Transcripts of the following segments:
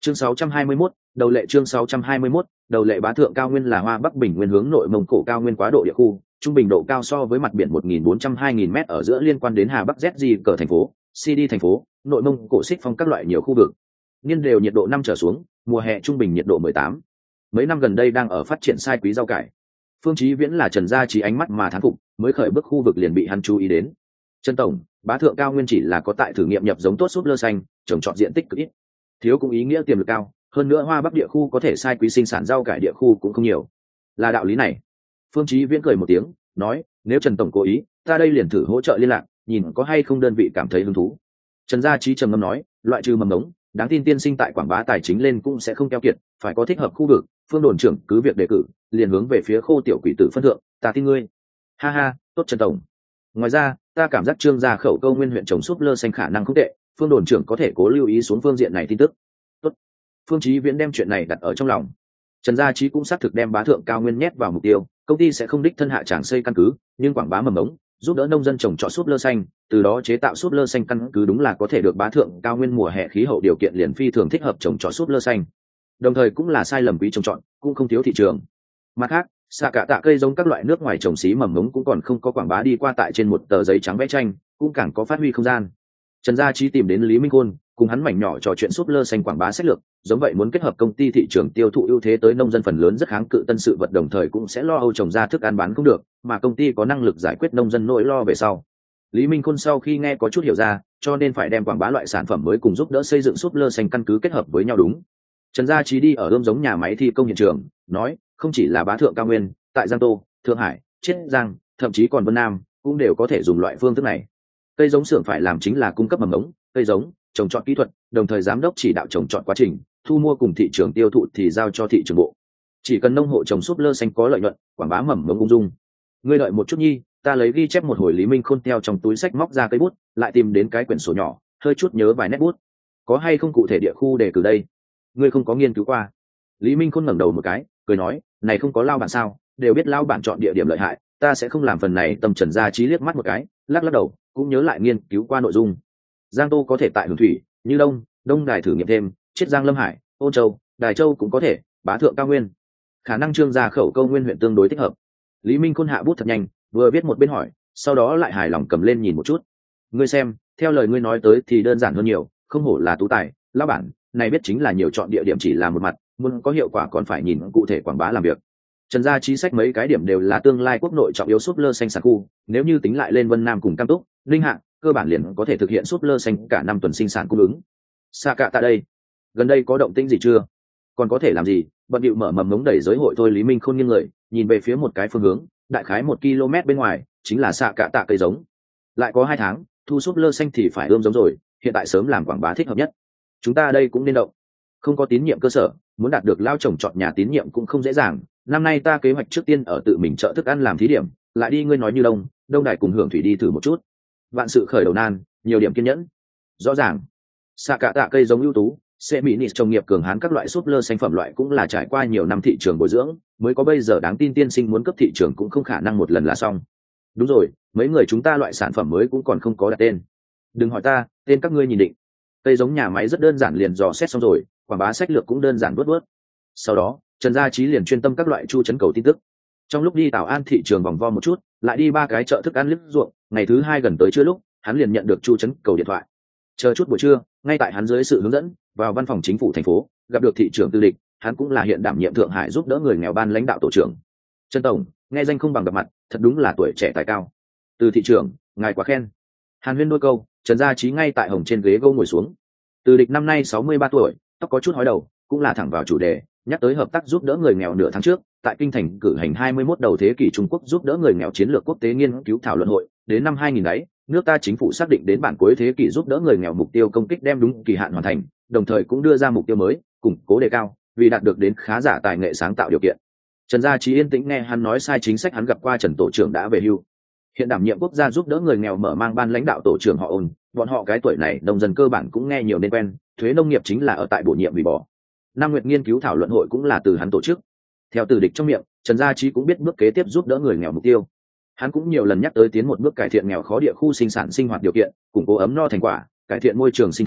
Chương 621, đầu lệ chương 621, đầu lệ bá thượng cao nguyên là Hoa Bắc Bình nguyên hướng nội Mông Cổ cao nguyên quá độ địa khu, trung bình độ cao so với mặt biển 1.400-2.000 m ở giữa liên quan đến Hà Bắc ZG cờ thành phố, CD thành phố, nội Mông Cổ xích phong các loại nhiều khu vực. Niên đều nhiệt độ 5 trở xuống, mùa hè trung bình nhiệt độ 18. Mấy năm gần đây đang ở phát triển sai quý rau cải. Phương Chí Viễn là Trần Gia Chí ánh mắt mà thán phục, mới khởi bước khu vực liền bị hắn chú ý đến. Trần tổng, bá thượng cao nguyên chỉ là có tại thử nghiệm nhập giống tốt súp lơ xanh, trồng trọt diện tích cực ít. Thiếu cũng ý nghĩa tiềm lực cao, hơn nữa Hoa Bắc địa khu có thể sai quý sinh sản rau cải địa khu cũng không nhiều. Là đạo lý này. Phương Chí Viễn cười một tiếng, nói, nếu Trần tổng cố ý, ta đây liền thử hỗ trợ liên lạc, nhìn có hay không đơn vị cảm thấy hứng thú. Trần Gia Chí trầm ngâm nói, loại trừ mầm ngống, đáng tin tiên sinh tại quảng bá tài chính lên cũng sẽ không keo kiệt, phải có thích hợp khu vực, Phương đồn trưởng cứ việc đề cử, liền hướng về phía Khô tiểu quỷ tử phân thượng, ta tin ngươi. Ha ha, tốt Trần tổng. Ngoài ra, ta cảm giác Trương gia khẩu câu nguyên huyện trồng súp lơ xanh khả năng không tệ, Phương đồn trưởng có thể cố lưu ý xuống phương diện này tin tức. Tốt. Phương Chí Viễn đem chuyện này đặt ở trong lòng. Trần Gia Chí cũng xác thực đem bá thượng cao nguyên nhét vào mục tiêu, công ty sẽ không đích thân hạ tràng xây căn cứ, nhưng quảng bá mầm mống, giúp đỡ nông dân trồng trọt súp lơ xanh, từ đó chế tạo súp lơ xanh căn cứ đúng là có thể được bá thượng cao nguyên mùa hè khí hậu điều kiện liền phi thường thích hợp trồng trọt súp lơ xanh. Đồng thời cũng là sai lầm quý trồng trọt, cũng không thiếu thị trường. Mặt khác, xạ cả tạ cây giống các loại nước ngoài trồng xí mầm mống cũng còn không có quảng bá đi qua tại trên một tờ giấy trắng vẽ tranh, cũng càng có phát huy không gian. Trần Gia Chí tìm đến Lý Minh Khôn, cùng hắn mảnh nhỏ trò chuyện súp lơ xanh quảng bá sách lược, giống vậy muốn kết hợp công ty thị trường tiêu thụ ưu thế tới nông dân phần lớn rất kháng cự tân sự vật, đồng thời cũng sẽ lo âu trồng ra thức ăn bán không được, mà công ty có năng lực giải quyết nông dân nỗi lo về sau. Lý Minh Khôn sau khi nghe có chút hiểu ra, cho nên phải đem quảng bá loại sản phẩm mới cùng giúp đỡ xây dựng súp lơ xanh căn cứ kết hợp với nhau đúng. Trần Gia Chí đi ở ươm giống nhà máy thi công hiện trường, nói, không chỉ là bá thượng cao nguyên, tại Giang Tô, Thượng Hải, Chiết Giang, thậm chí còn Vân Nam, cũng đều có thể dùng loại phương thức này. Cây giống xưởng phải làm chính là cung cấp mầm mống, cây giống, trồng trọt kỹ thuật, đồng thời giám đốc chỉ đạo trồng trọt quá trình, thu mua cùng thị trường tiêu thụ thì giao cho thị trường bộ. Chỉ cần nông hộ trồng súp lơ xanh có lợi nhuận, quảng bá mầm mống ung dung. Ngươi đợi một chút nhi, ta lấy ghi chép một hồi. Lý Minh Khôn theo trong túi sách móc ra cây bút, lại tìm đến cái quyển sổ nhỏ, hơi chút nhớ vài nét bút. Có hay không cụ thể địa khu đề cử đây? Ngươi không có nghiên cứu qua? Lý Minh Khôn ngẩng đầu một cái, cười nói, này không có lao bản sao? Đều biết lao bản chọn địa điểm lợi hại, ta sẽ không làm phần này. Tâm Trần Gia Chí liếc mắt một cái, lắc lắc đầu, cũng nhớ lại nghiên cứu qua nội dung. Giang Tô có thể tại Hưởng Thủy, Như Đông Đài thử nghiệm thêm, Chiết Giang Lâm Hải, Ôn Châu, Đài Châu cũng có thể, bá thượng cao nguyên. Khả năng Trương gia khẩu câu nguyên huyện tương đối thích hợp. Lý Minh Khôn hạ bút thật nhanh, vừa viết một bên hỏi, sau đó lại hài lòng cầm lên nhìn một chút. Ngươi xem, theo lời ngươi nói tới thì đơn giản hơn nhiều, không hổ là tú tài, lão bản, này biết chính là nhiều chọn địa điểm chỉ là một mặt, muốn có hiệu quả còn phải nhìn cụ thể quảng bá làm việc. Trần Gia Chí sách mấy cái điểm đều là tương lai quốc nội trọng yếu súp lơ xanh sản khu, nếu như tính lại lên Vân Nam cùng Cam Túc, Linh Hạ, cơ bản liền có thể thực hiện súp lơ xanh cả năm tuần sinh sản cung ứng. Xa cả tại đây, gần đây có động tĩnh gì chưa? Còn có thể làm gì? Bận điệu mở mầm ngống đẩy giới hội thôi. Lý Minh Khôn nghiêng người, nhìn về phía một cái phương hướng, đại khái 1 km bên ngoài, chính là xạ cả tạ cây giống. Lại có 2 tháng, thu súp lơ xanh thì phải ươm giống rồi, hiện tại sớm làm quảng bá thích hợp nhất. Chúng ta đây cũng nên động. Không có tín nhiệm cơ sở, muốn đạt được lao trồng chọn nhà tín nhiệm cũng không dễ dàng. Năm nay ta kế hoạch trước tiên ở tự mình chợ thức ăn làm thí điểm, lại đi ngươi nói Như Đông Đài cùng Hưởng Thủy đi thử một chút. Vạn sự khởi đầu nan, nhiều điểm kiên nhẫn. Rõ ràng, xạ cả tạ cây giống ưu tú, sẽ mỹ nịt trồng nghiệp cường hãn các loại súp lơ xanh phẩm loại cũng là trải qua nhiều năm thị trường bồi dưỡng, mới có bây giờ đáng tin tiên sinh muốn cấp thị trường cũng không khả năng một lần là xong. Đúng rồi, mấy người chúng ta loại sản phẩm mới cũng còn không có đặt tên. Đừng hỏi ta, tên các ngươi nhìn định. Cây giống nhà máy rất đơn giản liền dò xét xong rồi, quảng bá sách lược cũng đơn giản vuốt. Sau đó, Trần Gia Chí liền chuyên tâm các loại chu trấn cầu tin tức. Trong lúc đi Tảo An thị trường vòng vo một chút, lại đi 3 cái chợ thức ăn liếc ruộng, ngày thứ 2 gần tới trưa lúc, hắn liền nhận được chu trấn cầu điện thoại. Chờ chút buổi trưa, ngay tại hắn dưới sự hướng dẫn, vào văn phòng chính phủ thành phố, gặp được thị trưởng Tư Địch, hắn cũng là hiện đảm nhiệm Thượng Hải giúp đỡ người nghèo ban lãnh đạo tổ trưởng. Trần tổng, nghe danh không bằng gặp mặt, thật đúng là tuổi trẻ tài cao. Từ thị trưởng, ngài quá khen. Hàn huyên đôi câu, Trần Gia Chí ngay tại hồng trên ghế gâu ngồi xuống. Từ Địch năm nay 63 tuổi, tóc có chút hói đầu, cũng là thẳng vào chủ đề, nhắc tới hợp tác giúp đỡ người nghèo. Nửa tháng trước, tại kinh thành cử hành 21 đầu thế kỷ Trung Quốc giúp đỡ người nghèo chiến lược quốc tế nghiên cứu thảo luận hội, đến năm 2000 ấy, nước ta chính phủ xác định đến bản cuối thế kỷ giúp đỡ người nghèo mục tiêu công kích đem đúng kỳ hạn hoàn thành, đồng thời cũng đưa ra mục tiêu mới, củng cố đề cao, vì đạt được đến khá giả tài nghệ sáng tạo điều kiện. Trần Gia Chí yên tĩnh nghe hắn nói sai chính sách. Hắn gặp qua Trần tổ trưởng đã về hưu, hiện đảm nhiệm quốc gia giúp đỡ người nghèo mở mang ban lãnh đạo tổ trưởng họ Ôn, bọn họ cái tuổi này nông dân cơ bản cũng nghe nhiều nên quen, thuế nông nghiệp chính là ở tại bổ nhiệm vì bỏ. Năm Nguyệt nghiên cứu thảo luận hội cũng là từ hắn tổ chức. Theo Từ Địch trong miệng, Trần Gia Chí cũng biết bước kế tiếp giúp đỡ người nghèo mục tiêu. Hắn cũng nhiều lần nhắc tới tiến một bước cải thiện nghèo khó địa khu sinh sản sinh hoạt điều kiện, củng cố ấm no thành quả, cải thiện môi trường sinh thái,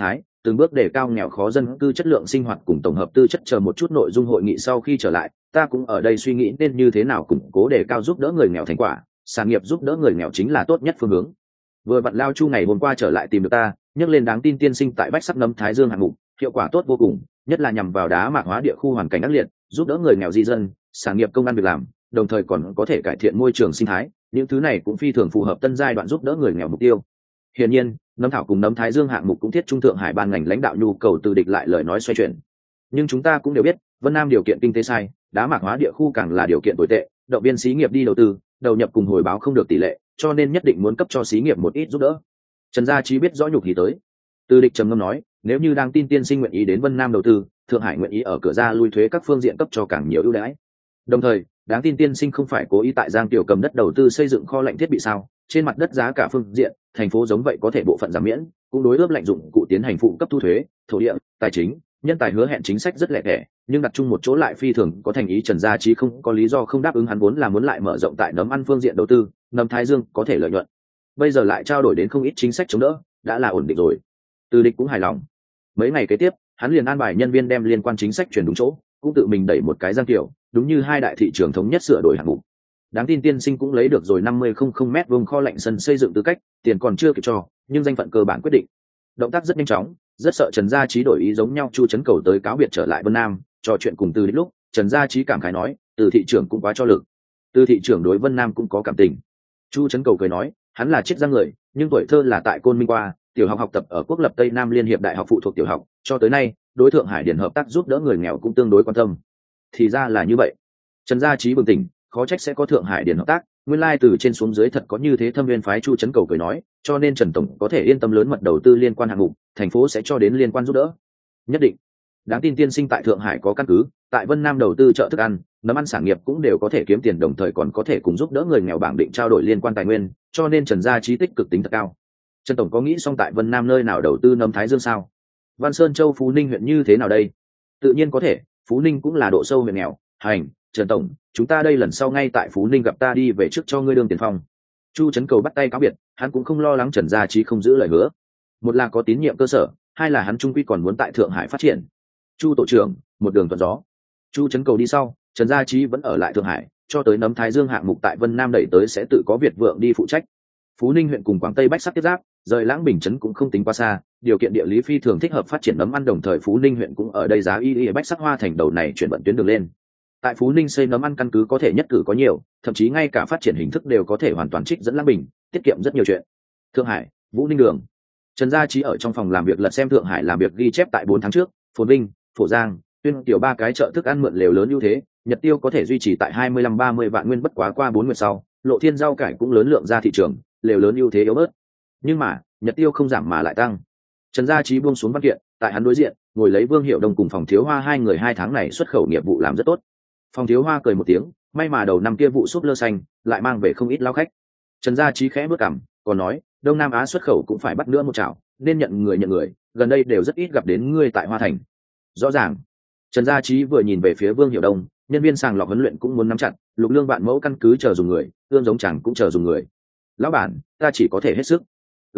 từng bước đề cao nghèo khó dân cư chất lượng sinh hoạt cùng tổng hợp tư chất chờ một chút nội dung hội nghị sau khi trở lại, ta cũng ở đây suy nghĩ nên như thế nào củng cố đề cao giúp đỡ người nghèo thành quả, sản nghiệp giúp đỡ người nghèo chính là tốt nhất phương hướng. Vừa vặn Lao Chu ngày hôm qua trở lại tìm được ta, nhắc lên đáng tin tiên sinh tại Bách Sắc Nấm Thái Dương hạng mục, hiệu quả tốt vô cùng, nhất là nhằm vào đá mạc hóa địa khu hoàn cảnh ác liệt, giúp đỡ người nghèo di dân, sản nghiệp công ăn việc làm, đồng thời còn có thể cải thiện môi trường sinh thái, những thứ này cũng phi thường phù hợp tân giai đoạn giúp đỡ người nghèo mục tiêu. Hiển nhiên, nấm thảo cùng nấm Thái Dương hạng mục cũng thiết trung thượng hải ban ngành lãnh đạo nhu cầu từ địch lại lời nói xoay chuyển. Nhưng chúng ta cũng đều biết, Vân Nam điều kiện kinh tế sai, đá mạc hóa địa khu càng là điều kiện tồi tệ, động viên xí nghiệp đi đầu tư, đầu nhập cùng hồi báo không được tỷ lệ, cho nên nhất định muốn cấp cho xí nghiệp một ít giúp đỡ. Trần Gia Chí biết rõ nhục thì tới. Từ địch trầm ngâm nói, nếu như đang tin tiên sinh nguyện ý đến Vân Nam đầu tư, Thượng Hải nguyện ý ở cửa ra lui thuế các phương diện cấp cho càng nhiều ưu đãi. Đồng thời, đáng tin tiên sinh không phải cố ý tại Giang Tiểu cầm đất đầu tư xây dựng kho lạnh thiết bị sao? Trên mặt đất giá cả phương diện, thành phố giống vậy có thể bộ phận giảm miễn, cũng đối ướp lạnh dụng cụ tiến hành phụ cấp thu thuế, thổ địa, tài chính, nhân tài hứa hẹn chính sách rất lẻ tẻ, nhưng đặt chung một chỗ lại phi thường có thành ý. Trần Gia Chí không có lý do không đáp ứng, hắn vốn là muốn lại mở rộng tại nấm ăn phương diện đầu tư, nấm Thái Dương có thể lợi nhuận. Bây giờ lại trao đổi đến không ít chính sách chống đỡ, đã là ổn định rồi. Từ địch cũng hài lòng. Mấy ngày kế tiếp, hắn liền an bài nhân viên đem liên quan chính sách chuyển đúng chỗ, cũng tự mình đẩy một cái Giang Tiểu, đúng như hai đại thị trường thống nhất sửa đổi hạng mục. Đáng tin tiên sinh cũng lấy được rồi 50,000 m2 kho lạnh sân xây dựng tư cách, tiền còn chưa kịp cho, nhưng danh phận cơ bản quyết định. Động tác rất nhanh chóng, rất sợ Trần Gia Chí đổi ý giống nhau. Chu Trấn Cầu tới cáo biệt trở lại Vân Nam, trò chuyện cùng Từ địch lúc, Trần Gia Chí cảm khái nói, Từ thị trưởng cũng quá cho lực. Từ thị trưởng đối Vân Nam cũng có cảm tình. Chu Trấn Cầu cười nói, hắn là Chiết Giang người, nhưng tuổi thơ là tại Côn Minh qua, tiểu học học tập ở Quốc lập Tây Nam Liên hiệp đại học phụ thuộc tiểu học, cho tới nay, đối Thượng Hải Điển hợp tác giúp đỡ người nghèo cũng tương đối quan tâm. Thì ra là như vậy. Trần Gia Chí bừng tỉnh, khó trách sẽ có Thượng Hải Điển hợp tác, nguyên lai từ trên xuống dưới thật có như thế thâm viên phái. Chu Trấn Cầu cười nói, cho nên Trần tổng có thể yên tâm lớn mật đầu tư liên quan hạng mục, thành phố sẽ cho đến liên quan giúp đỡ. Nhất định. Đáng tin tiên sinh tại Thượng Hải có căn cứ, tại Vân Nam đầu tư chợ thức ăn, nấm ăn sản nghiệp cũng đều có thể kiếm tiền, đồng thời còn có thể cùng giúp đỡ người nghèo bảng định trao đổi liên quan tài nguyên, cho nên Trần Gia Chí tích cực tính thật cao. Trần tổng có nghĩ xong tại Vân Nam nơi nào đầu tư nấm Thái Dương sao? Văn Sơn Châu Phú Ninh huyện như thế nào đây? Tự nhiên có thể, Phú Ninh cũng là độ sâu huyện nghèo. Hành, Trần tổng, chúng ta đây lần sau ngay tại Phú Ninh gặp, ta đi về trước cho ngươi đương tiền phong. Chu Trấn Cầu bắt tay cáo biệt, hắn cũng không lo lắng Trần Gia Chí không giữ lời hứa. Một là có tín nhiệm cơ sở, hai là hắn trung quy còn muốn tại Thượng Hải phát triển. Chu tổ trưởng, một đường thuận gió. Chu Trấn Cầu đi sau, Trần Gia Chí vẫn ở lại Thượng Hải, cho tới nấm Thái Dương hạng mục tại Vân Nam đẩy tới sẽ tự có Việt Vượng đi phụ trách. Phú Ninh huyện cùng Quảng Tây Bách Sắc tiếp giáp, rời Lãng Bình trấn cũng không tính quá xa, điều kiện địa lý phi thường thích hợp phát triển nấm ăn, đồng thời Phú Ninh huyện cũng ở đây giá y Bách Sắc Hoa thành đầu này chuyển vận tuyến đường lên. Tại Phú Ninh xây nấm ăn căn cứ có thể nhất cử có nhiều, thậm chí ngay cả phát triển hình thức đều có thể hoàn toàn trích dẫn Lãng Bình, tiết kiệm rất nhiều chuyện. Thượng Hải, Vũ Ninh đường. Trần Gia Chí ở trong phòng làm việc lật xem Thượng Hải làm việc ghi chép tại 4 tháng trước, Phồn Vinh, Phổ Giang, Tuyên Tiểu ba cái chợ thức ăn mượn lều lớn ưu thế, Nhật Tiêu có thể duy trì tại 25-30 vạn nguyên, bất quá qua 4 nguyệt sau, Lộ Thiên rau cải cũng lớn lượng ra thị trường, lều lớn ưu thế yếu bớt. Nhưng mà, Nhật Tiêu không giảm mà lại tăng. Trần Gia Chí buông xuống văn kiện, tại hắn đối diện, ngồi lấy Vương Hiểu Đông cùng Phòng Thiếu Hoa, hai người 2 tháng này xuất khẩu nghiệp vụ làm rất tốt. Phòng Thiếu Hoa cười một tiếng, may mà đầu năm kia vụ súp lơ xanh lại mang về không ít lao khách. Trần Gia Chí khẽ bước cằm, còn nói, Đông Nam Á xuất khẩu cũng phải bắt nữa một chảo, nên nhận người, gần đây đều rất ít gặp đến ngươi tại Hoa Thành. Rõ ràng. Trần Gia Chí vừa nhìn về phía Vương Hiểu Đông, nhân viên sàng lọc huấn luyện cũng muốn nắm chặt, Lục Lương Vạn Mẫu căn cứ chờ dùng người, ương giống chẳng cũng chờ dùng người. Lão bản, ta chỉ có thể hết sức.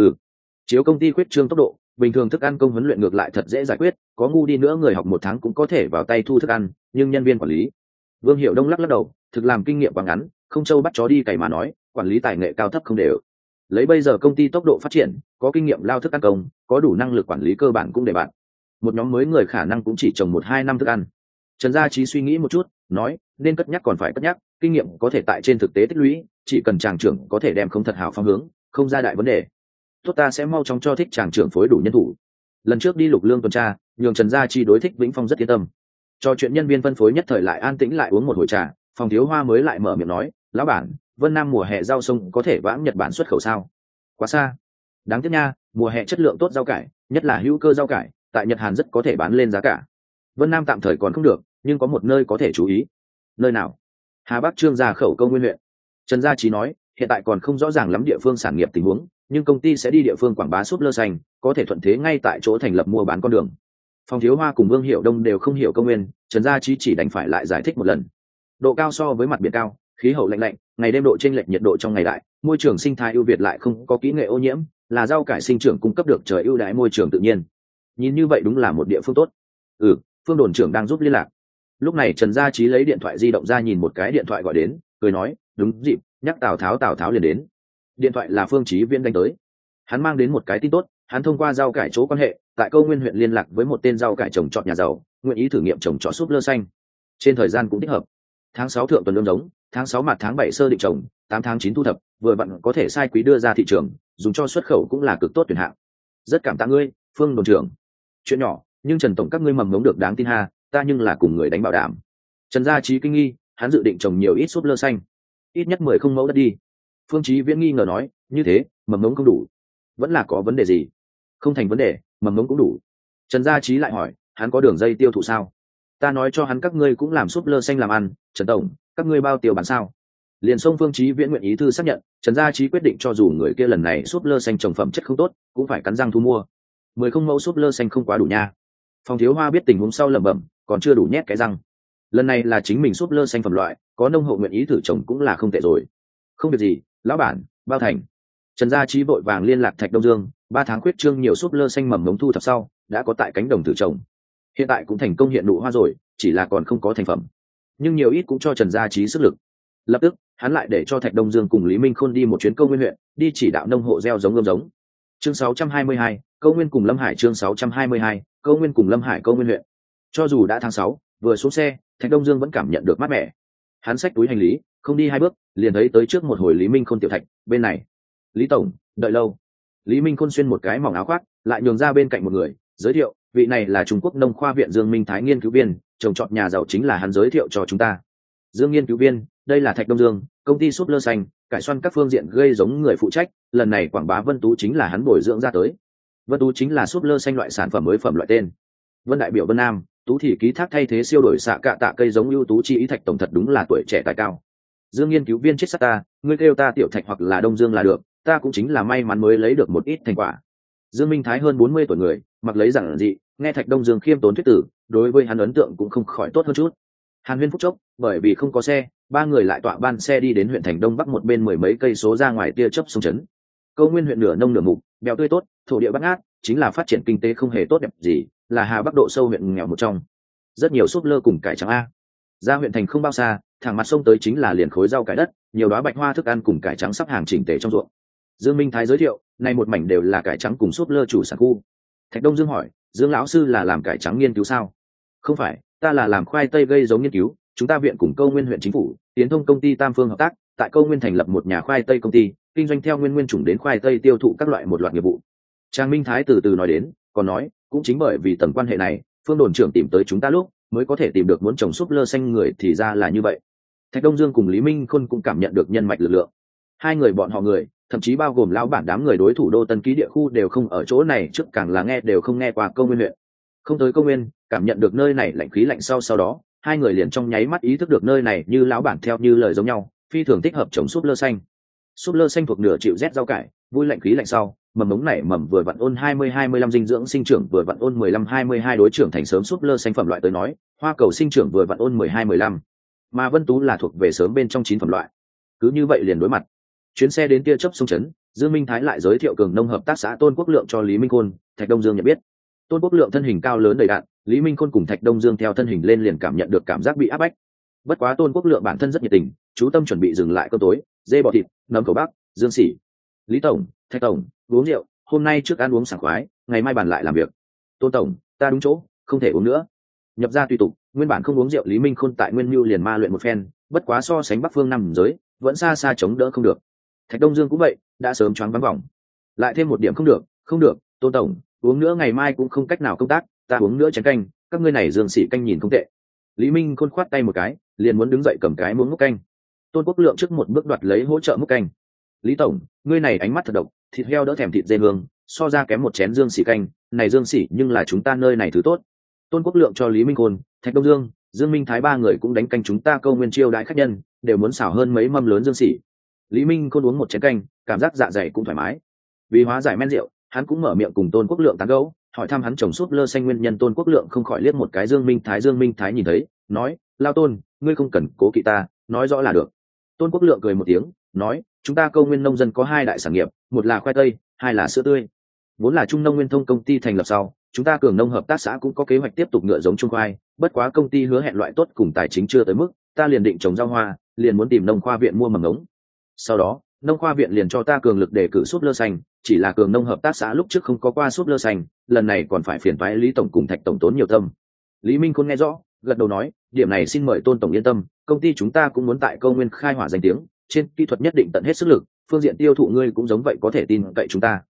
Chiếu công ty khuyết trương tốc độ, bình thường thức ăn công huấn luyện ngược lại thật dễ giải quyết, có ngu đi nữa người học 1 tháng cũng có thể vào tay thu thức ăn, nhưng nhân viên quản lý. Vương Hiểu Đông lắc đầu, thực làm kinh nghiệm quá ngắn, không trâu bắt chó đi cày mà nói, quản lý tài nghệ cao thấp không đều. Lấy bây giờ công ty tốc độ phát triển, có kinh nghiệm lao thức ăn công, có đủ năng lực quản lý cơ bản cũng để bạn. Một nhóm mới người khả năng cũng chỉ trồng 1-2 năm thức ăn. Trần Gia Chí suy nghĩ một chút, nói, nên cất nhắc còn phải cất nhắc, kinh nghiệm có thể tại trên thực tế tích lũy, chỉ cần tràng trưởng có thể đem không thật hảo phong hướng, không ra đại vấn đề. Tốt, ta sẽ mau chóng cho Thích tràng trưởng phối đủ nhân thủ. Lần trước đi Lục Lương tuần tra, nhường Trần Gia Chí đối Thích Vĩnh Phong rất yên tâm. Cho chuyện nhân viên phân phối nhất thời lại an tĩnh, lại uống một hồi trà, Phòng Thiếu Hoa mới lại mở miệng nói, lão bản, Vân Nam mùa hè rau sông có thể vãng Nhật Bản xuất khẩu sao? Quá xa. Đáng tiếc nha, mùa hè chất lượng tốt rau cải, nhất là hữu cơ rau cải, tại Nhật Hàn rất có thể bán lên giá cả. Vân Nam tạm thời còn không được, nhưng có một nơi có thể chú ý. Nơi nào? Hà Bắc Trương Gia khẩu công nguyên huyện. Trần Gia Chí nói, hiện tại còn không rõ ràng lắm địa phương sản nghiệp tình huống, nhưng công ty sẽ đi địa phương quảng bá súp lơ xanh, có thể thuận thế ngay tại chỗ thành lập mua bán con đường. Phòng Thiếu Hoa cùng Vương Hiểu Đông đều không hiểu công nguyên, Trần Gia Chí chỉ đành phải lại giải thích một lần. Độ cao so với mặt biển cao, khí hậu lạnh lạnh, ngày đêm độ chênh lệch nhiệt độ trong ngày đại, môi trường sinh thái ưu việt lại không có kỹ nghệ ô nhiễm, là rau cải sinh trưởng cung cấp được trời ưu đãi môi trường tự nhiên. nhìn như vậy đúng là một địa phương tốt. Phương đồn trưởng đang giúp liên lạc. Lúc này Trần Gia Trí lấy điện thoại di động ra nhìn một cái điện thoại gọi đến, cười nói đúng dịp, nhắc Tào Tháo liền đến. Điện thoại là Phương Chí Viễn đánh tới. Hắn mang đến một cái tin tốt, hắn thông qua rau cải chỗ quan hệ tại Câu Nguyên huyện liên lạc với một tên rau cải trồng trọt nhà giàu, nguyện ý thử nghiệm trồng trọt súp lơ xanh. Trên thời gian cũng thích hợp, tháng 6 thượng tuần lương giống, tháng 6 mặt tháng 7 sơ định trồng, 8 tháng 9 thu thập, vừa vặn có thể sai quý đưa ra thị trường, dùng cho xuất khẩu cũng là cực tốt tuyển hạng. Rất cảm tạ ngươi, Phương đồn trưởng. Chuyện nhỏ, nhưng Trần tổng các ngươi mầm ngống được đáng tin ha, ta nhưng là cùng người đánh bảo đảm. Trần Gia Trí kinh nghi, hắn dự định trồng nhiều ít súp lơ xanh, ít nhất 10 không mẫu đất đi. Phương Chí Viễn nghi ngờ nói, như thế mầm ngống không đủ, vẫn là có vấn đề gì? Không thành vấn đề, mầm ngống cũng đủ. Trần Gia Trí lại hỏi, hắn có đường dây tiêu thụ sao? Ta nói cho hắn các ngươi cũng làm súp lơ xanh làm ăn, Trần tổng, các ngươi bao tiêu bán sao? Liền xông Phương Chí Viễn nguyện ý thư xác nhận, Trần Gia Trí quyết định cho dù người kia lần này súp lơ xanh trồng phẩm chất không tốt, cũng phải cắn răng thu mua. 10 không mẫu súp lơ xanh không quá đủ nha. Phòng Thiếu Hoa biết tình huống sau lẩm bẩm, còn chưa đủ nhét cái răng. Lần này là chính mình súp lơ xanh phẩm loại, có nông hộ nguyện ý thử trồng cũng là không tệ rồi. Không việc gì, lão bản, bao thành. Trần Gia Trí vội vàng liên lạc Thạch Đông Dương, 3 tháng khuyết trương nhiều súp lơ xanh mầm ngống thu thập sau, đã có tại cánh đồng thử trồng. Hiện tại cũng thành công hiện nụ hoa rồi, chỉ là còn không có thành phẩm. Nhưng nhiều ít cũng cho Trần Gia Trí sức lực. Lập tức, hắn lại để cho Thạch Đông Dương cùng Lý Minh Khôn đi một chuyến Câu Nguyên huyện, đi chỉ đạo nông hộ gieo giống ươm giống. Chương 622, Câu Nguyên cùng Lâm Hải chương 622, Câu Nguyên cùng Lâm Hải Câu Nguyên huyện. Cho dù đã tháng 6, vừa xuống xe, Thạch Đông Dương vẫn cảm nhận được mát mẻ. Hắn xách túi hành lý, không đi 2 bước, liền thấy tới trước một hồi Lý Minh Khôn tiểu Thạch, bên này. Lý tổng, đợi lâu. Lý Minh Khôn xuyên một cái mỏng áo khoác, lại nhường ra bên cạnh một người, giới thiệu, vị này là Trung Quốc Nông khoa viện Dương Minh Thái nghiên cứu viên, trồng trọt nhà giàu chính là hắn giới thiệu cho chúng ta. Dương nghiên cứu viên, đây là Thạch Đông Dương, công ty súp lơ xanh, cải xoăn các phương diện gây giống người phụ trách, lần này quảng bá Vân Tú chính là hắn bồi dưỡng ra tới. Vân Tú chính là súp lơ xanh loại sản phẩm mới phẩm loại tên. Vân đại biểu Vân Nam, Tú thì ký thác thay thế siêu đổi xạ cạ tạ cây giống ưu tú chi ý Thạch tổng thật đúng là tuổi trẻ tài cao. Dương nghiên cứu viên chết sát ta, ngươi kêu ta Tiểu Thạch hoặc là Đông Dương là được, ta cũng chính là may mắn mới lấy được một ít thành quả. Dương Minh Thái hơn 40 tuổi người, mặc lấy giản dị, nghe Thạch Đông Dương khiêm tốn thuyết tử, đối với hắn ấn tượng cũng không khỏi tốt hơn chút. Hàn Huyên phút chốc, bởi vì không có xe, 3 người lại tọa ban xe đi đến huyện thành Đông Bắc một bên 10 mấy cây số ra ngoài tia chớp sông trấn. Câu Nguyên huyện nửa nông nửa mục, bèo tươi tốt, thổ địa bát ngát, chính là phát triển kinh tế không hề tốt đẹp gì, là Hà Bắc độ sâu huyện nghèo một trong. Rất nhiều súp lơ cùng cải trắng a. Ra huyện thành không bao xa, thẳng mặt sông tới chính là liền khối rau cải đất, nhiều đóa bạch hoa thức ăn cùng cải trắng sắp hàng chỉnh tề trong ruộng. Dương Minh Thái giới thiệu, này một mảnh đều là cải trắng cùng súp lơ chủ sản khu. Thạch Đông Dương hỏi, Dương lão sư là làm cải trắng nghiên cứu sao? Không phải, ta là làm khoai tây gây giống nghiên cứu, chúng ta viện cùng Câu Nguyên huyện chính phủ, tiến thông công ty Tam Phương hợp tác, tại Câu Nguyên thành lập một nhà khoai tây công ty, kinh doanh theo nguyên chủng đến khoai tây tiêu thụ các loại một loạt nghiệp vụ. Trang Minh Thái từ từ nói đến, còn nói, cũng chính bởi vì tầng quan hệ này, Phương đồn trưởng tìm tới chúng ta lúc, mới có thể tìm được muốn trồng súp lơ xanh người thì ra là như vậy. Thạch Đông Dương cùng Lý Minh Khôn cũng cảm nhận được nhân mạch lực lượng. Hai người bọn họ người, thậm chí bao gồm lão bản đám người đối thủ đô Tân Ký địa khu đều không ở chỗ này trước, càng là nghe đều không nghe qua Câu Nguyên huyện. Không tới Câu Nguyên, cảm nhận được nơi này lạnh khí lạnh sau đó, hai người liền trong nháy mắt ý thức được nơi này như lão bản theo như lời giống nhau, phi thường thích hợp trồng súp lơ xanh. Súp lơ xanh thuộc nửa chịu rét rau cải, vui lạnh khí lạnh sau, mầm mống nảy mầm vừa vặn ôn 20-25 dinh dưỡng sinh trưởng vừa vặn ôn 15-22 đối trưởng thành sớm súp lơ xanh phẩm loại tới nói, hoa cầu sinh trưởng vừa vặn ôn 12-15. Mà Vân Tú là thuộc về sớm bên trong 9 phẩm loại. Cứ như vậy liền đối mặt. Chuyến xe đến tia chớp sông trấn, Dương Minh Thái lại giới thiệu Cường Nông hợp tác xã Tôn Quốc Lượng cho Lý Minh Khôn, Thạch Đông Dương nhận biết. Tôn Quốc Lượng thân hình cao lớn đầy đặn, Lý Minh Khôn cùng Thạch Đông Dương theo thân hình lên liền cảm nhận được cảm giác bị áp bách. Bất quá Tôn Quốc Lượng bản thân rất nhiệt tình, chú tâm chuẩn bị dừng lại cơm tối, dê bò thịt, nấm cầu bắc, dương sỉ. Lý tổng, Thạch tổng, uống rượu, hôm nay trước ăn uống sảng khoái, ngày mai bàn lại làm việc. Tôn tổng, ta đúng chỗ, không thể uống nữa. Nhập ra tùy tục, nguyên bản không uống rượu Lý Minh Khôn tại Nguyên Nưu liền ma luyện một phen, bất quá so sánh Bắc Phương nằm giới, vẫn xa xa chống đỡ không được. Thạch Đông Dương cũng vậy, đã sớm choáng vắng vòng. Lại thêm một điểm không được, Tôn tổng, uống nữa ngày mai cũng không cách nào công tác, ta uống nữa chén canh, các ngươi này dương sĩ canh nhìn không tệ. Lý Minh Khôn khoát tay một cái, liền muốn đứng dậy cầm cái muỗng múc canh. Tôn Quốc Lượng trước một bước đoạt lấy hỗ trợ múc canh. Lý tổng, ngươi này ánh mắt thật độc, thịt heo đỡ thèm thịt dê hương, so ra kém một chén dương sĩ canh, này dương sĩ nhưng là chúng ta nơi này thứ tốt. Tôn Quốc Lượng cho Lý Minh Khôn, Thạch Đông Dương, Dương Minh Thái ba người cũng đánh canh chúng ta Câu Nguyên chiêu đãi khách nhân, đều muốn xào hơn mấy mâm lớn dương sĩ. Lý Minh Khôn uống một chén canh, cảm giác dạ dày cũng thoải mái. Vì hóa giải men rượu, hắn cũng mở miệng cùng Tôn Quốc Lượng tán gẫu, hỏi thăm hắn trồng súp lơ xanh nguyên nhân. Tôn Quốc Lượng không khỏi liếc một cái Dương Minh Thái nhìn thấy, nói, lao Tôn, ngươi không cần cố kỵ ta, nói rõ là được. Tôn Quốc Lượng cười một tiếng, nói, chúng ta Câu Nguyên nông dân có 2 đại sản nghiệp, một là khoai tây, 2 là sữa tươi. Vốn là Trung Nông Nguyên Thông công ty thành lập sau, chúng ta Cường Nông hợp tác xã cũng có kế hoạch tiếp tục ngựa giống Trung Khoai, bất quá công ty hứa hẹn loại tốt cùng tài chính chưa tới mức, ta liền định trồng rau hoa, liền muốn tìm nông khoa viện mua mầm ngống. Sau đó, nông khoa viện liền cho ta cường lực đề cử súp lơ xanh, chỉ là Cường Nông hợp tác xã lúc trước không có qua súp lơ xanh, lần này còn phải phiền toái Lý tổng cùng Thạch tổng tốn nhiều tâm. Lý Minh Khôn nghe rõ, gật đầu nói, điểm này xin mời Tôn tổng yên tâm, công ty chúng ta cũng muốn tại Câu Nguyên khai hỏa danh tiếng, trên kỹ thuật nhất định tận hết sức lực, phương diện tiêu thụ ngươi cũng giống vậy có thể tin cậy chúng ta.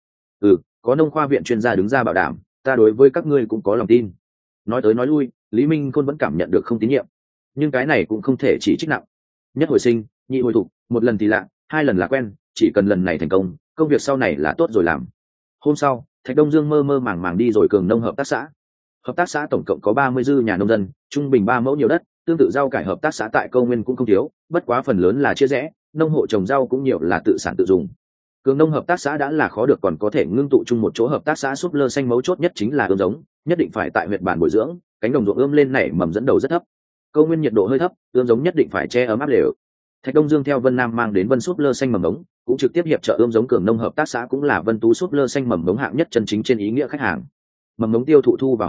Có nông khoa viện chuyên gia đứng ra bảo đảm, ta đối với các ngươi cũng có lòng tin. Nói tới nói lui, Lý Minh Khôn vẫn cảm nhận được không tín nhiệm, nhưng cái này cũng không thể chỉ trích nặng. Nhất hồi sinh, nhị hồi thục, một lần thì lạ, hai lần là quen, chỉ cần lần này thành công, công việc sau này là tốt rồi làm. Hôm sau, Thạch Đông Dương mơ mơ màng màng đi rồi Cường Nông hợp tác xã. Hợp tác xã tổng cộng có 30 dư nhà nông dân, trung bình 3 mẫu nhiều đất, tương tự rau cải hợp tác xã tại Câu Nguyên cũng không thiếu, bất quá phần lớn là chia rẽ, nông hộ trồng rau cũng nhiều là tự sản tự dùng. Cường Nông hợp tác xã đã là khó được còn có thể ngưng tụ chung một chỗ hợp tác xã súp lơ xanh, mấu chốt nhất chính là ươm giống, nhất định phải tại huyện bản bồi dưỡng, cánh đồng ruộng ươm lên nảy mầm dẫn đầu rất thấp. Câu Nguyên nhiệt độ hơi thấp, ươm giống nhất định phải che ấm áp đều. Thạch Đông Dương theo Vân Nam mang đến Vân súp lơ xanh mầm ngống, cũng trực tiếp hiệp trợ ươm giống Cường Nông hợp tác xã cũng là Vân Tú súp lơ xanh mầm ngống hạng nhất chân chính trên ý nghĩa khách hàng. Mầm ngống tiêu thụ thu vào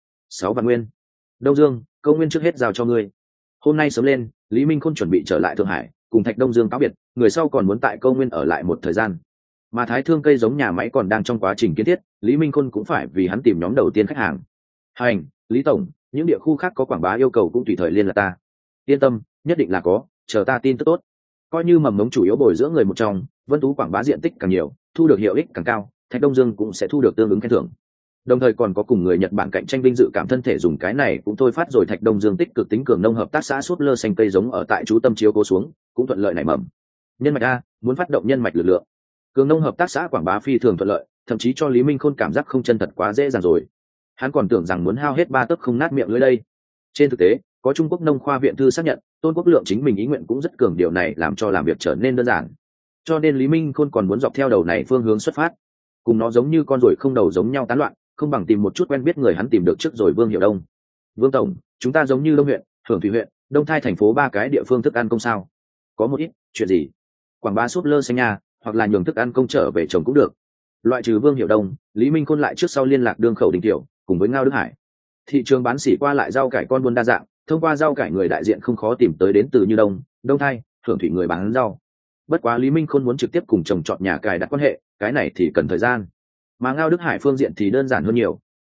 6 vạn nguyên. Đông Dương, Câu Nguyên trước hết giao cho ngươi. Hôm nay sớm lên, Lý Minh Khôn chuẩn bị trở lại Thượng Hải, cùng Thạch Đông Dương cáo biệt, người sau còn muốn tại Câu Nguyên ở lại một thời gian. Mà Thái Thương cây giống nhà máy còn đang trong quá trình kiến thiết, Lý Minh Khôn cũng phải vì hắn tìm nhóm đầu tiên khách hàng. Hành, Lý tổng, những địa khu khác có quảng bá yêu cầu cũng tùy thời liên lạc ta. Yên tâm, nhất định là có, chờ ta tin tức tốt. Coi như mầm mống chủ yếu bồi dưỡng người một trong, Vân Tú quảng bá diện tích càng nhiều, thu được hiệu ích càng cao, Thạch Đông Dương cũng sẽ thu được tương ứng khen thưởng. Đồng thời còn có cùng người Nhật Bản cạnh tranh vinh dự cảm, thân thể dùng cái này cũng thôi phát rồi. Thạch Đông Dương tích cực tính Cường Nông hợp tác xã súp lơ xanh cây giống ở tại chú tâm chiếu cố xuống, cũng thuận lợi nảy mầm. Nhân mạch a, muốn phát động nhân mạch lực lượng. Cường Nông hợp tác xã quảng bá phi thường thuận lợi, thậm chí cho Lý Minh Khôn cảm giác không chân thật quá dễ dàng rồi. Hắn còn tưởng rằng muốn hao hết 3 tấc không nát miệng lưỡi đây. Trên thực tế, có Trung Quốc Nông khoa viện thư xác nhận, Tôn Quốc Lượng chính mình ý nguyện cũng rất cường, điều này làm cho làm việc trở nên đơn giản. Cho nên Lý Minh Khôn còn muốn dọc theo đầu này phương hướng xuất phát. Cùng nó giống như con ruồi không đầu giống nhau tán loạn, không bằng tìm một chút quen biết người. Hắn tìm được trước rồi Vương Hiểu Đông. Vương tổng, chúng ta giống như Đông huyện, Hưởng Thủy huyện, Đông Thai thành phố 3 cái địa phương thức ăn công sao? Có một ít, chuyện gì? Quảng bá súp lơ xanh nha, hoặc là nhường thức ăn công trở về trồng cũng được. Loại trừ Vương Hiểu Đông, Lý Minh Khôn lại trước sau liên lạc Đương Khẩu Đình Tiểu cùng với Ngao Đức Hải. Thị trường bán sỉ qua lại rau cải con buôn đa dạng, thông qua rau cải người đại diện không khó tìm tới đến từ như Đông Thai, Hưởng Thủy người bán rau. Bất quá Lý Minh Khôn muốn trực tiếp cùng trồng trọt nhà cài đặt quan hệ, cái này thì cần thời gian. Mà Ngao Đức Hải phương diện thì đơn giản hơn nhiều.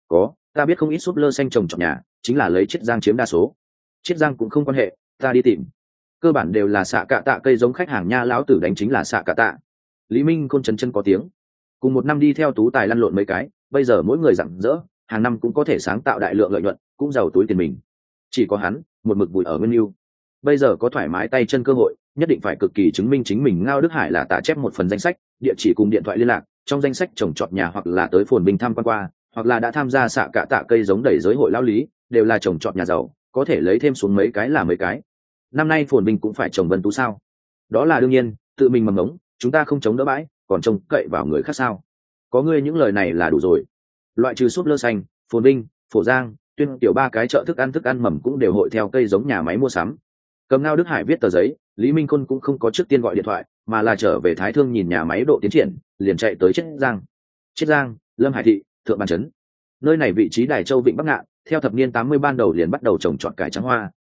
Ta biết không ít súp lơ xanh trồng trọt nhà, chính là lấy Chiết Giang chiếm đa số. Chiết Giang cũng không quan hệ, ta đi tìm. Cơ bản đều là xạ cạ tạ cây giống khách hàng nha, lão tử đánh chính là xạ cạ tạ. Lý Minh Khôn chân có tiếng. Cùng một năm đi theo Tú Tài lăn lộn mấy cái, bây giờ mỗi người rạng rỡ, hàng năm cũng có thể sáng tạo đại lượng lợi nhuận, cũng giàu túi tiền mình. Chỉ có hắn, một mực vùi ở nguyên lưu. Bây giờ có thoải mái tay chân cơ hội, nhất định phải cực kỳ chứng minh chính mình. Ngao Đức Hải là tả chép một phần danh sách, địa chỉ cùng điện thoại liên lạc, trong danh sách trồng trọt nhà hoặc là tới Phồn Bình tham quan qua, hoặc là đã tham gia xạ cạ tạ cây giống đẩy giới hội lão lý, đều là trồng trọt nhà giàu, có thể lấy thêm xuống mấy cái là mấy cái. Năm nay Phồn Bình cũng phải trồng Vân Tú sao? Đó là đương nhiên, tự mình mầm ngống, chúng ta không chống đỡ bãi, còn trông cậy vào người khác sao? Có ngươi những lời này là đủ rồi. Loại trừ súp lơ xanh, Phồn Bình, Phổ Giang, Tuyên Tiểu 3 cái chợ thức ăn mầm cũng đều hội theo cây giống nhà máy mua sắm. Cầm Ngao Đức Hải viết tờ giấy, Lý Minh Khôn cũng không có trước tiên gọi điện thoại, mà là trở về Thái Thương nhìn nhà máy độ tiến triển, liền chạy tới Chiết Giang, Lâm Hải thị, Thượng Bàn trấn. Nơi này vị trí Đài Châu Vịnh Bắc Ngạn, theo thập niên 80 ban đầu liền bắt đầu trồng trọt cải trắng hoa,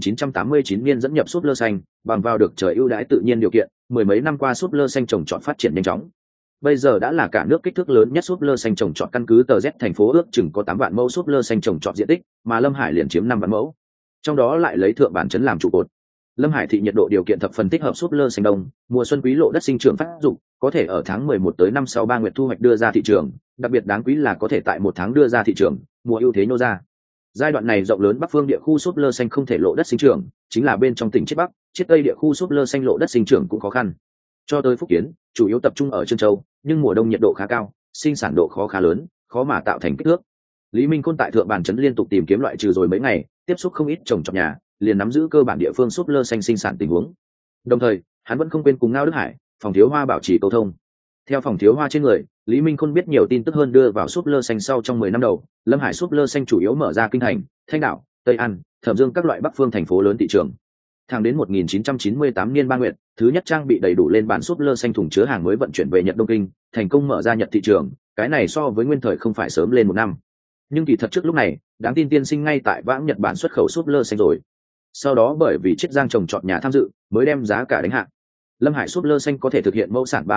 1989 niên dẫn nhập súp lơ xanh, bằng vào được trời ưu đãi tự nhiên điều kiện, mười mấy năm qua súp lơ xanh trồng trọt phát triển nhanh chóng. Bây giờ đã là cả nước kích thước lớn nhất súp lơ xanh trồng trọt, căn cứ tờ Z thành phố ước chừng có 8 vạn mẫu súp lơ xanh trồng trọt diện tích, mà Lâm Hải liền chiếm 5 vạn mẫu. Trong đó lại lấy Thượng Bản trấn làm trụ cột. Lâm Hải thị nhiệt độ điều kiện thập phần thích hợp súp lơ xanh đông, mùa xuân quý lộ đất sinh trưởng phát dụng, có thể ở tháng 11 tới năm sau 3 nguyệt thu hoạch đưa ra thị trường, đặc biệt đáng quý là có thể tại 1 tháng đưa ra thị trường, mùa ưu thế nô ra. Giai đoạn này rộng lớn Bắc phương địa khu súp lơ xanh không thể lộ đất sinh trưởng, chính là bên trong tỉnh Chiết Bắc, Chiết Tây địa khu súp lơ xanh lộ đất sinh trưởng cũng khó khăn. Cho tới Phúc Kiến, chủ yếu tập trung ở Trân Châu, nhưng mùa đông nhiệt độ khá cao, sinh sản độ khó khá lớn, khó mà tạo thành kích thước. Lý Minh Khôn tại Thượng Bàn trấn liên tục tìm kiếm loại trừ rồi mấy ngày, tiếp xúc không ít trồng trọt nhà, liền nắm giữ cơ bản địa phương súp lơ xanh sinh sản tình huống. Đồng thời, hắn vẫn không quên cùng Ngao Đức Hải, Phòng Thiếu Hoa bảo trì câu thông. Theo Phòng Thiếu Hoa trên người, Lý Minh Khôn biết nhiều tin tức hơn đưa vào súp lơ xanh sau. Trong 10 năm đầu, Lâm Hải súp lơ xanh chủ yếu mở ra Kinh Thành, Thanh Đảo, Tây An, Thẩm Dương các loại Bắc phương thành phố lớn thị trường. Thẳng đến 1998 niên 3 nguyệt, thứ nhất trang bị đầy đủ lên bàn súp lơ xanh thùng chứa hàng mới vận chuyển về Nhật Đông Kinh, thành công mở ra Nhật thị trường, cái này so với nguyên thời không phải sớm lên một năm. Nhưng kỳ thật trước lúc này đáng tin tiên sinh ngay tại vãng Nhật Bản xuất khẩu súp lơ xanh rồi. Sau đó bởi vì Chiết Giang trồng trọt nhà tham dự mới đem giá cả đánh hạ. Lâm Hải súp lơ xanh có thể thực hiện mẫu sản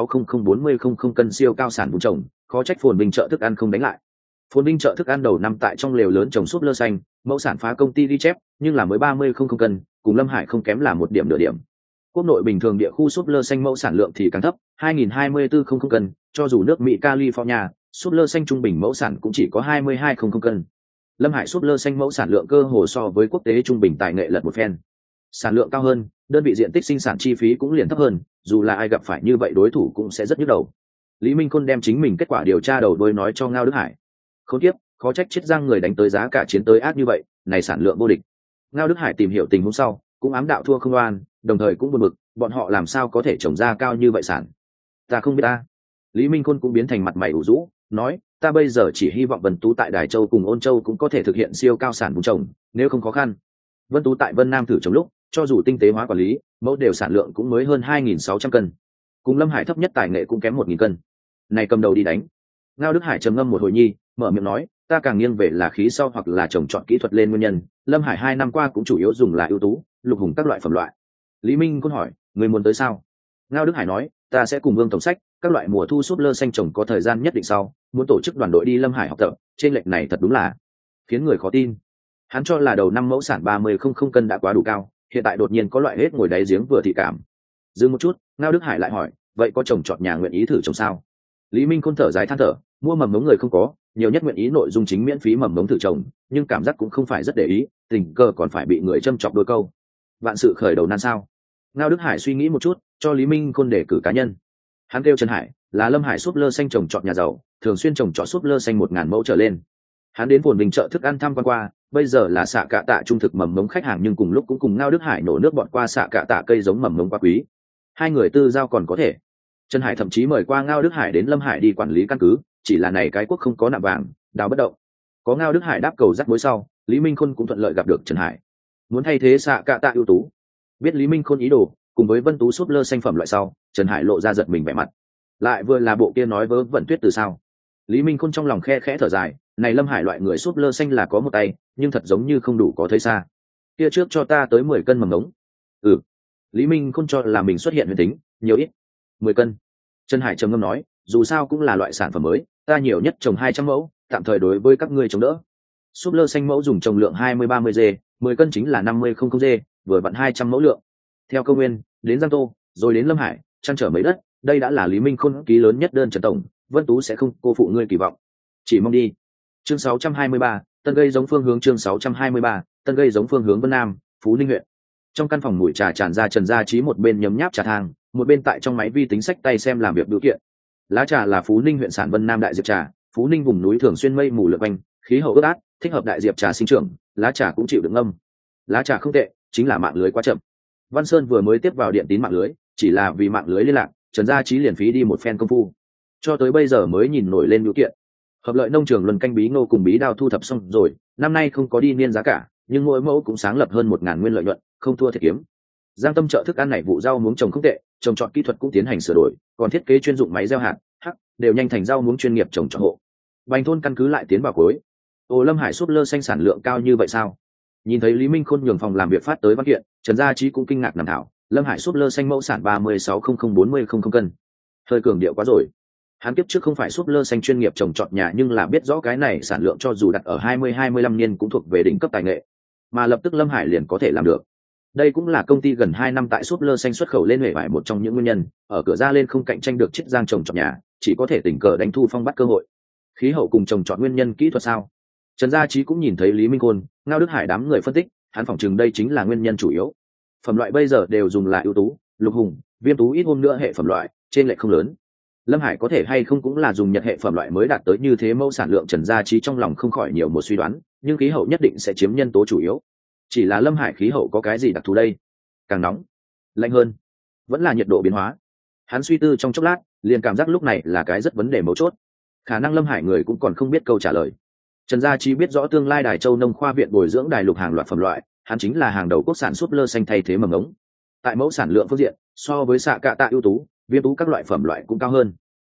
36004000 cân siêu cao sản vùng trồng, khó trách Phồn Vinh chợ thức ăn không đánh lại. Phồn Vinh chợ thức ăn đầu năm tại trong lều lớn trồng súp lơ xanh, mẫu sản phá công ty ghi chép, nhưng là mới 30,000 cân, cùng Lâm Hải không kém là một điểm nửa điểm. Quốc nội bình thường địa khu súp lơ xanh mẫu sản lượng thì càng thấp, 2024,000 cân, cho dù nước Mỹ California, súp lơ xanh trung bình mẫu sản cũng chỉ có 22,000 cân. Lâm Hải súp lơ xanh mẫu sản lượng cơ hồ so với quốc tế trung bình tài nghệ lật một phen. Sản lượng cao hơn, đơn vị diện tích sinh sản chi phí cũng liền thấp hơn, dù là ai gặp phải như vậy đối thủ cũng sẽ rất nhức đầu. Lý Minh Khôn đem chính mình kết quả điều tra đầu đuôi nói cho Ngao Đức Hải. Không tiếp, khó trách Chiết Giang người đánh tới giá cả chiến tới ác như vậy, này sản lượng vô địch. Ngao Đức Hải tìm hiểu tình huống sau, cũng ám đạo thua không oan, đồng thời cũng buồn bực, bọn họ làm sao có thể trồng ra cao như vậy sản. Ta không biết ta. Lý Minh Khôn cũng biến thành mặt mày ủ rũ, nói, ta bây giờ chỉ hy vọng Vân Tú tại Đài Châu cùng Ôn Châu cũng có thể thực hiện siêu cao sản vùng trồng, nếu không khó khăn. Vân Tú tại Vân Nam thử trồng lúc, cho dù tinh tế hóa quản lý, mẫu đều sản lượng cũng mới hơn 2.600 cân. Cùng Lâm Hải thấp nhất tài nghệ cũng kém 1.000 cân. Này cầm đầu đi đánh. Ngao Đức Hải trầm ngâm một hồi nhi, mở miệng nói, ta càng nghiêng về là khí sau hoặc là trồng trọt kỹ thuật lên nguyên nhân. Lâm Hải 2 năm qua cũng chủ yếu dùng là ưu tú, lục hùng các loại phẩm loại. Lý Minh Khôn hỏi, người muốn tới sao? Ngao Đức Hải nói, ta sẽ cùng Vương tổng sách, các loại mùa thu súp lơ xanh trồng có thời gian nhất định sau, muốn tổ chức đoàn đội đi Lâm Hải học tập. Trên lệch này thật đúng là khiến người khó tin. Hắn cho là đầu năm mẫu sản 30,000 cân đã quá đủ cao, hiện tại đột nhiên có loại hết ngồi đáy giếng vừa thị cảm. Dừng một chút, Ngao Đức Hải lại hỏi, vậy có trồng trọt nhà nguyện ý thử trồng sao? Lý Minh Khôn thở dài than thở, mua mầm mống người không có, nhiều nhất nguyện ý nội dung chính miễn phí mầm mống thử trồng, nhưng cảm giác cũng không phải rất để ý, tình cờ còn phải bị người châm chọc đôi câu. Vạn sự khởi đầu nan sao? Ngao Đức Hải suy nghĩ một chút, cho Lý Minh Khôn đề cử cá nhân. Hắn kêu Trần Hải, là Lâm Hải súp lơ xanh trồng trọt nhà giàu, thường xuyên trồng trọt súp lơ xanh 1.000 mẫu trở lên. Hắn đến Phồn Vinh chợ thức ăn tham quan qua, bây giờ là xạ cạ tạ trung thực mầm mống khách hàng, nhưng cùng lúc cũng cùng Ngao Đức Hải nổ nước bọn qua xạ cạ tạ cây giống mầm mống quá quý. Hai người tư giao còn có thể. Trần Hải thậm chí mời qua Ngao Đức Hải đến Lâm Hải đi quản lý căn cứ, chỉ là này cái quốc không có nạm vàng, đào bất động. Có Ngao Đức Hải đáp cầu dắt mối sau, Lý Minh Khôn cũng thuận lợi gặp được Trần Hải. Muốn thay thế xạ cạ tạ ưu tú. Biết Lý Minh Khôn ý đồ, cùng với Vân Tú súp lơ xanh phẩm loại sau, Trần Hải lộ ra giật mình vẻ mặt. Lại vừa là bộ kia nói vớ vẩn tuyết từ sao? Lý Minh Khôn trong lòng khe khẽ thở dài, này Lâm Hải loại người súp lơ xanh là có một tay, nhưng thật giống như không đủ có thấy xa. Kia trước cho ta tới 10 cân mầm ngống. Ừ. Lý Minh Khôn cho là mình xuất hiện huyền tính, nhiều ít. 10 cân. Trần Hải trầm ngâm nói, dù sao cũng là loại sản phẩm mới, ta nhiều nhất trồng 200 mẫu, tạm thời đối với các ngươi trồng đỡ. Súp lơ xanh mẫu dùng trồng lượng 20-30 g, 10 cân chính là 50-00 g, vừa vặn 200 mẫu lượng. Theo Công Nguyên, đến Giang Tô, rồi đến Lâm Hải, chăn trở mấy đất, đây đã là Lý Minh Khôn ký lớn nhất đơn Trần tổng, Vân Tú sẽ không cô phụ ngươi kỳ vọng. Chỉ mong đi. Chương 623, tân gây giống phương hướng chương 623, tân gây giống phương hướng Vân Nam, Phú Ninh huyện. Trong căn phòng mùi trà tràn ra, Trần Gia Trí một bên nhấm nháp trà thang, một bên tại trong máy vi tính sách tay xem làm việc biểu kiện. Lá trà là Phú Ninh huyện sản Vân Nam đại diệp trà, Phú Ninh vùng núi thường xuyên mây mù lượn quanh, khí hậu ướt át, thích hợp đại diệp trà sinh trưởng, lá trà cũng chịu được ngâm. Lá trà không tệ, chính là mạng lưới quá chậm. Văn Sơn vừa mới tiếp vào điện tín mạng lưới, chỉ là vì mạng lưới liên lạc, Trần Gia Trí liền phí đi một phen công phu, cho tới bây giờ mới nhìn nổi lên biểu kiện. Hợp lợi nông trường luân canh bí ngô cùng bí đao thu thập xong rồi, năm nay không có đi niên giá cả, nhưng mỗi mẫu cũng sáng lập hơn 1.000 nguyên lợi nhuận, không thua thiệt kiếm. Giang Tâm chợ thức ăn này vụ rau muống trồng không tệ, trồng trọt kỹ thuật cũng tiến hành sửa đổi, còn thiết kế chuyên dụng máy gieo hạt, đều nhanh thành rau muống chuyên nghiệp trồng trọt hộ. Bành thôn căn cứ lại tiến vào cuối. Ồ, Lâm Hải súp lơ xanh sản lượng cao như vậy sao? Nhìn thấy Lý Minh Khôn nhường phòng làm việc phát tới văn kiện, Trần Gia Trí cũng kinh ngạc nằm thảo, Lâm Hải súp lơ xanh mẫu sản 36,040,000 cân. Hơi cường điệu quá rồi. Hắn kiếp trước không phải súp lơ xanh chuyên nghiệp trồng trọt nhà, nhưng là biết rõ cái này sản lượng cho dù đặt ở 20-25 niên cũng thuộc về đỉnh cấp tài nghệ, mà lập tức Lâm Hải liền có thể làm được. Đây cũng là công ty gần 2 năm tại súp lơ xanh xuất khẩu lên hệ vải một trong những nguyên nhân, ở cửa ra lên không cạnh tranh được Chiết Giang trồng trọt nhà, chỉ có thể tình cờ đánh thu phong bắt cơ hội. Khí hậu cùng trồng trọt nguyên nhân kỹ thuật sao? Trần Gia Trí cũng nhìn thấy Lý Minh Khôn, Ngao Đức Hải đám người phân tích, hắn phỏng chừng đây chính là nguyên nhân chủ yếu. Phẩm loại bây giờ đều dùng là ưu tú, lục hùng, viêm tú ít hôm nữa hệ phẩm loại, trên lệch không lớn. Lâm Hải có thể hay không cũng là dùng nhật hệ phẩm loại mới đạt tới như thế mẫu sản lượng, Trần Gia Trí trong lòng không khỏi nhiều một suy đoán, nhưng khí hậu nhất định sẽ chiếm nhân tố chủ yếu. Chỉ là Lâm Hải khí hậu có cái gì đặc thù đây? Càng nóng, lạnh hơn, vẫn là nhiệt độ biến hóa. Hắn suy tư trong chốc lát, liền cảm giác lúc này là cái rất vấn đề mấu chốt. Khả năng Lâm Hải người cũng còn không biết câu trả lời. Trần Gia Trí biết rõ tương lai Đài Châu Nông khoa viện bồi dưỡng đài lục hàng loạt phẩm loại, hắn chính là hàng đầu quốc sản súp lơ xanh thay thế mầm ngống. Tại mẫu sản lượng phương diện, so với xạ cạ tạ ưu tú, viêm tú các loại phẩm loại cũng cao hơn.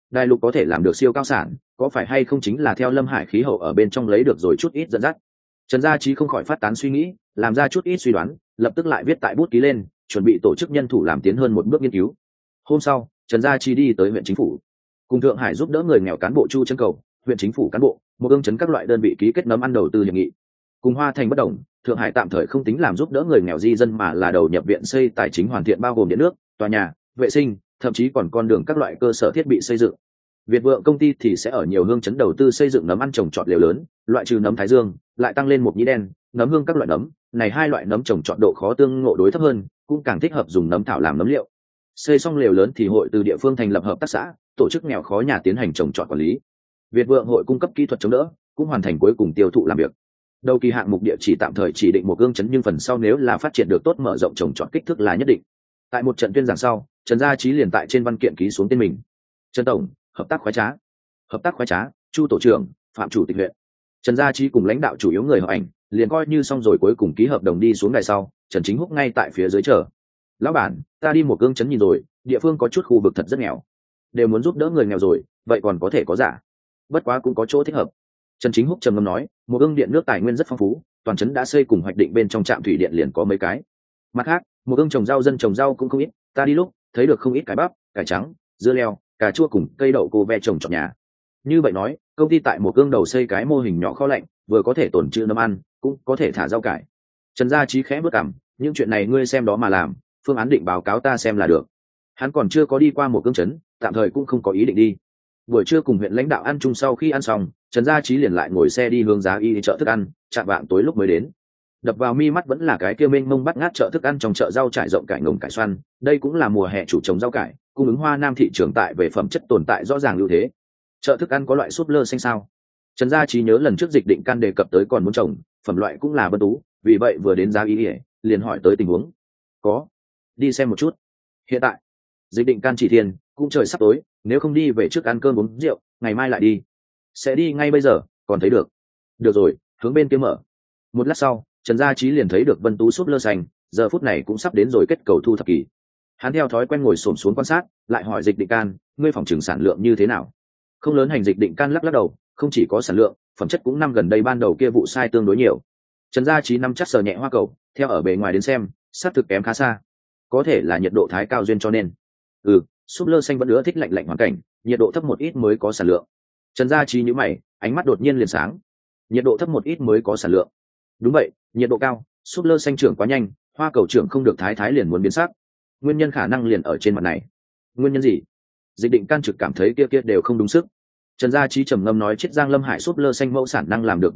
đại lục có thể làm được siêu cao sản, có phải hay không chính là theo Lâm Hải khí hậu ở bên trong lấy được rồi chút ít dẫn dắt. Trần Gia Chí không khỏi phát tán suy nghĩ, làm ra chút ít suy đoán, lập tức lại viết tại bút ký lên, chuẩn bị tổ chức nhân thủ làm tiến hơn một bước nghiên cứu. Hôm sau, Trần Gia Chí đi tới huyện chính phủ, cùng Thượng Hải giúp đỡ người nghèo cán bộ Chu Trấn Cầu, huyện chính phủ cán bộ, một ương chấn các loại đơn vị ký kết nấm ăn đầu tư hiệp nghị. Cùng Hoa Thành bất đồng, Thượng Hải tạm thời không tính làm giúp đỡ người nghèo di dân mà là đầu nhập viện xây tài chính hoàn thiện bao gồm điện nước, tòa nhà, vệ sinh, thậm chí còn con đường các loại cơ sở thiết bị xây dựng. Việt Vượng công ty thì sẽ ở nhiều hương chấn đầu tư xây dựng nấm ăn trồng trọt lều lớn, loại trừ nấm thái dương, lại tăng lên một nhĩ đen, nấm hương các loại nấm, này hai loại nấm trồng trọt độ khó tương ngộ đối thấp hơn, cũng càng thích hợp dùng nấm thảo làm nấm liệu. Xây xong lều lớn thì hội từ địa phương thành lập hợp tác xã, tổ chức nghèo khó nhà tiến hành trồng trọt quản lý. Việt Vượng hội cung cấp kỹ thuật chống đỡ, cũng hoàn thành cuối cùng tiêu thụ làm việc. Đầu kỳ hạng mục địa chỉ tạm thời chỉ định một gương chấn, nhưng phần sau nếu là phát triển được tốt mở rộng trồng trọt kích thước là nhất định. Tại một trận tuyên giảng sau, Trần Gia Chí liền tại trên văn kiện ký xuống tên mình. Trần tổng, hợp tác khoái trá. Hợp tác khoái trá, Chu tổ trưởng, Phạm chủ tịch huyện. Trần Gia Chí cùng lãnh đạo chủ yếu người hợp ảnh, liền coi như xong rồi, cuối cùng ký hợp đồng đi xuống đài sau, Trần Chính Húc ngay tại phía dưới chờ. Lão bản, ta đi một gương chấn nhìn rồi, địa phương có chút khu vực thật rất nghèo, đều muốn giúp đỡ người nghèo rồi, vậy còn có thể có giả, bất quá cũng có chỗ thích hợp. Trần Chính Húc trầm ngâm nói, một ương điện nước tài nguyên rất phong phú, toàn trấn đã xây cùng hoạch định bên trong trạm thủy điện liền có mấy cái. Mặt khác, một ương trồng rau, dân trồng rau cũng không ít, ta đi lúc thấy được không ít cải bắp, cải trắng, dưa leo, cà chua cùng cây đậu cô ve trồng trọt nhà. Như vậy nói, công ty tại một ương đầu xây cái mô hình nhỏ kho lạnh, vừa có thể tồn trữ nấm ăn, cũng có thể thả rau cải. Trần Gia Chí khẽ bước cằm, những chuyện này ngươi xem đó mà làm, phương án định báo cáo ta xem là được. Hắn còn chưa có đi qua một cương trấn, tạm thời cũng không có ý định đi. Buổi trưa cùng huyện lãnh đạo ăn chung sau khi ăn xong, Trần Gia Chí liền lại ngồi xe đi hướng Giá Y chợ thức ăn, chạm vạng tối lúc mới đến. Đập vào mi mắt vẫn là cái kia mênh mông bắt ngát chợ thức ăn trong chợ rau trải rộng cải ngồng cải xoăn, đây cũng là mùa hè chủ trồng rau cải, cung ứng Hoa Nam thị trường tại về phẩm chất tồn tại rõ ràng ưu thế. Chợ thức ăn có loại súp lơ xanh sao? Trần Gia Chí nhớ lần trước Dịch Định Can đề cập tới còn muốn trồng, phẩm loại cũng là bân tú, vì vậy vừa đến Giá Y liền hỏi tới tình huống. Có, đi xem một chút. Hiện tại Dịch Định Can chỉ thiên, cũng trời sắp tối, nếu không đi về trước ăn cơm uống rượu, ngày mai lại đi. Sẽ đi ngay bây giờ, còn thấy được. Được rồi, hướng bên kia mở. Một lát sau, Trần Gia Chí liền thấy được vân tú súp lơ xanh, giờ phút này cũng sắp đến rồi kết cầu thu thập kỳ. Hắn theo thói quen ngồi xổm xuống quan sát, lại hỏi Dịch Định Can, ngươi phòng trừng sản lượng như thế nào? Không lớn. Hành Dịch Định Can lắc đầu, không chỉ có sản lượng, phẩm chất cũng năm gần đây ban đầu kia vụ sai tương đối nhiều. Trần Gia Chí nắm chắc sờ nhẹ hoa cầu, theo ở bề ngoài đến xem, sát thực kém khá xa. Có thể là nhiệt độ thái cao duyên cho nên. Súp lơ xanh vẫn ưa thích lạnh lạnh hoàn cảnh, nhiệt độ thấp một ít mới có sản lượng. Trần Gia Chí nhíu mày, ánh mắt đột nhiên liền sáng. Nhiệt độ thấp một ít mới có sản lượng? Đúng vậy, nhiệt độ cao, súp lơ xanh trưởng quá nhanh, hoa cầu trưởng không được thái liền muốn biến sắc. Nguyên nhân khả năng liền ở trên mặt này. Nguyên nhân gì? Dịch Định Can trực cảm thấy kia đều không đúng sức. Trần Gia Chí trầm ngâm nói, chiết Giang Lâm Hải súp lơ xanh mẫu sản năng làm được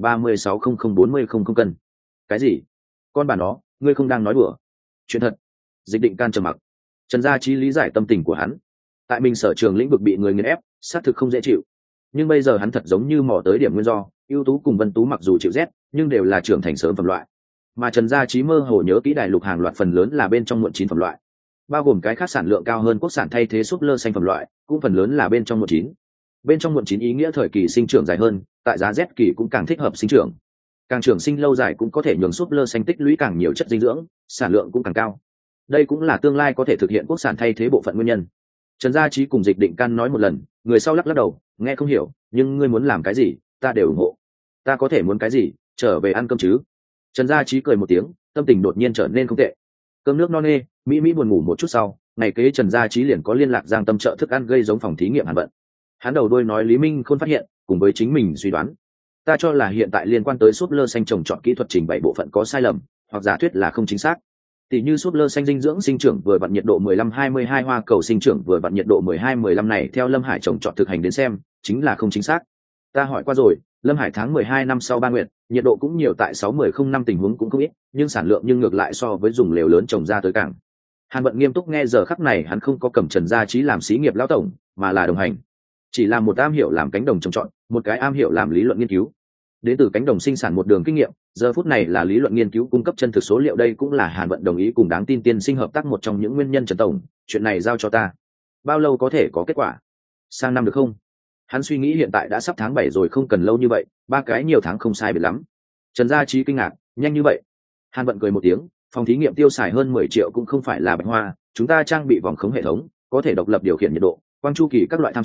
36,040 cân. Cái gì? Con bà nó, ngươi không đang nói đùa? Chuyện thật. Dịch Định Can trầm mặc. Trần Gia Chí lý giải tâm tình của hắn. Tại mình sở trường lĩnh vực bị người nghiền ép, xác thực không dễ chịu. Nhưng bây giờ hắn thật giống như mò tới điểm nguyên do, ưu tú cùng vân tú mặc dù chịu rét, nhưng đều là trưởng thành sớm phẩm loại. Mà Trần Gia Chí mơ hồ nhớ kỹ đại lục hàng loạt phần lớn là bên trong muộn chín phẩm loại, bao gồm cái khác sản lượng cao hơn quốc sản thay thế súp lơ xanh phẩm loại, cũng phần lớn là bên trong muộn chín. Bên trong muộn chín ý nghĩa thời kỳ sinh trưởng dài hơn, tại giá rét kỳ cũng càng thích hợp sinh trưởng. Càng trưởng sinh lâu dài cũng có thể nhường súp lơ xanh tích lũy càng nhiều chất dinh dưỡng, sản lượng cũng càng cao. Đây cũng là tương lai có thể thực hiện quốc sản thay thế bộ phận nguyên nhân. Trần Gia Chí cùng Dịch Định Can nói một lần, người sau lắc đầu, nghe không hiểu, nhưng ngươi muốn làm cái gì, ta đều ủng hộ. Ta có thể muốn cái gì, trở về ăn cơm chứ? Trần Gia Chí cười một tiếng, tâm tình đột nhiên trở nên không tệ. Cơm nước no nê, mỹ buồn ngủ một chút sau, ngày kế Trần Gia Chí liền có liên lạc Giang Tâm chợ thức ăn gây giống phòng thí nghiệm Hàn Vận. Hắn đầu đuôi nói Lý Minh Khôn phát hiện, cùng với chính mình suy đoán. Ta cho là hiện tại liên quan tới súp lơ xanh trồng trọt kỹ thuật trình bày bộ phận có sai lầm, hoặc giả thuyết là không chính xác. Tỷ như súp lơ xanh dinh dưỡng sinh trưởng vừa vặn nhiệt độ 15-22, hoa cầu sinh trưởng vừa vặn nhiệt độ 12-15 này theo Lâm Hải trồng trọt thực hành đến xem, chính là không chính xác. Ta hỏi qua rồi, Lâm Hải tháng 12 năm sau 3 nguyệt, nhiệt độ cũng nhiều tại 60-05 tình huống cũng không ít, nhưng sản lượng nhưng ngược lại so với dùng lều lớn trồng ra tới cảng. Hàn Vận nghiêm túc nghe, giờ khắc này hắn không có cầm Trần Gia Chí làm xí nghiệp lão tổng, mà là đồng hành. Chỉ là một am hiểu làm cánh đồng trồng trọt, một cái am hiểu làm lý luận nghiên cứu. Đến từ cánh đồng sinh sản một đường kinh nghiệm, giờ phút này là lý luận nghiên cứu cung cấp chân thực số liệu, đây cũng là Hàn Vận đồng ý cùng đáng tin tiên sinh hợp tác một trong những nguyên nhân. Trần tổng, chuyện này giao cho ta. Bao lâu có thể có kết quả? Sang năm được không? Hắn suy nghĩ hiện tại đã sắp tháng 7 rồi, không cần lâu như vậy, 3 cái nhiều tháng không sai biệt lắm. Trần Gia Chí kinh ngạc, nhanh như vậy? Hàn Vận cười một tiếng, phòng thí nghiệm tiêu xài hơn 10 triệu cũng không phải là bạch hoa, chúng ta trang bị vòng khống hệ thống, có thể độc lập điều khiển nhiệt độ, quang chu kỳ các loại tham số,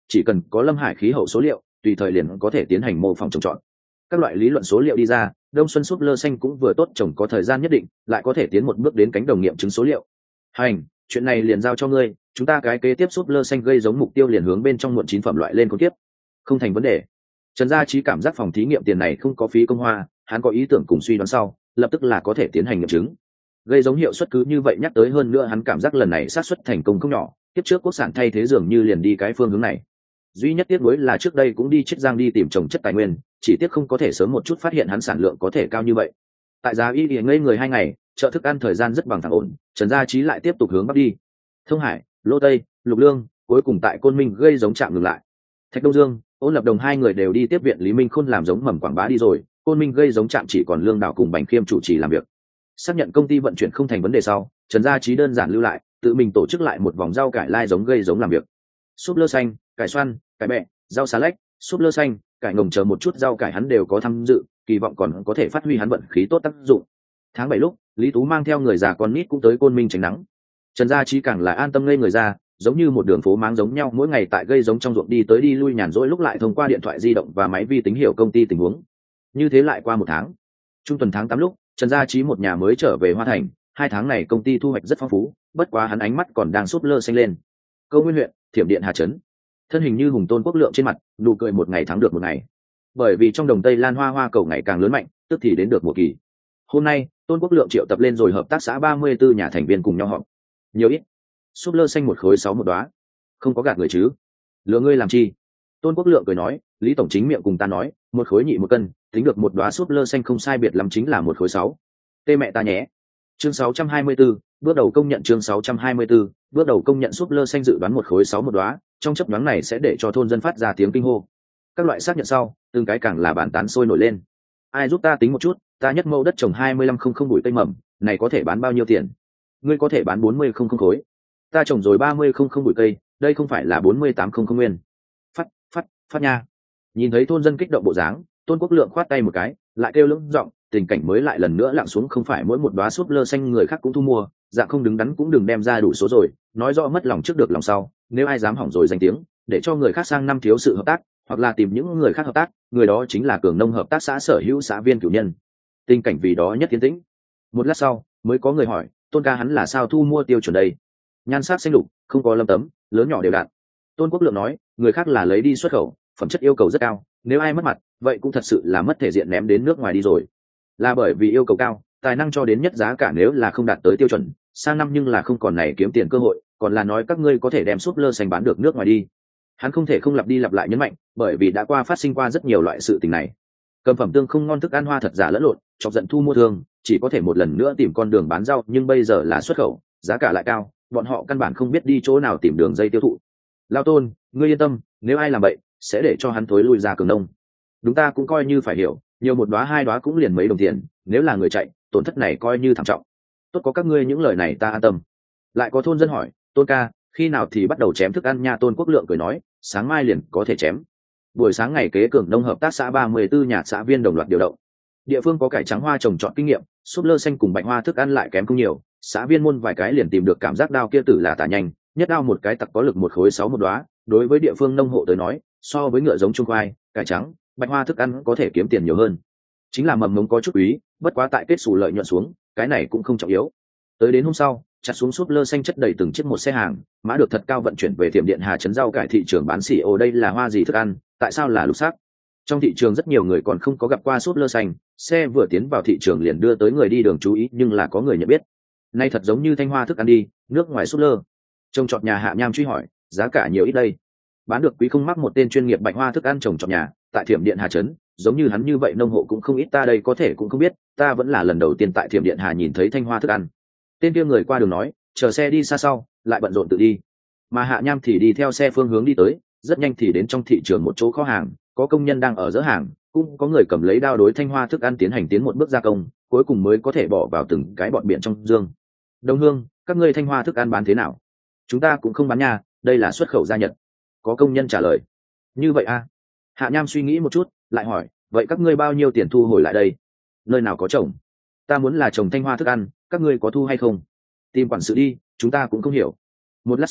chỉ cần có lâm hải khí hậu số liệu tùy thời liền có thể tiến hành mô phỏng trồng trọt. Các loại lý luận số liệu đi ra, đông xuân súp lơ xanh cũng vừa tốt trồng có thời gian nhất định, lại có thể tiến một bước đến cánh đồng nghiệm chứng số liệu. Hành, chuyện này liền giao cho ngươi, chúng ta cái kế tiếp súp lơ xanh gây giống mục tiêu liền hướng bên trong muộn 9 phẩm loại lên con tiếp. Không thành vấn đề. Trần Gia Chí cảm giác phòng thí nghiệm tiền này không có phí công hoa, hắn có ý tưởng cùng suy đoán sau, lập tức là có thể tiến hành nghiệm chứng. Gây giống hiệu suất cứ như vậy nhắc tới hơn nữa hắn cảm giác lần này xác suất thành công không nhỏ, tiếp trước quốc sản thay thế dường như liền đi cái phương hướng này. Duy nhất tiếc nuối là trước đây cũng đi Chiết Giang đi tìm trồng chất tài nguyên, chỉ tiếc không có thể sớm một chút phát hiện hắn sản lượng có thể cao như vậy. Tại Giá Y Lìa ngây người 2 ngày, chợ thức ăn thời gian rất bằng phẳng ổn, Trần Gia Chí lại tiếp tục hướng bắc đi. Thông Hải, Lô Tây, Lục Lương, cuối cùng tại Côn Minh gây giống trạm ngừng lại. Thạch Đông Dương, Ôn Lập Đồng 2 người đều đi tiếp viện Lý Minh Khôn làm giống mầm quảng bá đi rồi, Côn Minh gây giống trạm chỉ còn Lương Đảo cùng Bành Khiêm chủ trì làm việc. Xác nhận công ty vận chuyển không thành vấn đề sau, Trần Gia Chí đơn giản lưu lại, tự mình tổ chức lại một vòng rau cải lai giống gây giống làm việc. Súp lơ xanh, cải xoăn, cải bẹ, rau xà lách, súp lơ xanh, cải ngồng chờ một chút rau cải hắn đều có tham dự, kỳ vọng còn có thể phát huy hắn vận khí tốt tác dụng. Tháng 7 lúc, Lý Tú mang theo người già con nít cũng tới Côn Minh tránh nắng. Trần Gia Chí càng là an tâm ngây người ra, giống như một đường phố máng giống nhau, mỗi ngày tại gây giống trong ruộng đi tới đi lui nhàn rỗi lúc lại thông qua điện thoại di động và máy vi tính hiểu công ty tình huống. Như thế lại qua 1 tháng. Trung tuần tháng 8 lúc, Trần Gia Chí một nhà mới trở về Hoa Thành, 2 tháng này công ty thu hoạch rất phong phú, bất quá hắn ánh mắt còn đang súp lơ xanh lên. Câu Nguyên huyện, Thiểm Điện Hà Trấn. Thân hình như hùng tôn quốc lượng trên mặt, nụ cười một ngày thắng được một ngày. Bởi vì trong đồng Tây Lan hoa cầu ngày càng lớn mạnh, tức thì đến được mùa kỳ. Hôm nay, Tôn Quốc Lượng triệu tập lên rồi hợp tác xã 34 nhà thành viên cùng nhau họp. Nhiều ít? Súp lơ xanh 1 khối 6 một đóa. Không có gạt người chứ? Lừa ngươi làm chi? Tôn Quốc Lượng cười nói, Lý tổng chính miệng cùng ta nói, 1 khối nhị 1 cân, tính được một đóa súp lơ xanh không sai biệt lắm chính là 1 khối 6. Tê mẹ ta nhé. Chương 624, bước đầu công nhận chương 624, bước đầu công nhận súp lơ xanh dự đoán 1 khối 6 một đóa, trong chấp đoán này sẽ để cho thôn dân phát ra tiếng kinh hô. Các loại xác nhận sau, từng cái càng là bàn tán sôi nổi lên. Ai giúp ta tính một chút, ta nhất mẫu đất trồng 25 không bụi cây mầm, này có thể bán bao nhiêu tiền? Ngươi có thể bán 40 không khối. Ta trồng rồi 30 không bụi cây, đây không phải là 48 không nguyên. Phát nha. Nhìn thấy thôn dân kích động bộ dáng, Tôn Quốc Lượng khoát tay một cái, lại kêu lưỡng giọng, tình cảnh mới lại lần nữa lặng xuống, không phải mỗi một đóa súp lơ xanh người khác cũng thu mua, dạng không đứng đắn cũng đừng đem ra đủ số rồi, nói rõ mất lòng trước được lòng sau, nếu ai dám hỏng rồi danh tiếng, để cho người khác sang năm thiếu sự hợp tác, hoặc là tìm những người khác hợp tác, người đó chính là Cường Nông hợp tác xã sở hữu xã viên cửu nhân. Tình cảnh vì đó nhất tiến tĩnh. Một lát sau, mới có người hỏi, Tôn ca hắn là sao thu mua tiêu chuẩn đây? Nhan sắc xanh lục, không có lâm tấm, lớn nhỏ đều đặn. Tôn Quốc Lượng nói, người khác là lấy đi xuất khẩu, phẩm chất yêu cầu rất cao, nếu ai mất mặt, vậy cũng thật sự là mất thể diện ném đến nước ngoài đi rồi. Là bởi vì yêu cầu cao, tài năng cho đến nhất giá cả nếu là không đạt tới tiêu chuẩn, sang năm nhưng là không còn này kiếm tiền cơ hội, còn là nói các ngươi có thể đem súp lơ xanh bán được nước ngoài đi. Hắn không thể không lặp đi lặp lại nhấn mạnh, bởi vì đã qua phát sinh qua rất nhiều loại sự tình này. Cầm phẩm tương không ngon thức ăn hoa thật giả lẫn lộn, chọc giận thu mua thương, chỉ có thể một lần nữa tìm con đường bán rau, nhưng bây giờ là xuất khẩu, giá cả lại cao, bọn họ căn bản không biết đi chỗ nào tìm đường dây tiêu thụ. Lao Tôn, ngươi yên tâm, nếu ai làm vậy, sẽ để cho hắn thối lui ra Cường Nông. Đúng ta cũng coi như phải hiểu, nhiều một đóa 2 đóa cũng liền mấy đồng tiền, nếu là người chạy, tổn thất này coi như thảm trọng. Tốt có các ngươi những lời này ta an tâm. Lại có thôn dân hỏi, Tôn ca, khi nào thì bắt đầu chém thức ăn nha? Tôn Quốc Lượng cười nói, sáng mai liền có thể chém. Buổi sáng ngày kế Cường Nông hợp tác xã 34 nhà xã viên đồng loạt điều động. Địa phương có cải trắng hoa trồng trọt kinh nghiệm, súp lơ xanh cùng bạch hoa thức ăn lại kém không nhiều, xã viên môn vài cái liền tìm được cảm giác đao kia tử là tả nhanh, nhất đao một cái tặc có lực 1 khối 6 một đóa. Đối với địa phương nông hộ tới nói, so với ngựa giống trung khoai, cải trắng, bạch hoa thức ăn có thể kiếm tiền nhiều hơn. Chính là mầm mống có chút quý, bất quá tại kết xù lợi nhuận xuống, cái này cũng không trọng yếu. Tới đến hôm sau, chặt xuống súp lơ xanh chất đầy từng chiếc một xe hàng, mã được thật cao vận chuyển về Thiểm Điện Hà Trấn rau cải thị trường bán xỉ. Ồ, đây là hoa gì thức ăn, tại sao là lục sắc? Trong thị trường rất nhiều người còn không có gặp qua súp lơ xanh, xe vừa tiến vào thị trường liền đưa tới người đi đường chú ý, nhưng là có người nhận biết. Nay thật giống như thanh hoa thức ăn đi, nước ngoài súp lơ. Trồng trọt nhà Hạ Nham truy hỏi, giá cả nhiều ít đây? Bán được quý không mắc một tên chuyên nghiệp bạch hoa thức ăn trồng trọt nhà, tại Thiểm Điện Hà Trấn, giống như hắn như vậy nông hộ cũng không ít, ta đây có thể cũng không biết, ta vẫn là lần đầu tiên tại Thiểm Điện Hà nhìn thấy thanh hoa thức ăn. Tên kia người qua đường nói, chờ xe đi xa sau, lại bận rộn tự đi. Mà Hạ Nham thì đi theo xe phương hướng đi tới, rất nhanh thì đến trong thị trường một chỗ kho hàng, có công nhân đang ở dỡ hàng, cũng có người cầm lấy đao đối thanh hoa thức ăn tiến hành tiến một bước gia công, cuối cùng mới có thể bỏ vào từng cái bọt biển trong dương. Đông Hương, các ngươi thanh hoa thức ăn bán thế nào? Chúng ta cũng không bán nha, đây là xuất khẩu ra Nhật. Có công nhân trả lời. Như vậy à? Hạ Nham suy nghĩ một chút, lại hỏi, vậy các ngươi bao nhiêu tiền thu hồi lại đây? Nơi nào có trồng? Ta muốn là trồng thanh hoa thức ăn, các ngươi có thu hay không? Tìm quản sự đi, chúng ta cũng không hiểu. Một lát sau,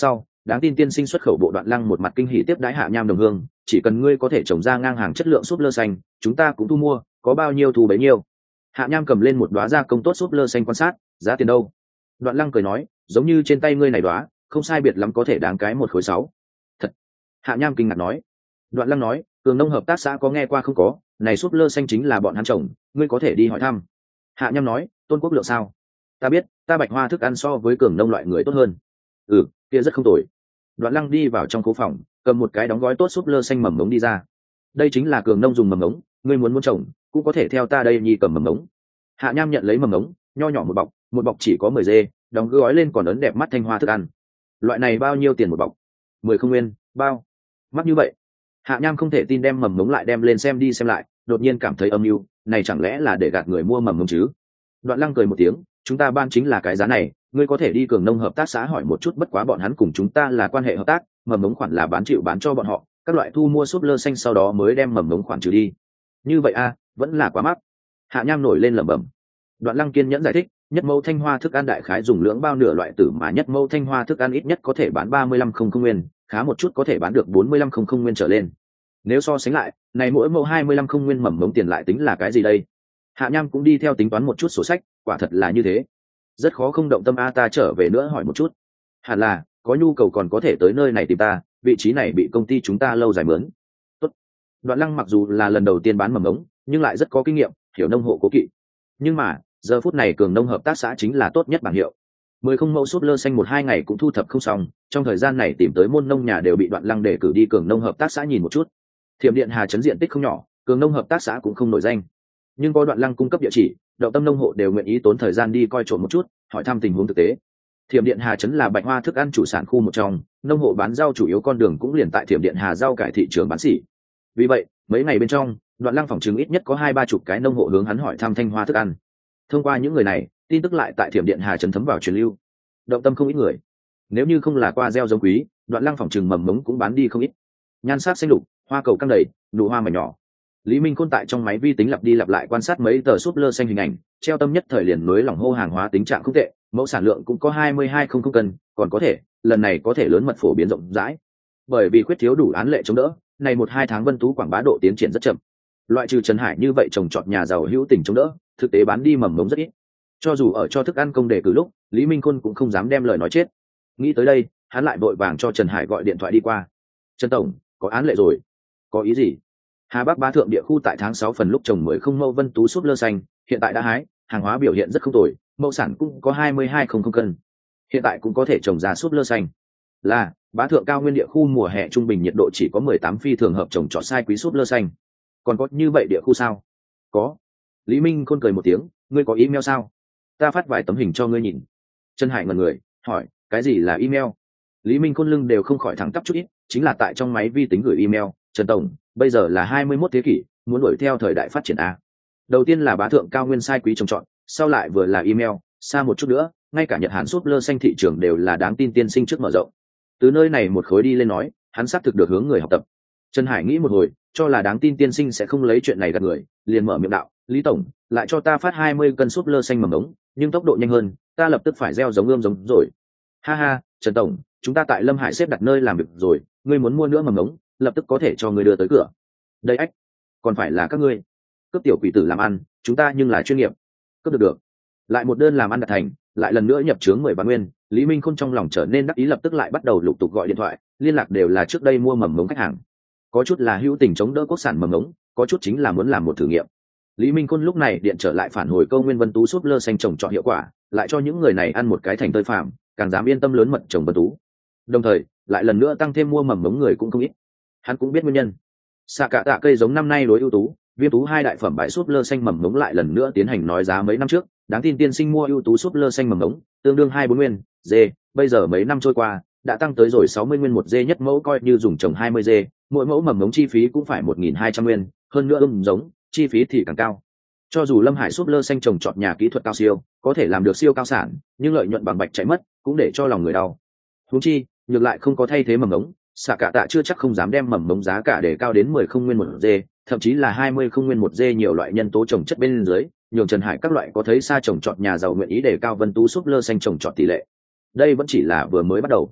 đáng tin tiên sinh xuất khẩu bộ Đoạn Lăng một mặt kinh hỉ tiếp đái Hạ Nham đồng hương, chỉ cần ngươi có thể trồng ra ngang hàng chất lượng súp lơ xanh, chúng ta cũng thu mua, có bao nhiêu thu bấy nhiêu. Hạ Nham cầm lên một đóa gia công tốt súp lơ xanh quan sát, giá tiền đâu? Đoạn Lăng cười nói, giống như trên tay ngươi này đóa, không sai biệt lắm có thể đáng cái 1,6 khối. Thật? Hạ Nham kinh ngạc nói. Đoạn Lăng nói, Cường Nông hợp tác xã có nghe qua không có, này súp lơ xanh chính là bọn hắn trồng, ngươi có thể đi hỏi thăm. Hạ Nham nói, Tôn Quốc Lượng sao? Ta biết, ta Bạch Hoa thức ăn so với Cường Nông loại người tốt hơn. Ừ, kia rất không tồi. Đoạn Lăng đi vào trong khu phòng, cầm một cái đóng gói tốt súp lơ xanh mầm ngống đi ra. Đây chính là Cường Nông dùng mầm ngống, ngươi muốn trồng, cũng có thể theo ta đây nhi cầm mầm ngống. Hạ Nham nhận lấy mầm ngống, nho nhỏ một bọc chỉ có 10 dê, đóng gói lên còn ấn đẹp mắt thanh hoa thức ăn. Loại này bao nhiêu tiền một bọc? 10 không nguyên, bao? Mắc như vậy? Hạ Nham không thể tin đem mầm ngống lại đem lên xem đi xem lại, đột nhiên cảm thấy âm mưu, này chẳng lẽ là để gạt người mua mầm ngống chứ? Đoạn Lăng cười một tiếng, chúng ta ban chính là cái giá này, ngươi có thể đi Cường Nông hợp tác xã hỏi một chút, bất quá bọn hắn cùng chúng ta là quan hệ hợp tác, mầm ngống khoản là chịu bán cho bọn họ, các loại thu mua súp lơ xanh sau đó mới đem mầm ngống khoản trừ đi. Như vậy a, vẫn là quá mắc. Hạ Nham nổi lên lẩm bẩm. Đoạn Lăng kiên nhẫn giải thích, nhất mẫu thanh hoa thức ăn đại khái dùng lưỡng bao nửa loại tử, mà nhất mẫu thanh hoa thức ăn ít nhất có thể bán 35 không nguyên, khá một chút có thể bán được 45 không nguyên trở lên. Nếu so sánh lại, này mỗi mẫu 25 không nguyên mầm ngống tiền lại tính là cái gì đây? Hạ Nham cũng đi theo tính toán một chút sổ sách, quả thật là như thế. Rất khó không động tâm a, ta trở về nữa hỏi một chút. Hẳn là có nhu cầu còn có thể tới nơi này tìm ta, vị trí này bị công ty chúng ta lâu dài mướn. Tốt. Đoạn Lăng mặc dù là lần đầu tiên bán mầm ngống, nhưng lại rất có kinh nghiệm, hiểu nông hộ cố kỵ. Nhưng mà giờ phút này Cường Nông hợp tác xã chính là tốt nhất bảng hiệu. 10 không mẫu súp lơ xanh 1-2 ngày cũng thu thập không xong, trong thời gian này tìm tới môn nông nhà đều bị Đoạn Lăng để cử đi Cường Nông hợp tác xã nhìn một chút. Thiểm Điện Hà trấn diện tích không nhỏ, Cường Nông hợp tác xã cũng không nổi danh, nhưng có Đoạn Lăng cung cấp địa chỉ, động tâm nông hộ đều nguyện ý tốn thời gian đi coi trộm một chút, hỏi thăm tình huống thực tế. Thiểm Điện Hà trấn là Bạch Hoa thức ăn chủ sản khu một trong, nông hộ bán rau chủ yếu con đường cũng liền tại Thiểm Điện Hà rau cải thị trường bán sỉ. Vì vậy mấy ngày bên trong, Đoạn Lăng phỏng chứng ít nhất có 20-30 cái nông hộ hướng hắn hỏi thăm thanh hoa thức ăn. Thông qua những người này, tin tức lại tại Thiểm Điện Hà trấn thấm vào truyền lưu, động tâm không ít người. Nếu như không là qua gieo giống quý, Đoạn Lăng phỏng trừng mầm mống cũng bán đi không ít. Nhan sắc xanh lục, hoa cầu căng đầy, nụ hoa mà nhỏ. Lý Minh Khôn tại trong máy vi tính lặp đi lặp lại quan sát mấy tờ súp lơ xanh hình ảnh, treo tâm nhất thời liền nối lỏng hô hàng hóa tính trạng không tệ, mẫu sản lượng cũng có 22 không cân, còn có thể, lần này có thể lớn mật phổ biến rộng rãi. Bởi vì khuyết thiếu đủ án lệ chống đỡ, này 1-2 tháng Vân Tú quảng bá độ tiến triển rất chậm. Loại trừ Trần Hải như vậy trồng trọt nhà giàu hữu tình chống đỡ, thực tế bán đi mầm ngống rất ít. Cho dù ở cho thức ăn công đề cử lúc, Lý Minh Khôn cũng không dám đem lời nói chết. Nghĩ tới đây, hắn lại vội vàng cho Trần Hải gọi điện thoại đi qua. Trần tổng, có án lệ rồi. Có ý gì? Hà Bắc Bá Thượng địa khu tại tháng 6 phần lúc trồng 10 không mẫu Vân Tú súp lơ xanh, hiện tại đã hái, hàng hóa biểu hiện rất không tồi, mẫu sản cũng có 22 không cân. Hiện tại cũng có thể trồng ra súp lơ xanh. Là, Bá Thượng cao nguyên địa khu mùa hè trung bình nhiệt độ chỉ có 18 phi thường hợp trồng trọt sai quý súp lơ xanh. Còn có như vậy địa khu sao? Có. Lý Minh Khôn cười một tiếng, ngươi có email sao? Ta phát vài tấm hình cho ngươi nhìn. Trần Hải ngẩn người, hỏi, cái gì là email? Lý Minh Khôn lưng đều không khỏi thẳng tắp chút ít, chính là tại trong máy vi tính gửi email. Trần tổng, bây giờ là 21 thế kỷ, muốn đuổi theo thời đại phát triển a. Đầu tiên là Bá Thượng cao nguyên sai quý trồng trọt, sau lại vừa là email, xa một chút nữa, ngay cả Nhật Hàn súp lơ xanh thị trường đều là đáng tin tiên sinh trước mở rộng. Từ nơi này một khối đi lên nói, hắn xác thực được hướng người học tập. Trần Hải nghĩ một hồi, cho là đáng tin tiên sinh sẽ không lấy chuyện này gạt người, liền mở miệng đạo, Lý tổng, lại cho ta phát 20 cân súp lơ xanh mầm ống, nhưng tốc độ nhanh hơn, ta lập tức phải gieo giống ươm giống rồi. Ha ha, Trần tổng, chúng ta tại Lâm Hải xếp đặt nơi làm việc rồi, ngươi muốn mua nữa mầm ống, lập tức có thể cho ngươi đưa tới cửa. Đây ách, còn phải là các ngươi cướp tiểu quỷ tử làm ăn, chúng ta nhưng là chuyên nghiệp. Cướp được. Lại một đơn làm ăn đạt thành, lại lần nữa nhập chướng 10 vạn nguyên. Lý Minh Khôn trong lòng trở nên đắc ý, lập tức lại bắt đầu lục tục gọi điện thoại, liên lạc đều là trước đây mua mầm ống khách hàng. Có chút là hữu tình chống đỡ quốc sản mầm ống, có chút chính là muốn làm một thử nghiệm. Lý Minh Khôn lúc này điện trở lại phản hồi câu nguyên Vân Tú súp lơ xanh trồng trọt hiệu quả, lại cho những người này ăn một cái thành tơi phạm, càng dám yên tâm lớn mật trồng Vân Tú. Đồng thời, lại lần nữa tăng thêm mua mầm ống người cũng không ít. Hắn cũng biết nguyên nhân. Xạ cả tạ cây giống năm nay đối ưu tú, Viêm Tú hai đại phẩm bãi súp lơ xanh mầm ống lại lần nữa tiến hành nói giá mấy năm trước, đáng tin tiên sinh mua ưu tú súp lơ xanh mầm ống, tương đương 24 nguyên, dê, bây giờ mấy năm trôi qua, đã tăng tới rồi 60 nguyên một dê nhất mẫu, coi như dùng trồng 20 dê, mỗi mẫu mầm ống chi phí cũng phải 1.200 nguyên, hơn nữa giống, chi phí thì càng cao. Cho dù Lâm Hải súp lơ xanh trồng trọt nhà kỹ thuật cao siêu, có thể làm được siêu cao sản, nhưng lợi nhuận bằng bạch chạy mất, cũng để cho lòng người đau. Huống chi, ngược lại không có thay thế mầm ống, xạ cả tạ chưa chắc không dám đem mầm ống giá cả để cao đến 10 không nguyên một dê, thậm chí là 20 không nguyên một dê, nhiều loại nhân tố trồng chất bên dưới, nhường Trần Hải các loại có thấy xa trồng trọt nhà giàu nguyện ý để cao Vân Tú súp lơ xanh trồng trọt tỷ lệ. Đây vẫn chỉ là vừa mới bắt đầu.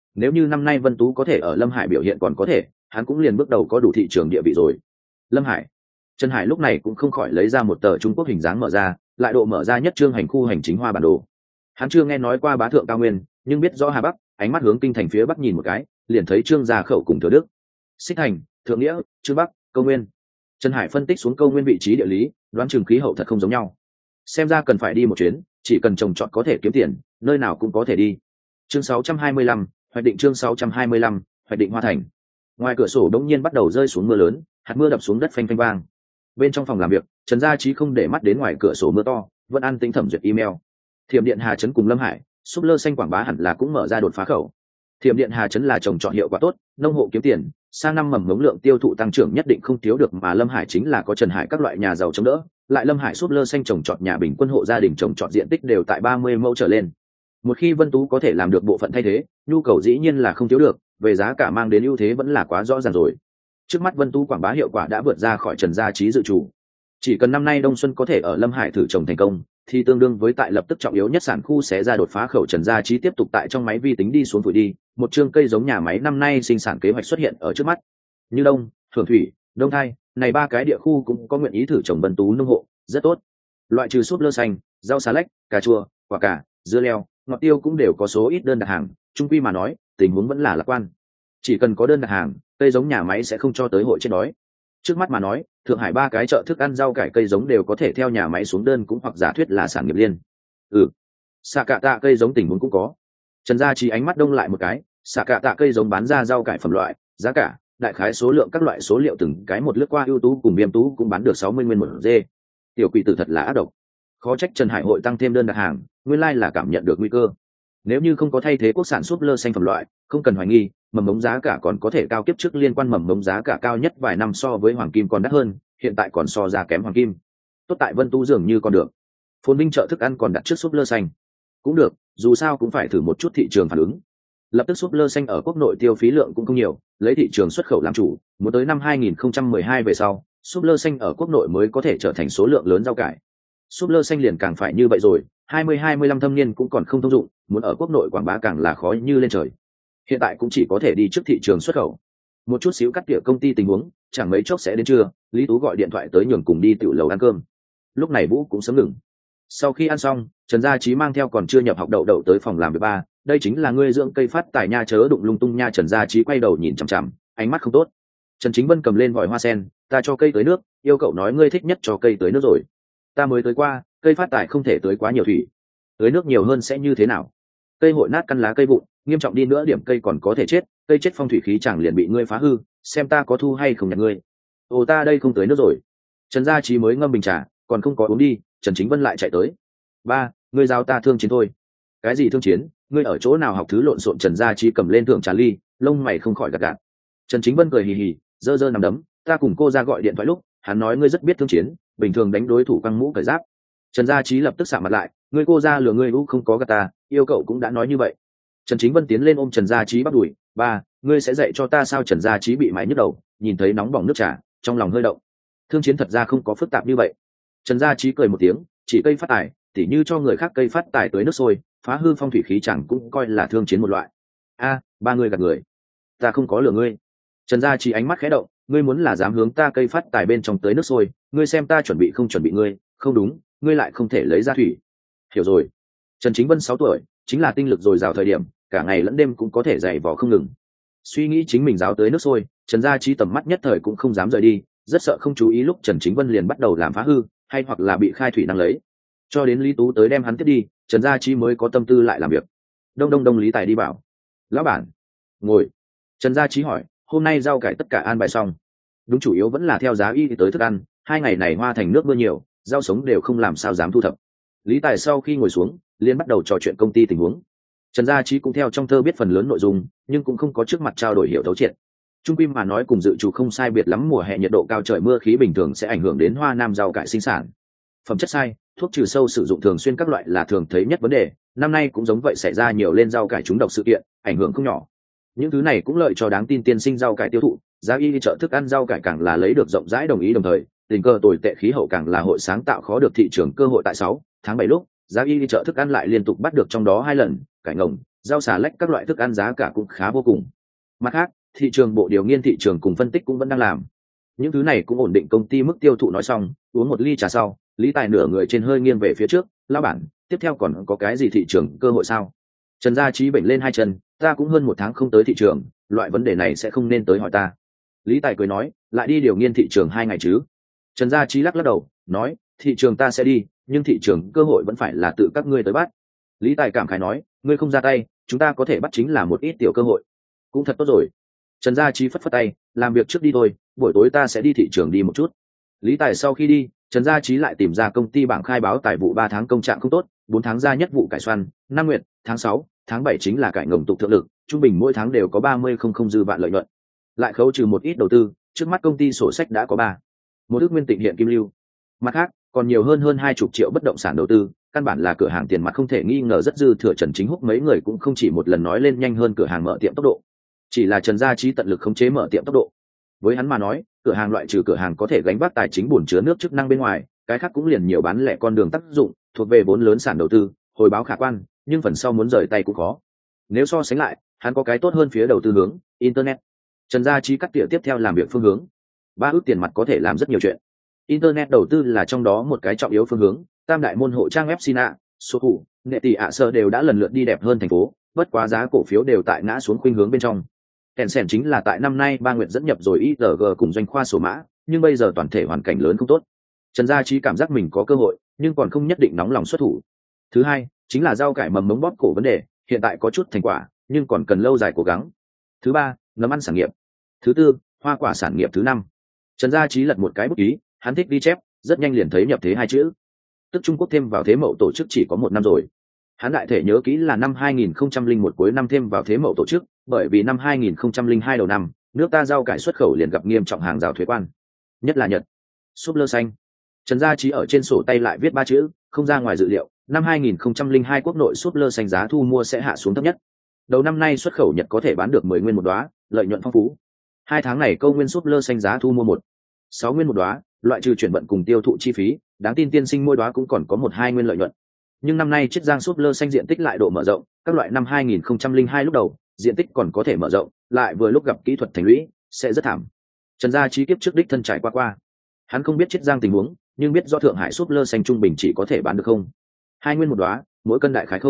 Nếu như năm nay Vân Tú có thể ở Lâm Hải biểu hiện còn có thể, hắn cũng liền bước đầu có đủ thị trường địa vị rồi. Lâm Hải. Trần Hải lúc này cũng không khỏi lấy ra một tờ Trung Quốc hình dáng mở ra, lại độ mở ra nhất trương hành khu hành chính hoa bản đồ. Hắn chưa nghe nói qua bá thượng cao nguyên, nhưng biết rõ Hà Bắc, ánh mắt hướng kinh thành phía bắc nhìn một cái, liền thấy trương gia khẩu cùng Thừa Đức, Xích Thành, Thượng Nghĩa, Trương Bắc, Câu Nguyên. Trần Hải phân tích xuống Câu Nguyên vị trí địa lý, đoán chừng khí hậu thật không giống nhau. Xem ra cần phải đi một chuyến, chỉ cần trồng trọt có thể kiếm tiền, nơi nào cũng có thể đi. Chương 625, hoạch định chương 625, hoạch định Hoa Thành. Ngoài cửa sổ đột nhiên bắt đầu rơi xuống mưa lớn, hạt mưa đập xuống đất phanh phanh vang. Bên trong phòng làm việc, Trần Gia Chí không để mắt đến ngoài cửa sổ mưa to, vẫn an tĩnh thẩm duyệt email. Thiểm điện Hà Trấn cùng Lâm Hải, súp lơ xanh quảng bá hẳn là cũng mở ra đột phá khẩu. Thiểm điện Hà Trấn là trồng trọt hiệu quả tốt, nông hộ kiếm tiền, sang năm mầm ngống lượng tiêu thụ tăng trưởng nhất định không thiếu được, mà Lâm Hải chính là có Trần Hải các loại nhà giàu chống đỡ, lại Lâm Hải súp lơ xanh trồng trọt nhà bình quân hộ gia đình trồng trọt diện tích đều tại 30 mẫu trở lên. Một khi Vân Tú có thể làm được bộ phận thay thế, nhu cầu dĩ nhiên là không thiếu được, về giá cả mang đến ưu thế vẫn là quá rõ ràng rồi. Trước mắt Vân Tú quảng bá hiệu quả đã vượt ra khỏi Trần Gia Chí dự chủ. Chỉ cần năm nay đông xuân có thể ở Lâm Hải thử trồng thành công, thì tương đương với tại lập tức trọng yếu nhất sản khu sẽ ra đột phá khẩu. Trần Gia Chí tiếp tục tại trong máy vi tính đi xuống phủi đi, một chương cây giống nhà máy năm nay sinh sản kế hoạch xuất hiện ở trước mắt. Như Đông, Phượng Thủy, Đông Thai, này ba cái địa khu cũng có nguyện ý thử trồng Vân Tú nông hộ, rất tốt. Loại trừ súp lơ xanh, rau xà lách, cà chua, quả cà, dưa leo, ngọt tiêu cũng đều có số ít đơn đặt hàng, chung quy mà nói, tình huống vẫn là lạc quan. Chỉ cần có đơn đặt hàng, cây giống nhà máy sẽ không cho tới hội chết đói. Trước mắt mà nói, Thượng Hải ba cái chợ thức ăn rau cải cây giống đều có thể theo nhà máy xuống đơn, cũng hoặc giả thuyết là sản nghiệp liên. Xạ cạ tạ cây giống tình huống cũng có. Trần Gia Chí ánh mắt đông lại một cái, xạ cạ tạ cây giống bán ra rau cải phẩm loại, giá cả, đại khái số lượng các loại số liệu từng cái một lướt qua, ưu tú cùng viêm tú cũng bán được 60 nguyên một dê. Tiểu quỷ tử thật là ác độc. Khó trách Trần Hải hội tăng thêm đơn đặt hàng, nguyên lai là cảm nhận được nguy cơ. Nếu như không có thay thế quốc sản súp lơ xanh phẩm loại, không cần hoài nghi, mầm mống giá cả còn có thể cao, kiếp trước liên quan mầm mống giá cả cao nhất vài năm so với hoàng kim còn đắt hơn, hiện tại còn so ra kém hoàng kim. Tốt tại Vân Tú dường như còn được. Phồn Vinh chợ thức ăn còn đặt trước súp lơ xanh. Cũng được, dù sao cũng phải thử một chút thị trường phản ứng. Lập tức súp lơ xanh ở quốc nội tiêu phí lượng cũng không nhiều, lấy thị trường xuất khẩu làm chủ, muốn tới năm 2012 về sau, súp lơ xanh ở quốc nội mới có thể trở thành số lượng lớn rau cải. Súp lơ xanh liền càng phải như vậy rồi, 20-25 thâm niên cũng còn không thông dụng, muốn ở quốc nội quảng bá càng là khó như lên trời. Hiện tại cũng chỉ có thể đi trước thị trường xuất khẩu. Một chút xíu cắt tỉa công ty tình huống, chẳng mấy chốc sẽ đến trưa, Lý Tú gọi điện thoại tới nhường cùng đi tiểu lầu ăn cơm. Lúc này Vũ cũng sớm ngừng. Sau khi ăn xong, Trần Gia Chí mang theo còn chưa nhập học đậu đậu tới phòng làm việc ba, đây chính là ngươi dưỡng cây phát tài nha, chớ đụng lung tung nha. Trần Gia Chí quay đầu nhìn chằm chằm, ánh mắt không tốt. Trần Chính Vân cầm lên vòi hoa sen, ta cho cây tới nước, yêu cậu nói ngươi thích nhất cho cây tới nước rồi. Ta mới tới qua, cây phát tài không thể tới quá nhiều thủy. Tưới nước nhiều hơn sẽ như thế nào? Cây hội nát căn lá cây vụn, nghiêm trọng đi nữa điểm cây còn có thể chết, cây chết phong thủy khí chẳng liền bị ngươi phá hư, xem ta có thu hay không nhặt ngươi. Ồ, ta đây không tưới nước rồi. Trần Gia Chí mới ngâm bình trà, còn không có uống đi, Trần Chính Vân lại chạy tới. Ba, ngươi giao ta thương chiến thôi. Cái gì thương chiến? Ngươi ở chỗ nào học thứ lộn xộn? Trần Gia Chí cầm lên thượng trà ly, lông mày không khỏi gạt gạt. Trần Chính Vân cười hì hì, giơ giơ nằm đấm, ta cùng cô ra gọi điện thoại lúc, hắn nói ngươi rất biết thương chiến, bình thường đánh đối thủ căng mũ cởi giáp. Trần Gia Chí lập tức sạm mặt lại, ngươi cô ra lừa ngươi không có gạt ta, yêu cậu cũng đã nói như vậy. Trần Chính Vân tiến lên ôm Trần Gia Chí bắt đuổi, ba, ngươi sẽ dạy cho ta sao? Trần Gia Chí bị mái nhức đầu, nhìn thấy nóng bỏng nước trà, trong lòng hơi động. Thương chiến thật ra không có phức tạp như vậy. Trần Gia Chí cười một tiếng, chỉ cây phát tài, tỉ như cho người khác cây phát tài tới nước sôi, phá hư phong thủy khí chẳng cũng coi là thương chiến một loại. A, ba người gạt người, ta không có lừa ngươi. Trần Gia Chí ánh mắt khẽ động, ngươi muốn là dám hướng ta cây phát tài bên trong tới nước sôi, ngươi xem ta chuẩn bị không chuẩn bị ngươi, không đúng, ngươi lại không thể lấy ra thủy. Hiểu rồi. Trần Chính Vân 6 tuổi, chính là tinh lực dồi dào thời điểm, cả ngày lẫn đêm cũng có thể dày vò không ngừng. Suy nghĩ chính mình giáo tới nước sôi, Trần Gia Chí tầm mắt nhất thời cũng không dám rời đi, rất sợ không chú ý lúc Trần Chính Vân liền bắt đầu làm phá hư, hay hoặc là bị khai thủy năng lấy. Cho đến Lý Tú tới đem hắn tiếp đi, Trần Gia Chí mới có tâm tư lại làm việc. Đông Lý Tài đi bảo. Lão bản. Ngồi. Trần Gia Chí hỏi, hôm nay rau cải tất cả an bài xong. Đúng, chủ yếu vẫn là theo giá y tới thức ăn, 2 ngày này Hoa Thành nước mưa nhiều, rau sống đều không làm sao dám thu thập. Lý Tài sau khi ngồi xuống, liền bắt đầu trò chuyện công ty tình huống. Trần Gia Chí cũng theo trong thơ biết phần lớn nội dung, nhưng cũng không có trước mặt trao đổi hiểu thấu triệt. Trung quy mà nói cùng dự trù không sai biệt lắm, mùa hè nhiệt độ cao, trời mưa khí bình thường sẽ ảnh hưởng đến Hoa Nam rau cải sinh sản. Phẩm chất sai, thuốc trừ sâu sử dụng thường xuyên các loại là thường thấy nhất vấn đề, năm nay cũng giống vậy, xảy ra nhiều lên rau cải trúng độc sự kiện, ảnh hưởng không nhỏ. Những thứ này cũng lợi cho đáng tin tiên sinh rau cải tiêu thụ, giá y đi chợ thức ăn rau cải càng là lấy được rộng rãi đồng ý, đồng thời tình cờ tồi tệ khí hậu càng là hội sáng tạo khó được thị trường cơ hội. Tại 6 tháng 7 lúc, giá y đi chợ thức ăn lại liên tục bắt được trong đó 2 lần, cải ngồng, rau xà lách các loại thức ăn giá cả cũng khá vô cùng. Mặt khác, thị trường bộ điều nghiên thị trường cùng phân tích cũng vẫn đang làm. Những thứ này cũng ổn định công ty mức tiêu thụ. Nói xong, uống một ly trà sau, Lý Tài nửa người trên hơi nghiêng về phía trước, lão bản, tiếp theo còn có cái gì thị trường cơ hội sao? Trần Gia Trí bệnh lên hai chân, ta cũng hơn 1 tháng không tới thị trường, loại vấn đề này sẽ không nên tới hỏi ta. Lý Tài cười nói, lại đi điều nghiên thị trường 2 ngày chứ? Trần Gia Trí lắc đầu, nói, thị trường ta sẽ đi, nhưng thị trường cơ hội vẫn phải là tự các ngươi tới bắt. Lý Tài cảm khái nói, ngươi không ra tay, chúng ta có thể bắt chính là một ít tiểu cơ hội. Cũng thật tốt rồi. Trần Gia Trí phất phất tay, làm việc trước đi thôi, buổi tối ta sẽ đi thị trường đi một chút. Lý Tài sau khi đi, Trần Gia Trí lại tìm ra công ty bảng khai báo tài vụ 3 tháng công trạng không tốt, 4 tháng ra nhất vụ cải xoăn, năm nguyện, tháng 6, tháng 7 chính là cải ngồng tục thượng lực, trung bình mỗi tháng đều có 30 dư vạn lợi nhuận. Lại khấu trừ một ít đầu tư, trước mắt công ty sổ sách đã có 1 ước nguyên tịnh hiện kim lưu. Mặt khác, còn nhiều hơn 20 triệu bất động sản đầu tư, căn bản là cửa hàng tiền mặt không thể nghi ngờ rất dư thừa. Trần Chính Húc mấy người cũng không chỉ một lần nói lên nhanh hơn cửa hàng mở tiệm tốc độ, chỉ là Trần Gia Trí tận lực khống chế mở tiệm tốc độ. Với hắn mà nói, cửa hàng loại trừ cửa hàng có thể gánh vác tài chính bổn chứa nước chức năng bên ngoài, cái khác cũng liền nhiều bán lẻ con đường tác dụng, thuộc về vốn lớn sản đầu tư, hồi báo khả quan, nhưng phần sau muốn rời tay cũng khó. Nếu so sánh lại, hắn có cái tốt hơn phía đầu tư hướng internet. Trần Gia Trí cắt tỉa tiếp theo làm việc phương hướng. 3 ước tiền mặt có thể làm rất nhiều chuyện. Internet đầu tư là trong đó một cái trọng yếu phương hướng. Tam đại môn hộ trang web Sina, số thủ, nghệ tỷ ạ sơ đều đã lần lượt đi đẹp hơn thành phố, bất quá giá cổ phiếu đều tại ngã xuống khuynh hướng bên trong. Tencent chính là tại năm nay ba nguyện dẫn nhập rồi IRG cùng doanh khoa sổ mã, nhưng bây giờ toàn thể hoàn cảnh lớn không tốt. Trần Gia Trí cảm giác mình có cơ hội, nhưng còn không nhất định nóng lòng xuất thủ. Thứ hai, chính là rau cải mầm mống bóp cổ vấn đề, hiện tại có chút thành quả, nhưng còn cần lâu dài cố gắng. Thứ ba, nấm ăn sản nghiệp. Thứ tư, hoa quả sản nghiệp. Thứ năm, Trần Gia Trí lật một cái bút ký, hắn thích ghi chép, rất nhanh liền thấy nhập thế 2 chữ. Tức Trung Quốc thêm vào thế mậu tổ chức chỉ có 1 năm rồi. Hắn đại thể nhớ kỹ là năm 2001 cuối năm thêm vào thế mậu tổ chức, bởi vì năm 2002 đầu năm, nước ta rau cải xuất khẩu liền gặp nghiêm trọng hàng rào thuế quan, nhất là Nhật. Súp lơ xanh. Trần Gia Trí ở trên sổ tay lại viết 3 chữ, không ra ngoài dự liệu, năm 2002 quốc nội súp lơ xanh giá thu mua sẽ hạ xuống thấp nhất. Đầu năm nay xuất khẩu Nhật có thể bán được 10 nguyên một đóa, lợi nhuận phong phú. 2 tháng này câu nguyên súp lơ xanh giá thu mua 6 nguyên một đóa, loại trừ chuyển vận cùng tiêu thụ chi phí, đáng tin tiên sinh mỗi đóa cũng còn có 1-2 nguyên lợi nhuận. Nhưng năm nay chiết giang súp lơ xanh diện tích lại độ mở rộng, các loại năm 2002 lúc đầu, diện tích còn có thể mở rộng, lại vừa lúc gặp kỹ thuật thành lũy, sẽ rất thảm. Trần Gia Trí kiếp trước đích thân trải qua. Hắn không biết chiết giang tình huống, nhưng biết do Thượng Hải súp lơ xanh trung bình chỉ có thể bán được 2 nguyên một đóa, mỗi cân đại khái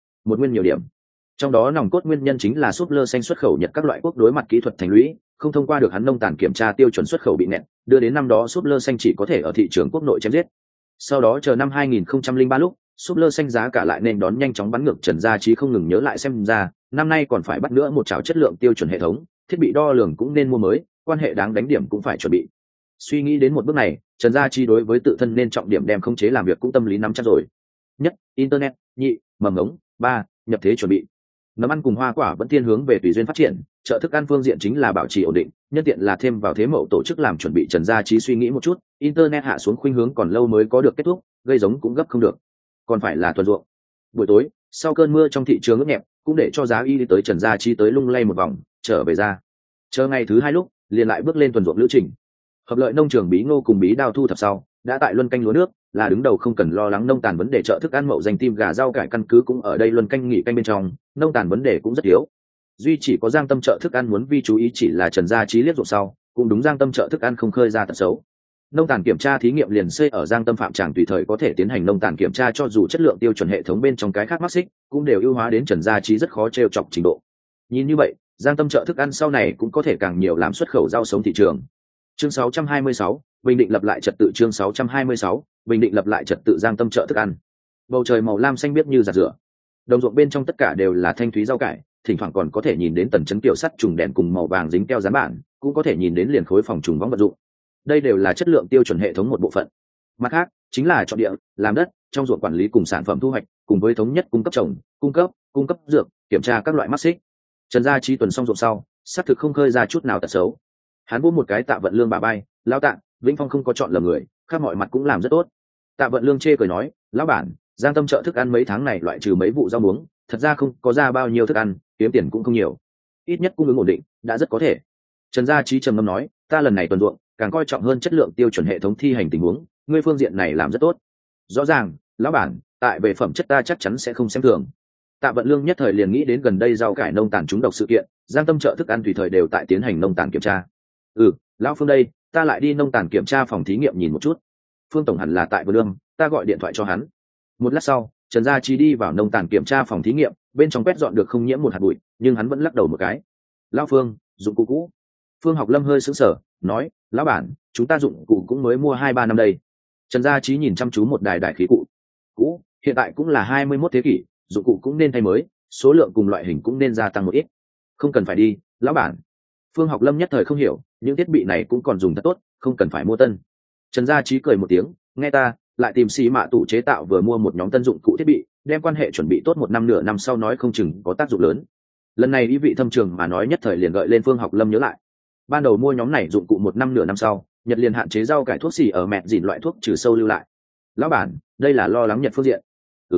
1 nguyên nhiều điểm. Trong đó nòng cốt nguyên nhân chính là súp lơ xanh xuất khẩu Nhật các loại quốc đối mặt kỹ thuật thành lũy, không thông qua được hắn nông tàn kiểm tra tiêu chuẩn xuất khẩu bị nẹt, đưa đến năm đó súp lơ xanh chỉ có thể ở thị trường quốc nội chém giết. Sau đó chờ năm 2003 lúc, súp lơ xanh giá cả lại nên đón nhanh chóng bắn ngược. Trần Gia Trí không ngừng nhớ lại xem ra, năm nay còn phải bắt nữa một trào chất lượng tiêu chuẩn hệ thống, thiết bị đo lường cũng nên mua mới, quan hệ đáng đánh điểm cũng phải chuẩn bị. Suy nghĩ đến một bước này, Trần Gia Trí đối với tự thân nên trọng điểm đem khống chế làm việc cũng tâm lý nắm chắc rồi. Nhất, internet, nhị, mầm ngống, 3, nhập thế chuẩn bị. Nấm ăn cùng hoa quả vẫn thiên hướng về tùy duyên phát triển, chợ thức ăn phương diện chính là bảo trì ổn định, nhân tiện là thêm vào thế mậu tổ chức làm chuẩn bị. Trần Gia Trí suy nghĩ một chút, internet hạ xuống khuynh hướng còn lâu mới có được kết thúc, gây giống cũng gấp không được, còn phải là thuần ruộng. Buổi tối, sau cơn mưa trong thị trường ướt nhẹp, cũng để cho giá y đi tới Trần Gia Trí tới lung lay một vòng, trở về ra. Chờ ngày thứ 2 lúc, liền lại bước lên thuần ruộng lữ trình. Hợp lợi nông trường bí ngô cùng bí đao thu thập sau, đã tại luân canh lúa nước, là đứng đầu không cần lo lắng nông tàn vấn đề. Chợ thức ăn mậu dành tim gà rau cải căn cứ cũng ở đây luân canh nghỉ canh bên trong, nông tàn vấn đề cũng rất yếu. Duy chỉ có Giang Tâm chợ thức ăn muốn vi chú ý chỉ là Trần Gia Trí liếc ruộng sau, cũng đúng Giang Tâm chợ thức ăn không khơi ra tật xấu. Nông tàn kiểm tra thí nghiệm liền xây ở Giang Tâm phạm tràng, tùy thời có thể tiến hành nông tàn kiểm tra, cho dù chất lượng tiêu chuẩn hệ thống bên trong cái khác mắc xích, cũng đều ưu hóa đến Trần Gia Trí rất khó trêu chọc trình độ. Nhìn như vậy, Giang Tâm chợ thức ăn sau này cũng có thể càng nhiều làm xuất khẩu rau sống thị trường. Chương 626, Bình Định lập lại trật tự. Chương 626, Bình Định lập lại trật tự. Giang Tâm chợ thức ăn. Bầu trời màu lam xanh biếc như giặt rửa. Đồng ruộng bên trong tất cả đều là thanh thúy rau cải, thỉnh thoảng còn có thể nhìn đến tần chấn kiểu sắt trùng đèn cùng màu vàng dính keo dán bản, cũng có thể nhìn đến liền khối phòng trùng võng vật dụng. Đây đều là chất lượng tiêu chuẩn hệ thống một bộ phận. Mặt khác, chính là chọn địa, làm đất, trong ruộng quản lý cùng sản phẩm thu hoạch, cùng với thống nhất cung cấp trồng, cung cấp dược, kiểm tra các loại mắc xích. Trần Gia Trí tuần xong ruộng sau, xác thực không khơi ra chút nào tật xấu. Hắn vỗ một cái Tạ Vận Lương bà bay, lão Tạ, Vĩnh Phong không có chọn lầm người, khắp mọi mặt cũng làm rất tốt. Tạ Vận Lương chê cười nói, lão bản, Giang Tâm chợ thức ăn mấy tháng này loại trừ mấy vụ rau muống, thật ra không có ra bao nhiêu thức ăn, kiếm tiền cũng không nhiều, ít nhất cung ứng ổn định đã rất có thể. Trần Gia Trí trầm ngâm nói, ta lần này tuần ruộng càng coi trọng hơn chất lượng tiêu chuẩn hệ thống thi hành tình huống, ngươi phương diện này làm rất tốt. Rõ ràng, lão bản, tại về phẩm chất ta chắc chắn sẽ không xem thường. Tạ Vận Lương nhất thời liền nghĩ đến gần đây rau cải nông tàn trúng độc sự kiện, Giang Tâm chợ thức ăn tùy thời đều tại tiến hành nông tàn kiểm tra. Lão Phương đây, ta lại đi nông tàn kiểm tra phòng thí nghiệm nhìn một chút. Phương tổng hẳn là tại Vận Lương, ta gọi điện thoại cho hắn. Một lát sau, Trần Gia Trí đi vào nông tàn kiểm tra phòng thí nghiệm, bên trong quét dọn được không nhiễm một hạt bụi, nhưng hắn vẫn lắc đầu một cái. Lão Phương, dụng cụ cũ. Phương Học Lâm hơi sững sờ, nói, lão bản, chúng ta dụng cụ cũng mới mua 2-3 năm đây. Trần Gia Trí nhìn chăm chú một đài khí cụ cũ, hiện tại cũng là 21 thế kỷ, dụng cụ cũng nên thay mới, số lượng cùng loại hình cũng nên gia tăng một ít. Không cần phải đi, lão bản. Phương Học Lâm nhất thời không hiểu, những thiết bị này cũng còn dùng thật tốt, không cần phải mua tân. Trần Gia Trí cười một tiếng, nghe ta, lại tìm xí mạ tủ chế tạo vừa mua một nhóm tân dụng cụ thiết bị, đem quan hệ chuẩn bị tốt 1 năm nửa năm sau nói không chừng có tác dụng lớn. Lần này ý vị thâm trường mà nói nhất thời liền gợi lên Phương Học Lâm nhớ lại. Ban đầu mua nhóm này dụng cụ 1 năm nửa năm sau, Nhật liền hạn chế rau cải thuốc xỉ ở mẹt dìn loại thuốc trừ sâu lưu lại. Lão bản, đây là lo lắng Nhật phương diện.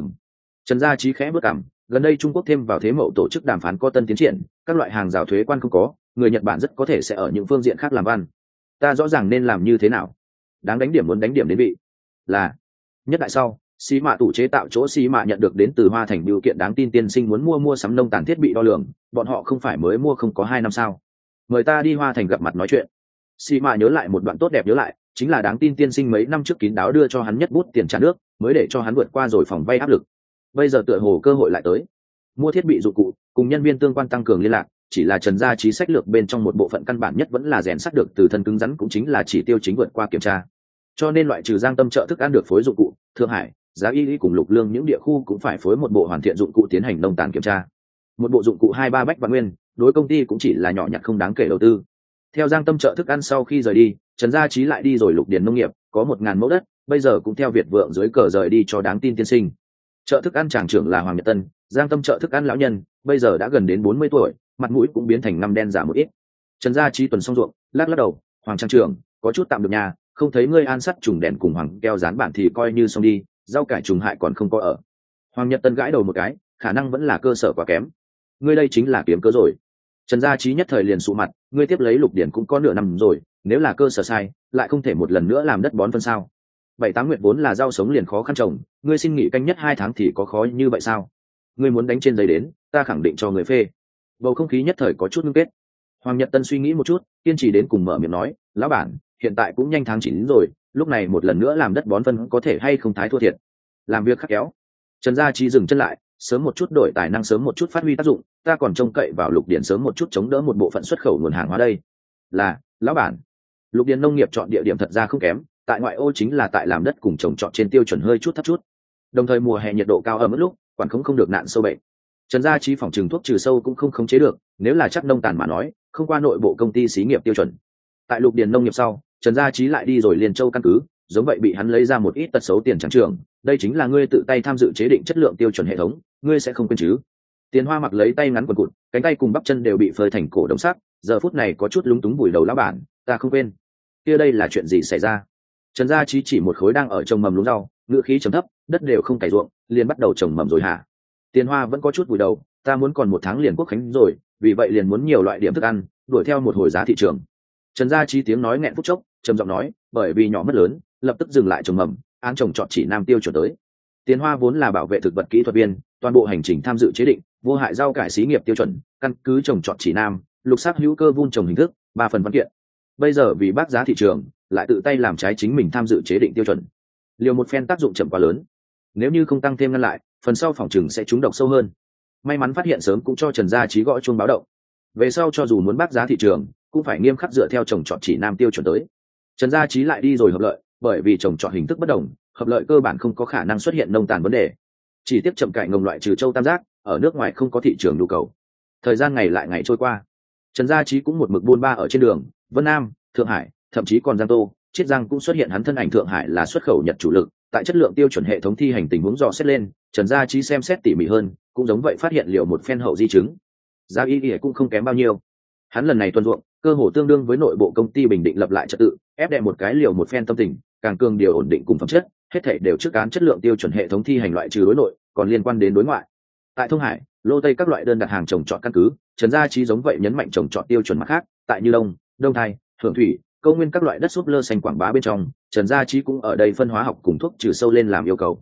Trần Gia Trí khẽ bước cằm, gần đây Trung Quốc thêm vào thế mậu tổ chức đàm phán có tân tiến triển, các loại hàng rào thuế quan không có, người Nhật Bản rất có thể sẽ ở những phương diện khác làm ăn. Ta rõ ràng nên làm như thế nào? Đáng đánh điểm muốn đánh điểm đến vị. Là nhất đại sau, xí mạ tủ chế tạo chỗ xí mạ nhận được đến từ Hoa Thành biểu kiện đáng tin tiên sinh muốn mua sắm nông tàn thiết bị đo lường, bọn họ không phải mới mua không có 2 năm sao? Mời ta đi Hoa Thành gặp mặt nói chuyện. Xí mạ nhớ lại một đoạn tốt đẹp nhớ lại, chính là đáng tin tiên sinh mấy năm trước kín đáo đưa cho hắn nhất bút tiền trả nước, mới để cho hắn vượt qua rồi phòng vay áp lực. Bây giờ tựa hồ cơ hội lại tới, mua thiết bị dụng cụ cùng nhân viên tương quan tăng cường liên lạc, chỉ là Trần Gia Trí sách lược bên trong một bộ phận căn bản nhất vẫn là rèn sắt được từ thân cứng rắn, cũng chính là chỉ tiêu chính vượt qua kiểm tra. Cho nên loại trừ Giang Tâm chợ thức ăn được phối dụng cụ, Thượng Hải, Giá Y cùng Lục Lương những địa khu cũng phải phối một bộ hoàn thiện dụng cụ tiến hành nông tàn kiểm tra. Một bộ dụng cụ 2-3 bách vạn nguyên, đối công ty cũng chỉ là nhỏ nhặt không đáng kể đầu tư. Theo Giang Tâm chợ thức ăn sau khi rời đi, Trần Gia Trí lại đi rồi Lục Điền nông nghiệp, có 1000 mẫu đất, bây giờ cũng theo Việt Vượng dưới cờ rời đi cho đáng tin tiên sinh. Chợ thức ăn tràng trưởng là Hoàng Nhật Tân, Giang Tâm chợ thức ăn lão nhân, bây giờ đã gần đến 40 tuổi, mặt mũi cũng biến thành ngăm đen giả một ít. Trần Gia Trí tuần xong ruộng, lắc đầu, Hoàng trang trưởng, có chút tạm được nhà, không thấy ngươi an sắt trùng đèn cùng hoàng keo dán bản thì coi như xong đi, rau cải trùng hại còn không có ở. Hoàng Nhật Tân gãi đầu một cái, khả năng vẫn là cơ sở quá kém. Ngươi đây chính là kiếm cớ rồi. Trần Gia Trí nhất thời liền sụ mặt, ngươi tiếp lấy Lục Điển cũng có nửa năm rồi, nếu là cơ sở sai, lại không thể một lần nữa làm đất bón phân sao? 7-8 nguyệt vốn là rau sống liền khó khăn trồng, ngươi xin nghỉ canh nhất 2 tháng thì có khó như vậy sao? Ngươi muốn đánh trên giấy đến, ta khẳng định cho người phê. Bầu không khí nhất thời có chút ngưng kết. Hoàng Nhật Tân suy nghĩ một chút, kiên trì đến cùng mở miệng nói, lão bản, hiện tại cũng nhanh tháng 9 rồi, lúc này một lần nữa làm đất bón phân có thể hay không thái thua thiệt. Làm việc khắc kéo. Trần Gia Trí dừng chân lại, sớm một chút đổi tài năng, sớm một chút phát huy tác dụng, ta còn trông cậy vào Lục Điển sớm một chút chống đỡ một bộ phận xuất khẩu nguồn hàng hóa đây. Là, lão bản. Lục Điển nông nghiệp chọn địa điểm thật ra không kém, tại ngoại ô chính là tại làm đất cùng trồng trọt trên tiêu chuẩn hơi chút thấp chút. Đồng thời mùa hè nhiệt độ cao ở mức lúc, quản không được nạn sâu bệnh. Trần Gia Trí phòng trừng thuốc trừ sâu cũng không khống chế được, nếu là chắc nông tàn mà nói, không qua nội bộ công ty xí nghiệp tiêu chuẩn. Tại Lục Điền nông nghiệp sau, Trần Gia Trí lại đi rồi Liên Châu căn cứ, giống vậy bị hắn lấy ra một ít tật xấu tiền trắng trường, đây chính là ngươi tự tay tham dự chế định chất lượng tiêu chuẩn hệ thống, ngươi sẽ không quên chứ? Tiền Hoa mặc lấy tay ngắn quần cụt, cánh tay cùng bắp chân đều bị phơi thành cổ đồng sắc, giờ phút này có chút lúng túng vùi đầu lão bản, ta không quên. Kia đây là chuyện gì xảy ra? Trần Gia Trí chỉ một khối đang ở trồng mầm lúa rau, ngữ khí trầm thấp, đất đều không cày ruộng, liền bắt đầu trồng mầm rồi hả? Tiền Hoa vẫn có chút vùi đầu, ta muốn còn 1 tháng liền quốc khánh rồi, vì vậy liền muốn nhiều loại điểm thức ăn, đuổi theo một hồi giá thị trường. Trần Gia Trí tiếng nói nghẹn phút chốc, trầm giọng nói, bởi vì nhỏ mất lớn, lập tức dừng lại trồng mầm, án trồng trọt chỉ nam tiêu chuẩn tới. Tiền Hoa vốn là bảo vệ thực vật kỹ thuật viên, toàn bộ hành trình tham dự chế định vô hại rau cải xí nghiệp tiêu chuẩn, căn cứ trồng trọt chỉ nam, lục sắc hữu cơ vun trồng hình thức, 3 phần văn kiện. Bây giờ vì bác giá thị trường, lại tự tay làm trái chính mình tham dự chế định tiêu chuẩn. Liều một phen tác dụng chậm quá lớn. Nếu như không tăng thêm ngăn lại, phần sau phòng trừng sẽ trúng độc sâu hơn. May mắn phát hiện sớm cũng cho Trần Gia Trí gõ chuông báo động. Về sau cho dù muốn bác giá thị trường, cũng phải nghiêm khắc dựa theo trồng trọt chỉ nam tiêu chuẩn tới. Trần Gia Trí lại đi rồi hợp lợi, bởi vì trồng trọt hình thức bất đồng, hợp lợi cơ bản không có khả năng xuất hiện nông tàn vấn đề. Chỉ tiếp chậm cải ngồng loại trừ châu tam giác, ở nước ngoài không có thị trường nhu cầu. Thời gian ngày lại ngày trôi qua, Trần Gia Trí cũng một mực buôn ba ở trên đường, Vân Nam, Thượng Hải, thậm chí còn Giang Tô, Chiết Giang cũng xuất hiện hắn thân ảnh. Thượng Hải là xuất khẩu Nhật chủ lực, tại chất lượng tiêu chuẩn hệ thống thi hành tình huống dò xét lên, Trần Gia Trí xem xét tỉ mỉ hơn, cũng giống vậy phát hiện liệu một phen hậu di chứng. Giá y cũng không kém bao nhiêu. Hắn lần này tuần ruộng, cơ hồ tương đương với nội bộ công ty bình định lập lại trật tự, ép đè một cái liều một phen tâm tình, càng cường điều ổn định cùng phẩm chất, hết thảy đều trước án chất lượng tiêu chuẩn hệ thống thi hành loại trừ đối nội, còn liên quan đến đối ngoại. Tại Thông Hải, Lô Tây các loại đơn đặt hàng trồng trọt căn cứ, Trần Gia Trí giống vậy nhấn mạnh trồng trọt tiêu chuẩn mặt khác, tại Như Đông, Đông Thai, Hưởng Thủy, Câu Nguyên các loại đất súp lơ xanh quảng bá bên trong, Trần Gia Trí cũng ở đây phân hóa học cùng thuốc trừ sâu lên làm yêu cầu.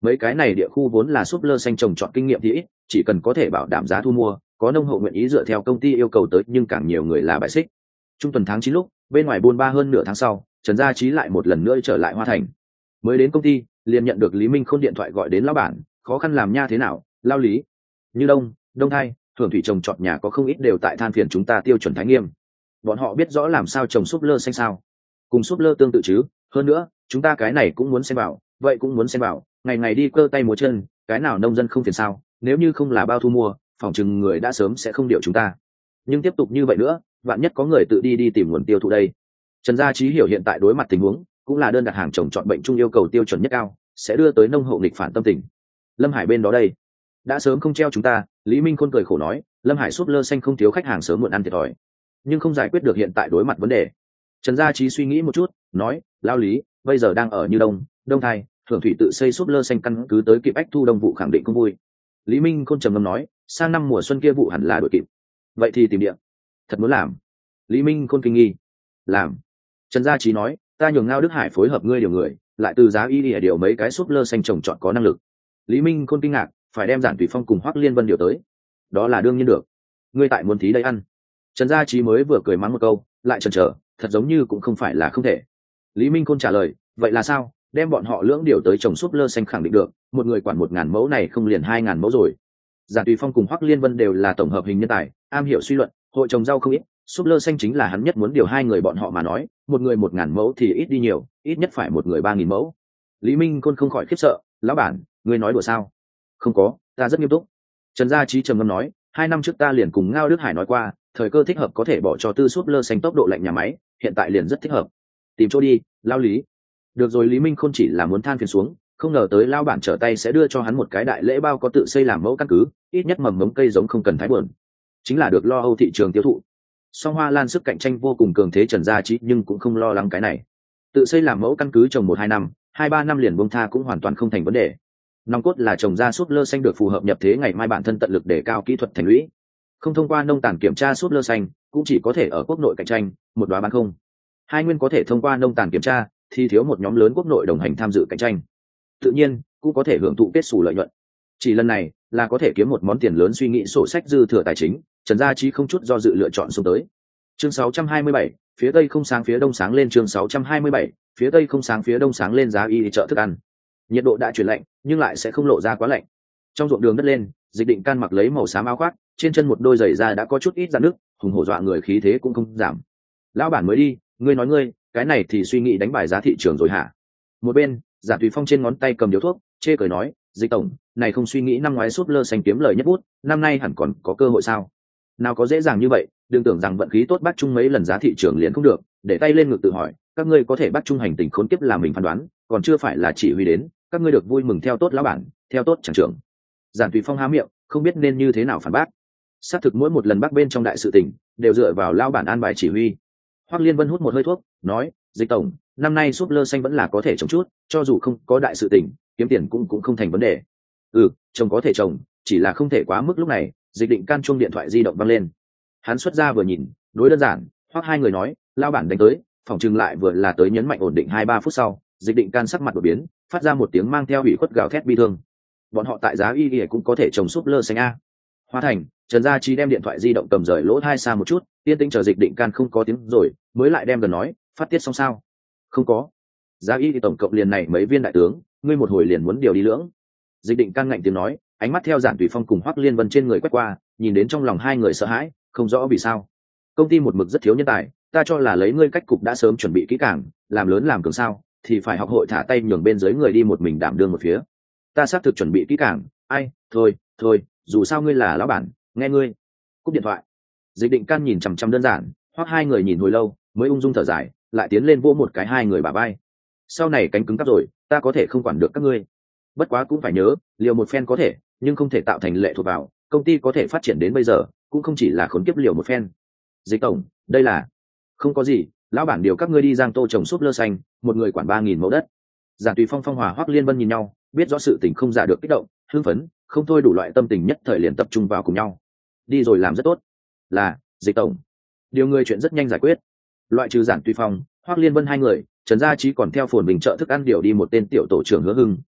Mấy cái này địa khu vốn là súp lơ xanh trồng trọt kinh nghiệm thì ít, chỉ cần có thể bảo đảm giá thu mua, có nông hộ nguyện ý dựa theo công ty yêu cầu tới, nhưng càng nhiều người là bại xích. Trung tuần tháng 9 lúc, bên ngoài buôn ba hơn nửa tháng sau, Trần Gia Chí lại một lần nữa trở lại Hoa Thành. Mới đến công ty, liền nhận được Lý Minh Khôn điện thoại gọi đến lão bản, khó khăn làm nha thế nào, lao Lý. Như Đông Thai, Thường Thủy trồng trọt nhà có không ít đều tại than phiền chúng ta tiêu chuẩn Thái Nghiêm. Bọn họ biết rõ làm sao trồng súp lơ xanh sao? Cùng súp lơ tương tự chứ, hơn nữa, chúng ta cái này cũng muốn xen vào, vậy cũng muốn xen vào, ngày ngày đi cơ tay múa chân, cái nào nông dân không phiền sao? Nếu như không là bao thu mua, phòng chừng người đã sớm sẽ không điều chúng ta. Nhưng tiếp tục như vậy nữa, vạn nhất có người tự đi tìm nguồn tiêu thụ đây. Trần Gia Chí hiểu hiện tại đối mặt tình huống, cũng là đơn đặt hàng trồng trọt bệnh chung yêu cầu tiêu chuẩn nhất cao, sẽ đưa tới nông hộ nghịch phản tâm tình. Lâm Hải bên đó đây, đã sớm không treo chúng ta. Lý Minh Khôn cười khổ nói, Lâm Hải súp lơ xanh không thiếu khách hàng sớm muộn ăn thiệt thòi, nhưng không giải quyết được hiện tại đối mặt vấn đề. Trần Gia Chí suy nghĩ một chút, nói, lao Lý, bây giờ đang ở như Đông Thai, Thường Thủy tự xây súp lơ xanh căn cứ tới kịp ách thu đông vụ khẳng định không vui. Lý Minh Khôn trầm ngâm nói, sang năm mùa xuân kia vụ hẳn là đội kịp, vậy thì tìm điện. Thật muốn làm? Lý Minh Khôn kinh nghi. Làm. Trần Gia Chí nói, ta nhường Ngao Đức Hải phối hợp ngươi điều người, lại từ giá y điều mấy cái súp lơ xanh trồng trọt có năng lực. Lý Minh Khôn kinh ngạc, phải đem Giản Tùy Phong cùng Hoắc Liên Vân điều tới. Đó là đương nhiên được. Ngươi tại muốn thí đây ăn. Trần Gia Chí mới vừa cười mắng một câu, lại chần chờ, thật giống như cũng không phải là không thể. Lý Minh Khôn trả lời, vậy là sao? Đem bọn họ lưỡng điều tới trồng súp lơ xanh khẳng định được, một người quản 1.000 mẫu này không liền 2.000 mẫu rồi. Giản Tùy Phong cùng Hoắc Liên Vân đều là tổng hợp hình nhân tài, am hiểu suy luận, hội trồng rau không ít, súp lơ xanh chính là hắn nhất muốn điều hai người bọn họ mà nói, một người 1.000 mẫu thì ít đi nhiều, ít nhất phải một người 3.000 mẫu. Lý Minh Khôn không khỏi khiếp sợ, lão bản, ngươi nói đùa sao? Không có, ta rất nghiêm túc. Trần Gia Chí trầm ngâm nói, 2 năm trước ta liền cùng Ngao Đức Hải nói qua, thời cơ thích hợp có thể bỏ cho tư súp lơ xanh tốc độ lạnh nhà máy, hiện tại liền rất thích hợp. Tìm chỗ đi, lao Lý. Được rồi. Lý Minh Khôn chỉ là muốn than phiền xuống, không ngờ tới lao bản trở tay sẽ đưa cho hắn một cái đại lễ bao có tự xây làm mẫu căn cứ, ít nhất mầm mống cây giống không cần thái buồn, chính là được lo âu thị trường tiêu thụ. Song Hoa Lan sức cạnh tranh vô cùng cường thế Trần Gia Chí nhưng cũng không lo lắng cái này. Tự xây làm mẫu căn cứ trồng 1-2 năm, 2-3 năm liền buông tha cũng hoàn toàn không thành vấn đề. Nòng cốt là trồng ra súp lơ xanh được phù hợp nhập thế, ngày mai bản thân tận lực để cao kỹ thuật thành lũy. Không thông qua nông tàn kiểm tra súp lơ xanh, cũng chỉ có thể ở quốc nội cạnh tranh, một đóa bán không. Hai nguyên có thể thông qua nông tàn kiểm tra, thì thiếu một nhóm lớn quốc nội đồng hành tham dự cạnh tranh. Tự nhiên, cũng có thể hưởng thụ kết xù lợi nhuận. Chỉ lần này, là có thể kiếm một món tiền lớn, suy nghĩ sổ sách dư thừa tài chính, Trần Gia Chí không chút do dự lựa chọn xuống tới. Chương 627, phía tây không sáng phía đông sáng lên. Chương 627, phía tây không sáng phía đông sáng lên. Giá y chợ thức ăn. Nhiệt độ đã chuyển lạnh, nhưng lại sẽ không lộ ra quá lạnh. Trong ruộng đường đất lên, Dịch Định Can mặc lấy màu xám áo khoác, trên chân một đôi giày da đã có chút ít rạn nước, hùng hổ dọa người, khí thế cũng không giảm. Lão bản mới đi, ngươi nói ngươi, cái này thì suy nghĩ đánh bài giá thị trường rồi hả? Một bên, Giản Tùy Phong trên ngón tay cầm điếu thuốc, chê cười nói, Dịch tổng, này không suy nghĩ năm ngoái súp lơ xanh kiếm lời nhất bút, năm nay hẳn còn có cơ hội sao? Nào có dễ dàng như vậy, đừng tưởng rằng vận khí tốt bắt chung mấy lần giá thị trường liền không được, để tay lên ngực tự hỏi, các ngươi có thể bắt chung hành tình khốn kiếp là mình phán đoán, còn chưa phải là chỉ huy đến, các ngươi được vui mừng theo tốt lão bản, theo tốt chẳng trưởng. Giản Tùy Phong há miệng, không biết nên như thế nào phản bác. Xác thực mỗi một lần bác bên trong đại sự tình, đều dựa vào lão bản an bài chỉ huy. Hoắc Liên Vân hút một hơi thuốc, nói, Dịch tổng, năm nay súp lơ xanh vẫn là có thể trồng chút, cho dù không có đại sự tình, kiếm tiền cũng không thành vấn đề. Trồng có thể trồng, chỉ là không thể quá mức. Lúc này, Dịch Định Can chuông điện thoại di động vang lên. Hắn xuất ra vừa nhìn, đối đơn giản, Hoắc hai người nói, lão bản đánh tới, phòng trừng lại vừa là tới, nhấn mạnh ổn định. 2-3 phút sau, Dịch Định Can sắc mặt đổi biến, phát ra một tiếng mang theo ủy khuất gào thét bi thương. Bọn họ tại giá y cũng có thể trồng súp lơ xanh a. Hoa Thành, Trần Gia Chí đem điện thoại di động cầm rời lỗ tai xa một chút, yên tĩnh chờ Dịch Định Can không có tiếng rồi, mới lại đem gần nói, phát tiết xong sao? Không có. Giá y thì tổng cộng liền này mấy viên đại tướng, ngươi một hồi liền muốn điều đi lưỡng. Dịch Định Can ngạnh tiếng nói, ánh mắt theo Giản Tùy Phong cùng Hoắc Liên Vân trên người quét qua, nhìn đến trong lòng hai người sợ hãi, không rõ vì sao. Công ty một mực rất thiếu nhân tài, ta cho là lấy ngươi cách cục đã sớm chuẩn bị kỹ càng, làm lớn làm cường sao, thì phải học hội thả tay nhường bên dưới người đi một mình đảm đương một phía. Ta xác thực chuẩn bị kỹ càng, ai, thôi, dù sao ngươi là lão bản, nghe ngươi. Cúp điện thoại. Dịch Định Can nhìn chằm chằm đơn giản, Hoắc hai người nhìn hồi lâu, mới ung dung thở dài, lại tiến lên vỗ một cái hai người bả vai. Sau này cánh cứng cắp rồi, ta có thể không quản được các ngươi. Bất quá cũng phải nhớ, liều một phen có thể, nhưng không thể tạo thành lệ thuộc vào, công ty có thể phát triển đến bây giờ, cũng không chỉ là khốn kiếp liều một phen. Dịch tổng, đây là không có gì, lão bản điều các ngươi đi Giang Tô trồng súp lơ xanh, một người quản 3.000 mẫu đất. Giản Tùy Phong, Phong Hòa, Hoắc Liên Vân nhìn nhau, biết rõ sự tình không giả được, kích động, hưng phấn, không thôi đủ loại tâm tình nhất thời liền tập trung vào cùng nhau. Đi rồi, làm rất tốt. Là, Dịch tổng. Điều người chuyện rất nhanh giải quyết. Loại trừ Giản Tùy Phong, Hoắc Liên Vân hai người, Trần Gia Chí còn theo phồn bình trợ thức ăn điều đi một tên tiểu tổ trưởng Hứa Hưng,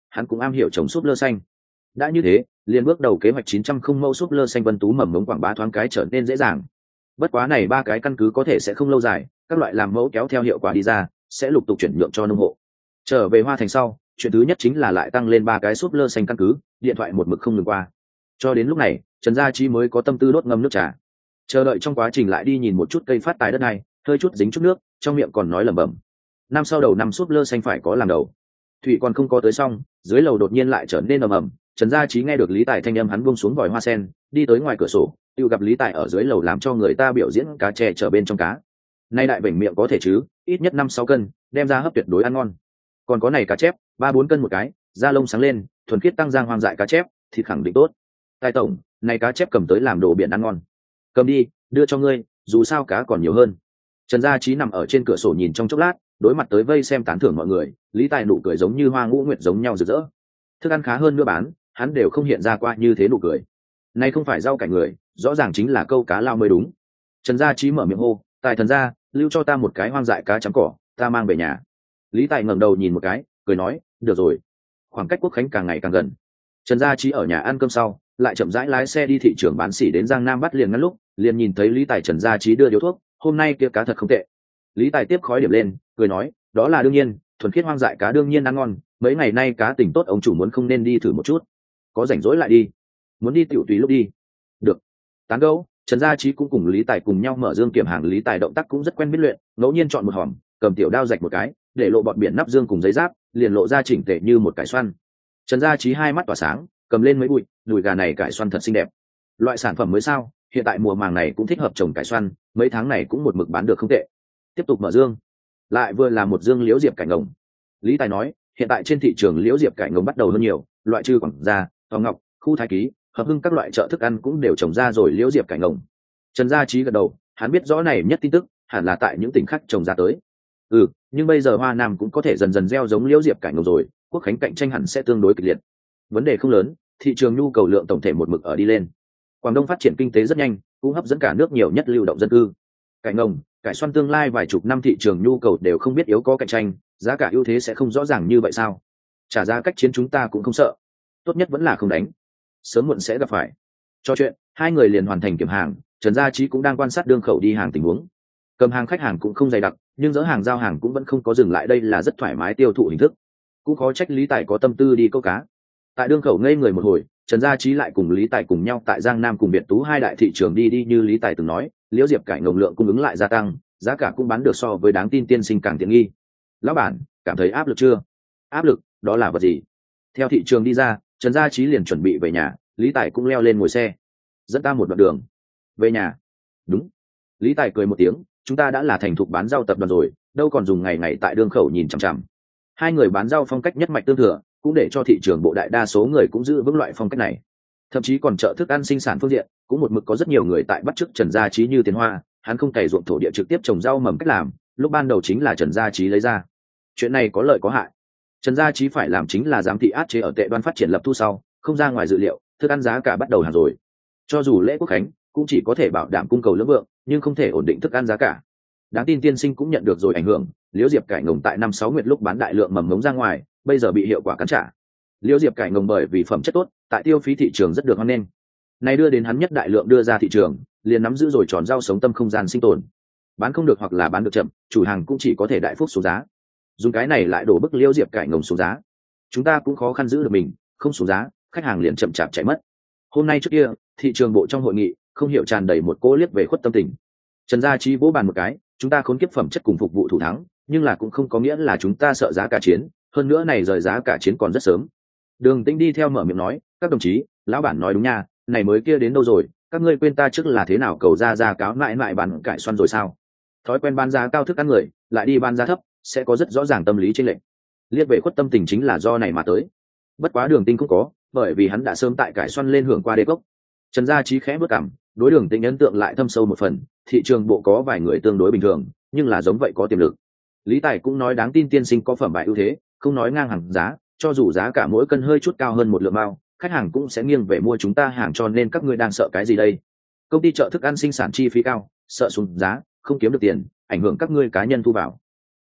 hắn cũng am hiểu trồng súp lơ xanh. Đã như thế, liền bước đầu kế hoạch 900 không mẫu súp lơ xanh Vân Tú mầm mống quảng bá thoáng cái trở nên dễ dàng. Bất quá này ba cái căn cứ có thể sẽ không lâu dài, các loại làm mẫu kéo theo hiệu quả đi ra, sẽ lục tục chuyển nhượng cho nông hộ. Trở về Hoa Thành sau, chuyện thứ nhất chính là lại tăng lên ba cái súp lơ xanh căn cứ, điện thoại một mực không ngừng qua. Cho đến lúc này, Trần Gia Chí mới có tâm tư đốt ngâm nước trà. Chờ đợi trong quá trình lại đi nhìn một chút cây phát tài đất này, hơi chút dính chút nước, trong miệng còn nói lẩm bẩm. Năm sau đầu năm súp lơ xanh phải có làm đầu. Thủy còn không có tới xong, dưới lầu đột nhiên lại trở nên ầm ầm. Trần Gia Chí nghe được Lý Tài thanh âm, hắn buông xuống vòi hoa sen, đi tới ngoài cửa sổ, tự gặp Lý Tài ở dưới lầu làm cho người ta biểu diễn cá chè chở bên trong cá. Nay đại bệnh miệng có thể chứ, ít nhất 5-6 cân, đem ra hấp tuyệt đối ăn ngon. Còn có này cá chép, 3-4 cân một cái, da lông sáng lên, thuần khiết tăng giang hoang dại cá chép, thịt khẳng định tốt. Tài tổng, này cá chép cầm tới làm đồ biển ăn ngon. Cầm đi, đưa cho ngươi, dù sao cá còn nhiều hơn. Trần Gia Chí nằm ở trên cửa sổ nhìn trong chốc lát, đối mặt tới vây xem tán thưởng mọi người, Lý Tài nụ cười giống như hoa ngũ nguyệt giống nhau rực rỡ. Thức ăn khá hơn nữa bán, hắn đều không hiện ra qua như thế nụ cười. Này không phải rau cải người, rõ ràng chính là câu cá lao mới đúng. Trần Gia Chí mở miệng hô, Tài thần gia, lưu cho ta một cái hoang dại cá chấm cỏ, ta mang về nhà. Lý Tài ngẩng đầu nhìn một cái, cười nói, được rồi. Khoảng cách Quốc khánh càng ngày càng gần. Trần Gia Chí ở nhà ăn cơm sau, lại chậm rãi lái xe đi thị trường bán sỉ đến Giang Nam bắt liền ngắn lúc, liền nhìn thấy Lý Tài Trần Gia Chí đưa điếu thuốc, hôm nay kia cá thật không tệ. Lý Tài tiếp khói điểm lên, cười nói, đó là đương nhiên, thuần khiết hoang dại cá đương nhiên ăn ngon, mấy ngày nay cá tỉnh tốt, ông chủ muốn không nên đi thử một chút. Có rảnh rỗi lại đi, muốn đi tiểu tùy lúc đi. Được. Tán gẫu, Trần Gia Chí cũng cùng Lý Tài cùng nhau mở dương kiểm hàng. Lý Tài động tác cũng rất quen biết luyện, ngẫu nhiên chọn một hòm, cầm tiểu đao rạch một cái, để lộ bọt biển nắp dương cùng giấy giáp, liền lộ ra chỉnh tề như một cải xoăn. Trần Gia Chí hai mắt tỏa sáng, cầm lên mấy bụi, đùi gà này cải xoăn thật xinh đẹp. Loại sản phẩm mới sao, hiện tại mùa màng này cũng thích hợp trồng cải xoăn, mấy tháng này cũng một mực bán được không tệ. Tiếp tục mở dương, lại vừa là một dương liễu diệp cải ngồng. Lý Tài nói, hiện tại trên thị trường liễu diệp cải ngồng bắt đầu hơn nhiều, loại trừ Quảng Gia, Thọ Ngọc, Khu Thái Ký, Hợp Hưng các loại chợ thức ăn cũng đều trồng ra rồi liễu diệp cải ngồng. Trần Gia Chí gật đầu, hắn biết rõ này nhất tin tức, hẳn là tại những tỉnh khác trồng ra tới. Nhưng bây giờ Hoa Nam cũng có thể dần dần gieo giống liễu diệp cải ngồng rồi, Quốc khánh cạnh tranh hẳn sẽ tương đối kịch liệt. Vấn đề không lớn, thị trường nhu cầu lượng tổng thể một mực ở đi lên. Quảng Đông phát triển kinh tế rất nhanh, cũng hấp dẫn cả nước nhiều nhất lưu động dân cư. Cải ngồng, cải xoăn tương lai vài chục năm thị trường nhu cầu đều không biết yếu có cạnh tranh, giá cả ưu thế sẽ không rõ ràng như vậy sao? Trả giá cách chiến chúng ta cũng không sợ, tốt nhất vẫn là không đánh, sớm muộn sẽ gặp phải. Cho chuyện, hai người liền hoàn thành kiểm hàng. Trần Gia Chí cũng đang quan sát đương khẩu đi hàng tình huống. Cầm hàng khách hàng cũng không dày đặc, nhưng dỡ hàng giao hàng cũng vẫn không có dừng lại, đây là rất thoải mái tiêu thụ hình thức. Cũng khó trách Lý Tài có tâm tư đi câu cá. Tại đương khẩu ngây người một hồi, Trần Gia Chí lại cùng Lý Tài cùng nhau tại Giang Nam cùng Việt Tú hai đại thị trường đi như Lý Tài từng nói, liễu diệp cải ngồng lượng cung ứng lại gia tăng, giá cả cũng bán được so với đáng tin tiên sinh càng tiện nghi. Lão bản, cảm thấy áp lực chưa? Áp lực, đó là vật gì? Theo thị trường đi ra, Trần Gia Chí liền chuẩn bị về nhà, Lý Tài cũng leo lên ngồi xe, dẫn ta một đoạn đường. Về nhà? Đúng. Lý Tài cười một tiếng, chúng ta đã là thành thục bán rau tập đoàn rồi, đâu còn dùng ngày ngày tại đương khẩu nhìn chằm chằm. Hai người bán rau phong cách nhất mạch tương thừa, cũng để cho thị trường bộ đại đa số người cũng giữ vững loại phong cách này. Thậm chí còn chợ thức ăn sinh sản phương diện, cũng một mực có rất nhiều người tại bắt chước Trần Gia Chí như Tiền Hoa, hắn không cày ruộng thổ địa trực tiếp trồng rau mầm cách làm, lúc ban đầu chính là Trần Gia Chí lấy ra. Chuyện này có lợi có hại. Trần Gia Chí phải làm chính là giám thị áp chế ở tệ đoan phát triển lập thu sau, không ra ngoài dự liệu, thức ăn giá cả bắt đầu hàng rồi. Cho dù lễ Quốc khánh, cũng chỉ có thể bảo đảm cung cầu lưỡng vượng, nhưng không thể ổn định thức ăn giá cả. Đáng tin tiên sinh cũng nhận được rồi ảnh hưởng, liễu diệp cải ngồng tại 5-6 nguyệt lúc bán đại lượng mầm ngống ra ngoài, bây giờ bị hiệu quả cắn trả. Liễu diệp cải ngồng bởi vì phẩm chất tốt, tại tiêu phí thị trường rất được hoan nghênh. Này đưa đến hắn nhất đại lượng đưa ra thị trường, liền nắm giữ rồi tròn rau sống tâm không gian sinh tồn. Bán không được hoặc là bán được chậm, chủ hàng cũng chỉ có thể đại phúc xuống giá. Dùng cái này lại đổ bức liễu diệp cải ngồng xuống giá. Chúng ta cũng khó khăn giữ được mình, không xuống giá, khách hàng liền chậm chạp chạy mất. Hôm nay trước kia, thị trường bộ trong hội nghị, không hiểu tràn đầy một cỗ liếc về khuất tâm tình. Trần Gia Chí vỗ bàn một cái, chúng ta khốn kiếp phẩm chất cùng phục vụ thủ thắng, nhưng là cũng không có nghĩa là chúng ta sợ giá cả chiến, hơn nữa này rời giá cả chiến còn rất sớm. Đường Tĩnh đi theo mở miệng nói, các đồng chí, lão bản nói đúng nha, này mới kia đến đâu rồi, các ngươi quên ta trước là thế nào cầu ra cáo mãi bán cải xoăn rồi sao? Thói quen bán giá cao thức ăn người, lại đi bán giá thấp, sẽ có rất rõ ràng tâm lý chênh lệch. Liếc về khuất tâm tình chính là do này mà tới. Bất quá Đường Tĩnh cũng có, bởi vì hắn đã sớm tại cải xoăn lên hưởng qua đế cốc. Trần Gia Chí khẽ bước cằm, đối Đường Tĩnh ấn tượng lại thâm sâu một phần, thị trường bộ có vài người tương đối bình thường, nhưng là giống vậy có tiềm lực. Lý Tài cũng nói đáng tin tiên sinh có phẩm bại ưu thế, không nói ngang hàng giá, cho dù giá cả mỗi cân hơi chút cao hơn một lượng mao, khách hàng cũng sẽ nghiêng về mua chúng ta hàng, cho nên các ngươi đang sợ cái gì đây? Công ty chợ thức ăn sinh sản chi phí cao, sợ xuống giá, không kiếm được tiền, ảnh hưởng các ngươi cá nhân thu vào.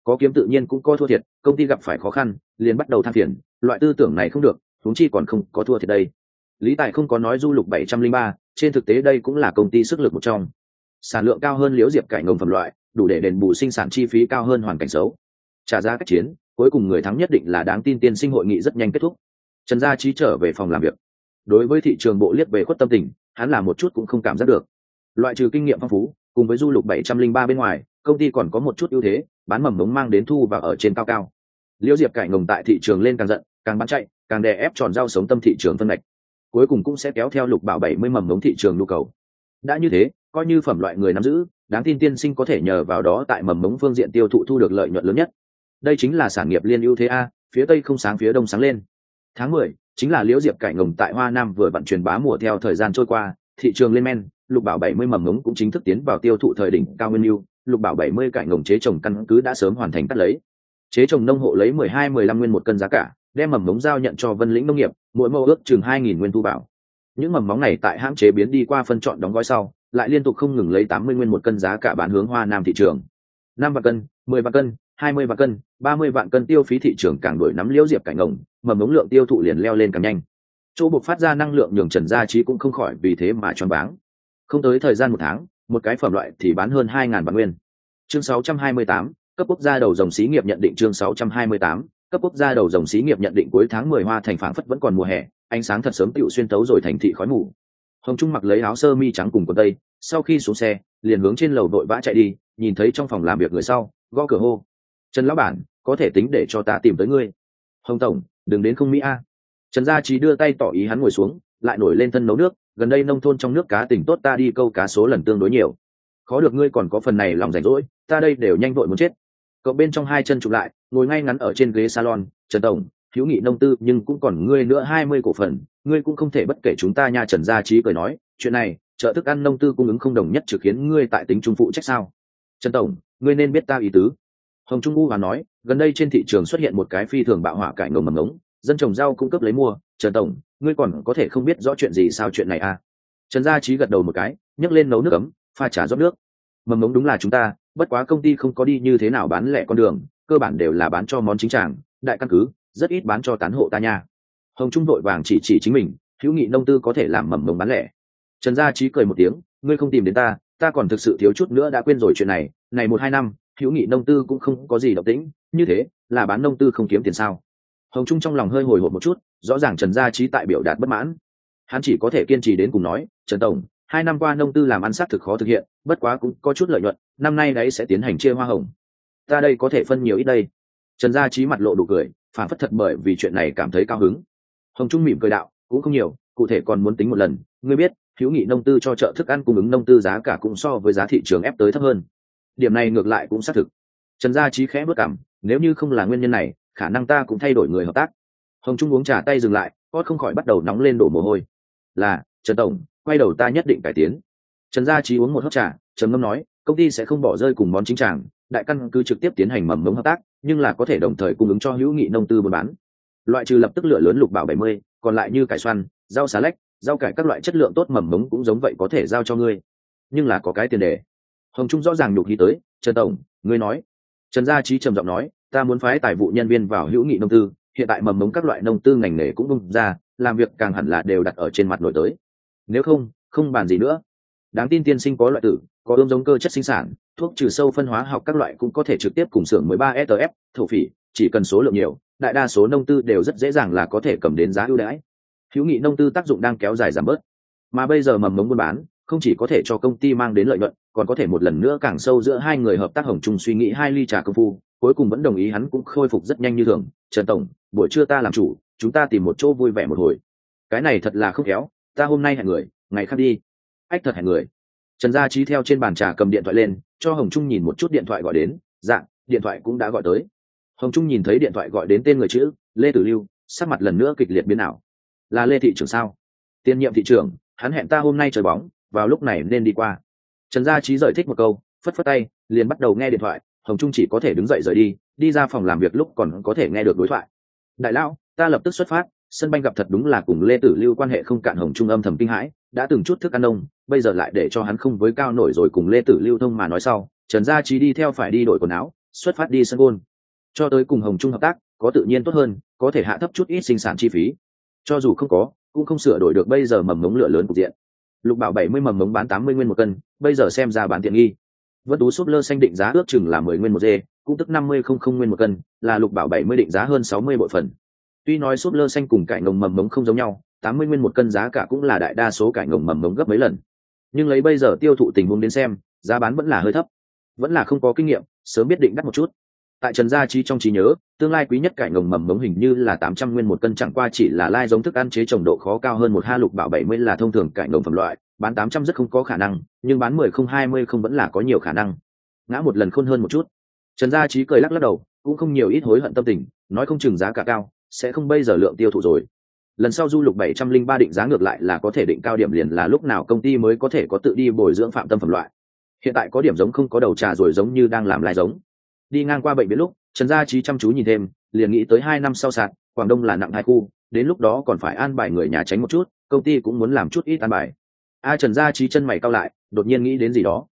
có kiếm tự nhiên cũng có thua thiệt, công ty gặp phải khó khăn liền bắt đầu than phiền, loại tư tưởng này không được, huống chi còn không có thua thiệt đây. Lý Tài không có nói du lục 703, trên thực tế đây cũng là công ty sức lực một trong. Sản lượng cao hơn liễu diệp cải ngồng phẩm loại, đủ để đền bù sinh sản chi phí cao hơn hoàn cảnh xấu. Trả giá cách chiến, cuối cùng người thắng nhất định là đáng tin. Tiên sinh hội nghị rất nhanh kết thúc. Trần Gia Chí trở về phòng làm việc. Đối với thị trường bộ liếc về khuất tâm tình, hắn là một chút cũng không cảm giác được. Loại trừ kinh nghiệm phong phú, cùng với du lục 703 bên ngoài, công ty còn có một chút ưu thế, bán mầm mống mang đến thu và ở trên cao cao. Liễu diệp cải ngồng tại thị trường lên càng giận, càng bán chạy, càng đè ép tròn rau sống tâm thị trường phân ngạch, cuối cùng cũng sẽ kéo theo lục bảo 70 mầm mống thị trường nhu cầu. Đã như thế, coi như phẩm loại người nắm giữ, đáng tin tiên sinh có thể nhờ vào đó tại mầm mống phương diện tiêu thụ thu được lợi nhuận lớn nhất. Đây chính là sản nghiệp liên ưu thế a, phía tây không sáng phía đông sáng lên. Tháng 10 chính là liễu diệp cải ngồng tại Hoa Nam vừa vận truyền bá mùa. Theo thời gian trôi qua, thị trường lên men, lục bảo 70 mầm mống cũng chính thức tiến vào tiêu thụ thời đỉnh cao nguyên lưu. Lục bảo 70 cải ngồng chế trồng căn cứ đã sớm hoàn thành cắt lấy. Chế trồng nông hộ lấy 12-15 nguyên một cân giá cả, đem mầm mống giao nhận cho Vân Lĩnh nông nghiệp, mỗi mẫu ước chừng 2.000 nguyên thu bảo. Những mầm móng này tại hãng chế biến đi qua phân chọn đóng gói sau, lại liên tục không ngừng lấy 80 nguyên một cân giá cả bán hướng Hoa Nam thị trường. 5 vạn cân, 10 vạn cân, 20 vạn cân, 30 vạn cân tiêu phí thị trường càng đuổi nắm liễu diệp cải ngồng, mầm mống lượng tiêu thụ liền leo lên càng nhanh. Chỗ buộc phát ra năng lượng nhường Trần Gia Chí cũng không khỏi vì thế mà choáng váng. Không tới thời gian một tháng, một cái phẩm loại thì bán hơn 2.000 vạn nguyên. Chương 628, cấp quốc gia đầu dòng xí nghiệp nhận định. Chương 628, cấp quốc gia đầu dòng xí nghiệp nhận định. Cuối tháng 10 Hoa Thành phảng phất vẫn còn mùa hè, ánh sáng thật sớm tựu xuyên tấu rồi thành thị khói mù. Hồng Trung mặc lấy áo sơ mi trắng cùng quần tây, sau khi xuống xe liền hướng trên lầu vội vã chạy đi, nhìn thấy trong phòng làm việc người sau, gõ cửa hô: Trần lão bản, có thể tính để cho ta tìm tới ngươi. Hồng tổng, đừng đến không mỹ a. Trần Gia Chí đưa tay tỏ ý hắn ngồi xuống, lại nổi lên thân nấu nước. Gần đây nông thôn trong nước cá tỉnh tốt, ta đi câu cá số lần tương đối nhiều, khó được ngươi còn có phần này lòng rảnh rỗi, ta đây đều nhanh vội muốn chết. Cậu bên trong hai chân chụp lại, ngồi ngay ngắn ở trên ghế salon. Trần tổng, hữu nghị nông tư nhưng cũng còn ngươi nữa 20 cổ phần, ngươi cũng không thể bất kể chúng ta nha. Trần Gia Chí cười nói, chuyện này chợ thức ăn nông tư cung ứng không đồng nhất trực khiến ngươi tại tính trung phụ trách sao? Trần tổng, ngươi nên biết ta ý tứ. Hồng Trung U Hòa nói, gần đây trên thị trường xuất hiện một cái phi thường bạo hỏa cải ngồng mầm ngống, dân trồng rau cung cấp lấy mua. Trần tổng, ngươi còn có thể không biết rõ chuyện gì sao? Chuyện này à? Trần Gia Chí gật đầu một cái, nhấc lên nấu nước ấm, pha trà rót nước. Mầm ngống đúng là chúng ta, bất quá công ty không có đi như thế nào bán lẻ con đường, cơ bản đều là bán cho món chính tràng, đại căn cứ, rất ít bán cho tán hộ ta nha. Hồng Trung vội vàng chỉ chính mình, hữu nghị nông tư có thể làm mầm ngống bán lẻ. Trần Gia Chí cười một tiếng, ngươi không tìm đến ta, ta còn thực sự thiếu chút nữa đã quên rồi chuyện này. Này 1-2 năm, hữu nghị nông tư cũng không có gì động tĩnh, như thế là bán nông tư không kiếm tiền sao? Hồng Trung trong lòng hơi hồi hộp một chút, rõ ràng Trần Gia Chí tại biểu đạt bất mãn, hắn chỉ có thể kiên trì đến cùng nói, Trần tổng, 2 năm qua nông tư làm ăn sát thực khó thực hiện, bất quá cũng có chút lợi nhuận, năm nay đấy sẽ tiến hành chia hoa hồng, ta đây có thể phân nhiều ít đây. Trần Gia Chí mặt lộ đủ cười, phản phất thật bởi vì chuyện này cảm thấy cao hứng. Hồng Trung mỉm cười đạo, cũng không nhiều, cụ thể còn muốn tính một lần. Ngươi biết, hữu nghị nông tư cho chợ thức ăn cung ứng nông tư giá cả cũng so với giá thị trường ép tới thấp hơn, điểm này ngược lại cũng xác thực. Trần Gia Chí khẽ bước cằm, nếu như không là nguyên nhân này, khả năng ta cũng thay đổi người hợp tác. Hồng Trung uống trà tay dừng lại, cốt không khỏi bắt đầu nóng lên đổ mồ hôi. Là, Trần tổng, quay đầu ta nhất định cải tiến. Trần Gia Chí uống một hớp trà, trầm ngâm nói, công ty sẽ không bỏ rơi cùng món chính tràng, đại căn cứ trực tiếp tiến hành mầm mống hợp tác, nhưng là có thể đồng thời cung ứng cho hữu nghị nông tư buôn bán. Loại trừ lập tức lựa lớn lục bảo 70, còn lại như cải xoăn, rau xà lách, rau cải các loại chất lượng tốt mầm mống cũng giống vậy có thể giao cho ngươi, nhưng là có cái tiền đề. Hồng Trung rõ ràng nhục ý tới, Trần tổng, ngươi nói. Trần Gia Chí trầm giọng nói, ta muốn phái tài vụ nhân viên vào hữu nghị nông tư, hiện tại mầm mống các loại nông tư ngành nghề cũng bung ra, làm việc càng hẳn là đều đặt ở trên mặt nổi tới, nếu không không bàn gì nữa. Đáng tin tiên sinh có loại tử, có ươm giống cơ chất sinh sản, thuốc trừ sâu phân hóa học các loại cũng có thể trực tiếp cùng xưởng 13 ETF, thổ phỉ, chỉ cần số lượng nhiều, đại đa số nông tư đều rất dễ dàng là có thể cầm đến giá ưu đãi. Hữu nghị nông tư tác dụng đang kéo dài giảm bớt, mà bây giờ mầm mống buôn bán không chỉ có thể cho công ty mang đến lợi nhuận, còn có thể một lần nữa càng sâu giữa hai người hợp tác. Hồng Trung suy nghĩ 2 ly trà công phu, cuối cùng vẫn đồng ý, hắn cũng khôi phục rất nhanh như thường. Trần tổng, buổi trưa ta làm chủ, chúng ta tìm một chỗ vui vẻ một hồi. Cái này thật là không khéo, ta hôm nay hẹn người, ngày khác đi. Ách thật hẹn người. Trần Gia Chí theo trên bàn trà cầm điện thoại lên, cho Hồng Trung nhìn một chút điện thoại gọi đến, dạ, điện thoại cũng đã gọi tới. Hồng Trung nhìn thấy điện thoại gọi đến tên người chữ Lê Tử Lưu, sắc mặt lần nữa kịch liệt biến ảo. Là Lê thị trưởng sao? Tiên nhiệm thị trưởng, hắn hẹn ta hôm nay chơi bóng, vào lúc này nên đi qua. Trần Gia Chí giải thích một câu, phất phất tay, liền bắt đầu nghe điện thoại. Hồng Trung chỉ có thể đứng dậy rời đi, đi ra phòng làm việc lúc còn có thể nghe được đối thoại. Đại lão, ta lập tức xuất phát. Sân banh gặp thật đúng là cùng Lê Tử Lưu quan hệ không cạn. Hồng Trung âm thầm kinh hãi, đã từng chút thức ăn nông, bây giờ lại để cho hắn không với cao nổi rồi cùng Lê Tử Lưu thông mà nói sau. Trần Gia Chí đi theo phải đi đổi quần áo, xuất phát đi sân gôn. Cho tới cùng Hồng Trung hợp tác, có tự nhiên tốt hơn, có thể hạ thấp chút ít sinh sản chi phí. Cho dù không có, cũng không sửa đổi được bây giờ mầm mống lửa lớn cục diện. Lục Bảo 70 mầm mống bán 80 nguyên một cân, bây giờ xem ra bán tiện nghi. Vân Tú súp lơ xanh định giá ước chừng là 10 nguyên một dê, cũng tức 50 nguyên một cân, là Lục Bảo 70 định giá hơn 60 bội phần. Tuy nói súp lơ xanh cùng cải ngồng mầm mống không giống nhau, 80 nguyên một cân giá cả cũng là đại đa số cải ngồng mầm mống gấp mấy lần. Nhưng lấy bây giờ tiêu thụ tình huống đến xem, giá bán vẫn là hơi thấp. Vẫn là không có kinh nghiệm, sớm biết định đắt một chút. Tại Trần Gia Trí trong trí nhớ, tương lai quý nhất cải ngồng mầm mống hình như là 800 nguyên một cân, chẳng qua chỉ là lai giống thức ăn chế trồng độ khó cao hơn một ha. Lục Bảo 70 là thông thường cải ngồng phẩm loại, bán 800 rất không có khả năng, nhưng bán 10 không 20 không vẫn là có nhiều khả năng. Ngã một lần khôn hơn một chút. Trần Gia Trí cười lắc lắc đầu, cũng không nhiều ít hối hận tâm tình, nói không chừng giá cả cao, sẽ không bây giờ lượng tiêu thụ rồi. Lần sau du lục 703 định giá ngược lại là có thể định cao điểm, liền là lúc nào công ty mới có thể có tự đi bồi dưỡng phạm tâm phẩm loại. Hiện tại có điểm giống không có đầu trà rồi, giống như đang làm lai giống. Đi ngang qua bệnh viện lúc Trần Gia Trí chăm chú nhìn thêm, liền nghĩ tới 2 năm sau sạt Quảng Đông là nặng hai khu, đến lúc đó còn phải an bài người nhà tránh một chút, công ty cũng muốn làm chút ít an bài. Trần Gia Trí chân mày cau lại, đột nhiên nghĩ đến gì đó.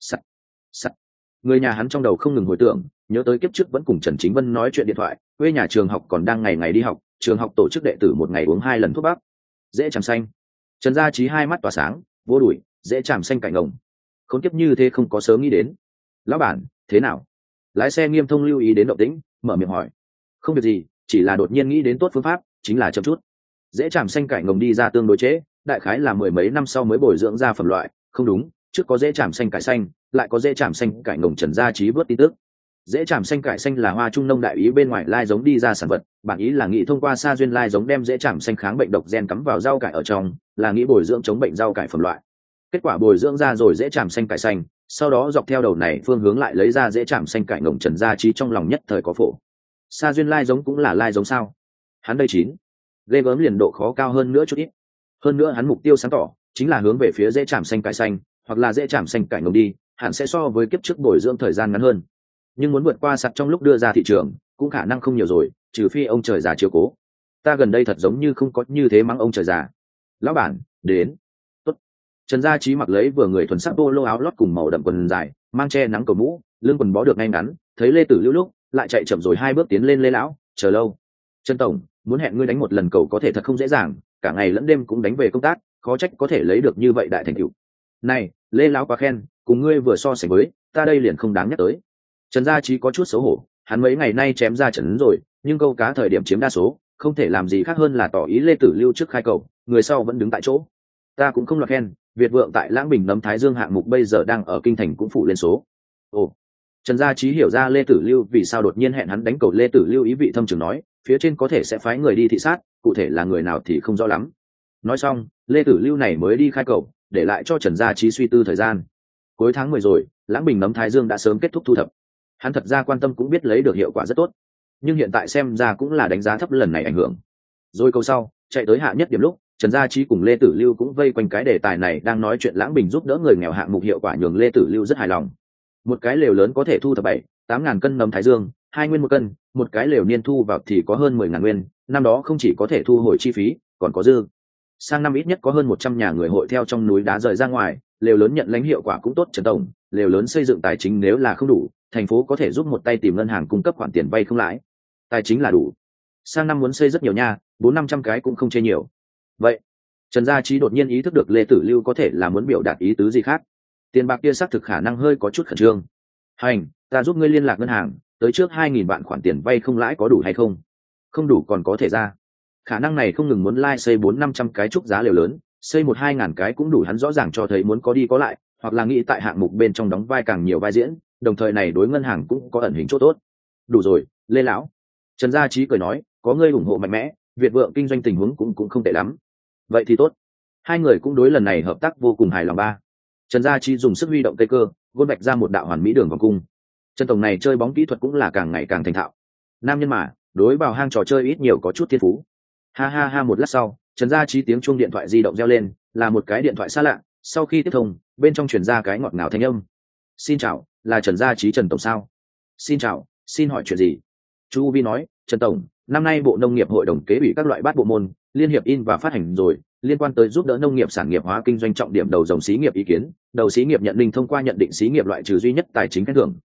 Sạt. Người nhà hắn trong đầu không ngừng hồi tưởng, nhớ tới kiếp trước vẫn cùng Trần Chính Vân nói chuyện điện thoại, quê nhà trường học còn đang ngày ngày đi học, trường học tổ chức đệ tử một ngày uống 2 lần thuốc bắc. Dễ chàm xanh. Trần Gia Trí hai mắt tỏa sáng, vô đuổi, dễ chàm xanh cạnh ngồng. Khốn kiếp như thế không có sớm nghĩ đến. Lão bản, thế nào? Lái xe Nghiêm Thông lưu ý đến động tĩnh, mở miệng hỏi. Không việc gì, chỉ là đột nhiên nghĩ đến tốt phương pháp, chính là chậm chút. Dễ chàm xanh cải ngồng đi ra tương đối trễ, đại khái là 10 mấy năm sau mới bồi dưỡng ra phẩm loại. Không đúng, trước có dễ chàm xanh cải xanh, lại có dễ chàm xanh cải ngồng. Trần Gia Trí vớt tin tức. Dễ chàm xanh cải xanh là Hoa Trung Nông đại ý bên ngoài lai giống đi ra sản vật, bản ý là nghĩ thông qua Sa Duyên lai giống đem dễ chàm xanh kháng bệnh độc gen cắm vào rau cải ở trong, là nghĩ bồi dưỡng chống bệnh rau cải phẩm loại. Kết quả bồi dưỡng ra rồi dễ chàm xanh cải xanh, sau đó dọc theo đầu này phương hướng lại lấy ra dễ chàm xanh cải ngồng. Trần Gia Trí trong lòng nhất thời có phổ. Sa Duyên lai giống cũng là lai giống sao? Hắn đây chín, ghê gớm, liền độ khó cao hơn nữa chút ít. Hơn nữa hắn mục tiêu sáng tỏ, chính là hướng về phía dễ chàm xanh cải xanh, hoặc là dễ chàm xanh cải ngồng đi, hẳn sẽ so với kiếp trước bồi dưỡng thời gian ngắn hơn. Nhưng muốn vượt qua sạt trong lúc đưa ra thị trường, cũng khả năng không nhiều rồi, trừ phi ông trời già chiếu cố. Ta gần đây thật giống như không có như thế mắng ông trời già. Lão bản, đến. Tốt. Trần Gia Trí mặc lấy vừa người thuần sắc polo áo lót cùng màu đậm quần dài, mang che nắng cầu mũ, lưng quần bó được ngay ngắn, thấy Lê Tử Lưu lúc, lại chạy chậm rồi 2 bước tiến lên. Lê lão, chờ lâu. Trần tổng, muốn hẹn ngươi đánh một lần cầu có thể thật không dễ dàng, cả ngày lẫn đêm cũng đánh về công tác, khó trách có thể lấy được như vậy đại thành tựu. Này, Lê lão quá khen, cùng ngươi vừa so sánh với, ta đây liền không đáng nhắc tới. Trần Gia Trí có chút xấu hổ, hắn mấy ngày nay chém ra trận rồi, nhưng câu cá thời điểm chiếm đa số, không thể làm gì khác hơn là tỏ ý Lê Tử Lưu trước khai cầu, người sau vẫn đứng tại chỗ. Ta cũng không loạt khen, Việt vượng tại Lãng Bình nấm Thái Dương hạng mục bây giờ đang ở kinh thành cũng phụ lên số. Ồ, Trần Gia Trí hiểu ra Lê Tử Lưu vì sao đột nhiên hẹn hắn đánh cầu. Lê Tử Lưu ý vị thâm trường nói, phía trên có thể sẽ phái người đi thị sát, cụ thể là người nào thì không rõ lắm. Nói xong, Lê Tử Lưu này mới đi khai cầu, để lại cho Trần Gia Trí suy tư thời gian. Cuối tháng 10 rồi, Lãng Bình nấm Thái Dương đã sớm kết thúc thu thập. Hắn thật ra quan tâm cũng biết lấy được hiệu quả rất tốt, nhưng hiện tại xem ra cũng là đánh giá thấp lần này ảnh hưởng. Rồi câu sau chạy tới hạ nhất điểm lúc, Trần Gia Trí cùng Lê Tử Lưu cũng vây quanh cái đề tài này đang nói chuyện Lãng Bình giúp đỡ người nghèo hạng mục hiệu quả nhường Lê Tử Lưu rất hài lòng. Một cái lều lớn có thể thu thập 7-8 ngàn cân nấm Thái Dương, 2 nguyên một cân, một cái lều niên thu vào thì có hơn 10 ngàn nguyên, năm đó không chỉ có thể thu hồi chi phí, còn có dư. Sang năm ít nhất có hơn 100 nhà người hội theo trong núi đá rời ra ngoài, lều lớn nhận lãnh hiệu quả cũng tốt. Trần tổng, lều lớn xây dựng tài chính nếu là không đủ, thành phố có thể giúp một tay tìm ngân hàng cung cấp khoản tiền vay không lãi, tài chính là đủ. Sang năm muốn xây rất nhiều nha, 400-500 cái cũng không chê nhiều. Vậy Trần Gia Trí đột nhiên ý thức được Lê Tử Lưu có thể là muốn biểu đạt ý tứ gì khác. Tiền bạc kia xác thực khả năng hơi có chút khẩn trương. Hành, ta giúp ngươi liên lạc ngân hàng, tới trước 2.000 vạn khoản tiền vay không lãi có đủ hay không? Không đủ còn có thể ra. Khả năng này không ngừng muốn xây 400-500 cái trúc giá lều lớn, xây 1-2 ngàn cái cũng đủ. Hắn rõ ràng cho thấy muốn có đi có lại, hoặc là nghĩ tại hạng mục bên trong đóng vai càng nhiều vai diễn, đồng thời này đối ngân hàng cũng có ẩn hình chỗ tốt. Đủ rồi, Lê lão. Trần Gia Trí cười nói, có ngươi ủng hộ mạnh mẽ, Việt vượng kinh doanh tình huống cũng không tệ lắm. Vậy thì tốt. Hai người cũng đối lần này hợp tác vô cùng hài lòng. Trần Gia Trí dùng sức huy động cây cơ, gôn bạch ra một đạo hoàn mỹ đường vòng cung. Trần tổng này chơi bóng kỹ thuật cũng là càng ngày càng thành thạo. Nam nhân mà, đối vào hang trò chơi ít nhiều có chút thiên phú. Ha ha ha. Một lát sau, Trần Gia Trí tiếng chuông điện thoại di động reo lên, là một cái điện thoại xa lạ. Sau khi tiếp thông, bên trong truyền ra cái ngọt ngào thanh âm. Xin chào, là Trần Gia Trí Trần tổng sao? Xin chào, xin hỏi chuyện gì? Chu Vi nói, Trần tổng, năm nay Bộ Nông nghiệp hội đồng kế ủy các loại bát bộ môn, liên hiệp in và phát hành rồi, liên quan tới giúp đỡ nông nghiệp sản nghiệp hóa kinh doanh trọng điểm đầu dòng xí nghiệp ý kiến, đầu xí nghiệp nhận định thông qua nhận định xí nghiệp loại trừ duy nhất tài chính khen thưởng,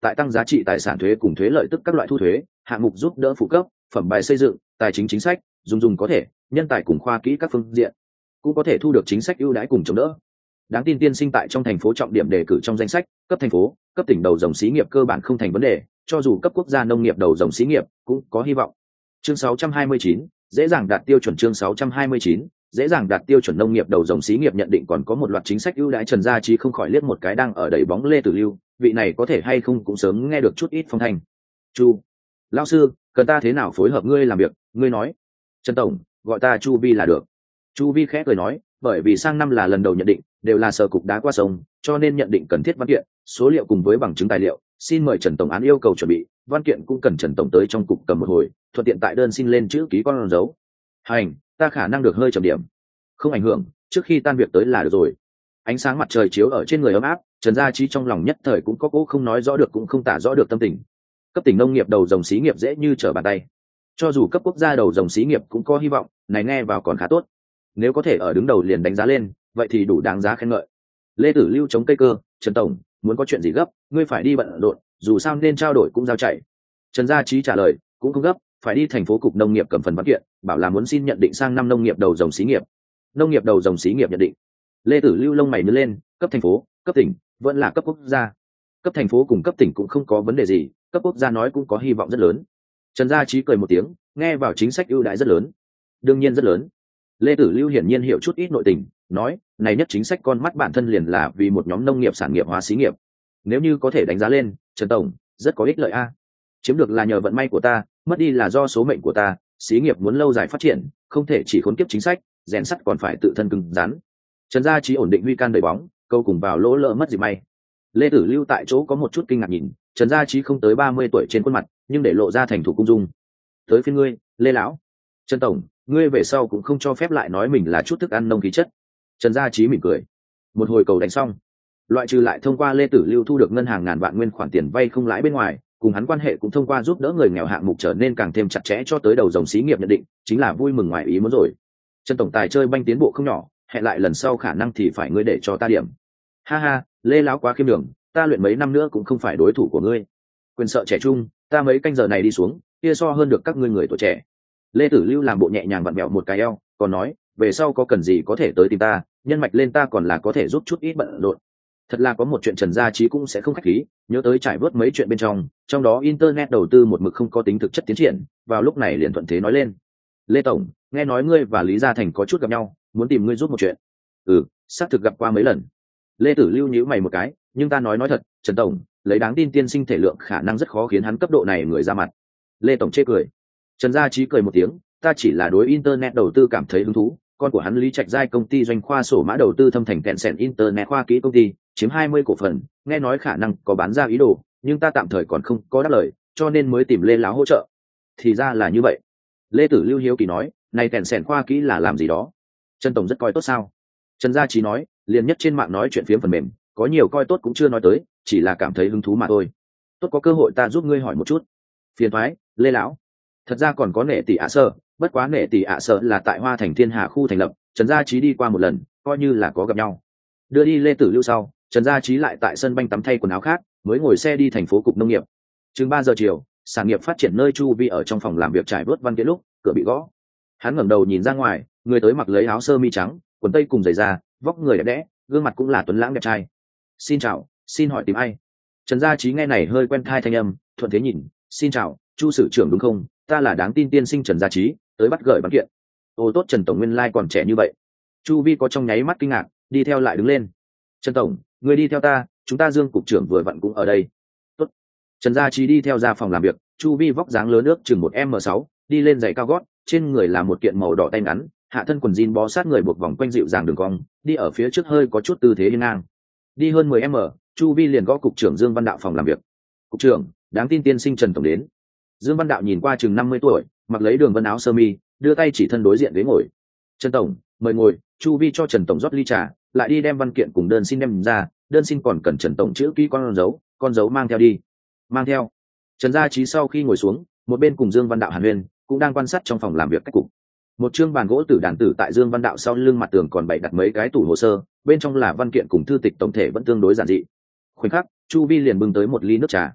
tại tăng giá trị tài sản thuế cùng thuế lợi tức các loại thu thuế, hạng mục giúp đỡ phụ cấp, phẩm bài xây dựng, tài chính chính sách, dùng có thể, nhân tài cùng khoa kỹ các phương diện, cũng có thể thu được chính sách ưu đãi cùng chống đỡ. Đáng tin tiên sinh tại trong thành phố trọng điểm đề cử trong danh sách, cấp thành phố, cấp tỉnh đầu dòng xí nghiệp cơ bản không thành vấn đề, cho dù cấp quốc gia nông nghiệp đầu dòng xí nghiệp cũng có hy vọng. Chương 629, dễ dàng đạt tiêu chuẩn. Chương 629, dễ dàng đạt tiêu chuẩn nông nghiệp đầu dòng xí nghiệp nhận định còn có một loạt chính sách ưu đãi. Trần Gia Chí không khỏi liếc một cái đang ở đẩy bóng Lê Tử Lưu, vị này có thể hay không cũng sớm nghe được chút ít phong thanh. Chu lão sư, cần ta thế nào phối hợp ngươi làm việc, ngươi nói. Trần tổng, gọi ta Chu Vi là được. Chu Vi khẽ cười nói, bởi vì sang năm là lần đầu nhận định, đều là sở cục đá qua sông, cho nên nhận định cần thiết văn kiện, số liệu cùng với bằng chứng tài liệu, xin mời Trần tổng án yêu cầu chuẩn bị, văn kiện cũng cần Trần tổng tới trong cục cầm một hồi, thuận tiện tại đơn xin lên chữ ký con dấu. Hành, ta khả năng được hơi chậm điểm, không ảnh hưởng, trước khi tan việc tới là được rồi. Ánh sáng mặt trời chiếu ở trên người ấm áp, Trần Gia Chí trong lòng nhất thời cũng có cố không nói rõ được cũng không tả rõ được tâm tình. Cấp tỉnh nông nghiệp đầu dòng xí nghiệp dễ như trở bàn tay, cho dù cấp quốc gia đầu dòng xí nghiệp cũng có hy vọng, này nghe vào còn khá tốt. Nếu có thể ở đứng đầu liền đánh giá lên, vậy thì đủ đáng giá khen ngợi. Lê Tử Lưu chống cây cơ, Trần tổng, muốn có chuyện gì gấp, ngươi phải đi bận rộn, dù sao nên trao đổi cũng giao chạy. Trần Gia Chí trả lời, cũng không gấp, phải đi thành phố cục nông nghiệp cầm phần văn kiện, bảo là muốn xin nhận định sang năm nông nghiệp đầu dòng xí nghiệp. Nông nghiệp đầu dòng xí nghiệp nhận định. Lê Tử Lưu lông mày nhướng lên, cấp thành phố, cấp tỉnh, vẫn là cấp quốc gia. Cấp thành phố cùng cấp tỉnh cũng không có vấn đề gì, cấp quốc gia nói cũng có hy vọng rất lớn. Trần Gia Chí cười một tiếng, nghe vào chính sách ưu đãi rất lớn. Đương nhiên rất lớn. Lê Tử Lưu hiển nhiên hiểu chút ít nội tình, nói, này nhất chính sách con mắt bản thân liền là vì một nhóm nông nghiệp sản nghiệp hóa xí nghiệp. Nếu như có thể đánh giá lên, Trần tổng, rất có ích lợi a. Chiếm được là nhờ vận may của ta, mất đi là do số mệnh của ta, xí nghiệp muốn lâu dài phát triển, không thể chỉ khốn kiếp chính sách, rèn sắt còn phải tự thân cứng rắn. Trần Gia Chí ổn định huy can đẩy bóng, câu cùng vào lỗ lỡ mất gì may. Lê Tử Lưu tại chỗ có một chút kinh ngạc nhìn, Trần Gia Chí không tới 30 tuổi trên khuôn mặt, nhưng để lộ ra thành thủ cung dung. Tới phiên ngươi, Lê lão. Trần tổng, ngươi về sau cũng không cho phép lại nói mình là chút thức ăn nông khí chất. Trần Gia Chí mỉm cười. Một hồi cầu đánh xong, loại trừ lại thông qua Lê Tử Lưu thu được ngân hàng ngàn vạn nguyên khoản tiền vay không lãi bên ngoài, cùng hắn quan hệ cũng thông qua giúp đỡ người nghèo hạng mục trở nên càng thêm chặt chẽ cho tới đầu dòng xí nghiệp nhận định, chính là vui mừng ngoài ý muốn rồi. Trần tổng tài chơi banh tiến bộ không nhỏ, hẹn lại lần sau khả năng thì phải ngươi để cho ta điểm. Ha ha, Lê lão quá khiêm đường, ta luyện mấy năm nữa cũng không phải đối thủ của ngươi. Quyền sợ trẻ trung, ta mấy canh giờ này đi xuống, kia so hơn được các ngươi người tuổi trẻ. Lê Tử Lưu làm bộ nhẹ nhàng vặn vẹo một cái eo, còn nói, về sau có cần gì có thể tới tìm ta, nhân mạch lên ta còn là có thể giúp chút ít bận rộn. Thật là có một chuyện Trần Gia Chí cũng sẽ không khách khí, nhớ tới trải vớt mấy chuyện bên trong đó internet đầu tư một mực không có tính thực chất tiến triển, vào lúc này liền thuận thế nói lên. Lê tổng, nghe nói ngươi và Lý Gia Thành có chút gặp nhau, muốn tìm ngươi giúp một chuyện. Xác thực gặp qua mấy lần. Lê Tử Lưu nhíu mày một cái, nhưng ta nói thật, Trần tổng, lấy đáng tin tiên sinh thể lượng khả năng rất khó khiến hắn cấp độ này người ra mặt. Lê tổng chê cười. Trần Gia Chí cười một tiếng, ta chỉ là đối internet đầu tư cảm thấy hứng thú, con của hắn Lý Trạch Giai công ty doanh khoa sổ mã đầu tư thâm thành Tencent internet khoa kỹ công ty, chiếm 20 cổ phần, nghe nói khả năng có bán ra ý đồ, nhưng ta tạm thời còn không có đáp lời, cho nên mới tìm Lê lão hỗ trợ. Thì ra là như vậy. Lê Tử Lưu hiếu kỳ nói, này Tencent khoa kỹ là làm gì đó? Trần tổng rất coi tốt sao? Trần Gia Chí nói, liền nhất trên mạng nói chuyện phiếm phần mềm, có nhiều coi tốt cũng chưa nói tới, chỉ là cảm thấy hứng thú mà thôi. Tốt, có cơ hội ta giúp ngươi hỏi một chút. Phiền thoái, Lê lão. Thật ra còn có Nệ Tỷ ạ Sở, bất quá Nệ Tỷ ạ Sở là tại Hoa Thành Thiên Hà khu thành lập, Trần Gia Chí đi qua một lần, coi như là có gặp nhau. Đưa đi Lê Tử Lưu sau, Trần Gia Chí lại tại sân banh tắm thay quần áo khác, mới ngồi xe đi thành phố cục nông nghiệp. Chừng 3 giờ chiều, sản nghiệp phát triển nơi Chu Vi ở trong phòng làm việc trải vớt văn kiện lúc, cửa bị gõ. Hắn ngẩng đầu nhìn ra ngoài, người tới mặc lấy áo sơ mi trắng, quần tây cùng giày da, vóc người đẹp đẽ, gương mặt cũng là tuấn lãng đẹp trai. Xin chào, xin hỏi tìm ai? Trần Gia Chí nghe này hơi quen thai thanh âm, thuận thế nhìn, xin chào, Chu sử trưởng đúng không? Ta là đáng tin tiên sinh Trần Gia Chí, tới bắt gửi văn kiện. Ô tốt, Trần tổng nguyên lai còn trẻ như vậy. Chu Vi có trong nháy mắt kinh ngạc, đi theo lại đứng lên. Trần tổng, người đi theo ta, chúng ta Dương cục trưởng vừa vặn cũng ở đây. Tốt. Trần Gia Chí đi theo ra phòng làm việc, Chu Vi vóc dáng lớn ước chừng 1m6, đi lên giày cao gót, trên người là một kiện màu đỏ tay ngắn, hạ thân quần jean bó sát người buộc vòng quanh dịu dàng đường cong, đi ở phía trước hơi có chút tư thế hiên ngang. Đi hơn 10m, Chu Vi liền gõ cục trưởng Dương Văn Đạo phòng làm việc. Cục trưởng, đáng tin tiên sinh Trần tổng đến. Dương Văn Đạo nhìn qua chừng 50 tuổi, mặc lấy đường vân áo sơ mi, đưa tay chỉ thân đối diện ghế ngồi. Trần tổng, mời ngồi. Chu Vi cho Trần tổng rót ly trà, lại đi đem văn kiện cùng đơn xin đem ra, đơn xin còn cần Trần tổng chữ ký con dấu mang theo đi. Mang theo. Trần Gia Chí sau khi ngồi xuống, một bên cùng Dương Văn Đạo hàn huyên, cũng đang quan sát trong phòng làm việc cách cục. Một chương bàn gỗ tử đàn tử tại Dương Văn Đạo sau lưng mặt tường còn bày đặt mấy cái tủ hồ sơ, bên trong là văn kiện cùng thư tịch tổng thể vẫn tương đối giản dị. Khoảnh khắc, Chu Vi liền bưng tới một ly nước trà.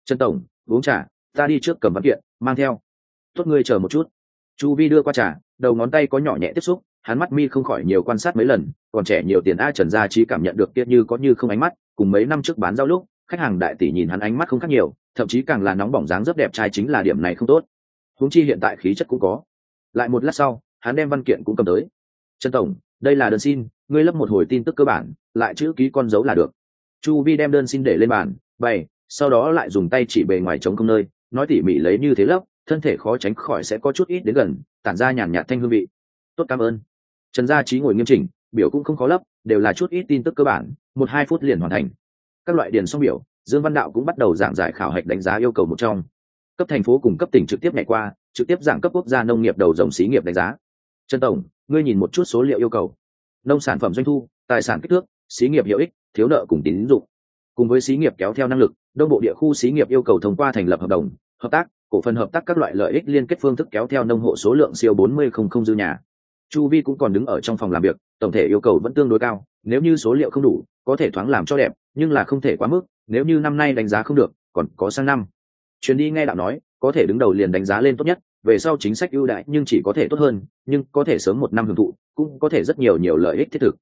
Trần tổng, uống trà, ta đi trước cầm văn kiện mang theo. Tốt, ngươi chờ một chút. Chu Vi đưa qua trà, đầu ngón tay có nhỏ nhẹ tiếp xúc, hắn mắt mi không khỏi nhiều quan sát mấy lần, còn trẻ nhiều tiền a. Trần Gia Trí cảm nhận được kia như có như không ánh mắt, cùng mấy năm trước bán rau lúc khách hàng đại tỷ nhìn hắn ánh mắt không khác nhiều, thậm chí càng là nóng bỏng dáng rất đẹp trai, chính là điểm này không tốt. Huống chi hiện tại khí chất cũng có. Lại một lát sau, hắn đem văn kiện cũng cầm tới. Trần tổng, đây là đơn xin, ngươi lấp một hồi tin tức cơ bản, lại chữ ký con dấu là được. Chu Vi đem đơn xin để lên bàn bày, sau đó lại dùng tay chỉ bề ngoài trống không nơi, nói tỉ mỉ lấy như thế lấp, thân thể khó tránh khỏi sẽ có chút ít đến gần, tản ra nhàn nhạt thanh hương vị. Tốt, cảm ơn. Trần Gia Trí ngồi nghiêm chỉnh, biểu cũng không khó lấp, đều là chút ít tin tức cơ bản, 1-2 phút liền hoàn thành. Các loại điền xong biểu, Dương Văn Đạo cũng bắt đầu giảng giải khảo hạch đánh giá yêu cầu một trong. Cấp thành phố cùng cấp tỉnh trực tiếp ngày qua, trực tiếp giảng cấp quốc gia nông nghiệp đầu dòng xí nghiệp đánh giá. Trần tổng, ngươi nhìn một chút số liệu yêu cầu. Nông sản phẩm doanh thu, tài sản kích thước, xí nghiệp hiệu ích, thiếu nợ cùng tín dụng. Cùng với xí nghiệp kéo theo năng lực, đông bộ địa khu xí nghiệp yêu cầu thông qua thành lập hợp đồng, hợp tác, cổ phần hợp tác các loại lợi ích liên kết phương thức kéo theo nông hộ số lượng siêu 40,000 dư nhà. Chu Vi cũng còn đứng ở trong phòng làm việc, tổng thể yêu cầu vẫn tương đối cao, nếu như số liệu không đủ, có thể thoáng làm cho đẹp, nhưng là không thể quá mức, nếu như năm nay đánh giá không được, còn có sang năm. Chuyến đi nghe đạo nói, có thể đứng đầu liền đánh giá lên tốt nhất, về sau chính sách ưu đãi nhưng chỉ có thể tốt hơn, nhưng có thể sớm 1 năm hưởng thụ, cũng có thể rất nhiều lợi ích thiết thực.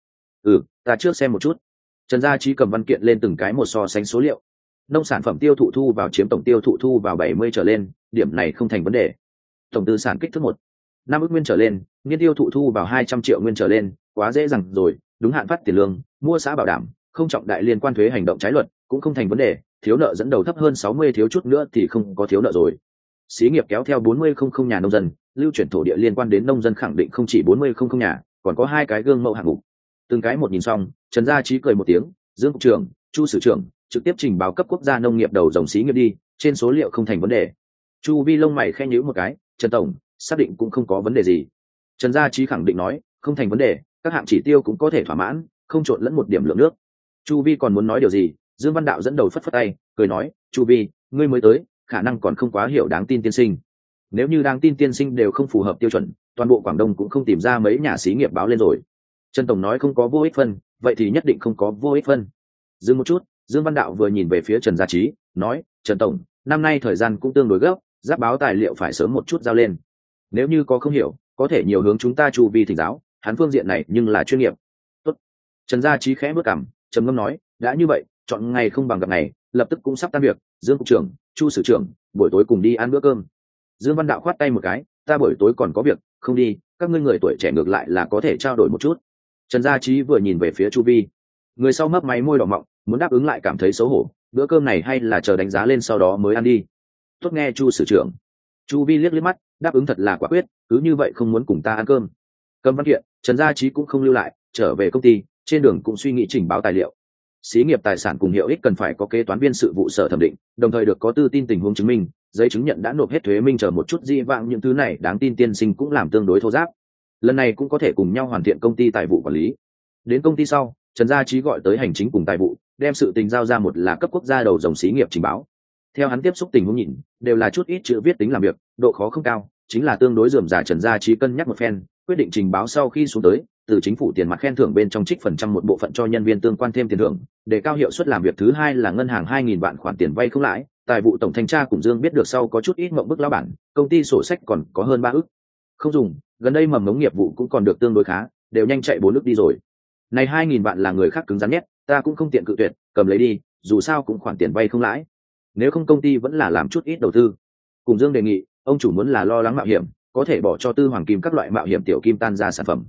Ta trước xem một chút. Trần Gia Trí cầm văn kiện lên từng cái một so sánh số liệu. Nông sản phẩm tiêu thụ thu vào chiếm tổng tiêu thụ thu vào 70 trở lên, điểm này không thành vấn đề. Tổng tư sản kích thước 1,5 ức nguyên trở lên, niên tiêu thụ thu vào 200 triệu nguyên trở lên, quá dễ dàng rồi, đúng hạn phát tiền lương, mua xã bảo đảm, không trọng đại liên quan thuế hành động trái luật, cũng không thành vấn đề, thiếu nợ dẫn đầu thấp hơn 60, thiếu chút nữa thì không có thiếu nợ rồi. Xí nghiệp kéo theo 40,000 nhà nông dân, lưu chuyển thổ địa liên quan đến nông dân khẳng định không chỉ 40,000 nhà, còn có 2 cái gương mẫu hạng mục. Từng cái một nhìn xong, Trần Gia Trí cười một tiếng, Dương cục trưởng, Chu sử trưởng, trực tiếp trình báo cấp quốc gia nông nghiệp đầu dòng xí nghiệp đi, trên số liệu không thành vấn đề. Chu Vi lông mày khẽ nhíu một cái, Trần tổng, xác định cũng không có vấn đề gì. Trần Gia Trí khẳng định nói, không thành vấn đề, các hạng chỉ tiêu cũng có thể thỏa mãn, không trộn lẫn một điểm lượng nước. Chu Vi còn muốn nói điều gì, Dương Văn Đạo dẫn đầu phất phất tay, cười nói, Chu Vi, ngươi mới tới, khả năng còn không quá hiểu đáng tin tiên sinh. Nếu như đáng tin tiên sinh đều không phù hợp tiêu chuẩn, toàn bộ Quảng Đông cũng không tìm ra mấy nhà xí nghiệp báo lên rồi. Trần tổng nói không có vô ích phân, vậy thì nhất định không có vô ích phân. Dừng một chút, Dương Văn Đạo vừa nhìn về phía Trần Gia Trí, nói, Trần tổng, năm nay thời gian cũng tương đối gấp, giáp báo tài liệu phải sớm một chút giao lên. Nếu như có không hiểu, có thể nhiều hướng chúng ta Chu Vi thỉnh giáo, hắn phương diện này nhưng là chuyên nghiệp. Tốt. Trần Gia Trí khẽ bước cằm, trầm ngâm nói, đã như vậy, chọn ngày không bằng gặp ngày, lập tức cũng sắp tan việc, Dương cục trưởng, Chu sử trưởng, buổi tối cùng đi ăn bữa cơm. Dương Văn Đạo khoát tay một cái, ta buổi tối còn có việc, không đi, các ngươi người tuổi trẻ ngược lại là có thể trao đổi một chút. Trần Gia Trí vừa nhìn về phía Chu Vi, người sau mấp máy môi đỏ mọng, muốn đáp ứng lại cảm thấy xấu hổ, bữa cơm này hay là chờ đánh giá lên sau đó mới ăn đi. Tốt, nghe Chu sử trưởng. Chu Vi liếc mắt, đáp ứng thật là quả quyết, cứ như vậy không muốn cùng ta ăn cơm. Cầm văn kiện, Trần Gia Trí cũng không lưu lại, trở về công ty, trên đường cũng suy nghĩ trình báo tài liệu. Xí nghiệp tài sản cùng hiệu ích cần phải có kế toán viên sự vụ sở thẩm định, đồng thời được có tư tin tình huống chứng minh, giấy chứng nhận đã nộp hết thuế minh chờ một chút di vãng những thứ này đáng tin tiên sinh cũng làm tương đối thô ráp. Lần này cũng có thể cùng nhau hoàn thiện công ty tài vụ quản lý. Đến công ty sau, Trần Gia Trí gọi tới hành chính cùng tài vụ, đem sự tình giao ra một là cấp quốc gia đầu dòng xí nghiệp trình báo. Theo hắn tiếp xúc tình huống nhìn, đều là chút ít chữ viết tính làm việc, độ khó không cao, chính là tương đối rườm rà. Trần Gia Trí cân nhắc một phen, quyết định trình báo sau khi xuống tới, từ chính phủ tiền mặt khen thưởng bên trong trích phần trăm một bộ phận cho nhân viên tương quan thêm tiền thưởng, để cao hiệu suất làm việc. Thứ hai là ngân hàng 2.000 vạn khoản tiền vay không lãi, tài vụ tổng thanh tra cùng Dương biết được sau có chút ít mộng bức lão bản, công ty sổ sách còn có hơn 3 ức. Không dùng, gần đây mầm ngống nghiệp vụ cũng còn được tương đối khá, đều nhanh chạy 4 ức đi rồi. Này 2.000 vạn là người khác cứng rắn nhất, ta cũng không tiện cự tuyệt, cầm lấy đi, dù sao cũng khoản tiền vay không lãi. Nếu không công ty vẫn là làm chút ít đầu tư. Cùng Dương đề nghị, ông chủ muốn là lo lắng mạo hiểm, có thể bỏ cho tư hoàng kim các loại mạo hiểm tiểu kim tan ra sản phẩm.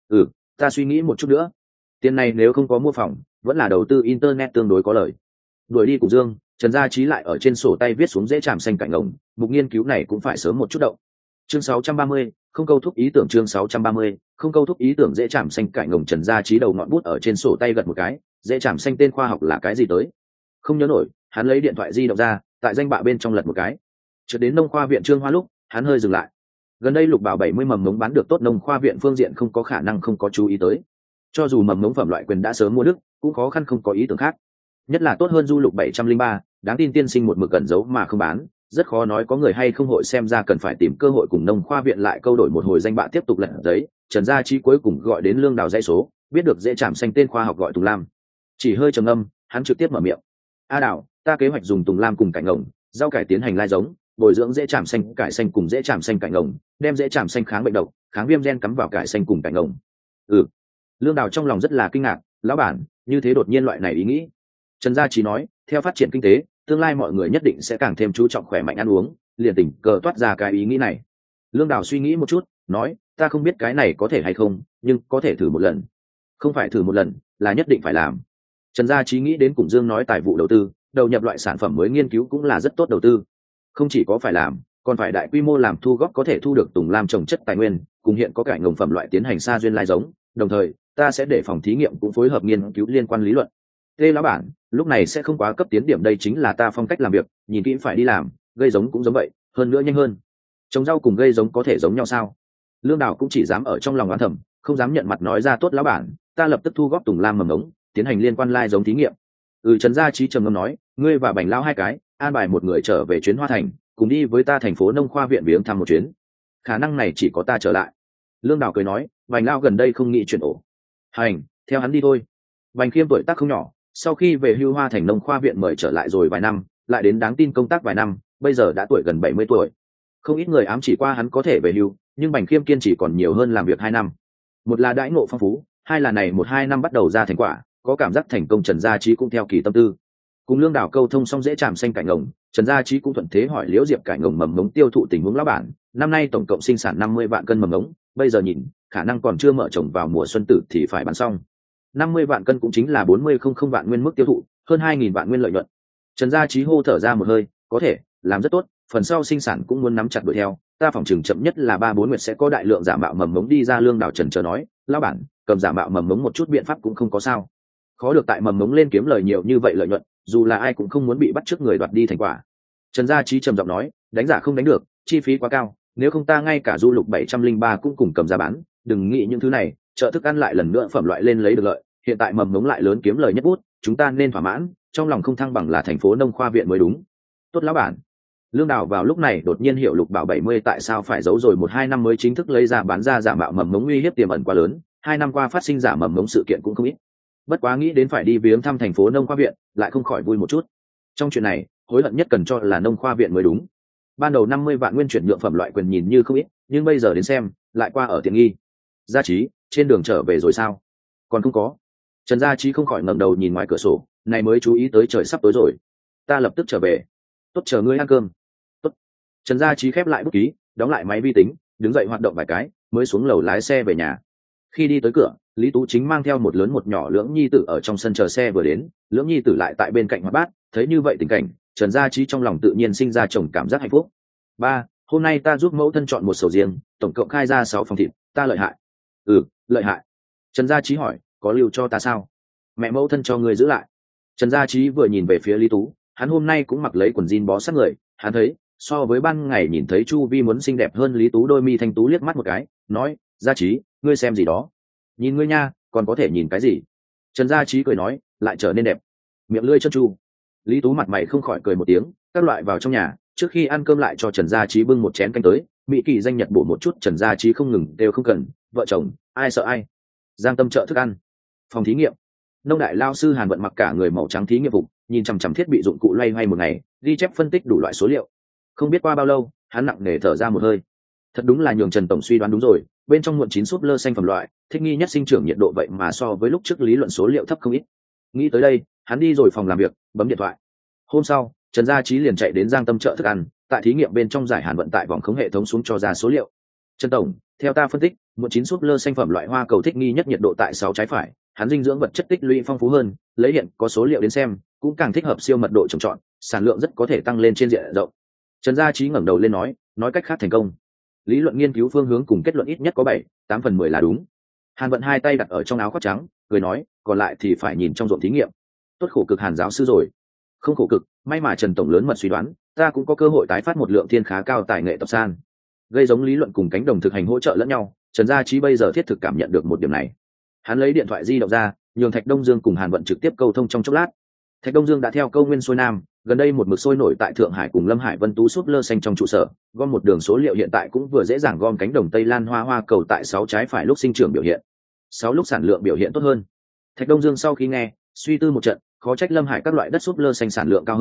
Ta suy nghĩ một chút nữa. Tiền này nếu không có mua phòng, vẫn là đầu tư internet tương đối có lợi. Đuổi đi cùng Dương, Trần Gia Trí lại ở trên sổ tay viết xuống dễ chàm xanh cạnh ngồng, mục nghiên cứu này cũng phải sớm một chút động. Chương 630, không câu thúc ý tưởng. Chương 630, không câu thúc ý tưởng dễ chàm xanh cạnh ngồng. Trần Gia Trí đầu ngọn bút ở trên sổ tay gật một cái, dễ chàm xanh tên khoa học là cái gì tới? Không nhớ nổi, hắn lấy điện thoại di động ra, tại danh bạ bên trong lật một cái. Trước đến nông khoa viện Trương Hoa lúc, hắn hơi dừng lại. Gần đây Lục Bảo 70 mầm ngống bán được tốt, nông khoa viện phương diện không có khả năng không có chú ý tới. Cho dù mầm ngống phẩm loại quyền đã sớm mua đức, cũng khó khăn không có ý tưởng khác. Nhất là tốt hơn du Lục 703, đáng tin tiên sinh một mực cẩn giấu mà không bán, rất khó nói có người hay không hội xem ra cần phải tìm cơ hội cùng nông khoa viện lại câu đổi một hồi danh bạ tiếp tục lật giấy. Trần Gia Trí cuối cùng gọi đến Lương Đào dãy số, biết được dễ chạm xanh tên khoa học gọi Tùng Lam. Chỉ hơi trầm ngâm, hắn trực tiếp mở miệng. A Đào, ta kế hoạch dùng Tùng Lam cùng cạnh ngồng, rau cải tiến hành lai giống, bồi dưỡng dễ tràm xanh cải xanh cùng dễ tràm xanh cải ngồng, đem dễ tràm xanh kháng bệnh độc, kháng viêm gen cắm vào cải xanh cùng cải ngồng. Lương Đào trong lòng rất là kinh ngạc, lão bản, như thế đột nhiên loại này ý nghĩ. Trần Gia Trí nói, theo phát triển kinh tế, tương lai mọi người nhất định sẽ càng thêm chú trọng khỏe mạnh ăn uống, liền tình cờ toát ra cái ý nghĩ này. Lương Đào suy nghĩ một chút, nói, ta không biết cái này có thể hay không, nhưng có thể thử một lần. Không phải thử một lần, là nhất định phải làm. Trần Gia Trí nghĩ đến cùng Dương nói tài vụ đầu tư, đầu nhập loại sản phẩm mới nghiên cứu cũng là rất tốt đầu tư. Không chỉ có phải làm, còn phải đại quy mô làm thu góp có thể thu được tùng lam trồng chất tài nguyên, cùng hiện có cải ngồng phẩm loại tiến hành sa duyên lai giống, đồng thời ta sẽ để phòng thí nghiệm cũng phối hợp nghiên cứu liên quan lý luận. Tê lão bản, lúc này sẽ không quá cấp tiến điểm, đây chính là ta phong cách làm việc, nhìn kỹ phải đi làm, gây giống cũng giống vậy, hơn nữa nhanh hơn. Trồng rau cùng gây giống có thể giống nhau sao? Lương Đào cũng chỉ dám ở trong lòng oán thầm, không dám nhận mặt nói ra. Tốt lão bản, ta lập tức thu góp tùng lam mầm ống, tiến hành liên quan lai giống thí nghiệm. Trần Gia Trí trầm ngâm nói, ngươi và Bành lão hai cái, an bài một người trở về chuyến Hoa Thành, cùng đi với ta thành phố nông khoa viện viếng thăm một chuyến. Khả năng này chỉ có ta trở lại. Lương Đào cười nói, Bành lão gần đây không nghĩ chuyển ổ. Hành, theo hắn đi thôi. Bành Khiêm tuổi tác không nhỏ, sau khi về hưu Hoa Thành nông khoa viện mời trở lại rồi vài năm, lại đến đáng tin công tác vài năm, bây giờ đã tuổi gần 70 tuổi. Không ít người ám chỉ qua hắn có thể về hưu, nhưng Bành Khiêm kiên trì còn nhiều hơn làm việc 2 năm. Một là đãi ngộ phong phú, hai là này 1-2 năm bắt đầu ra thành quả, có cảm giác thành công. Trần Gia Trí cũng theo kỳ tâm tư. Cùng Lương Đào câu thông xong dễ tràm xanh cải ngồng, Trần Gia Trí cũng thuận thế hỏi Liễu Diệp cải ngồng mầm ngống tiêu thụ tình huống lão bản, năm nay tổng cộng sinh sản 50 vạn cân mầm ngống, bây giờ nhìn, khả năng còn chưa mở trồng vào mùa xuân tử thì phải bán xong. 50 vạn cân cũng chính là 40,00 vạn nguyên mức tiêu thụ, hơn 2.000 vạn nguyên lợi nhuận. Trần Gia Trí hô thở ra một hơi, có thể, làm rất tốt, phần sau sinh sản cũng muốn nắm chặt đuổi theo, ta phỏng chừng chậm nhất là 3-4 nguyệt sẽ có đại lượng giả mạo mầm ngống đi ra. Lương Đào trần chờ nói, lão bản, cầm giả mạo mầm ngống một chút biện pháp cũng không có sao. Khó được tại mầm ngống lên kiếm lời nhiều như vậy lợi nhuận, dù là ai cũng không muốn bị bắt trước người đoạt đi thành quả. Trần Gia Trí trầm giọng nói, đánh giả không đánh được, chi phí quá cao, nếu không ta ngay cả du lục 703 cũng cùng cầm ra bán, đừng nghĩ những thứ này, chợ thức ăn lại lần nữa phẩm loại lên lấy được lợi, hiện tại mầm ngống lại lớn kiếm lời nhất bút, chúng ta nên thỏa mãn, trong lòng không thăng bằng là thành phố nông khoa viện mới đúng. Tốt lão bản. Lương Đào vào lúc này đột nhiên hiểu Lục Bảo 70 tại sao phải giấu rồi 1-2 năm mới chính thức lấy ra bán ra giả mạo mầm ngống, uy hiếp tiềm ẩn quá lớn, 2 năm qua phát sinh giả mầm ngống sự kiện cũng không ít. Bất quá nghĩ đến phải đi viếng thăm thành phố nông khoa viện, lại không khỏi vui một chút. Trong chuyện này, hối hận nhất cần cho là nông khoa viện mới đúng. Ban đầu 50 vạn nguyên chuyển nhượng phẩm loại quyền nhìn như không ít, nhưng bây giờ đến xem, lại qua ở tiện nghi. Gia Trí, trên đường trở về rồi sao? Còn không có. Trần Gia Trí không khỏi ngẩng đầu nhìn ngoài cửa sổ, này mới chú ý tới trời sắp tối rồi. Ta lập tức trở về. Tốt, chờ ngươi ăn cơm. Tốt. Trần Gia Trí khép lại bút ký, đóng lại máy vi tính, đứng dậy hoạt động vài cái, mới xuống lầu lái xe về nhà. Khi đi tới cửa, Lý Tú Chính mang theo một lớn một nhỏ Lưỡng nhi tử ở trong sân chờ xe vừa đến. Lưỡng nhi tử lại tại bên cạnh hoạt bát, thấy như vậy tình cảnh, Trần Gia Trí trong lòng tự nhiên sinh ra chồng cảm giác hạnh phúc. Ba, hôm nay ta giúp mẫu thân chọn một sầu riêng, tổng cộng khai ra 6 phòng thịt, ta lợi hại. Lợi hại. Trần Gia Trí hỏi, có lưu cho ta sao? Mẹ mẫu thân cho người giữ lại. Trần Gia Trí vừa nhìn về phía Lý Tú, hắn hôm nay cũng mặc lấy quần jean bó sát người, hắn thấy so với ban ngày nhìn thấy Chu Vi muốn xinh đẹp hơn. Lý Tú đôi mi thanh tú liếc mắt một cái, nói, Gia Trí, ngươi xem gì đó? Nhìn ngươi nha, còn có thể nhìn cái gì? Trần Gia Trí cười nói, lại trở nên đẹp. Miệng lưỡi trơn tru. Lý Tú mặt mày không khỏi cười một tiếng, các loại vào trong nhà, trước khi ăn cơm lại cho Trần Gia Trí bưng một chén canh tới. Mỹ Kỳ danh nhật bổ một chút. Trần Gia Trí không ngừng đều không cần, vợ chồng ai sợ ai. Giang Tâm chợ thức ăn, phòng thí nghiệm. Nông đại lao sư Hàn Vận mặc cả người màu trắng thí nghiệm phục, nhìn chằm chằm thiết bị dụng cụ loay hoay một ngày, ghi chép phân tích đủ loại số liệu. Không biết qua bao lâu, hắn nặng nề thở ra một hơi. Thật đúng là nhường Trần tổng suy đoán đúng rồi, bên trong muộn chín súp lơ xanh phẩm loại thích nghi nhất sinh trưởng nhiệt độ vậy mà so với lúc trước lý luận số liệu thấp không ít. Nghĩ tới đây, hắn đi rồi phòng làm việc, bấm điện thoại. Hôm sau, Trần Gia Trí liền chạy đến Giang Tâm chợ thức ăn, tại thí nghiệm bên trong giải Hàn Vận tại vòng khống hệ thống xuống cho ra số liệu. Trần tổng, theo ta phân tích, muộn chín súp lơ xanh phẩm loại hoa cầu thích nghi nhất nhiệt độ tại 6 trái phải, hắn dinh dưỡng vật chất tích lũy phong phú hơn, lấy hiện có số liệu đến xem, cũng càng thích hợp siêu mật độ trồng trọt, sản lượng rất có thể tăng lên trên diện rộng. Trần Gia Trí ngẩng đầu lên nói cách khác thành công. Lý luận nghiên cứu phương hướng cùng kết luận ít nhất có 7-8/10 là đúng. Hàn Vận hai tay đặt ở trong áo khoác trắng, cười nói, còn lại thì phải nhìn trong ruộng thí nghiệm. Tốt khổ cực Hàn giáo sư rồi. Không khổ cực, may mà Trần tổng lớn mật suy đoán, ta cũng có cơ hội tái phát một lượng thiên khá cao tài nghệ tập san. Gây giống lý luận cùng cánh đồng thực hành hỗ trợ lẫn nhau, Trần Gia Trí bây giờ thiết thực cảm nhận được một điểm này. Hắn lấy điện thoại di động ra, nhường Thạch Đông Dương cùng Hàn Vận trực tiếp câu thông trong chốc lát. Thạch Đông Dương đã theo câu nguyên xuôi nam, gần đây một mực sôi nổi tại Thượng Hải cùng Lâm Hải Vân Tú súp lơ xanh trong trụ sở, gom một đường số liệu hiện tại cũng vừa dễ dàng gom cánh đồng Tây Lan hoa cầu tại 6 trái phải lúc sinh trưởng biểu hiện. 6 lúc sản lượng biểu hiện tốt hơn. Thạch Đông Dương sau khi nghe, suy tư một trận, khó trách Lâm Hải các loại đất súp lơ xanh sản lượng cao hơn,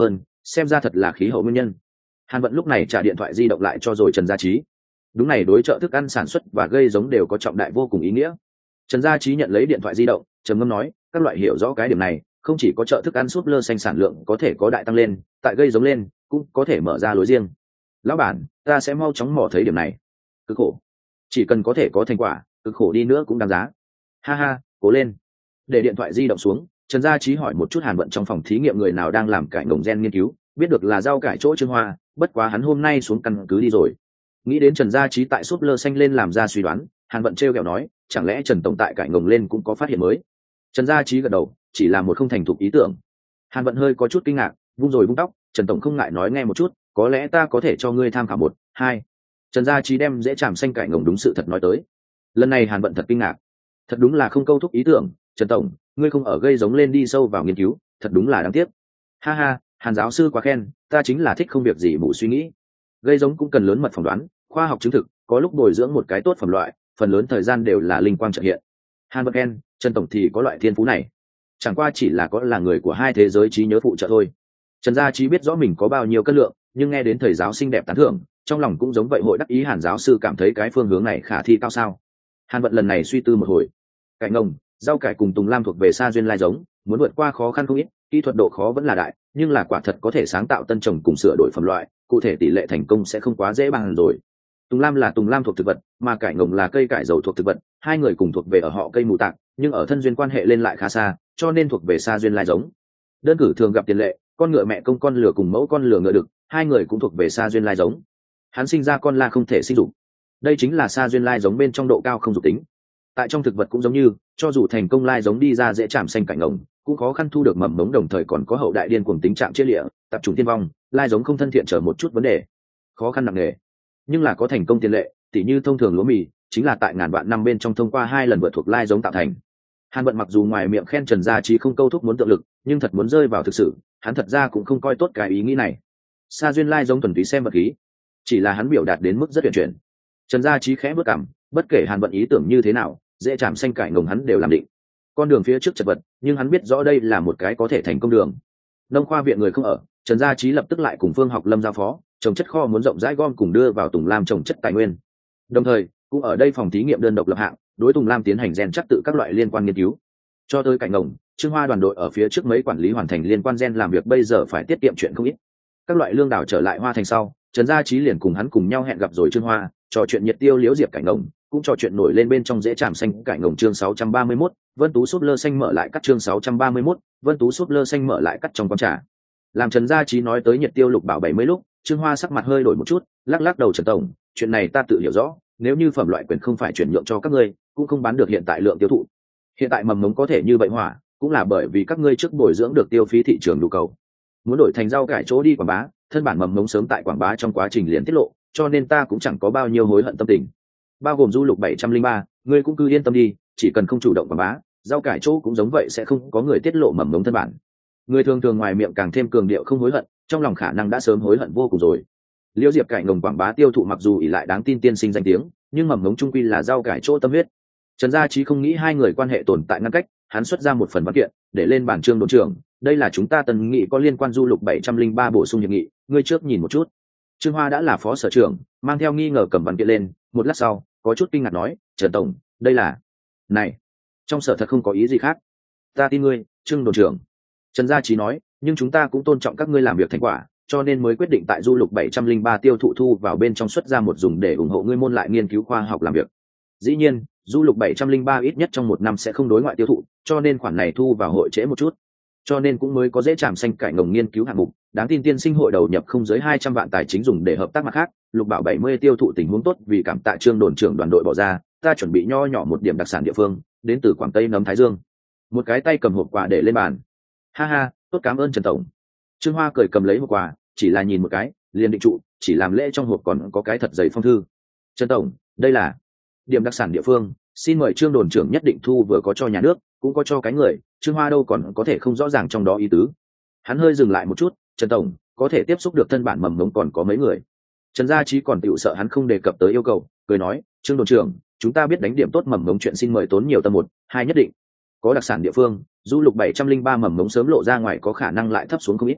xem ra thật là khí hậu nguyên nhân. Hàn Vận lúc này trả điện thoại di động lại cho rồi Trần Gia Trí. Đúng này, đối chợ thức ăn sản xuất và gây giống đều có trọng đại vô cùng ý nghĩa. Trần Gia Trí nhận lấy điện thoại di động, trầm ngâm nói, các loại hiểu rõ cái điểm này, không chỉ có chợ thức ăn súp lơ xanh sản lượng có thể có đại tăng lên, tại gây giống lên cũng có thể mở ra lối riêng. Lão bản, ta sẽ mau chóng mò thấy điểm này. Cực khổ, chỉ cần có thể có thành quả, cực khổ đi nữa cũng đáng giá. Ha ha, cố lên. Để điện thoại di động xuống, Trần Gia Trí hỏi một chút Hàn Vận trong phòng thí nghiệm người nào đang làm cải ngồng gen nghiên cứu, biết được là rau cải chỗ Trương Hoa, bất quá hắn hôm nay xuống căn cứ đi rồi. Nghĩ đến Trần Gia Trí tại súp lơ xanh lên làm ra suy đoán, Hàn Vận trêu ghẹo nói, chẳng lẽ Trần tổng tại cải ngồng lên cũng có phát hiện mới? Trần Gia Trí gật đầu, chỉ là một không thành thục ý tưởng. Hàn Vận hơi có chút kinh ngạc, vung rồi vung tóc, Trần tổng không ngại nói nghe một chút, có lẽ ta có thể cho ngươi tham khảo một, hai. Trần Gia Trí đem dễ chàm xanh cải ngồng đúng sự thật nói tới. Lần này Hàn Vận thật kinh ngạc, thật đúng là không câu thúc ý tưởng. Trần tổng, ngươi không ở gây giống lên đi sâu vào nghiên cứu, thật đúng là đáng tiếc. Ha ha, Hàn giáo sư quá khen, ta chính là thích không việc gì mù suy nghĩ. Gây giống cũng cần lớn mật phỏng đoán, khoa học chứng thực, có lúc bồi dưỡng một cái tốt phẩm loại, phần lớn thời gian đều là linh quang chợt hiện. Hàn Vận khen, Trần tổng thì có loại thiên phú này, chẳng qua chỉ là có là người của hai thế giới trí nhớ phụ trợ thôi. Trần Gia Trí biết rõ mình có bao nhiêu cân lượng, nhưng nghe đến thầy giáo xinh đẹp tán thưởng, trong lòng cũng giống vậy hội đắc ý. Hàn giáo sư cảm thấy cái phương hướng này khả thi cao sao? Hàn Vận lần này suy tư một hồi. Cải ngồng, rau cải cùng tùng lam thuộc về sa duyên lai giống, muốn vượt qua khó khăn không ít, kỹ thuật độ khó vẫn là đại, nhưng là quả thật có thể sáng tạo tân trồng cùng sửa đổi phẩm loại, cụ thể tỷ lệ thành công sẽ không quá dễ bằng rồi. Tùng lam là tùng lam thuộc thực vật, mà cải ngồng là cây cải dầu thuộc thực vật, hai người cùng thuộc về ở họ cây mù tạng, nhưng ở thân duyên quan hệ lên lại khá xa, cho nên thuộc về sa duyên lai giống. Đơn cử thường gặp tiền lệ, con ngựa mẹ công con lừa cùng mẫu con lừa ngựa đực, hai người cũng thuộc về sa duyên lai giống. Hắn sinh ra con la không thể sinh dục, đây chính là sa duyên lai giống bên trong độ cao không dục tính. Tại trong thực vật cũng giống như, cho dù thành công lai giống đi ra dễ chạm xanh cảnh ngồng, cũng khó khăn thu được mầm mống, đồng thời còn có hậu đại điên cuồng tính trạng chia lịa, tập trung tiên vong, lai giống không thân thiện trở một chút vấn đề, khó khăn nặng nề. Nhưng là có thành công tiền lệ, tỉ như thông thường lúa mì, chính là tại ngàn vạn năm bên trong thông qua hai lần vượt thuộc lai giống tạo thành. Hàn Vận mặc dù ngoài miệng khen Trần Gia Trí không câu thúc muốn tự lực, nhưng thật muốn rơi vào thực sự, hắn thật ra cũng không coi tốt cái ý nghĩ này. Sa duyên lai giống thuần túy xem vật khí, chỉ là hắn biểu đạt đến mức rất huyền chuyển. Trần Gia Trí khẽ bước cằm, bất kể Hàn Vận ý tưởng như thế nào, dễ chạm xanh cải ngồng hắn đều làm định. Con đường phía trước chật vật, nhưng hắn biết rõ đây là một cái có thể thành công đường. Nông khoa viện người không ở, Trần Gia Trí lập tức lại cùng Phương Học Lâm giao phó, trồng chất kho muốn rộng rãi gom cùng đưa vào Tùng Lam trồng chất tài nguyên. Đồng thời, cũng ở đây phòng thí nghiệm đơn độc lập hạng, đối Tùng Lam tiến hành gen chắc tự các loại liên quan nghiên cứu. Cho tới cải ngồng, Trương Hoa đoàn đội ở phía trước mấy quản lý hoàn thành liên quan gen làm việc, bây giờ phải tiết kiệm chuyện không ít. Các loại lương đảo trở lại Hoa Thành sau, Trần Gia Trí liền cùng hắn cùng nhau hẹn gặp rồi Trương Hoa, trò chuyện nhiệt tiêu liễu diệp cải ngồng, cũng trò chuyện nổi lên bên trong dễ chạm xanh cải ngồng. Chương 631, Vân Tú súp lơ xanh mở lại cắt. Chương 631, Vân Tú súp lơ xanh mở lại cắt trong quán trà. Làm Trần Gia Trí nói tới nhiệt tiêu lục bảo 70 lúc, Trương Hoa sắc mặt hơi đổi một chút, lắc lắc đầu, Trần tổng, chuyện này ta tự hiểu rõ, nếu như phẩm loại quyền không phải chuyển nhượng cho các ngươi, cũng không bán được hiện tại lượng tiêu thụ. Hiện tại mầm mống có thể như vậy hỏa, cũng là bởi vì các ngươi trước bồi dưỡng được tiêu phí thị trường nhu cầu. Muốn đổi thành rau cải chỗ đi quảng bá, thân bản mầm mống sớm tại quảng bá trong quá trình liền tiết lộ, cho nên ta cũng chẳng có bao nhiêu hối hận tâm tình. Bao gồm du lục 703, ngươi cũng cứ yên tâm đi, chỉ cần không chủ động quảng bá, rau cải chỗ cũng giống vậy sẽ không có người tiết lộ mầm mống thân bản. Người thường thường ngoài miệng càng thêm cường điệu không hối hận, trong lòng khả năng đã sớm hối hận vô cùng rồi. Liễu diệp cải ngồng quảng bá tiêu thụ mặc dù ỷ lại đáng tin tiên sinh danh tiếng, nhưng mầm mống trung quy là rau cải chỗ tâm huyết. Trần Gia Trí không nghĩ hai người quan hệ tồn tại ngăn cách, hắn xuất ra một phần văn kiện để lên bản Trương đồn trưởng, đây là chúng ta tần nghị có liên quan du lục 703 bổ sung hiệp nghị, ngươi trước nhìn một chút. Trương Hoa đã là phó sở trưởng, mang theo nghi ngờ cầm văn kiện lên, một lát sau có chút kinh ngạc nói, Trần tổng, đây là... này, trong sở thật không có ý gì khác. Ta tin ngươi, Trương đồn trưởng. Trần Gia Trí nói, nhưng chúng ta cũng tôn trọng các ngươi làm việc thành quả, cho nên mới quyết định tại du lục 703 tiêu thụ thu vào bên trong xuất ra một dùng để ủng hộ ngươi môn lại nghiên cứu khoa học làm việc. Dĩ nhiên, du lục 703 ít nhất trong một năm sẽ không đối ngoại tiêu thụ, cho nên khoản này thu vào hội trễ một chút, cho nên cũng mới có dễ chạm xanh cải ngồng nghiên cứu hạng mục. Đáng tin tiên sinh hội đầu nhập không dưới 200 vạn tài chính dùng để hợp tác mặt khác. Lục bảo 70 tiêu thụ tình huống tốt, vì cảm tạ Trương đồn trưởng đoàn đội bỏ ra, ta chuẩn bị nho nhỏ một điểm đặc sản địa phương, đến từ Quảng Tây nấm Thái Dương. Một cái tay cầm hộp quà để lên bàn. Ha ha, tốt, cảm ơn Trần tổng. Trương Hoa cười cầm lấy hộp quà, chỉ là nhìn một cái liền định trụ, chỉ làm lễ trong hộp còn có cái thật dày phong thư. Trần tổng, đây là điểm đặc sản địa phương, xin mời Trương đồn trưởng nhất định thu, vừa có cho nhà nước cũng có cho cái người. Trương Hoa đâu còn có thể không rõ ràng trong đó ý tứ. Hắn hơi dừng lại một chút, Trần tổng, có thể tiếp xúc được thân bản mầm mống còn có mấy người? Trần Gia Trí còn tựu sợ hắn không đề cập tới yêu cầu, cười nói, Trương đồn trưởng, chúng ta biết đánh điểm tốt mầm mống chuyện xin mời tốn nhiều tâm, một hai nhất định có đặc sản địa phương, du lục 703 mầm mống sớm lộ ra ngoài có khả năng lại thấp xuống không ít.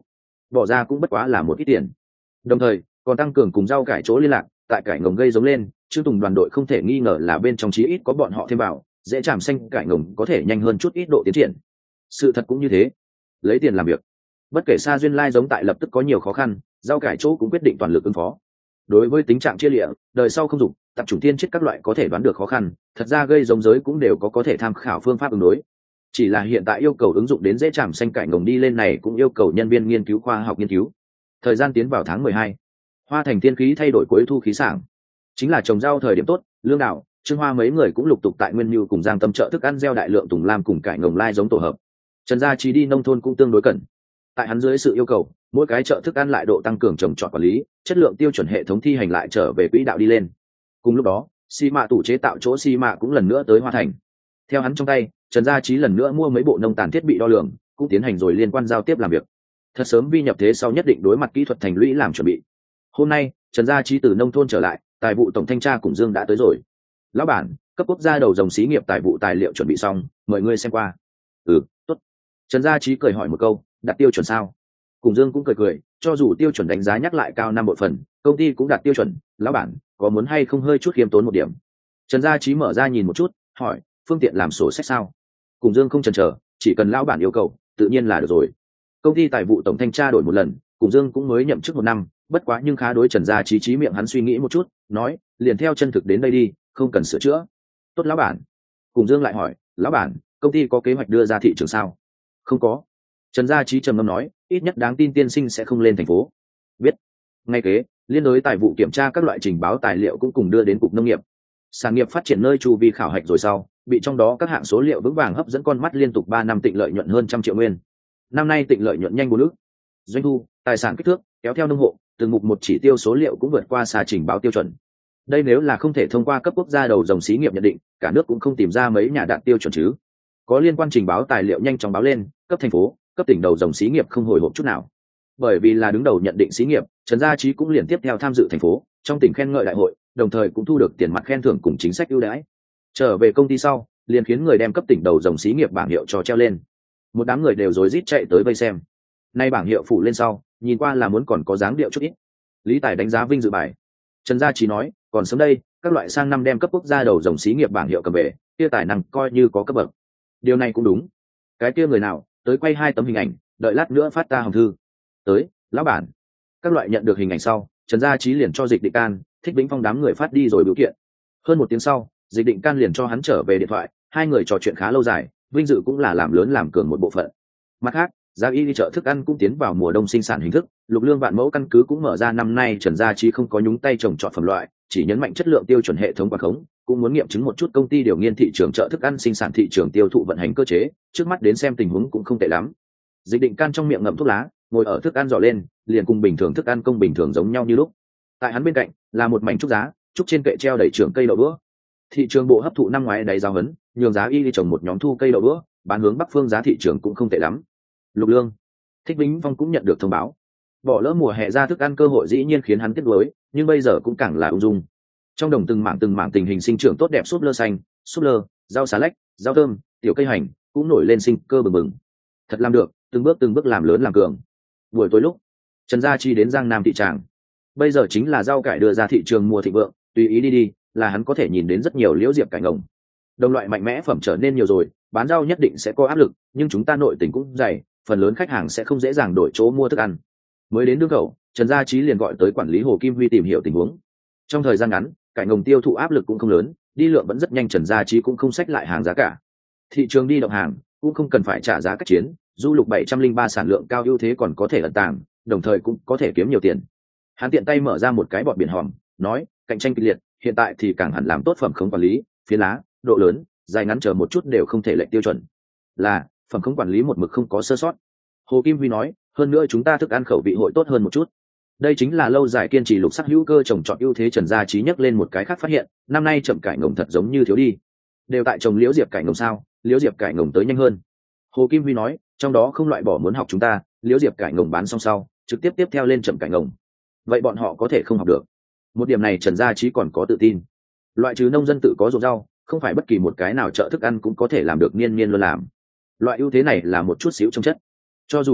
bỏ ra cũng bất quá là một ít tiền. Đồng thời còn tăng cường cùng rau cải chỗ liên lạc, tại cải ngồng gây giống lên, Trương Tùng đoàn đội không thể nghi ngờ là bên trong chí ít có bọn họ thêm vào, dễ chạm xanh cải ngồng có thể nhanh hơn chút ít độ tiến triển. Sự thật cũng như thế, lấy tiền làm việc. Bất kể Sa Duyên Lai giống tại lập tức có nhiều khó khăn, rau cải chỗ cũng quyết định toàn lực ứng phó. Đối với tính trạng chia lịa, đời sau không dùng tập chủng tiên chết các loại có thể đoán được khó khăn, thật ra gây giống giới cũng đều có thể tham khảo phương pháp ứng đối. Chỉ là hiện tại yêu cầu ứng dụng đến dễ chạm xanh cải ngồng đi lên này cũng yêu cầu nhân viên nghiên cứu khoa học nghiên cứu. Thời gian tiến vào tháng 12, Hoa Thành tiên khí thay đổi cuối thu khí sảng, chính là trồng rau thời điểm tốt. Lương Đạo, Trương Hoa mấy người cũng lục tục tại Nguyên Nưu cùng Giang Tâm chợ thức ăn gieo đại lượng tùng lam cùng cải ngồng lai giống tổ hợp. Trần Gia Trí đi nông thôn cũng tương đối cẩn. Tại hắn dưới sự yêu cầu, mỗi cái chợ thức ăn lại độ tăng cường trồng trọt quản lý, chất lượng tiêu chuẩn hệ thống thi hành lại trở về quỹ đạo đi lên. Cùng lúc đó, xi mạ tủ chế tạo chỗ xi mạ cũng lần nữa tới Hoa Thành. Theo hắn trong tay, Trần Gia Trí lần nữa mua mấy bộ nông tàn thiết bị đo lường, cũng tiến hành rồi liên quan giao tiếp làm việc. Thật sớm vi nhập thế sau nhất định đối mặt kỹ thuật thành lũy làm chuẩn bị. Hôm nay, Trần Gia Trí từ nông thôn trở lại, tài vụ tổng thanh tra cùng Dương đã tới rồi. Lão bản, cấp quốc gia đầu dòng xí nghiệp tài vụ tài liệu chuẩn bị xong, mời ngươi xem qua. Tốt. Trần Gia Trí cười hỏi một câu, đặt tiêu chuẩn sao? Cùng Dương cũng cười, cho dù tiêu chuẩn đánh giá nhắc lại cao 5 bội phần, công ty cũng đạt tiêu chuẩn. Lão bản, có muốn hay không hơi chút khiêm tốn một điểm? Trần Gia Trí mở ra nhìn một chút, hỏi, phương tiện làm sổ sách sao? Cùng Dương không chần chờ, chỉ cần lão bản yêu cầu, tự nhiên là được rồi. Công ty tài vụ tổng thanh tra đổi một lần, Cùng Dương cũng mới nhậm chức 1 năm, bất quá nhưng khá đối Trần Gia Trí trí miệng hắn suy nghĩ một chút, nói, liền theo chân thực đến đây đi, không cần sửa chữa. Tốt lão bản. Cùng Dương lại hỏi, lão bản, công ty có kế hoạch đưa ra thị trường sao? Không có. Trần Gia Trí trầm ngâm nói, ít nhất đáng tin tiên sinh sẽ không lên thành phố. Biết. Ngay kế, liên đối tài vụ kiểm tra các loại trình báo tài liệu cũng cùng đưa đến cục nông nghiệp. Sản nghiệp phát triển nơi chu vi khảo hạch rồi sau, bị trong đó các hạng số liệu vững vàng hấp dẫn con mắt liên tục 3 năm tịnh lợi nhuận hơn 100 triệu nguyên. Năm nay tịnh lợi nhuận nhanh 4 ức. Doanh thu, tài sản kích thước, kéo theo nông hộ, từng mục một chỉ tiêu số liệu cũng vượt qua xa trình báo tiêu chuẩn. Đây nếu là không thể thông qua cấp quốc gia đầu dòng xí nghiệp nhận định, cả nước cũng không tìm ra mấy nhà đạt tiêu chuẩn chứ. Có liên quan trình báo tài liệu nhanh chóng báo lên, cấp thành phố, cấp tỉnh đầu dòng xí nghiệp không hồi hộp chút nào. Bởi vì là đứng đầu nhận định xí nghiệp, Trần Gia Trí cũng liền tiếp theo tham dự thành phố trong tỉnh khen ngợi đại hội, đồng thời cũng thu được tiền mặt khen thưởng cùng chính sách ưu đãi. Trở về công ty sau, liền khiến người đem cấp tỉnh đầu dòng xí nghiệp bảng hiệu cho treo lên. Một đám người đều rối rít chạy tới vây xem. Nay bảng hiệu phủ lên sau, nhìn qua là muốn còn có dáng điệu chút ít. Lý Tài đánh giá vinh dự bài. Trần Gia Trí nói, còn sớm đây, các loại sang năm đem cấp quốc gia đầu dòng xí nghiệp bảng hiệu cầm về, kia tài năng coi như có cấp bậc. Điều này cũng đúng. Cái kia người nào tới quay 2 tấm hình ảnh, đợi lát nữa phát ta hồng thư. Tới, lão bản. Các loại nhận được hình ảnh sau, Trần Gia Trí liền cho Dịch Định Can, Thích Vĩnh Phong đám người phát đi rồi biểu kiện. Hơn 1 tiếng sau, Dịch Định Can liền cho hắn trở về điện thoại, 2 người trò chuyện khá lâu dài, vinh dự cũng là làm lớn làm cường một bộ phận. Mặt khác, Gia Y đi chợ thức ăn cũng tiến vào mùa đông sinh sản hình thức, Lục Lương Vạn Mẫu căn cứ cũng mở ra. Năm nay Trần Gia Trí không có nhúng tay trồng trọt phẩm loại, chỉ nhấn mạnh chất lượng tiêu chuẩn hệ thống quản khống, cũng muốn nghiệm chứng một chút công ty điều nghiên thị trường chợ thức ăn sinh sản thị trường tiêu thụ vận hành cơ chế, trước mắt đến xem tình huống cũng không tệ lắm. Dịch Định Can trong miệng ngậm thuốc lá, ngồi ở thức ăn dò lên, liền cùng bình thường thức ăn công bình thường giống nhau như lúc. Tại hắn bên cạnh là một mảnh trúc giá, trúc trên kệ treo đầy trưởng cây đậu đũa. Thị trường bộ hấp thụ năm ngoái đáy giao hấn, nhường Giá Y đi trồng một nhóm thu cây đậu đũa, bán hướng bắc phương giá thị trường cũng không tệ lắm. Lục Lương, Thích Vĩnh Phong cũng nhận được thông báo. Bỏ lỡ mùa hè ra thức ăn cơ hội dĩ nhiên khiến hắn tiếc nuối, nhưng bây giờ cũng càng là ung dung. Trong đồng từng mảng tình hình sinh trưởng tốt đẹp, súp lơ xanh, súp lơ, rau xà lách, rau thơm, tiểu cây hành cũng nổi lên sinh cơ bừng bừng. Thật làm được, từng bước làm lớn làm cường. Buổi tối lúc, Trần Gia Chi đến Giang Nam thị tràng. Bây giờ chính là rau cải đưa ra thị trường mùa thịnh vượng, tùy ý đi, là hắn có thể nhìn đến rất nhiều liễu diệp cải ngồng. Đồng loại mạnh mẽ phẩm trở nên nhiều rồi, bán rau nhất định sẽ có áp lực, nhưng chúng ta nội tỉnh cũng dày, phần lớn khách hàng sẽ không dễ dàng đổi chỗ mua thức ăn. Mới đến đương khẩu, Trần Gia Chí liền gọi tới quản lý Hồ Kim Huy tìm hiểu tình huống. Trong thời gian ngắn, cải ngồng tiêu thụ áp lực cũng không lớn, đi lượng vẫn rất nhanh, Trần Gia Chí cũng không xách lại hàng giá cả. Thị trường đi động hàng, cũng không cần phải trả giá cách chiến, du lục 703 sản lượng cao ưu thế còn có thể ẩn tàng, đồng thời cũng có thể kiếm nhiều tiền. Hắn tiện tay mở ra một cái bọt biển hòm, nói, cạnh tranh kịch liệt, hiện tại thì càng hẳn làm tốt phẩm khống quản lý, phía lá, độ lớn, dài ngắn chờ một chút đều không thể lệch tiêu chuẩn. Là, phẩm khống quản lý một mực không có sơ sót. Hồ Kim Huy nói, hơn nữa chúng ta thức ăn khẩu vị hội tốt hơn một chút. Đây chính là lâu dài kiên trì lục sắc hữu cơ trồng trọt ưu thế. Trần Gia Chí nhắc lên một cái khác phát hiện, năm nay chậm cải ngồng thật giống như thiếu đi. Đều tại trồng liễu diệp cải ngồng sao? Liễu diệp cải ngồng tới nhanh hơn. Hồ Kim Huy nói, trong đó không loại bỏ muốn học chúng ta, liễu diệp cải ngồng bán xong sau, trực tiếp tiếp theo lên chậm cải ngồng. Vậy bọn họ có thể không học được. Một điểm này Trần Gia Chí còn có tự tin. Loại trừ nông dân tự có ruộng rau, không phải bất kỳ một cái nào chợ thức ăn cũng có thể làm được niên niên luôn làm. Loại ưu thế này là một chút xíu trong chất. Cho dù hiện tại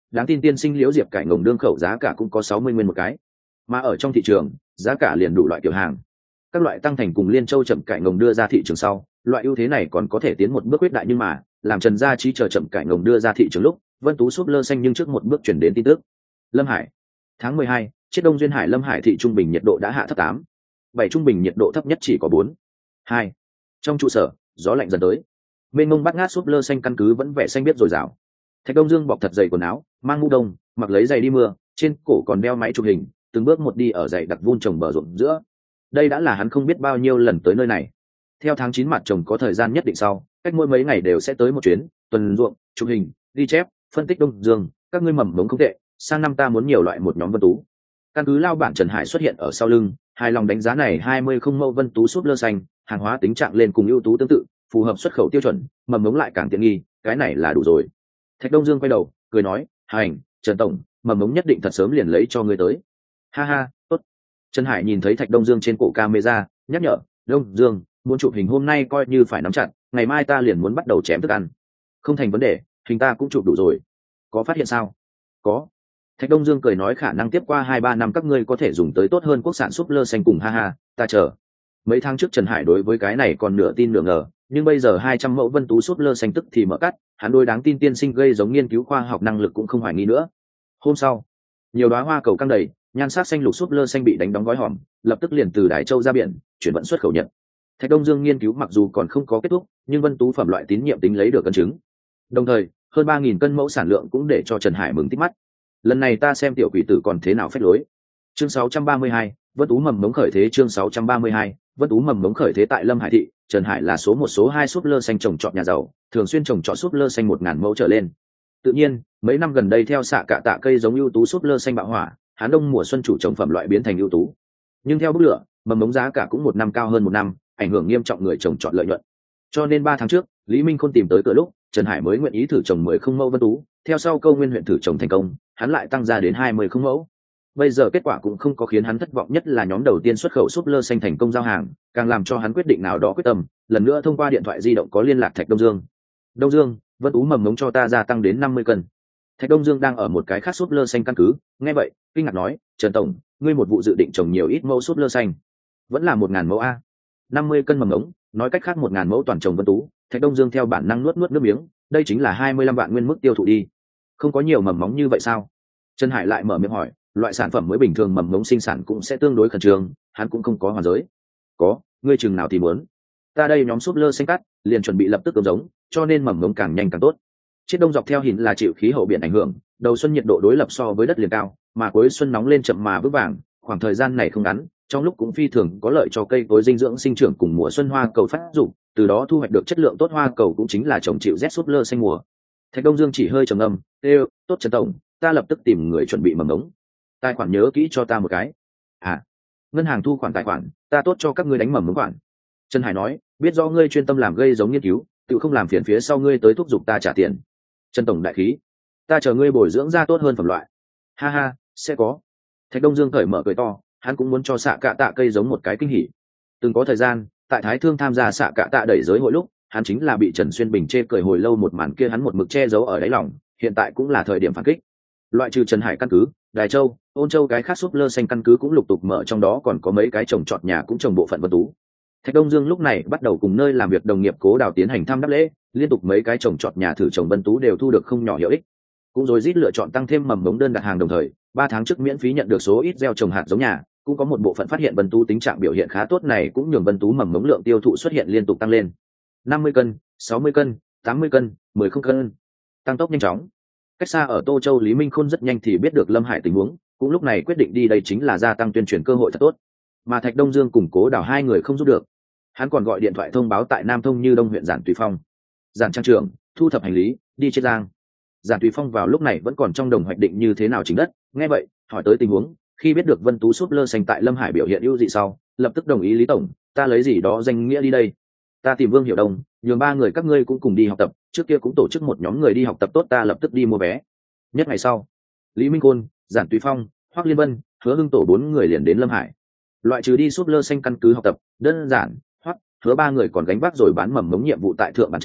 đáng tin tiên sinh liễu diệp cải ngồng đương khẩu giá cả cũng có 60 nguyên một cái, mà ở trong thị trường giá cả liền đủ loại kiểu hàng. Các loại tăng thành cùng liên châu chậm cải ngồng đưa ra thị trường sau, loại ưu thế này còn có thể tiến một bước quyết đại, nhưng mà làm Trần Gia Trí chờ chậm cải ngồng đưa ra thị trường lúc, Vân Tú súp lơ xanh nhưng trước một bước chuyển đến tin tức. Lâm Hải, tháng 12, chiết đông duyên hải Lâm Hải thị trung bình nhiệt độ đã hạ thấp 8, 7, trung bình nhiệt độ thấp nhất chỉ có 4, 2. Trong trụ sở, gió lạnh dần tới. Mênh mông bát ngát súp lơ xanh căn cứ vẫn vẻ xanh biếc dồi dào. Thạch Đông Dương bọc thật dày quần áo, mang mũ đông, mặc lấy giày đi mưa, trên cổ còn đeo máy chụp hình, từng bước một đi ở dãy đặc vun trồng bờ ruộng giữa. Đây đã là hắn không biết bao nhiêu lần tới nơi này. Theo tháng 9 mặt trồng có thời gian nhất định sau, cách mỗi mấy ngày đều sẽ tới một chuyến, tuần ruộng, chụp hình, ghi chép, phân tích. Đông Dương, các ngươi mầm mống không tệ, sang năm ta muốn nhiều loại một nhóm Vân Tú. Căn cứ lao bản Trần Hải xuất hiện ở sau lưng, hài lòng đánh giá này 20 không mẫu Vân Tú súp lơ xanh, hàng hóa tính trạng lên cùng ưu tú tương tự, phù hợp xuất khẩu tiêu chuẩn, mầm mống lại càng tiện nghi, cái này là đủ rồi. Thạch Đông Dương quay đầu cười nói, hành, Trần tổng, mầm mống nhất định thật sớm liền lấy cho ngươi tới. Ha ha, tốt. Trần Hải nhìn thấy Thạch Đông Dương trên cổ camera, nhắc nhở, Đông Dương, muốn chụp hình hôm nay coi như phải nắm chặt, ngày mai ta liền muốn bắt đầu chém thức ăn. Không thành vấn đề, hình ta cũng chụp đủ rồi. Có phát hiện sao? Có. Thạch Đông Dương cười nói, khả năng tiếp qua 2-3 năm các ngươi có thể dùng tới tốt hơn quốc sản súp lơ xanh cùng, ha ha, ta chờ. Mấy tháng trước Trần Hải đối với cái này còn nửa tin nửa ngờ, nhưng bây giờ 200 mẫu Vân Tú súp lơ xanh tức thì mở cắt, hắn đối đáng tin tiên sinh gây giống nghiên cứu khoa học năng lực cũng không hoài nghi nữa. Hôm sau, nhiều đóa hoa cầu căng đầy, nhan sắc xanh lục súp lơ xanh bị đánh đóng gói hòm, lập tức liền từ Đài Châu ra biển, chuyển vận xuất khẩu Nhật. Thạch Đông Dương nghiên cứu mặc dù còn không có kết thúc, nhưng Vân Tú phẩm loại tín nhiệm tính lấy được cân chứng. Đồng thời, hơn 3.000 cân mẫu sản lượng cũng để cho Trần Hải mừng tít mắt. Lần này ta xem tiểu quỷ tử còn thế nào phách lối. Chương 632, Vân Tú mầm mống khởi thế. Chương 632, Vân Tú mầm mống khởi thế. Tại Lâm Hải thị, Trần Hải là số 1 số 2 súp lơ xanh trồng trọt nhà giàu, thường xuyên trồng trọt súp lơ xanh 1.000 mẫu trở lên. Tự nhiên, mấy năm gần đây theo xạ cạ tạ cây giống ưu tú súp lơ xanh bạo hỏa, Hán Đông mùa xuân chủ trồng phẩm loại biến thành ưu tú. Nhưng theo bức lửa, mầm mống giá cả cũng một năm cao hơn một năm, ảnh hưởng nghiêm trọng người trồng trọt lợi nhuận. Cho nên 3 tháng trước, Lý Minh Khôn tìm tới cửa lúc, Trần Hải mới nguyện ý thử trồng 10 không mẫu Vân Tú, theo sau Câu Nguyên huyện thử trồng thành công, hắn lại tăng ra đến 20 không mẫu. Bây giờ kết quả cũng không có khiến hắn thất vọng, nhất là nhóm đầu tiên xuất khẩu súp lơ xanh thành công giao hàng, càng làm cho hắn quyết định nào đó quyết tâm, lần nữa thông qua điện thoại di động có liên lạc Thạch Đông Dương. Đông Dương, Vân Tú mầm mống cho ta gia tăng đến 50 cân. Thạch Đông Dương đang ở một cái khác súp lơ xanh căn cứ, nghe vậy, kinh ngạc nói, Trần tổng, ngươi một vụ dự định trồng nhiều ít mẫu súp lơ xanh? Vẫn là 1.000 mẫu a? 50 cân mầm mống, nói cách khác 1.000 mẫu toàn trồng Vân Tú. Thạch Đông Dương theo bản năng nuốt nước miếng, đây chính là 25 vạn nguyên mức tiêu thụ đi. Không có nhiều mầm mống như vậy sao? Trần Hải lại mở miệng hỏi, loại sản phẩm mới bình thường mầm mống sinh sản cũng sẽ tương đối khẩn trương, hắn cũng không có hoàn giới. Có, ngươi chừng nào thì muốn. Ta đây nhóm súp lơ xanh cắt, liền chuẩn bị lập tức ươm giống, cho nên mầm mống càng nhanh càng tốt. Chiết đông dọc theo hình là chịu khí hậu biển ảnh hưởng, đầu xuân nhiệt độ đối lập so với đất liền cao, mà cuối xuân nóng lên chậm mà vững vàng, khoảng thời gian này không ngắn, trong lúc cũng phi thường có lợi cho cây cối dinh dưỡng sinh trưởng cùng mùa xuân hoa cầu phát dụng, từ đó thu hoạch được chất lượng tốt hoa cầu cũng chính là trồng chịu rét súp lơ xanh mùa. Thạch Đông Dương chỉ hơi trầm ngâm, "Ê, tốt Trần tổng, ta lập tức tìm người chuẩn bị mầm mống. Tài khoản nhớ kỹ cho ta một cái." "À, ngân hàng thu khoản tài khoản, ta tốt cho các ngươi đánh mầm mống khoản." Trần Hải nói, "Biết do ngươi chuyên tâm làm gây giống nghiên cứu, tự không làm phiền phía sau ngươi tới thúc giục ta trả tiền." Trần tổng đại khí, "Ta chờ ngươi bồi dưỡng ra tốt hơn phẩm loại." "Ha ha, sẽ có." Thạch Đông Dương cởi mở cười to, hắn cũng muốn cho xạ cạ tạ cây giống một cái kinh hỉ. Từng có thời gian, tại Thái Thương tham gia xạ cạ tạ đẩy giới hội lúc, hắn chính là bị Trần Xuyên Bình chê cười hồi lâu, một màn kia hắn một mực che giấu ở đáy lòng, hiện tại cũng là thời điểm phản kích. Loại trừ Trần Hải căn cứ, Đài Châu, Ôn Châu cái khác súp lơ xanh căn cứ cũng lục tục mở, trong đó còn có mấy cái trồng trọt nhà cũng trồng bộ phận Vân Tú. Thạch Đông Dương lúc này bắt đầu cùng nơi làm việc đồng nghiệp Cố Đào tiến hành thăm đáp lễ, liên tục mấy cái trồng trọt nhà thử trồng Vân Tú đều thu được không nhỏ hiệu ích. Cũng rồi rít lựa chọn tăng thêm mầm mống đơn đặt hàng, đồng thời 3 tháng trước miễn phí nhận được số ít gieo trồng hạt giống nhà, cũng có một bộ phận phát hiện Vân Tú tính trạng biểu hiện khá tốt, này cũng nhường Vân Tú mầm mống lượng tiêu thụ xuất hiện liên tục tăng lên. 50 cân, 60 cân, 80 cân, 10 không cân, tăng tốc nhanh chóng. Cách xa ở Tô Châu, Lý Minh Khôn rất nhanh thì biết được Lâm Hải tình huống, cũng lúc này quyết định đi, đây chính là gia tăng tuyên truyền cơ hội thật tốt. Mà Thạch Đông Dương cùng Cố Đào hai người không giúp được, hắn còn gọi điện thoại thông báo tại Nam Thông Như Đông huyện Giản Tùy Phong. Giản trang trưởng, thu thập hành lý, đi Chiết Giang. Giản Tùy Phong vào lúc này vẫn còn trong đồng hoạch định như thế nào chính đất, nghe vậy hỏi tới tình huống, khi biết được Vân Tú súp lơ xanh tại Lâm Hải biểu hiện ưu dị sau, lập tức đồng ý, Lý tổng, ta lấy gì đó danh nghĩa đi đây. Ta tìm Vương Hiểu Đông, nhường 3 người các ngươi cũng cùng đi học tập, trước kia cũng tổ chức một nhóm người đi học tập tốt, ta lập tức đi mua vé. Nhất ngày sau, Lý Minh Khôn, Giản Tùy Phong, Hoắc Liên Vân, Hứa Hưng tổ 4 người liền đến Lâm Hải. Loại trừ đi súp lơ xanh căn cứ học tập, đơn giản, Hoắc, Hứa 3 người còn gánh vác rồi bán mầm mống nhiệm vụ tại Thượng Bản trấn,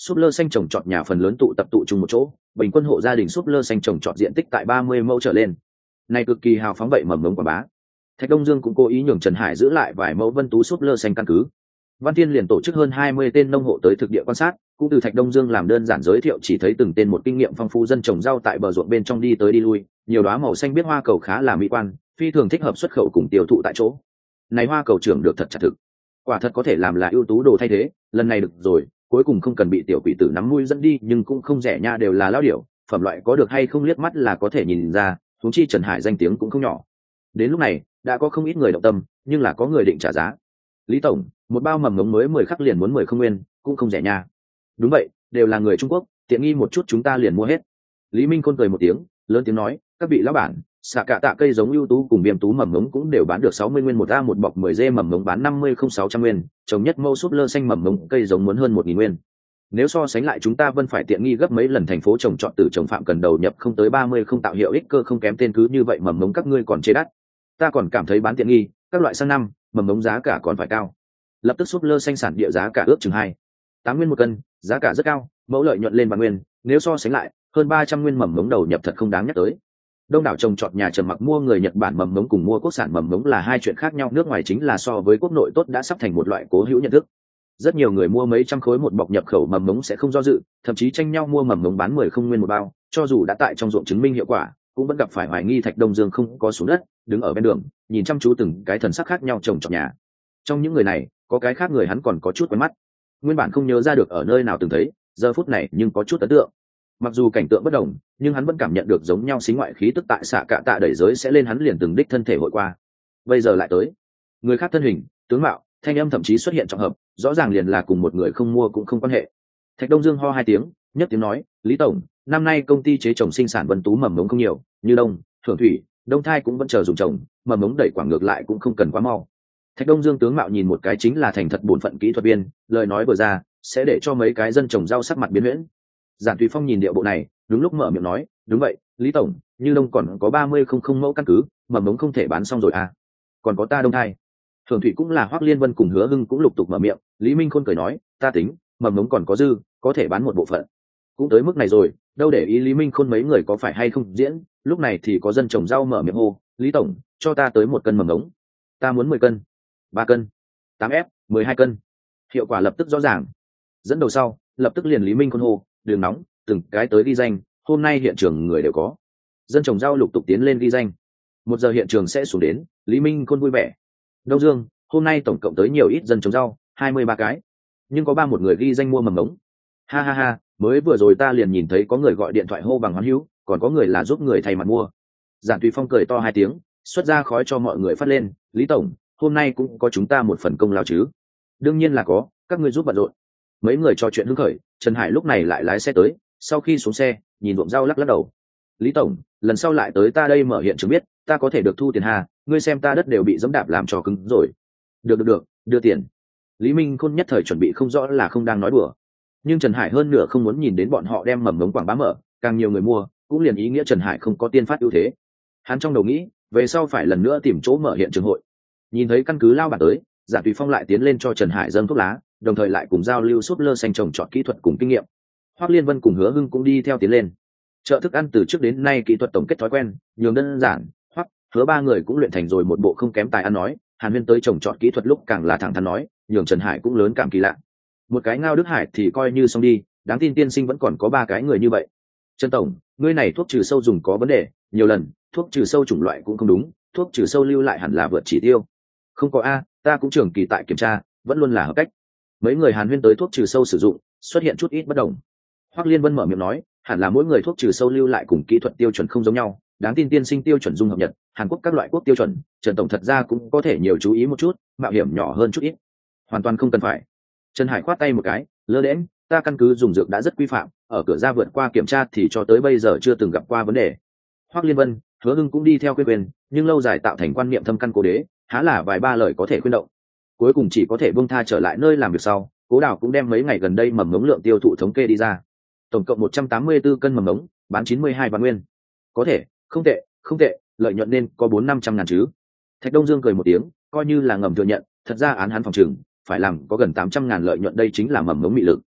súp lơ xanh trồng trọt nhà phần lớn tụ tập tụ chung một chỗ, bình quân hộ gia đình súp lơ xanh trồng trọt diện tích tại 30 mẫu trở lên. Này cực kỳ hào phóng vậy mầm ngống quảng bá. Thạch Đông Dương cũng cố ý nhường Trần Hải giữ lại vài mẫu vân tú súp lơ xanh căn cứ. Văn Thiên liền tổ chức hơn 20 tên nông hộ tới thực địa quan sát, cũng từ Thạch Đông Dương làm đơn giản giới thiệu chỉ thấy từng tên một kinh nghiệm phong phú dân trồng rau tại bờ ruộng bên trong đi tới đi lui, nhiều đóa màu xanh biết hoa cầu khá là mỹ quan, phi thường thích hợp xuất khẩu cùng tiêu thụ tại chỗ. Này hoa cầu trưởng được thật chặt thực, quả thật có thể làm là ưu tú đồ thay thế, lần này được rồi, cuối cùng không cần bị tiểu quỷ tử nắm mũi dẫn đi, nhưng cũng không rẻ nha, đều là lao điểu, phẩm loại có được hay không liếc mắt là có thể nhìn ra, huống chi Trần Hải danh tiếng cũng không nhỏ. Đến lúc này, đã có không ít người động tâm, nhưng là có người định trả giá. Lý tổng, một bao mầm ngống mới 10 khắc liền muốn 10 không nguyên, cũng không rẻ nha. Đúng vậy, đều là người Trung Quốc, tiện nghi một chút chúng ta liền mua hết. Lý Minh Khôn cười một tiếng, lớn tiếng nói, các vị lão bản, xạ cả tạ cây giống ưu tú cùng viêm tú mầm ngống cũng đều bán được 60 nguyên một a, một bọc 10 dê mầm ngống bán 50.600 nguyên, trồng nhất mẫu súp lơ xanh mầm ngống cây giống muốn hơn 1.000 nguyên. Nếu so sánh lại chúng ta vẫn phải tiện nghi gấp mấy lần, thành phố trồng trọt từ trồng phạm cần đầu nhập không tới 30, không tạo hiệu ích cơ không kém tên, cứ như vậy mầm ngống các ngươi còn chế đắt. Ta còn cảm thấy bán tiện nghi, các loại sang năm, mầm ngống giá cả còn phải cao. Lập tức súp lơ xanh sản địa giá cả ước chừng 2.8 nguyên một cân, giá cả rất cao, mẫu lợi nhuận lên vạn nguyên, nếu so sánh lại, hơn 300 nguyên mầm ngống đầu nhập thật không đáng nhắc tới. Đông đảo trồng trọt nhà Trầm Mặc mua người Nhật Bản mầm ngống cùng mua quốc sản mầm ngống là hai chuyện khác nhau, nước ngoài chính là so với quốc nội tốt đã sắp thành một loại cố hữu nhận thức. Rất nhiều người mua mấy trăm khối một bọc nhập khẩu mầm ngống sẽ không do dự, thậm chí tranh nhau mua mầm ngống bán 10 không nguyên một bao, cho dù đã tại trong ruộng chứng minh hiệu quả, cũng vẫn gặp phải hoài nghi. Thạch Đông Dương không có xuống đất, đứng ở bên đường, nhìn chăm chú từng cái thần sắc khác nhau trồng trọt nhà. Trong những người này, có cái khác người hắn còn có chút quen mắt, nguyên bản không nhớ ra được ở nơi nào từng thấy, giờ phút này nhưng có chút ấn tượng. Mặc dù cảnh tượng bất đồng, nhưng hắn vẫn cảm nhận được giống nhau xí ngoại khí tức tại xạ cạ tạ đẩy giới sẽ lên, hắn liền từng đích thân thể hội qua. Bây giờ lại tới người khác, thân hình, tướng mạo, thanh âm thậm chí xuất hiện trọng hợp, rõ ràng liền là cùng một người, không mua cũng không quan hệ. Thạch Đông Dương ho hai tiếng, nhất tiếng nói, Lý tổng, năm nay công ty chế trồng sinh sản vân tú mầm ngống không nhiều, như đông, thưởng thủy, đông thai cũng vẫn chờ dùng trồng, mầm ngống đẩy quảng ngược lại cũng không cần quá mau. Thạch Đông Dương tướng mạo nhìn một cái chính là thành thật bổn phận kỹ thuật viên, lời nói vừa ra sẽ để cho mấy cái dân trồng rau sắc mặt biến huyễn. Giản Tùy Phong nhìn điệu bộ này, đúng lúc mở miệng nói, đúng vậy, Lý tổng, như đông còn có 30 không mẫu căn cứ, mầm ngống không thể bán xong rồi à? Còn có ta đông thai. Thường thủy cũng là Hoắc Liên Vân cùng Hứa Hưng cũng lục tục mở miệng. Lý Minh Khôn cười nói, ta tính, mầm ngống còn có dư, có thể bán một bộ phận. Cũng tới mức này rồi, đâu để ý Lý Minh Khôn mấy người có phải hay không diễn. Lúc này thì có dân trồng rau mở miệng hô, Lý tổng, cho ta tới 1 cân mầm ngống. Ta muốn 10 cân, 3 cân, 8F, 12 cân. Hiệu quả lập tức rõ ràng. Dẫn đầu sau, lập tức liền Lý Minh Khôn hô, đường nóng, từng cái tới ghi danh, hôm nay hiện trường người đều có. Dân trồng rau lục tục tiến lên ghi danh. 1 giờ hiện trường sẽ xuống đến, Lý Minh Khôn vui vẻ. Đông Dương, hôm nay tổng cộng tới nhiều ít dân trồng rau, 23 cái, nhưng có 31 người ghi danh mua mầm ngống. Ha ha ha, mới vừa rồi ta liền nhìn thấy có người gọi điện thoại hô bằng hoán hữu, còn có người là giúp người thay mặt mua. Giản Tùy Phong cười to 2 tiếng, xuất ra khói cho mọi người phát lên, Lý tổng, hôm nay cũng có chúng ta một phần công lao chứ? Đương nhiên là có, các ngươi giúp bận rộn. Mấy người trò chuyện hứng khởi, Trần Hải lúc này lại lái xe tới, sau khi xuống xe, nhìn ruộng rau lắc lắc đầu. Lý tổng, lần sau lại tới ta đây mở hiện trường biết, ta có thể được thu tiền hà, ngươi xem ta đất đều bị giẫm đạp làm cho cứng rồi. Được, đưa tiền. Lý Minh Khôn nhất thời chuẩn bị không rõ là không đang nói đùa, nhưng Trần Hải hơn nửa không muốn nhìn đến bọn họ đem mầm ngống quảng bá mở, càng nhiều người mua, cũng liền ý nghĩa Trần Hải không có tiên phát ưu thế. Hắn trong đầu nghĩ, về sau phải lần nữa tìm chỗ mở hiện trường hội. Nhìn thấy căn cứ lao bản tới, Giản Tùy Phong lại tiến lên cho Trần Hải dâng thuốc lá, đồng thời lại cùng giao lưu súp lơ xanh trồng trọt kỹ thuật cùng kinh nghiệm. Hoắc Liên Vân cùng Hứa Hưng cũng đi theo tiến lên. Chợ thức ăn từ trước đến nay kỹ thuật tổng kết thói quen, nhường đơn giản, Hoắc, Hứa ba người cũng luyện thành rồi một bộ không kém tài ăn nói. Hàn Huyên tới trồng trọt kỹ thuật lúc càng là thẳng thắn nói, nhường Trần Hải cũng lớn cảm kỳ lạ. Một cái Ngao Đức Hải thì coi như xong đi, đáng tin tiên sinh vẫn còn có 3 cái người như vậy. Trần tổng, ngươi này thuốc trừ sâu dùng có vấn đề, nhiều lần, thuốc trừ sâu chủng loại cũng không đúng, thuốc trừ sâu lưu lại hẳn là vượt chỉ tiêu. Không có a, ta cũng trường kỳ tại kiểm tra, vẫn luôn là hợp cách. Mấy người Hàn Huyên tới thuốc trừ sâu sử dụng, xuất hiện chút ít bất đồng. Hoắc Liên Vân mở miệng nói, hẳn là mỗi người thuốc trừ sâu lưu lại cùng kỹ thuật tiêu chuẩn không giống nhau, đáng tin tiên sinh tiêu chuẩn dung hợp Nhật, Hàn Quốc các loại quốc tiêu chuẩn, Trần tổng thật ra cũng có thể nhiều chú ý một chút, mạo hiểm nhỏ hơn chút ít. Hoàn toàn không cần phải. Trần Hải khoát tay một cái, lơ đễnh, ta căn cứ dùng dược đã rất quy phạm, ở cửa ra vượt qua kiểm tra thì cho tới bây giờ chưa từng gặp qua vấn đề. Hoắc Liên Vân, Hứa Hưng cũng đi theo quyền, nhưng lâu dài tạo thành quan niệm thâm căn cố đế, há là vài ba lời có thể khuyên động. Cuối cùng chỉ có thể buông tha trở lại nơi làm việc sau. Cố Đào cũng đem mấy ngày gần đây mầm ngống lượng tiêu thụ thống kê đi ra, tổng cộng 184 cân mầm ngống, bán 92 vạn nguyên. Có thể, không tệ, lợi nhuận nên có 400-500 ngàn chứ. Thạch Đông Dương cười một tiếng, coi như là ngầm thừa nhận, thật ra án hắn phòng trừng phải làm có gần 800 ngàn lợi nhuận, đây chính là mầm ngống mị lực.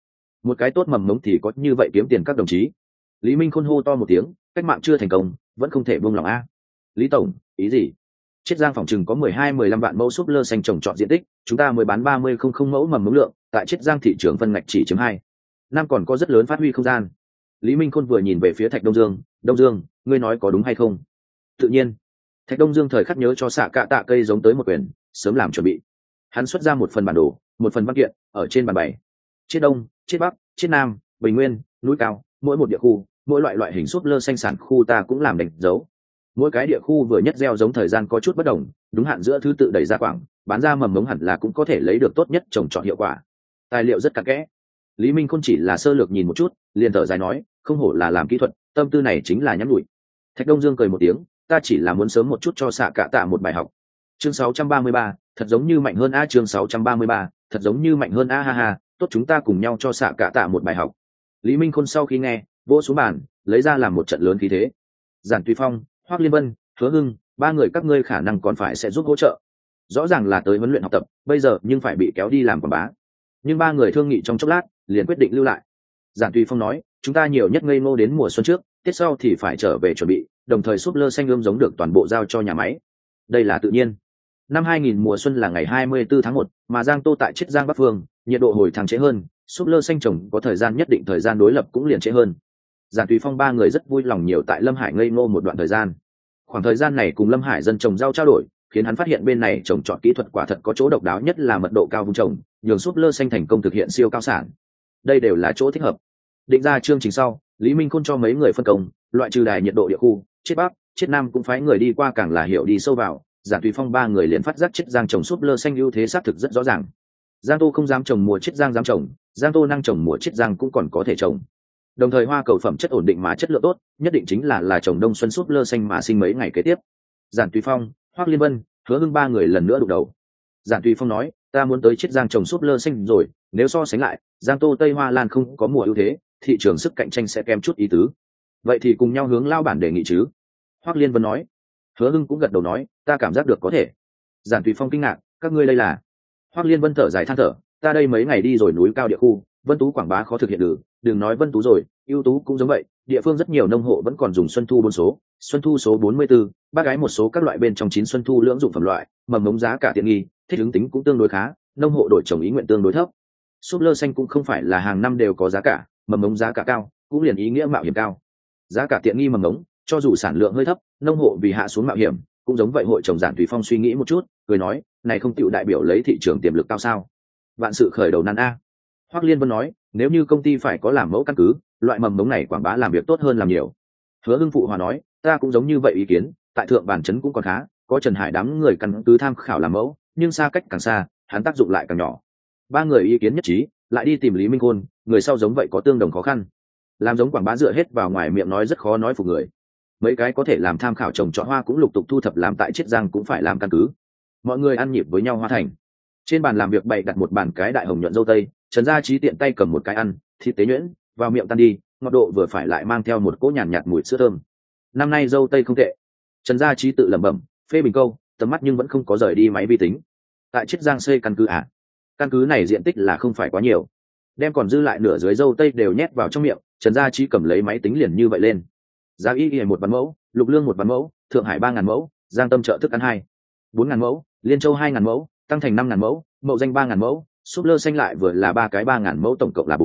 một cái tốt mầm mống thì có như vậy kiếm tiền các đồng chí. Lý Minh Khôn hô to một tiếng, cách mạng chưa thành công vẫn không thể buông lòng a. Lý tổng, ý gì? Chiết Giang phòng trừng có 12-15 vạn mẫu súp lơ xanh trồng trọt diện tích, chúng ta mới bán 30 mẫu mầm mống lượng, tại Chiết Giang thị trường phân ngạch chỉ chiếm 2. Năm còn có rất lớn phát huy không gian. Lý Minh Khôn vừa nhìn về phía Thạch Đông Dương, Đông Dương, ngươi nói có đúng hay không? Tự nhiên. Thạch Đông Dương thời khắc nhớ cho xạ cạ tạ cây giống tới một quyển, sớm làm chuẩn bị. Hắn xuất ra một phần bản đồ, một phần văn kiện, ở trên bàn bày. Chiết Đông, Chiết Bắc, Chiết Nam, Bình Nguyên, núi cao, mỗi một địa khu, mỗi loại hình súp lơ xanh sản khu ta cũng làm đánh dấu. Mỗi cái địa khu vừa nhất gieo giống thời gian có chút bất đồng, đúng hạn giữa thứ tự đẩy ra quảng, bán ra mầm mống hẳn là cũng có thể lấy được tốt nhất trồng trọt hiệu quả. Tài liệu rất cặn kẽ. Lý Minh Khôn chỉ là sơ lược nhìn một chút, liền thở dài nói, không hổ là làm kỹ thuật, tâm tư này chính là nhắn nhủi. Thạch Đông Dương cười một tiếng, ta chỉ là muốn sớm một chút cho xạ cạ tạ một bài học. Chương 633, thật giống như mạnh hơn a. Chương 633, thật giống như mạnh hơn a ha ha, tốt chúng ta cùng nhau cho xạ cạ tạ một bài học. Lý Minh Khôn sau khi nghe, vỗ xuống bàn, lấy ra làm một trận lớn khí thế. Giản Tùy Phong, Hoắc Liên Vân, Hứa Hưng, ba người các ngươi khả năng còn phải sẽ giúp hỗ trợ. Rõ ràng là tới huấn luyện học tập, bây giờ nhưng phải bị kéo đi làm quảng bá. Nhưng ba người thương nghị trong chốc lát, liền quyết định lưu lại. Giản Tùy Phong nói, chúng ta nhiều nhất ngây ngô đến mùa xuân trước, tiết sau thì phải trở về chuẩn bị, đồng thời súp lơ xanh ươm giống được toàn bộ giao cho nhà máy. Đây là tự nhiên. Năm 2000 mùa xuân là ngày 24 tháng 1, mà Giang Tô tại Chiết Giang Bắc Phương, nhiệt độ hồi thăng trễ hơn, súp lơ xanh trồng có thời gian nhất định, thời gian đối lập cũng liền trễ hơn. Giản Tùy Phong ba người rất vui lòng nhiều tại Lâm Hải ngây ngô một đoạn thời gian. Khoảng thời gian này cùng Lâm Hải dân trồng rau trao đổi, khiến hắn phát hiện bên này trồng trọt kỹ thuật quả thật có chỗ độc đáo, nhất là mật độ cao vùng trồng, nhường súp lơ xanh thành công thực hiện siêu cao sản. Đây đều là chỗ thích hợp. Định ra chương trình sau, Lý Minh Khôn cho mấy người phân công, loại trừ đài nhiệt độ địa khu, Chiết Bắc, Chiết Nam cũng phái người đi qua, càng là hiểu đi sâu vào. Giản Tùy Phong ba người liền phát giác Chiết Giang trồng súp lơ xanh ưu thế xác thực rất rõ ràng. Giang Tô không dám trồng mùa Chiết Giang dám trồng, Giang Tô năng trồng mùa Chiết Giang cũng còn có thể trồng. Đồng thời hoa cầu phẩm chất ổn định mà chất lượng tốt, nhất định chính là trồng đông xuân súp lơ xanh mà sinh mấy ngày kế tiếp. Giản Tùy Phong, Hoắc Liên Vân, Hứa Hưng ba người lần nữa đụng đầu. Giản Tùy Phong nói, ta muốn tới Chiết Giang trồng súp lơ xanh rồi, nếu so sánh lại, Giang Tô Tây Hoa Lan không có mùa ưu thế, thị trường sức cạnh tranh sẽ kém chút ý tứ. Vậy thì cùng nhau hướng lao bản đề nghị chứ? Hoắc Liên Vân nói. Hứa Hưng cũng gật đầu nói, ta cảm giác được có thể. Giản Tùy Phong kinh ngạc, các ngươi đây là? Hoắc Liên Vân thở dài than thở, ta đây mấy ngày đi rồi núi cao địa khu, Vân Tú quảng bá khó thực hiện được, đừng nói Vân Tú rồi, ưu tú cũng giống vậy, địa phương rất nhiều nông hộ vẫn còn dùng xuân thu 4 số, xuân thu số 44, bác gái một số các loại bên trong 9 xuân thu lưỡng dụng phẩm loại, mầm mống giá cả tiện nghi, thích ứng tính cũng tương đối khá, nông hộ đổi trồng ý nguyện tương đối thấp. Súp lơ xanh cũng không phải là hàng năm đều có giá cả, mầm mống giá cả cao, cũng liền ý nghĩa mạo hiểm cao. Giá cả tiện nghi mầm mống, cho dù sản lượng hơi thấp, nông hộ vì hạ xuống mạo hiểm, cũng giống vậy. Hội trồng Giản Tùy Phong suy nghĩ một chút, cười nói, này không tiểu đại biểu lấy thị trường tiềm lực cao sao? Vạn sự khởi đầu nan a. Hoắc Liên Vân nói, nếu như công ty phải có làm mẫu căn cứ, loại mầm mống này quảng bá làm việc tốt hơn làm nhiều. Hứa Hưng phụ hòa nói, ta cũng giống như vậy ý kiến, tại thượng bản trấn cũng còn khá, có Trần Hải đám người căn cứ tham khảo làm mẫu, nhưng xa cách càng xa, hắn tác dụng lại càng nhỏ. Ba người ý kiến nhất trí, lại đi tìm Lý Minh Khôn, người sau giống vậy có tương đồng khó khăn. Làm giống quảng bá dựa hết vào ngoài miệng nói rất khó nói phục người. Mấy cái có thể làm tham khảo trồng trọt hoa cũng lục tục thu thập làm tại Chiết Giang cũng phải làm căn cứ. Mọi người ăn nhịp với nhau hoa thành. Trên bàn làm việc bày đặt một bàn cái đại hồng nhuận dâu tây, Trần Gia Trí tiện tay cầm một cái ăn, thịt tế nhuyễn, vào miệng tan đi, ngọt độ vừa phải lại mang theo một cỗ nhàn nhạt mùi sữa thơm. Năm nay dâu tây không tệ. Trần Gia Trí tự lẩm bẩm, phê bình câu, tầm mắt nhưng vẫn không có rời đi máy vi tính. Tại Chiết Giang xây căn cứ à? Căn cứ này diện tích là không phải quá nhiều. Đem còn dư lại nửa dưới dâu tây đều nhét vào trong miệng, Trần Gia Trí cầm lấy máy tính liền như vậy lên. Giá y một vạn mẫu, Lục Lương một vạn mẫu, Thượng Hải 3.000 mẫu, Giang Tâm chợ thức ăn 4.000 mẫu, Liên Châu 2.000 mẫu, Tăng Thành 5.000 mẫu, Mậu Danh 3.000 mẫu, súp lơ xanh lại vừa là ba cái 3.000 mẫu, tổng cộng là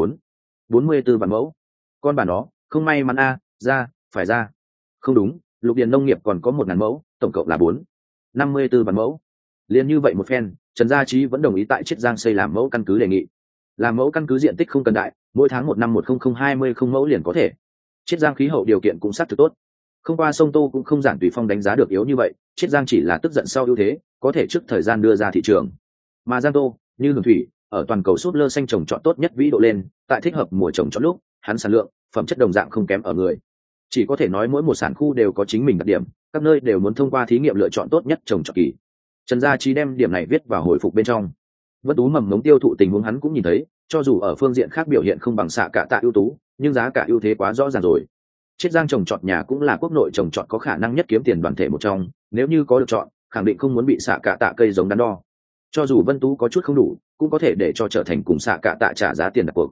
44 vạn mẫu. Con bà nó, không may mắn a, phải ra. Không đúng, Lục Điền nông nghiệp còn có 1.000 mẫu, tổng cộng là 54 vạn mẫu. Liên như vậy một phen, Trần Gia Trí vẫn đồng ý tại Chiết Giang xây làm mẫu căn cứ đề nghị. Làm mẫu căn cứ diện tích không cần đại, mỗi tháng 1 năm 10020 không mẫu liền có thể. Chiết Giang khí hậu điều kiện cũng sát thực tốt. Không qua sông Tô cũng không Giản Tùy Phong đánh giá được yếu như vậy, Chiết Giang chỉ là tức giận sau ưu thế, có thể trước thời gian đưa ra thị trường. Mà Giang Tô, như Hương Thủy, ở toàn cầu súp lơ xanh trồng trọt tốt nhất vĩ độ lên, tại thích hợp mùa trồng trọt lúc, hắn sản lượng, phẩm chất đồng dạng không kém ở người. Chỉ có thể nói mỗi một sản khu đều có chính mình đặc điểm, các nơi đều muốn thông qua thí nghiệm lựa chọn tốt nhất trồng trọt kỳ. Trần Gia Trí đem điểm này viết vào hồi phục bên trong. Vân Tú mầm mống tiêu thụ tình huống hắn cũng nhìn thấy, cho dù ở phương diện khác biểu hiện không bằng xạ cả tạ ưu tú, nhưng giá cả ưu thế quá rõ ràng rồi. Chiết Giang trồng trọt nhà cũng là quốc nội trồng trọt có khả năng nhất kiếm tiền đoàn thể một trong, nếu như có được chọn, khẳng định không muốn bị xạ cả tạ cây giống đắn đo. Cho dù Vân Tú có chút không đủ, cũng có thể để cho trở thành cùng xạ cả tạ trả giá tiền đặt cuộc.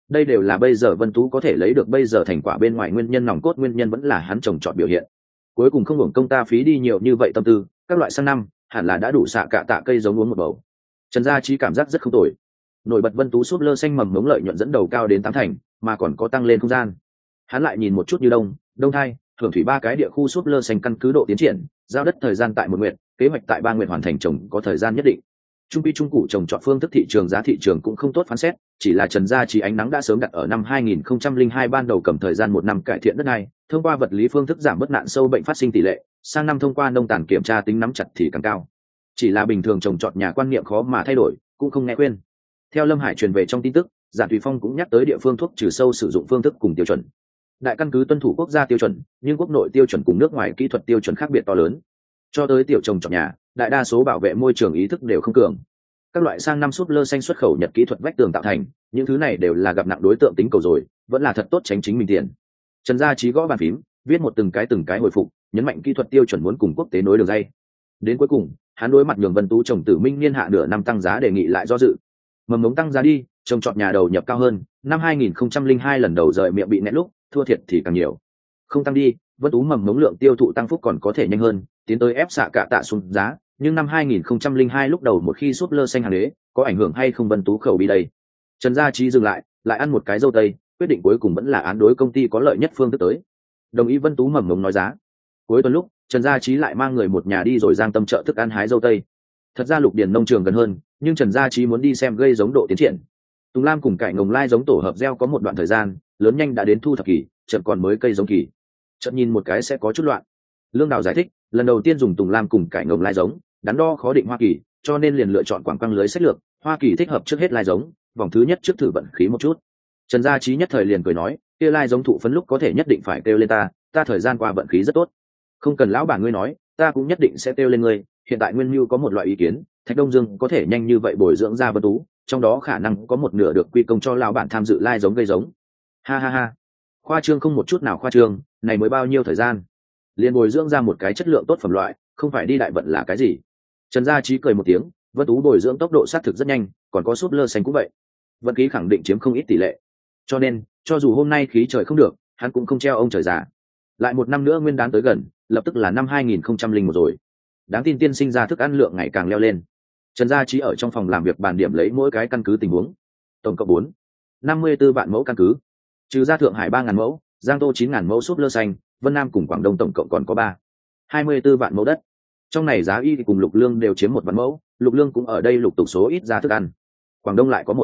đây đều là bây giờ Vân Tú có thể lấy được bây giờ thành quả bên ngoài nguyên nhân nòng cốt, nguyên nhân vẫn là hắn trồng trọt biểu hiện. Cuối cùng không hưởng công ta phí đi nhiều như vậy tâm tư, các loại sang năm hẳn là đã đủ xạ cả tạ cây giống uống một bầu. Trần Gia Chí cảm giác rất không tồi. Nổi bật Vân Tú súp lơ xanh mầm ngống lợi nhuận dẫn đầu cao đến 8 thành, mà còn có tăng lên không gian. Hắn lại nhìn một chút như Đông Thai, Hưởng Thủy ba cái địa khu súp lơ xanh căn cứ độ tiến triển, giao đất thời gian tại 1 nguyện, kế hoạch tại 3 nguyện hoàn thành trồng có thời gian nhất định. Trung quy trung cụ trồng trọt phương thức thị trường giá thị trường cũng không tốt phán xét, chỉ là Trần Gia Chí ánh nắng đã sớm đặt ở năm 2002 ban đầu cầm thời gian 1 năm cải thiện đất này, thông qua vật lý phương thức giảm bớt nạn sâu bệnh phát sinh tỷ lệ, sang năm thông qua nông tàn kiểm tra tính nắm chặt thì càng cao. Chỉ là bình thường trồng trọt nhà quan niệm khó mà thay đổi, cũng không nghe khuyên. Theo Lâm Hải truyền về trong tin tức, Giản Tùy Phong cũng nhắc tới địa phương thuốc trừ sâu sử dụng phương thức cùng tiêu chuẩn. Đại căn cứ tuân thủ quốc gia tiêu chuẩn, nhưng quốc nội tiêu chuẩn cùng nước ngoài kỹ thuật tiêu chuẩn khác biệt to lớn. Cho tới tiểu trồng trọt nhà, đại đa số bảo vệ môi trường ý thức đều không cường. Các loại sang năm súp lơ xanh xuất khẩu Nhật kỹ thuật vách tường tạo thành, những thứ này đều là gặp nặng đối tượng tính cầu rồi, vẫn là thật tốt tránh chính mình tiền. Trần Gia Chí gõ bàn phím, viết một từng cái hồi phục, nhấn mạnh kỹ thuật tiêu chuẩn muốn cùng quốc tế nối đường dây. Đến cuối cùng, hắn đối mặt nhường Vân Tú trồng Tử Minh niên hạ nửa năm tăng giá đề nghị lại do dự. Mầm mống tăng giá đi, trồng trọt nhà đầu nhập cao hơn, năm 2002 lần đầu rời miệng bị nét lúc, thua thiệt thì càng nhiều. Không tăng đi, Vân Tú mầm mống lượng tiêu thụ tăng phúc còn có thể nhanh hơn, tiến tới ép xạ cả tạ xuống giá, nhưng năm 2002 lúc đầu một khi súp lơ xanh hàng đế, có ảnh hưởng hay không Vân Tú khẩu bị đây. Trần Gia Chí dừng lại ăn một cái dâu tây, quyết định cuối cùng vẫn là án đối công ty có lợi nhất phương thức tới. Đồng ý Vân Tú mầm mống nói giá. Cuối tuần lúc, Trần Gia Chí lại mang người một nhà đi rồi Giang Tâm chợ thức ăn hái dâu tây. Thật ra Lục Điền nông trường gần hơn, nhưng Trần Gia Chí muốn đi xem gây giống độ tiến triển. Tùng Lam cùng cải ngồng lai giống tổ hợp gieo có một đoạn thời gian, lớn nhanh đã đến thu thập kỳ, chậm còn mới cây giống kỳ. Chợt nhìn một cái sẽ có chút loạn. Lương Đào giải thích, lần đầu tiên dùng Tùng Lam cùng cải ngồng lai giống, đắn đo khó định Hoa Kỳ, cho nên liền lựa chọn quảng căng lưới sách lược, Hoa Kỳ thích hợp trước hết lai giống, vòng thứ nhất trước thử vận khí một chút. Trần Gia Chí nhất thời liền cười nói, kia lai giống thụ phấn lúc có thể nhất định phải kêu lên ta thời gian qua vận khí rất tốt. Không cần lão bản ngươi nói, ta cũng nhất định sẽ kêu lên ngươi. Hiện tại Nguyên Nưu có một loại ý kiến, Thạch Đông Dương có thể nhanh như vậy bồi dưỡng ra Vân Tú, trong đó khả năng có một nửa được quy công cho lão bản tham dự lai giống gây giống. Ha ha ha, khoa trương không một chút nào khoa trương, này mới bao nhiêu thời gian, liền bồi dưỡng ra một cái chất lượng tốt phẩm loại, không phải đi đại vận là cái gì. Trần Gia Chí cười một tiếng, Vân Tú bồi dưỡng tốc độ xác thực rất nhanh, còn có súp lơ xanh cũng vậy, vận khí khẳng định chiếm không ít tỷ lệ. Cho nên, cho dù hôm nay khí trời không được, hắn cũng không treo ông trời già. Lại một năm nữa nguyên đán tới gần, lập tức là năm 2001 rồi. Đáng tin tiên sinh ra thức ăn lượng ngày càng leo lên. Trần Gia Chí ở trong phòng làm việc bàn điểm lấy mỗi cái căn cứ tình huống. Tổng cộng 54 vạn mẫu căn cứ. Trừ ra Thượng Hải 3.000 mẫu, Giang Tô 9.000 mẫu súp lơ xanh, Vân Nam cùng Quảng Đông tổng cộng còn có 24 vạn mẫu đất. Trong này giá y cùng Lục Lương đều chiếm 1 vạn mẫu, Lục Lương cũng ở đây lục tục số ít ra thức ăn. Quảng Đông lại có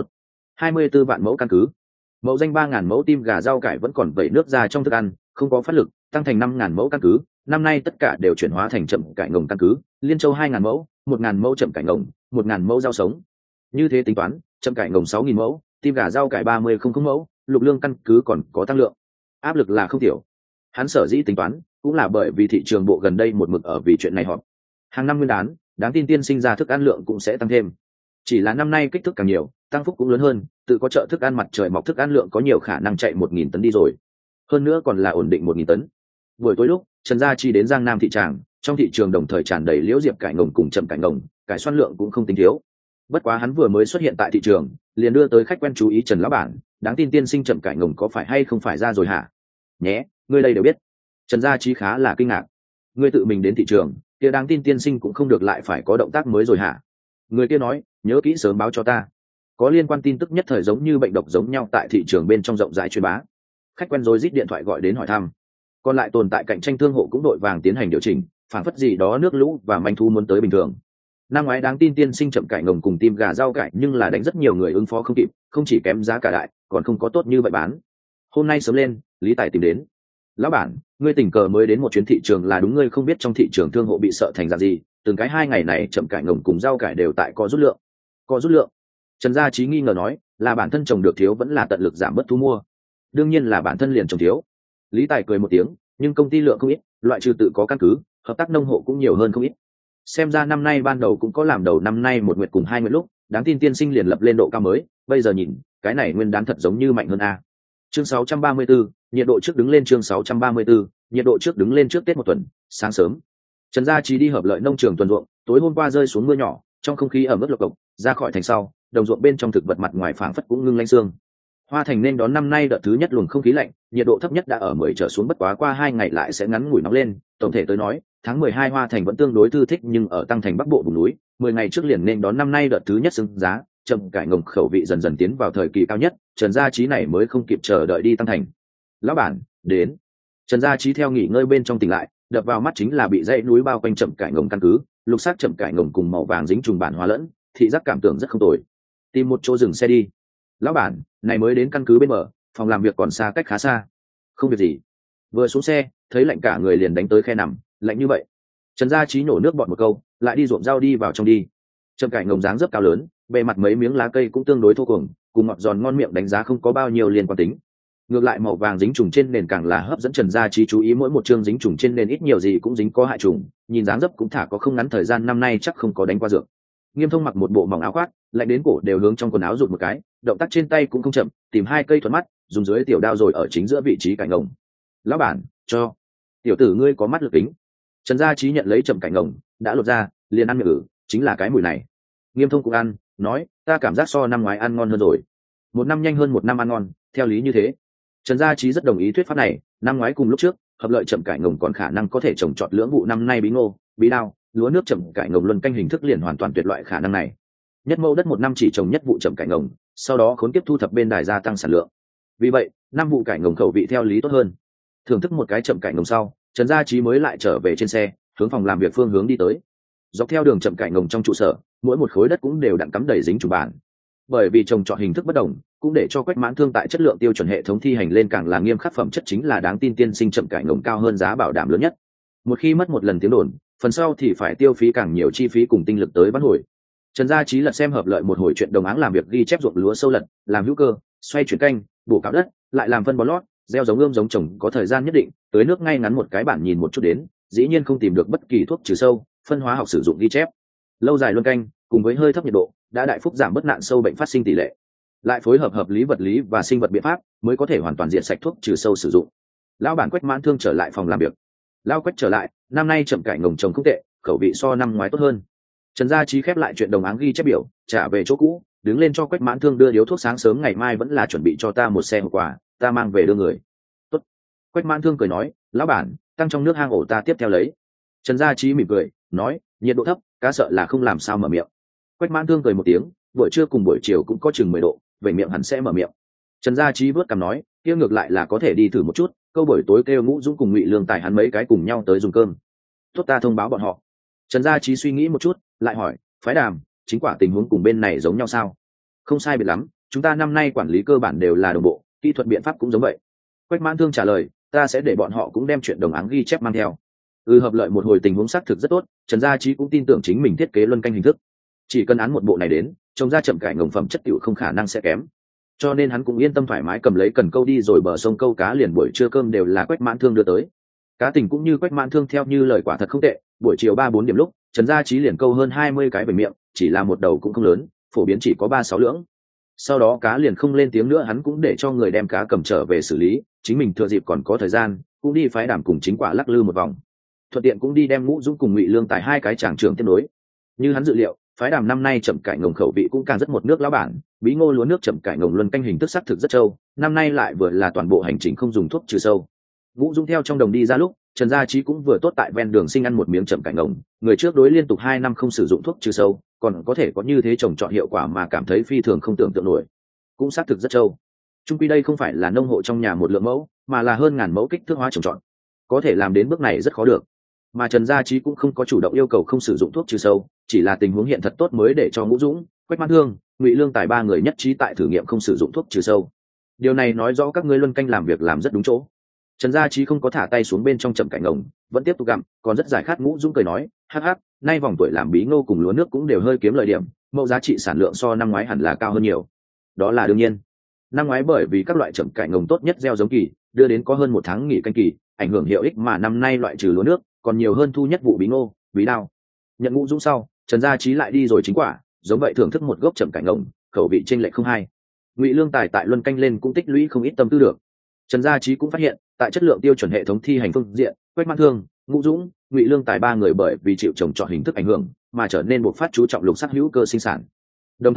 24 vạn mẫu căn cứ. Mẫu danh 3.000 mẫu tim gà rau cải vẫn còn vẩy nước ra trong thức ăn, không có phát lực, tăng thành 5.000 mẫu căn cứ. Năm nay tất cả đều chuyển hóa thành chậm cải ngồng căn cứ, Liên Châu 2.000 mẫu, 1.000 mẫu chậm cải ngồng, 1.000 mẫu rau sống. Như thế tính toán, chậm cải ngồng 6.000 mẫu, tim gà rau cải 30 mẫu, Lục Lương căn cứ còn có tăng lượng. Áp lực là không tiểu. Hắn sở dĩ tính toán, cũng là bởi vì thị trường bộ gần đây một mực ở vì chuyện này họp. Hàng năm nguyên đán, đáng tin tiên sinh ra thức ăn lượng cũng sẽ tăng thêm. Chỉ là năm nay kích thước càng nhiều, tăng phúc cũng lớn hơn, tự có chợ thức ăn mặt trời mọc thức ăn lượng có nhiều khả năng chạy 1.000 tấn đi rồi. Hơn nữa còn là ổn định 1.000 tấn. Buổi tối lúc, Trần Gia Chi đến Giang Nam thị tràng, trong thị trường đồng thời tràn đầy liễu diệp cải ngồng cùng chậm cải ngồng, cải xoăn lượng cũng không tính thiếu. Bất quá hắn vừa mới xuất hiện tại thị trường, liền đưa tới khách quen chú ý Trần lão bản, đáng tin tiên sinh chậm cải ngồng có phải hay không phải ra rồi hả? Nhé, ngươi đây đều biết. Trần Gia Chi khá là kinh ngạc. Ngươi tự mình đến thị trường, kia đáng tin tiên sinh cũng không được lại phải có động tác mới rồi hả? Người kia nói, nhớ kỹ sớm báo cho ta. Có liên quan tin tức nhất thời giống như bệnh độc giống nhau tại thị trường bên trong rộng rãi truyền bá. Khách quen rối rít điện thoại gọi đến hỏi thăm. Còn lại tồn tại cạnh tranh thương hộ cũng đội vàng tiến hành điều chỉnh, phản phất gì đó nước lũ và manh thu muốn tới bình thường. Năm ngoái đáng tin tiên sinh chậm cải ngồng cùng tim gà rau cải nhưng là đánh rất nhiều người ứng phó không kịp, không chỉ kém giá cả đại, còn không có tốt như vậy bán. Hôm nay sớm lên, Lý Tài tìm đến. Lão bản, ngươi tình cờ mới đến một chuyến thị trường là đúng, ngươi không biết trong thị trường thương hộ bị sợ thành dạng gì, từng cái 2 ngày này chậm cải ngồng cùng rau cải đều tại có rút lượng. Có rút lượng. Trần Gia Chí nghi ngờ nói, là bản thân trồng được thiếu vẫn là tận lực giảm bớt thu mua? Đương nhiên là bản thân liền trồng thiếu. Lý Tài cười một tiếng, nhưng công ty lượng không ít, loại trừ tự có căn cứ, hợp tác nông hộ cũng nhiều hơn không ít. Xem ra năm nay ban đầu cũng có làm đầu năm nay một nguyệt cùng 2 nguyệt lúc, đáng tin tiên sinh liền lập lên độ cao mới, bây giờ nhìn, cái này nguyên đán thật giống như mạnh hơn a. Chương 634, nhiệt độ trước đứng lên chương 634, nhiệt độ trước đứng lên trước Tết một tuần, sáng sớm. Trần Gia Chí đi hợp lợi nông trường tuần ruộng, tối hôm qua rơi xuống mưa nhỏ, trong không khí ẩm ướt lộc cộc, ra khỏi thành sau, đồng ruộng bên trong thực vật mặt ngoài phảng phất cũng ngưng lanh sương. Hoa Thành nên đón năm nay đợt thứ nhất luồng không khí lạnh, nhiệt độ thấp nhất đã ở 10 trở xuống, bất quá qua 2 ngày lại sẽ ngắn ngủi nóng lên. Tổng thể tới nói, tháng 12 Hoa Thành vẫn tương đối thư thích, nhưng ở Tăng Thành Bắc Bộ vùng núi, 10 ngày trước liền nên đón năm nay đợt thứ nhất xứng giá, chậm cải ngồng khẩu vị dần dần tiến vào thời kỳ cao nhất. Trần Gia Chí này mới không kịp chờ đợi đi Tăng Thành. Lão bản, đến. Trần Gia Chí theo nghỉ ngơi bên trong tỉnh lại, đập vào mắt chính là bị dãy núi bao quanh chậm cải ngồng căn cứ, lục sắc chậm cải ngồng cùng màu vàng dính trùng bản hóa lẫn, thị giác cảm tưởng rất không tồi. Tìm một chỗ dừng xe đi. Lão bản, này mới đến căn cứ bên bờ, phòng làm việc còn xa cách khá xa. Không việc gì. Vừa xuống xe, thấy lạnh cả người liền đánh tới khe nằm, lạnh như vậy. Trần Gia Chí nổ nước bọt một câu, lại đi ruộng rau đi vào trong đi. Chậm cải ngồng dáng rất cao lớn, bề mặt mấy miếng lá cây cũng tương đối thô cuồng, cùng ngọt giòn ngon miệng đánh giá không có bao nhiêu liên quan tính. Ngược lại màu vàng dính trùng trên nền càng là hấp dẫn Trần Gia Chí chú ý, mỗi một chương dính trùng trên nền ít nhiều gì cũng dính có hại trùng, nhìn dáng dấp cũng thả có không ngắn thời gian, năm nay chắc không có đánh qua dược. Nghiêm Thông mặc một bộ mỏng áo khoác, lạnh đến cổ đều hướng trong quần áo rụt một cái, động tác trên tay cũng không chậm, tìm 2 cây thuận mắt, dùng dưới tiểu đao rồi ở chính giữa vị trí cạnh ngồng. Lão bản, cho. Tiểu tử ngươi có mắt lực kính. Trần Gia Chí nhận lấy chậm cạnh ngồng, đã lột ra, liền ăn miệng chính là cái mùi này. Nghiêm Thông cũng ăn, nói, ta cảm giác so năm ngoái ăn ngon hơn rồi. Một năm nhanh hơn một năm ăn ngon, theo lý như thế. Trần Gia Chí rất đồng ý thuyết pháp này, năm ngoái cùng lúc trước, hợp lợi chậm cải ngồng còn khả năng có thể trồng trọt lưỡng vụ, năm nay bí ngô, bí đao, lúa nước chậm cải ngồng luân canh hình thức liền hoàn toàn tuyệt loại khả năng này. Nhất mẫu đất một năm chỉ trồng nhất vụ chậm cải ngồng, sau đó khốn kiếp thu thập bên đài gia tăng sản lượng. Vì vậy, 5 vụ cải ngồng khẩu vị theo lý tốt hơn. Thưởng thức một cái chậm cải ngồng sau, Trần Gia Chí mới lại trở về trên xe, hướng phòng làm việc phương hướng đi tới. Dọc theo đường chậm cải ngồng trong trụ sở, mỗi một khối đất cũng đều đặn cắm đầy dính trùng bản. Bởi vì trồng trọt hình thức bất đồng, cũng để cho Quách Mãn Thương tại chất lượng tiêu chuẩn hệ thống thi hành lên càng là nghiêm khắc, phẩm chất chính là đáng tin tiên sinh chậm cải ngồng cao hơn giá bảo đảm lớn nhất. Một khi mất một lần tiếng đồn, phần sau thì phải tiêu phí càng nhiều chi phí cùng tinh lực tới bắt hồi. Trần Gia Chí lật xem hợp lợi một hồi chuyện đồng áng, làm việc ghi chép ruộng lúa sâu lật, làm hữu cơ, xoay chuyển canh, bổ cạo đất, lại làm phân bón lót, gieo giống ươm giống trồng có thời gian nhất định, tưới nước ngay ngắn một cái bản nhìn một chút đến, dĩ nhiên không tìm được bất kỳ thuốc trừ sâu, phân hóa học sử dụng ghi chép. Lâu dài luân canh, cùng với hơi thấp nhiệt độ, đã đại phúc giảm bất nạn sâu bệnh phát sinh tỷ lệ. Lại phối hợp hợp lý vật lý và sinh vật biện pháp, mới có thể hoàn toàn diệt sạch thuốc trừ sâu sử dụng. Lão bản Quách Mãn Thương trở lại phòng làm việc. Lão Quách trở lại, năm nay chậm cải ngồng trồng không tệ, khẩu vị so năm ngoái tốt hơn. Trần Gia Chí khép lại chuyện đồng áng ghi chép biểu, trả về chỗ cũ, đứng lên cho Quách Mãn Thương đưa điếu thuốc, sáng sớm ngày mai vẫn là chuẩn bị cho ta một xe hộp quà, ta mang về đưa người. Tốt. Quách Mãn Thương cười nói, lão bản, tăng trong nước hang ổ ta tiếp theo lấy. Trần Gia Chí mỉm cười, nói, nhiệt độ thấp, cá sợ là không làm sao mở miệng. Quách Mãn Thương cười một tiếng, buổi trưa cùng buổi chiều cũng có chừng 10 độ, vậy miệng hẳn sẽ mở miệng. Trần Gia Chí vớt cằm nói, kia ngược lại là có thể đi thử một chút, câu buổi tối kêu Ngũ Dũng cùng Ngụy Lương Tài hắn mấy cái cùng nhau tới dùng cơm. Tốt, ta thông báo bọn họ. Trần Gia Chí suy nghĩ một chút, lại hỏi, phái đàm, chính quả tình huống cùng bên này giống nhau sao? Không sai biệt lắm, chúng ta năm nay quản lý cơ bản đều là đồng bộ, kỹ thuật biện pháp cũng giống vậy. Quách Mãn Thương trả lời, ta sẽ để bọn họ cũng đem chuyện đồng áng ghi chép mang theo. Hợp lợi một hồi tình huống xác thực rất tốt, Trần Gia Chí cũng tin tưởng chính mình thiết kế luân canh hình thức, chỉ cần án một bộ này đến, trồng ra chậm cải ngồng phẩm chất tiểu không khả năng sẽ kém. Cho nên hắn cũng yên tâm thoải mái cầm lấy cần câu đi rồi bờ sông câu cá, liền buổi trưa cơm đều là Quách Mãn Thương đưa tới. Cá tình cũng như Quách Mãn Thương theo như lời quả thật không tệ, buổi chiều 3-4 điểm lúc, Trần Gia Chí liền câu hơn 20 cái về miệng, chỉ là một đầu cũng không lớn, phổ biến chỉ có 3-6 lưỡng. Sau đó cá liền không lên tiếng nữa, hắn cũng để cho người đem cá cầm trở về xử lý, chính mình thừa dịp còn có thời gian, cũng đi phái đàm cùng chính quả lắc lư một vòng. Thuận tiện cũng đi đem Ngũ Dũng cùng Ngụy Lương Tài hai cái tràng trưởng tiếp nối. Như hắn dự liệu, phái đàm năm nay chậm cải ngồng khẩu vị cũng càng rất một nước lão bản, bí ngô lúa nước chậm cải ngồng luân canh hình thức sắc thực rất trâu, năm nay lại vừa là toàn bộ hành trình không dùng thuốc trừ sâu. Ngũ Dũng theo trong đồng đi ra lúc, Trần Gia Chí cũng vừa tốt tại ven đường sinh ăn một miếng chậm cải ngồng, người trước đối liên tục 2 năm không sử dụng thuốc trừ sâu, còn có thể có như thế trồng trọt hiệu quả mà cảm thấy phi thường không tưởng tượng nổi, cũng xác thực rất trâu. Trung quy đây không phải là nông hộ trong nhà một lượng mẫu, mà là hơn ngàn mẫu kích thước hóa trồng trọt, có thể làm đến bước này rất khó được. Mà Trần Gia Chí cũng không có chủ động yêu cầu không sử dụng thuốc trừ sâu, chỉ là tình huống hiện thật tốt mới để cho Ngũ Dũng, Quách Mãn Thương, Ngụy Lương Tài ba người nhất trí tại thử nghiệm không sử dụng thuốc trừ sâu. Điều này nói rõ các ngươi luân canh làm việc làm rất đúng chỗ. Trần Gia Chí không có thả tay xuống bên trong chậm cải ngồng, vẫn tiếp tục gặm, còn rất giải khát. Ngũ Dũng cười nói, hắc hắc, nay vòng tuổi làm bí ngô cùng lúa nước cũng đều hơi kiếm lợi điểm, mẫu giá trị sản lượng so năm ngoái hẳn là cao hơn nhiều. Đó là đương nhiên. Năm ngoái bởi vì các loại chậm cải ngồng tốt nhất gieo giống kỳ, đưa đến có hơn 1 tháng nghỉ canh kỳ, ảnh hưởng hiệu ích, mà năm nay loại trừ lúa nước, còn nhiều hơn thu nhất vụ bí ngô, bí đao. Nhận Ngũ Dũng sau, Trần Gia Chí lại đi rồi chính quả, giống vậy thưởng thức một gốc chậm cải ngồng, khẩu vị chênh lệch không hay. Ngụy Lương Tài tại luân canh lên cũng tích lũy không ít tâm tư được. Trần Gia Chí cũng phát hiện, tại chất lượng tiêu chuẩn hệ thống thi hành phương diện, Quách Mãn Thương, Ngũ Dũng, Ngụy Lương Tài ba người bởi vì chịu trồng trọt hình thức ảnh hưởng, mà trở nên buộc phát chú trọng lục sắc hữu cơ sinh sản. Đồng thời,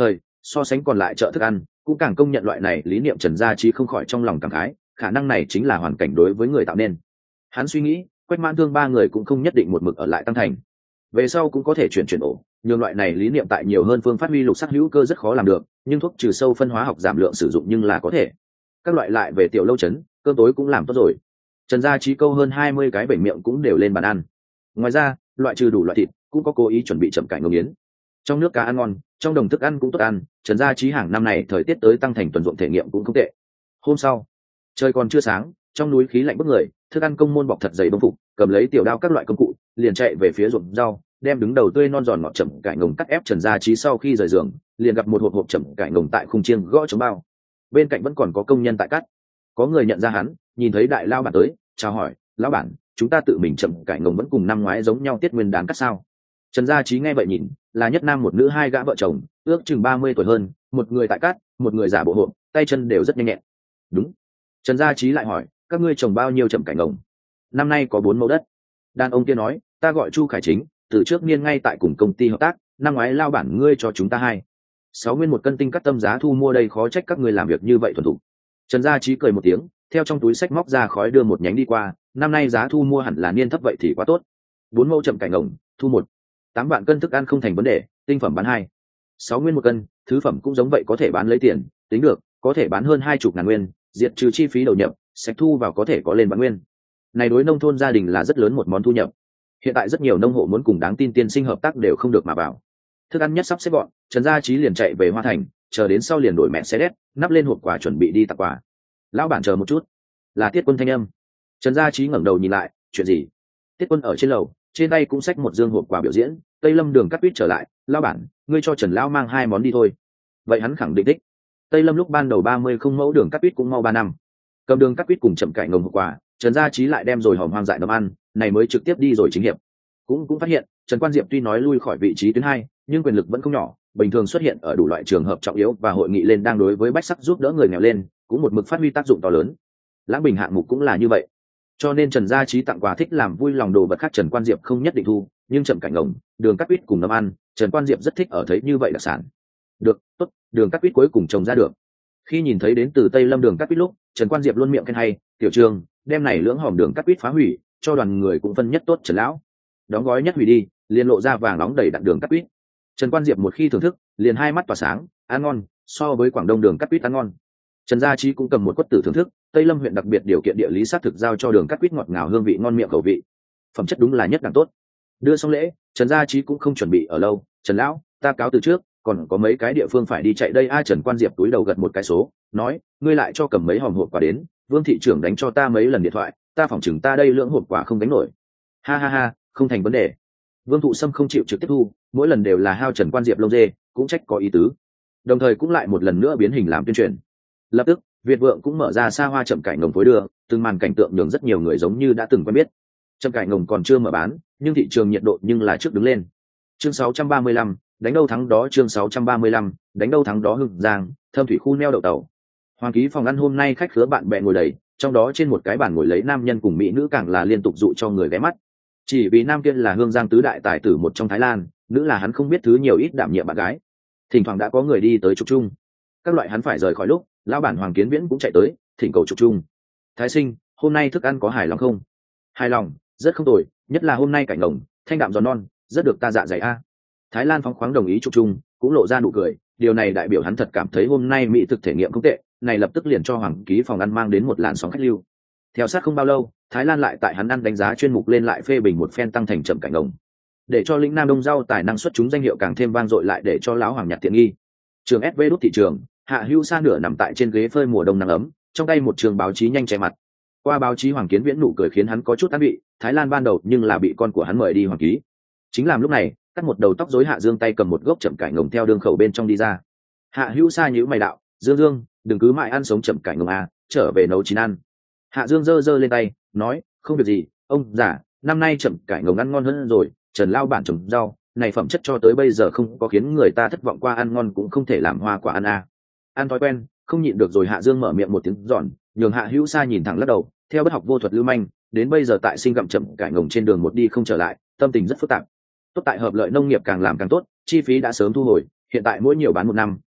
so sánh còn lại chợ thức ăn cũng càng công nhận loại này lý niệm. Trần Gia Trí không khỏi trong lòng cảm khái, khả năng này chính là hoàn cảnh đối với người tạo nên. Hắn suy nghĩ, Quách Mãn Thương ba người cũng không nhất định một mực ở lại Tăng Thành, về sau cũng có thể chuyển ổ, nhưng loại này lý niệm tại nhiều hơn phương phát huy lục sắc hữu cơ rất khó làm được, nhưng thuốc trừ sâu phân hóa học giảm lượng sử dụng nhưng là có thể. Các loại lại về tiểu lâu trấn, cơm tối cũng làm tốt rồi. Trần Gia Trí câu hơn 20 cái bệnh miệng cũng đều lên bàn ăn. Ngoài ra, loại trừ đủ loại thịt, cũng có cố ý chuẩn bị chậm cải ngông yến. Trong nước cá ăn ngon, trong đồng thức ăn cũng tốt ăn. Trần Gia Trí hàng năm này thời tiết tới Tăng Thành tuần ruộng thể nghiệm cũng không tệ. Hôm sau, trời còn chưa sáng, trong núi khí lạnh bức người, thức ăn công môn bọc thật dày đông phục, cầm lấy tiểu đao các loại công cụ, liền chạy về phía ruộng rau, đem đứng đầu tươi non giòn ngọt chậm cải ngồng cắt ép. Trần Gia Trí sau khi rời giường, liền gặp một hộp chậm cải ngồng tại khung chiêng gõ chống bao. Bên cạnh vẫn còn có công nhân tại cắt. Có người nhận ra hắn, nhìn thấy đại lao bản tới, chào hỏi, lão bản, chúng ta tự mình chậm cải ngồng vẫn cùng năm ngoái giống nhau tiết nguyên đán cắt sao? Trần Gia Trí nghe vậy nhìn, là nhất nam một nữ hai gã vợ chồng, ước chừng 30 tuổi hơn, một người tại cắt, một người giả bộ hộp, tay chân đều rất nhanh nhẹn. Đúng. Trần Gia Trí lại hỏi, các ngươi trồng bao nhiêu chậm cải ngồng? Năm nay có 4 mẫu đất. Đàn ông kia nói, ta gọi Chu Khải Chính, từ trước niên ngay tại cùng công ty hợp tác, năm ngoái lao bản ngươi cho chúng ta 6 nguyên một cân tinh cắt tâm giá thu mua, đây khó trách các ngươi làm việc như vậy thuần thục. Trần Gia Trí cười một tiếng, theo trong túi sách móc ra khói đưa một nhánh đi qua, năm nay giá thu mua hẳn là niên thấp vậy thì quá tốt. 4 mẫu chậm cải ngồng, thu 8 vạn cân thức ăn không thành vấn đề, tinh phẩm bán 6 nguyên một cân, thứ phẩm cũng giống vậy có thể bán lấy tiền, tính được, có thể bán hơn 20 ngàn nguyên, diệt trừ chi phí đầu nhập, sạch thu vào có thể có lên bán nguyên. Này đối nông thôn gia đình là rất lớn một món thu nhập. Hiện tại rất nhiều nông hộ muốn cùng đáng tin tiên sinh hợp tác đều không được mà vào. Thức ăn nhất sắp xếp gọn, Trần Gia Trí liền chạy về Hoa Thành, chờ đến sau liền đổi mẹ xe đét, nắp lên hộp quà chuẩn bị đi tặng quà. Lão bản chờ một chút, là Tiết Quân thanh âm. Trần Gia Trí ngẩng đầu nhìn lại, chuyện gì? Tiết Quân ở trên lầu, trên tay cũng xách một dương hộp quà biểu diễn. Tây Lâm đường cắt quýt trở lại, lão bản, ngươi cho Trần lão mang 2 món đi thôi. Vậy hắn khẳng định đích. Tây Lâm lúc ban đầu 30 không mẫu đường cắt quýt cũng mau 3 năm. Cầm đường cắt quýt cùng chậm cải ngồng hộp quà, Trần Gia Trí lại đem rồi hòm hoang dại nấm ăn, này mới trực tiếp đi rồi chính hiệp. Cũng phát hiện, Trần Quan Diệp tuy nói lui khỏi vị trí tuyến 2, nhưng quyền lực vẫn không nhỏ, bình thường xuất hiện ở đủ loại trường hợp trọng yếu và hội nghị lên đang đối với bách sắc giúp đỡ người nghèo lên, cũng một mực phát huy tác dụng to lớn. Lãng Bình hạng mục cũng là như vậy. Cho nên Trần Gia Trí tặng quà thích làm vui lòng đồ vật khác Trần Quan Diệp không nhất định thu, nhưng chậm cảnh ngồng, đường cắt quýt cùng nấm ăn, Trần Quan Diệp rất thích ở thấy như vậy đặc sản. Được, tốt, đường cắt quýt cuối cùng trồng ra được. Khi nhìn thấy đến từ Tây Lâm đường cắt quýt lúc, Trần Quan Diệp luôn miệng khen hay, tiểu Trương, đem này lưỡng hòm đường cắt quýt phá hủy, cho đoàn người cũng phân nhất tốt Trần lão. Đóng gói nhất hủy đi, liền lộ ra vàng nóng đầy đặn đường cắt quýt. Trần Quan Diệp một khi thưởng thức, liền hai mắt tỏa sáng, ăn ngon, so với Quảng Đông đường cắt quýt ăn ngon. Trần Gia Trí cũng cầm một quất tử thưởng thức, Tây Lâm huyện đặc biệt điều kiện địa lý sát thực giao cho đường cắt quýt ngọt ngào hương vị ngon miệng khẩu vị. Phẩm chất đúng là nhất đẳng tốt. Đưa xong lễ, Trần Gia Trí cũng không chuẩn bị ở lâu, Trần lão, ta cáo từ trước, còn có mấy cái địa phương phải đi chạy đây a. Trần Quan Diệp túi đầu gật một cái số, nói, ngươi lại cho cầm mấy hòm hộp quà đến, Vương thị trưởng đánh cho ta mấy lần điện thoại, ta phỏng chừng ta đây lưỡng hộp quà không đánh nổi. Ha ha ha, không thành vấn đề. Vương Thụ Sâm không chịu trực tiếp thu, mỗi lần đều là hao Trần Quan Diệp lông dê, cũng trách có ý tứ. Đồng thời cũng lại một lần nữa biến hình làm tuyên truyền. Lập tức, Việt Vượng cũng mở ra xa hoa chậm cải ngồng phối đưa, từng màn cảnh tượng nhường rất nhiều người giống như đã từng quen biết. Chậm cải ngồng còn chưa mở bán, nhưng thị trường nhiệt độ nhưng là trước đứng lên. Chương 635, đánh đâu thắng đó. Chương 635, đánh đâu thắng đó. Hưng Giang, Thâm Thủy khu neo đậu tàu. Hoàng ký phòng ăn hôm nay khách khứa bạn bè ngồi đầy, trong đó trên một cái bàn ngồi lấy nam nhân cùng mỹ nữ càng là liên tục dụ cho người ghé mắt. Chỉ vì nam kia là Hương Giang tứ đại tài tử một trong Thái Lan, nữ là hắn không biết thứ nhiều ít đảm nhiệm bạn gái. Thỉnh thoảng đã có người đi tới chụp chung. Các loại hắn phải rời khỏi lúc, lão bản Hoàng Kiến Viễn cũng chạy tới, thỉnh cầu chụp chung. Thái sinh, hôm nay thức ăn có hài lòng không? Hài lòng, rất không tồi, nhất là hôm nay cảnh ngồng, thanh đạm giòn non, rất được ta dạ dày a. Thái Lan phóng khoáng đồng ý chụp chung, cũng lộ ra nụ cười, điều này đại biểu hắn thật cảm thấy hôm nay mỹ thực thể nghiệm không tệ, này lập tức liền cho Hoàng ký phòng ăn mang đến một làn sóng khách lưu. Theo sát không bao lâu, Thái Lan lại tại hắn ăn đánh giá chuyên mục lên lại phê bình một phen tăng thành chậm cảnh ngồng, để cho lĩnh Nam Đông rau tài năng xuất chúng danh hiệu càng thêm vang dội, lại để cho lão Hoàng nhặt tiện nghi. Trường SV đút thị trường, Hạ Hữu Sa nửa nằm tại trên ghế phơi mùa đông nắng ấm, trong tay một trường báo chí nhanh che mặt. Qua báo chí Hoàng Kiến Viễn nụ cười khiến hắn có chút an vị, Thái Lan ban đầu nhưng là bị con của hắn mời đi Hoàng ký. Chính làm lúc này, cắt một đầu tóc rối Hạ Dương tay cầm một gốc chậm cải ngồng theo đường khẩu bên trong đi ra. Hạ Hữu Sa nhíu mày đạo, Dương Dương, đừng cứ mãi ăn sống chậm cải ngồng à, trở về nấu chín ăn. Hạ Dương giơ lên tay, nói, không việc gì, ông già, năm nay chậm cải ngồng ăn ngon hơn rồi, Trần lao bản trồng rau, này phẩm chất cho tới bây giờ không có khiến người ta thất vọng qua, ăn ngon cũng không thể làm hoa quả ăn à. Ăn thói quen, không nhịn được rồi. Hạ Dương mở miệng một tiếng giòn, nhường Hạ Hữu Sa nhìn thẳng lắc đầu, theo bất học vô thuật lưu manh, đến bây giờ tại sinh gặm chậm cải ngồng trên đường một đi không trở lại, tâm tình rất phức tạp. Tốt tại hợp lợi nông nghiệp càng làm càng tốt, chi phí đã sớm thu hồi, hiện tại mỗi nhiều bán một năm,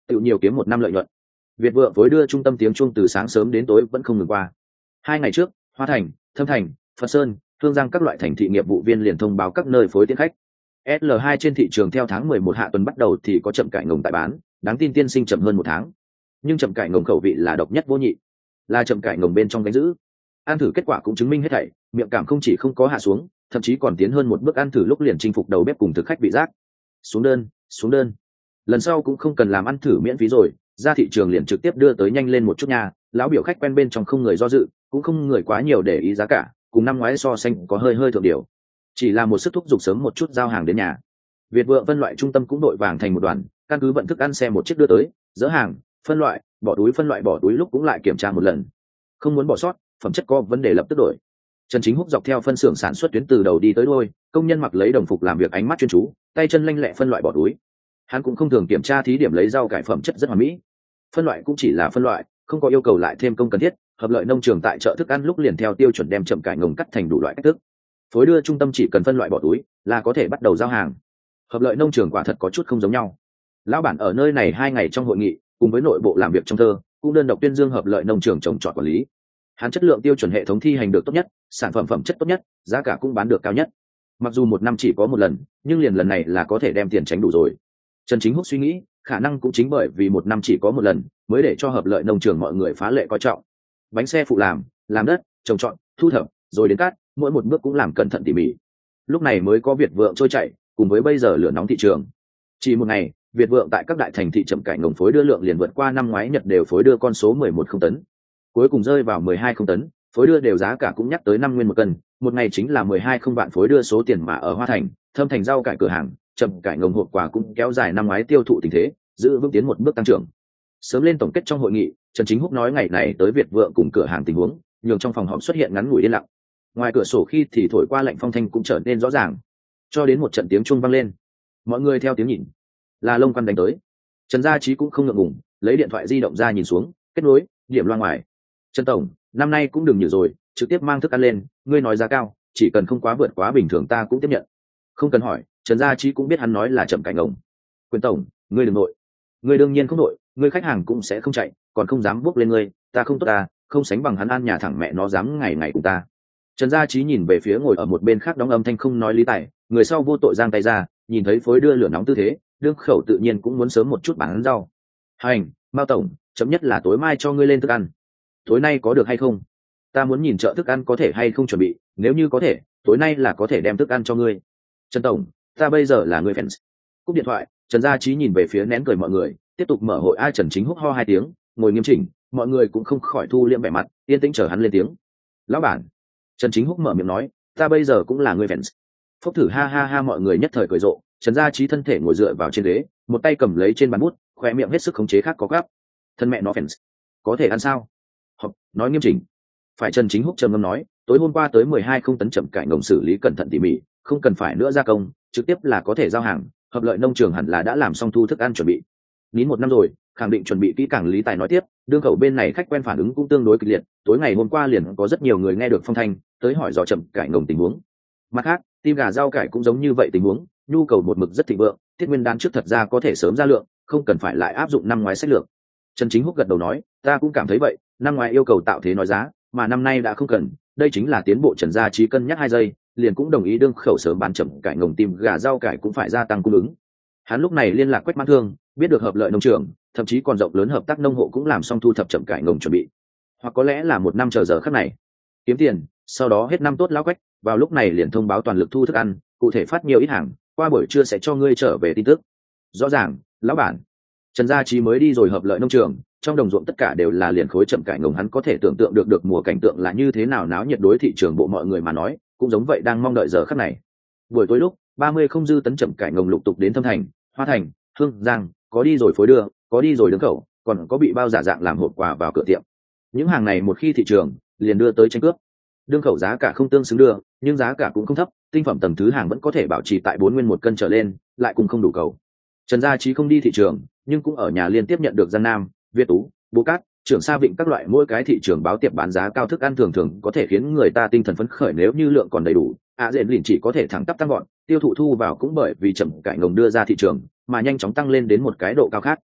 tự nhiều kiếm một năm lợi nhuận. Việt Vượng phối đưa trung tâm tiếng chuông từ sáng sớm đến tối vẫn không ngừng qua. 2 ngày trước, Hoa Thành, Thâm Thành, Phật Sơn, Thương Giang các loại thành thị nghiệp vụ viên liền thông báo các nơi phối tiến khách. SL2 trên thị trường theo tháng 11 hạ tuần bắt đầu thì có chậm cải ngồng tại bán, đáng tin tiên sinh chậm hơn 1 tháng. Nhưng chậm cải ngồng khẩu vị là độc nhất vô nhị, là chậm cải ngồng bên trong gánh giữ. Ăn thử kết quả cũng chứng minh hết thảy, miệng cảm không chỉ không có hạ xuống, thậm chí còn tiến hơn một bước, ăn thử lúc liền chinh phục đầu bếp cùng thực khách vị giác. Xuống đơn. Lần sau cũng không cần làm ăn thử miễn phí rồi, ra thị trường liền trực tiếp đưa tới nhanh lên một chút nha. Lão biểu khách quen bên trong không người do dự, cũng không người quá nhiều để ý giá cả, cùng năm ngoái so sánh có hơi thượng điều, chỉ là một sức thúc giục sớm một chút giao hàng đến nhà. Việt Vượng phân loại trung tâm cũng đội vàng thành một đoàn, căn cứ vận thức ăn xe một chiếc đưa tới, dỡ hàng, phân loại, bỏ túi lúc cũng lại kiểm tra một lần, không muốn bỏ sót, phẩm chất có vấn đề lập tức đổi. Trần Chính Húc dọc theo phân xưởng sản xuất tuyến từ đầu đi tới đuôi, công nhân mặc lấy đồng phục làm việc, ánh mắt chuyên chú, tay chân lanh lẹ phân loại bỏ túi. Hắn cũng không thường kiểm tra thí điểm lấy rau cải phẩm chất rất hoàn mỹ. Phân loại cũng chỉ là phân loại, không có yêu cầu lại thêm công cần thiết. Hợp Lợi Nông Trường tại chợ thức ăn lúc liền theo tiêu chuẩn đem chậm cải ngồng cắt thành đủ loại cách thức. Phối đưa trung tâm chỉ cần phân loại bỏ túi là có thể bắt đầu giao hàng. Hợp Lợi Nông Trường quả thật có chút không giống nhau. Lão bản ở nơi này 2 ngày trong hội nghị, cùng với nội bộ làm việc trong thơ, cũng đơn độc tuyên dương Hợp Lợi Nông Trường trồng trọt quản lý. Hắn chất lượng tiêu chuẩn hệ thống thi hành được tốt nhất, sản phẩm phẩm chất tốt nhất, giá cả cũng bán được cao nhất. Mặc dù 1 năm chỉ có 1 lần, nhưng liền lần này là có thể đem tiền tránh đủ rồi. Trần Chính Húc suy nghĩ, khả năng cũng chính bởi vì 1 năm chỉ có 1 lần, mới để cho Hợp Lợi Nông Trường mọi người phá lệ coi trọng. Bánh xe phụ làm đất, trồng trọt, thu thập, rồi đến cát, mỗi một bước cũng làm cẩn thận tỉ mỉ. Lúc này mới có Việt Vượng trôi chảy, cùng với bây giờ lửa nóng thị trường. Chỉ một ngày, Việt Vượng tại các đại thành thị chậm cải ngồng phối đưa lượng liền vượt qua năm ngoái Nhật đều phối đưa con số 11 không tấn, cuối cùng rơi vào 12 không tấn, phối đưa đều giá cả cũng nhắc tới 5 nguyên một cân, một ngày chính là 12 không vạn phối đưa số tiền, mà ở Hoa Thành, Thâm Thành rau cải cửa hàng, chậm cải ngồng hộp quà cũng kéo dài năm ngoái tiêu thụ tình thế, giữ vững tiến một bước tăng trưởng. Sớm lên tổng kết trong hội nghị, Trần Chính Húc nói ngày này tới Việt Vượng cùng cửa hàng tình huống, nhường trong phòng họp xuất hiện ngắn ngủi yên lặng. Ngoài cửa sổ khi thì thổi qua lạnh phong thanh cũng trở nên rõ ràng, cho đến một trận tiếng chuông vang lên. Mọi người theo tiếng nhìn, là Lông Quan đánh tới. Trần Gia Chí cũng không ngượng ngùng, lấy điện thoại di động ra nhìn xuống, kết nối, điểm loa ngoài. Trần tổng, năm nay cũng đừng nhử rồi, trực tiếp mang thức ăn lên, ngươi nói giá cao, chỉ cần không quá vượt quá bình thường ta cũng tiếp nhận. Không cần hỏi, Trần Gia Chí cũng biết hắn nói là chậm cải ngồng. Quyền tổng, ngươi đừng nội. Ngươi đương nhiên không nội, ngươi khách hàng cũng sẽ không chạy, còn không dám bước lên ngươi, ta không tốt ta, không sánh bằng hắn ăn nhà thẳng mẹ nó dám ngày ngày cùng ta. Trần Gia Chí nhìn về phía ngồi ở một bên khác đóng âm thanh không nói lý tài, người sau vô tội giang tay ra, nhìn thấy phối đưa lửa nóng tư thế, đương khẩu tự nhiên cũng muốn sớm một chút bán rau. Hành, Mao tổng, chấm nhất là tối mai cho ngươi lên thức ăn. Tối nay có được hay không? Ta muốn nhìn chợ thức ăn có thể hay không chuẩn bị, nếu như có thể, tối nay là có thể đem thức ăn cho ngươi. Trần tổng, ta bây giờ là người fans. Cúp điện thoại, Trần Gia Chí nhìn về phía nén cười mọi người, tiếp tục mở hội. Ai Trần Chính Húc ho 2 tiếng, ngồi nghiêm chỉnh, mọi người cũng không khỏi thu liễm vẻ mặt, yên tĩnh chờ hắn lên tiếng. Lão bản. Trần Chính Húc mở miệng nói, ta bây giờ cũng là người fans. Phúc thử ha ha ha, mọi người nhất thời cười rộ. Trần Gia Chí thân thể ngồi dựa vào trên ghế, một tay cầm lấy trên bàn bút, khóe miệng hết sức khống chế khác có gấp. Thân mẹ nó fans, có thể ăn sao? Học, nói nghiêm chỉnh. Phải. Trần Chính Húc trầm ngâm nói, tối hôm qua tới 12 không tấn chậm cải ngồng xử lý cẩn thận tỉ mỉ, không cần phải nữa gia công, trực tiếp là có thể giao hàng. Hợp Lợi Nông Trường hẳn là đã làm xong thu thức ăn chuẩn bị. Nín 1 năm rồi, khẳng định chuẩn bị kỹ càng. Lý Tài nói tiếp, đương khẩu bên này khách quen phản ứng cũng tương đối kịch liệt, tối ngày hôm qua liền có rất nhiều người nghe được phong thanh, tới hỏi dò chậm cải ngồng tình huống. Mặt khác, tim gà rau cải cũng giống như vậy tình huống, nhu cầu một mực rất thịnh vượng, Tiết Nguyên đán trước thật ra có thể sớm ra lượng, không cần phải lại áp dụng năm ngoái sách lược. Trần Chính Húc gật đầu nói, ta cũng cảm thấy vậy, năm ngoái yêu cầu tạo thế nói giá, mà năm nay đã không cần, đây chính là tiến bộ. Trần Gia Chí cân nhắc 2 giây, liền cũng đồng ý đương khẩu sớm bán chậm cải ngồng, tim gà rau cải cũng phải gia tăng cung ứng. Hắn lúc này liên lạc Quách Mãn Thương, biết được Hợp Lợi Nông Trường, thậm chí còn rộng lớn hợp tác nông hộ cũng làm xong thu thập chậm cải ngồng chuẩn bị, hoặc có lẽ là 1 năm chờ giờ khắc này kiếm tiền, sau đó hết năm tốt. Lão Quách vào lúc này liền thông báo toàn lực thu thức ăn, cụ thể phát nhiều ít hàng, qua buổi trưa sẽ cho ngươi trở về tin tức. Rõ ràng, lão bản. Trần Gia Chí mới đi rồi Hợp Lợi Nông Trường, trong đồng ruộng tất cả đều là liền khối chậm cải ngồng, hắn có thể tưởng tượng được mùa cảnh tượng là như thế nào náo nhiệt. Đối thị trường bộ mọi người mà nói, cũng giống vậy, đang mong đợi giờ khắc này. Buổi tối lúc 30 không dư tấn chậm cải ngồng lục tục đến Thâm Thành, Hoa Thành, Hương Giang, có đi rồi phối đưa, có đi rồi đứng khẩu, còn có bị bao giả dạng làm hộp quà vào cửa tiệm. Những hàng này một khi thị trường liền đưa tới tranh cướp. Đương khẩu giá cả không tương xứng đưa, nhưng giá cả cũng không thấp, tinh phẩm tầng thứ hàng vẫn có thể bảo trì tại 4 nguyên một cân trở lên, lại cũng không đủ cầu. Trần Gia Chí không đi thị trường, nhưng cũng ở nhà liên tiếp nhận được Giang Nam, Việt Tú, Bố Cát, Trưởng Sa Vịnh các loại mỗi cái thị trường báo tiệp bán giá cao thức ăn thường có thể khiến người ta tinh thần phấn khởi. Nếu như lượng còn đầy đủ, dện liền chỉ có thể thẳng tắp tăng gọn, tiêu thụ thu vào cũng bởi vì chậm cải ngồng đưa ra thị trường mà nhanh chóng tăng lên đến một cái độ cao khác.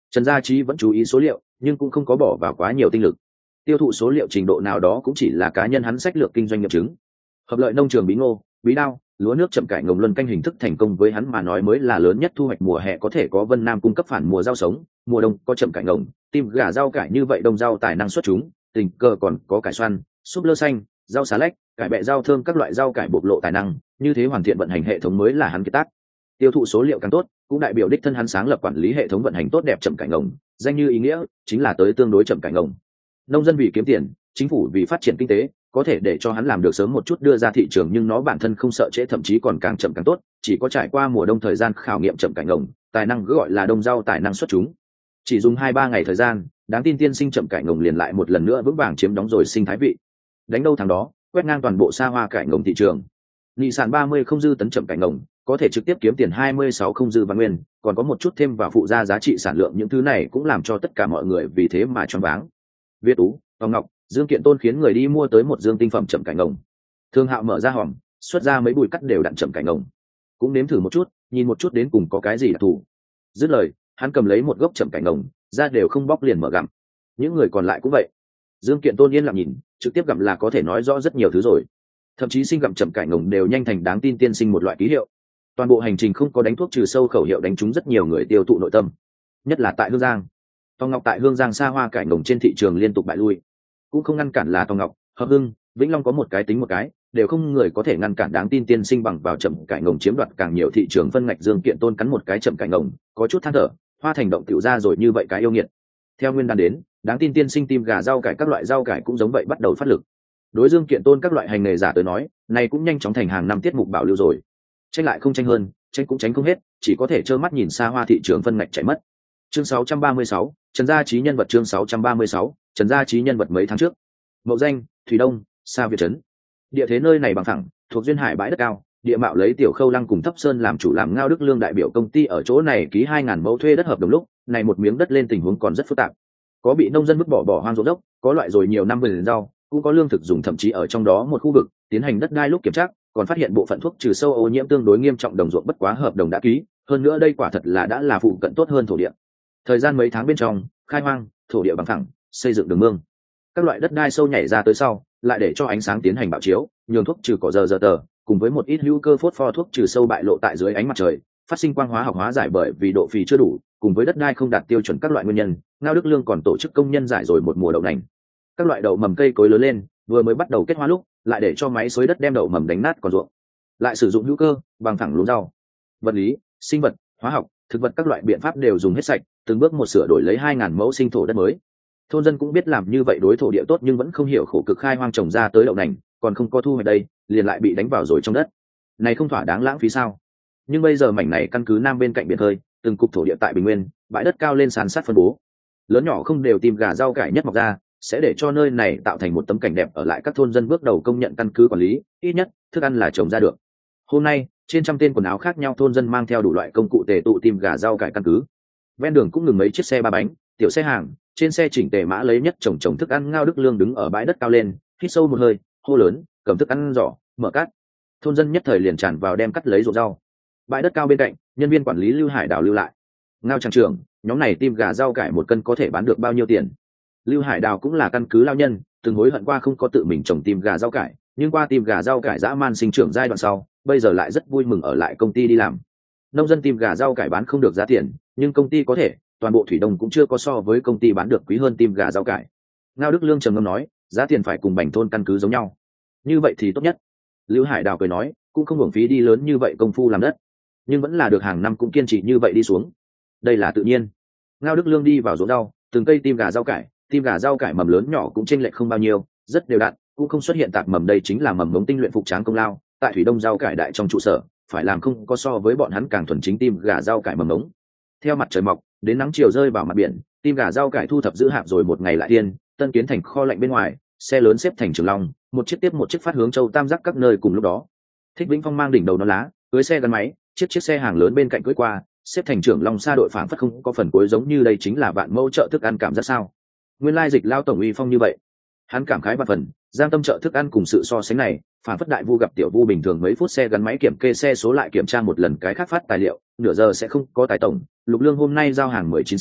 Trần Gia Trí vẫn chú ý số liệu nhưng cũng không có bỏ vào quá nhiều tinh lực. Tiêu thụ số liệu trình độ nào đó cũng chỉ là cá nhân hắn sách lược kinh doanh nghiệm chứng. Hợp lợi nông trường bí ngô, bí đao, lúa nước chậm cải ngồng luân canh hình thức thành công với hắn mà nói mới là lớn nhất. Thu hoạch mùa hè có thể có Vân Nam cung cấp phản mùa rau sống, mùa đông có chậm cải ngồng, tim gà rau cải, như vậy đông rau tài năng xuất chúng, tình cờ còn có cải xoăn, súp lơ xanh, rau xà lách, cải bẹ rau thơm, các loại rau cải bộc lộ tài năng, như thế hoàn thiện vận hành hệ thống mới là hắn kiệt tác. Tiêu thụ số liệu càng tốt cũng đại biểu đích thân hắn sáng lập quản lý hệ thống vận hành tốt đẹp chậm cải ngồng, danh như ý nghĩa chính là tới tương đối chậm cải ngồng. Nông dân vì kiếm tiền, chính phủ vì phát triển kinh tế, có thể để cho hắn làm được sớm một chút đưa ra thị trường, nhưng nó bản thân không sợ trễ, thậm chí còn càng chậm càng tốt. Chỉ có trải qua mùa đông thời gian khảo nghiệm chậm cải ngồng, tài năng cứ gọi là đông rau tài năng xuất chúng. Chỉ dùng 2-3 ngày thời gian, đáng tin tiên sinh chậm cải ngồng liền lại một lần nữa vững vàng chiếm đóng rồi sinh thái vị. Đánh đâu thằng đó, quét ngang toàn bộ xa hoa cải ngồng thị trường. Nghị sản 30 không dư tấn chậm cải ngồng, có thể trực tiếp kiếm tiền 26 không dư văn nguyên, còn có một chút thêm vào phụ gia giá trị sản lượng, những thứ này cũng làm cho tất cả mọi người vì thế mà choáng váng. Việt Tú, Tòng Ngọc, Dương Kiện Tôn khiến người đi mua tới một dương tinh phẩm chậm cải ngồng. Thương Hạo mở ra hòm, xuất ra mấy bụi cắt đều đặn chậm cải ngồng, cũng nếm thử một chút, nhìn một chút đến cùng có cái gì đặc thù. Dứt lời, hắn cầm lấy một gốc chậm cải ngồng, ra đều không bóc liền mở gặm. Những người còn lại cũng vậy. Dương Kiện Tôn yên lặng nhìn, trực tiếp gặm là có thể nói rõ rất nhiều thứ rồi. Thậm chí sinh gặm chậm cải ngồng đều nhanh thành đáng tin tiên sinh một loại ký hiệu. Toàn bộ hành trình không có đánh thuốc trừ sâu khẩu hiệu đánh trúng rất nhiều người tiêu thụ nội tâm, nhất là tại Hương Giang. Tòng Ngọc tại Hương Giang xa hoa cải ngồng trên thị trường liên tục bại lui, cũng không ngăn cản là Tòng Ngọc, Hợp Hưng, Vĩnh Long có một cái tính một cái, đều không người có thể ngăn cản đáng tin tiên sinh bằng vào chậm cải ngồng chiếm đoạt càng nhiều thị trường phân ngạch. Dương Kiện Tôn cắn một cái chậm cải ngồng, có chút than thở, hoa thành động tiểu ra rồi như vậy cái yêu nghiệt. Theo nguyên đán đến, đáng tin tiên sinh tim gà rau cải các loại rau cải cũng giống vậy bắt đầu phát lực. Đối Dương Kiện Tôn các loại hành nghề giả tới nói, này cũng nhanh chóng thành hàng năm tiết mục bảo lưu rồi. Tranh lại không tranh hơn, tranh cũng tránh không hết, chỉ có thể trơ mắt nhìn xa hoa thị trường phân ngạch chạy mất. Chương 636, Trần Gia Trí nhân vật. Chương 636, Trần Gia Trí nhân vật. Mấy tháng trước, Mậu Danh, Thủy Đông, Sa Việt trấn. Địa thế nơi này bằng phẳng, thuộc duyên hải bãi đất cao, địa mạo lấy Tiểu Khâu Lăng cùng Thấp Sơn làm chủ, làm Ngao Đức Lương đại biểu công ty ở chỗ này ký 2000 mẫu thuê đất hợp đồng lúc, này một miếng đất lên tình huống còn rất phức tạp. Có bị nông dân vứt bỏ hoang ruộng dốc, có loại rồi nhiều năm vườn rau, cũng có lương thực dùng, thậm chí ở trong đó một khu vực tiến hành đất đai lúc kiểm tra, còn phát hiện bộ phận thuốc trừ sâu ô nhiễm tương đối nghiêm trọng, đồng ruộng bất quá hợp đồng đã ký, hơn nữa đây quả thật là đã là phụ cận tốt hơn thổ địa. Thời gian mấy tháng bên trong, khai hoang, thổ địa bằng phẳng, xây dựng đường mương, các loại đất đai sâu nhảy ra tới sau, lại để cho ánh sáng tiến hành bạo chiếu, nhường thuốc trừ cỏ giờ tờ cùng với một ít hữu cơ phốt pho thuốc trừ sâu bại lộ tại dưới ánh mặt trời, phát sinh quang hóa học hóa giải. Bởi vì độ phì chưa đủ, cùng với đất đai không đạt tiêu chuẩn các loại nguyên nhân, Ngao Đức Lương còn tổ chức công nhân giải rồi một mùa đậu nành. Các loại đậu mầm cây cối lớn lên, vừa mới bắt đầu kết hoa lúc, lại để cho máy xới đất đem đậu mầm đánh nát còn ruộng, lại sử dụng hữu cơ bằng thẳng luống rau, vật lý, sinh vật, hóa học, thực vật các loại biện pháp đều dùng hết sạch, từng bước một sửa đổi lấy 2000 mẫu sinh thổ đất mới. Thôn dân cũng biết làm như vậy đối thổ địa tốt, nhưng vẫn không hiểu khổ cực khai hoang trồng ra tới đậu nành, còn không có thu hoạch đây, liền lại bị đánh vào rồi trong đất. Này không thỏa đáng lãng phí sao? Nhưng bây giờ mảnh này căn cứ nam bên cạnh biển khơi, từng cục thổ địa tại Bình Nguyên, bãi đất cao lên sàn sát phân bố, lớn nhỏ không đều tìm gà rau cải nhất mọc ra, sẽ để cho nơi này tạo thành một tấm cảnh đẹp. Ở lại các thôn dân bước đầu công nhận căn cứ quản lý, ít nhất thức ăn là trồng ra được. Hôm nay trên trăm tên quần áo khác nhau thôn dân mang theo đủ loại công cụ tề tụ tìm gà rau cải căn cứ. Ven đường cũng ngừng mấy chiếc xe ba bánh, tiểu xe hàng, trên xe chỉnh tề mã lấy nhất trồng thức ăn. Ngao Đức Lương đứng ở bãi đất cao lên, hít sâu một hơi, hô lớn, cầm thức ăn giỏ, mở cát. Thôn dân nhất thời liền tràn vào đem cắt lấy ruộng rau. Bãi đất cao bên cạnh, nhân viên quản lý Lưu Hải Đào lưu lại. Ngao tràng trưởng, nhóm này tim gà rau cải một cân có thể bán được bao nhiêu tiền? Lưu Hải Đào cũng là căn cứ lao nhân, từng hối hận qua không có tự mình trồng tim gà rau cải, nhưng qua tim gà rau cải dã man sinh trưởng giai đoạn sau, bây giờ lại rất vui mừng ở lại công ty đi làm. Nông dân tim gà rau cải bán không được giá tiền, nhưng công ty có thể, toàn bộ Thủy Đông cũng chưa có so với công ty bán được quý hơn tim gà rau cải. Ngao Đức Lương trầm ngâm nói, giá tiền phải cùng Bành thôn căn cứ giống nhau, như vậy thì tốt nhất. Lưu Hải Đào cười nói, cũng không hưởng phí đi lớn như vậy công phu làm đất, nhưng vẫn là được hàng năm cũng kiên trì như vậy đi xuống, đây là tự nhiên. Ngao Đức Lương đi vào ruộng rau, từng cây tim gà rau cải mầm lớn nhỏ cũng chênh lệch không bao nhiêu, rất đều đặn, cũng không xuất hiện tạp mầm. Đây chính là mầm mống tinh luyện phục tráng công lao, tại Thủy Đông rau cải đại trong trụ sở, phải làm không có so với bọn hắn càng thuần chính tim gà rau cải mầm mống. Theo mặt trời mọc đến nắng chiều rơi vào mặt biển, tim gà rau cải thu thập giữ hạp rồi một ngày lại tiên, tân kiến thành kho lạnh bên ngoài, xe lớn xếp thành trường long, một chiếc tiếp một chiếc phát hướng Châu Tam Giác các nơi. Cùng lúc đó, Thích Vĩnh Phong mang đỉnh đầu nón lá, cưới xe gắn máy, chiếc xe hàng lớn bên cạnh cưới qua, xếp thành trưởng long xa đội phảng phất không có phần cuối, giống như đây chính là vạn mẫu chợ thức ăn. Cảm giác sao? Nguyên lai Dịch lao tổng uy phong như vậy. Hắn cảm khái vạn phần, Giang Tâm chợ thức ăn cùng sự so sánh này, phảng phất đại vu gặp tiểu vu bình thường. Mấy phút xe gắn máy kiểm kê xe số lại kiểm tra một lần cái khác phát tài liệu, nửa giờ sẽ không có tài tổng. Lục Lương hôm nay giao hàng 19 xe,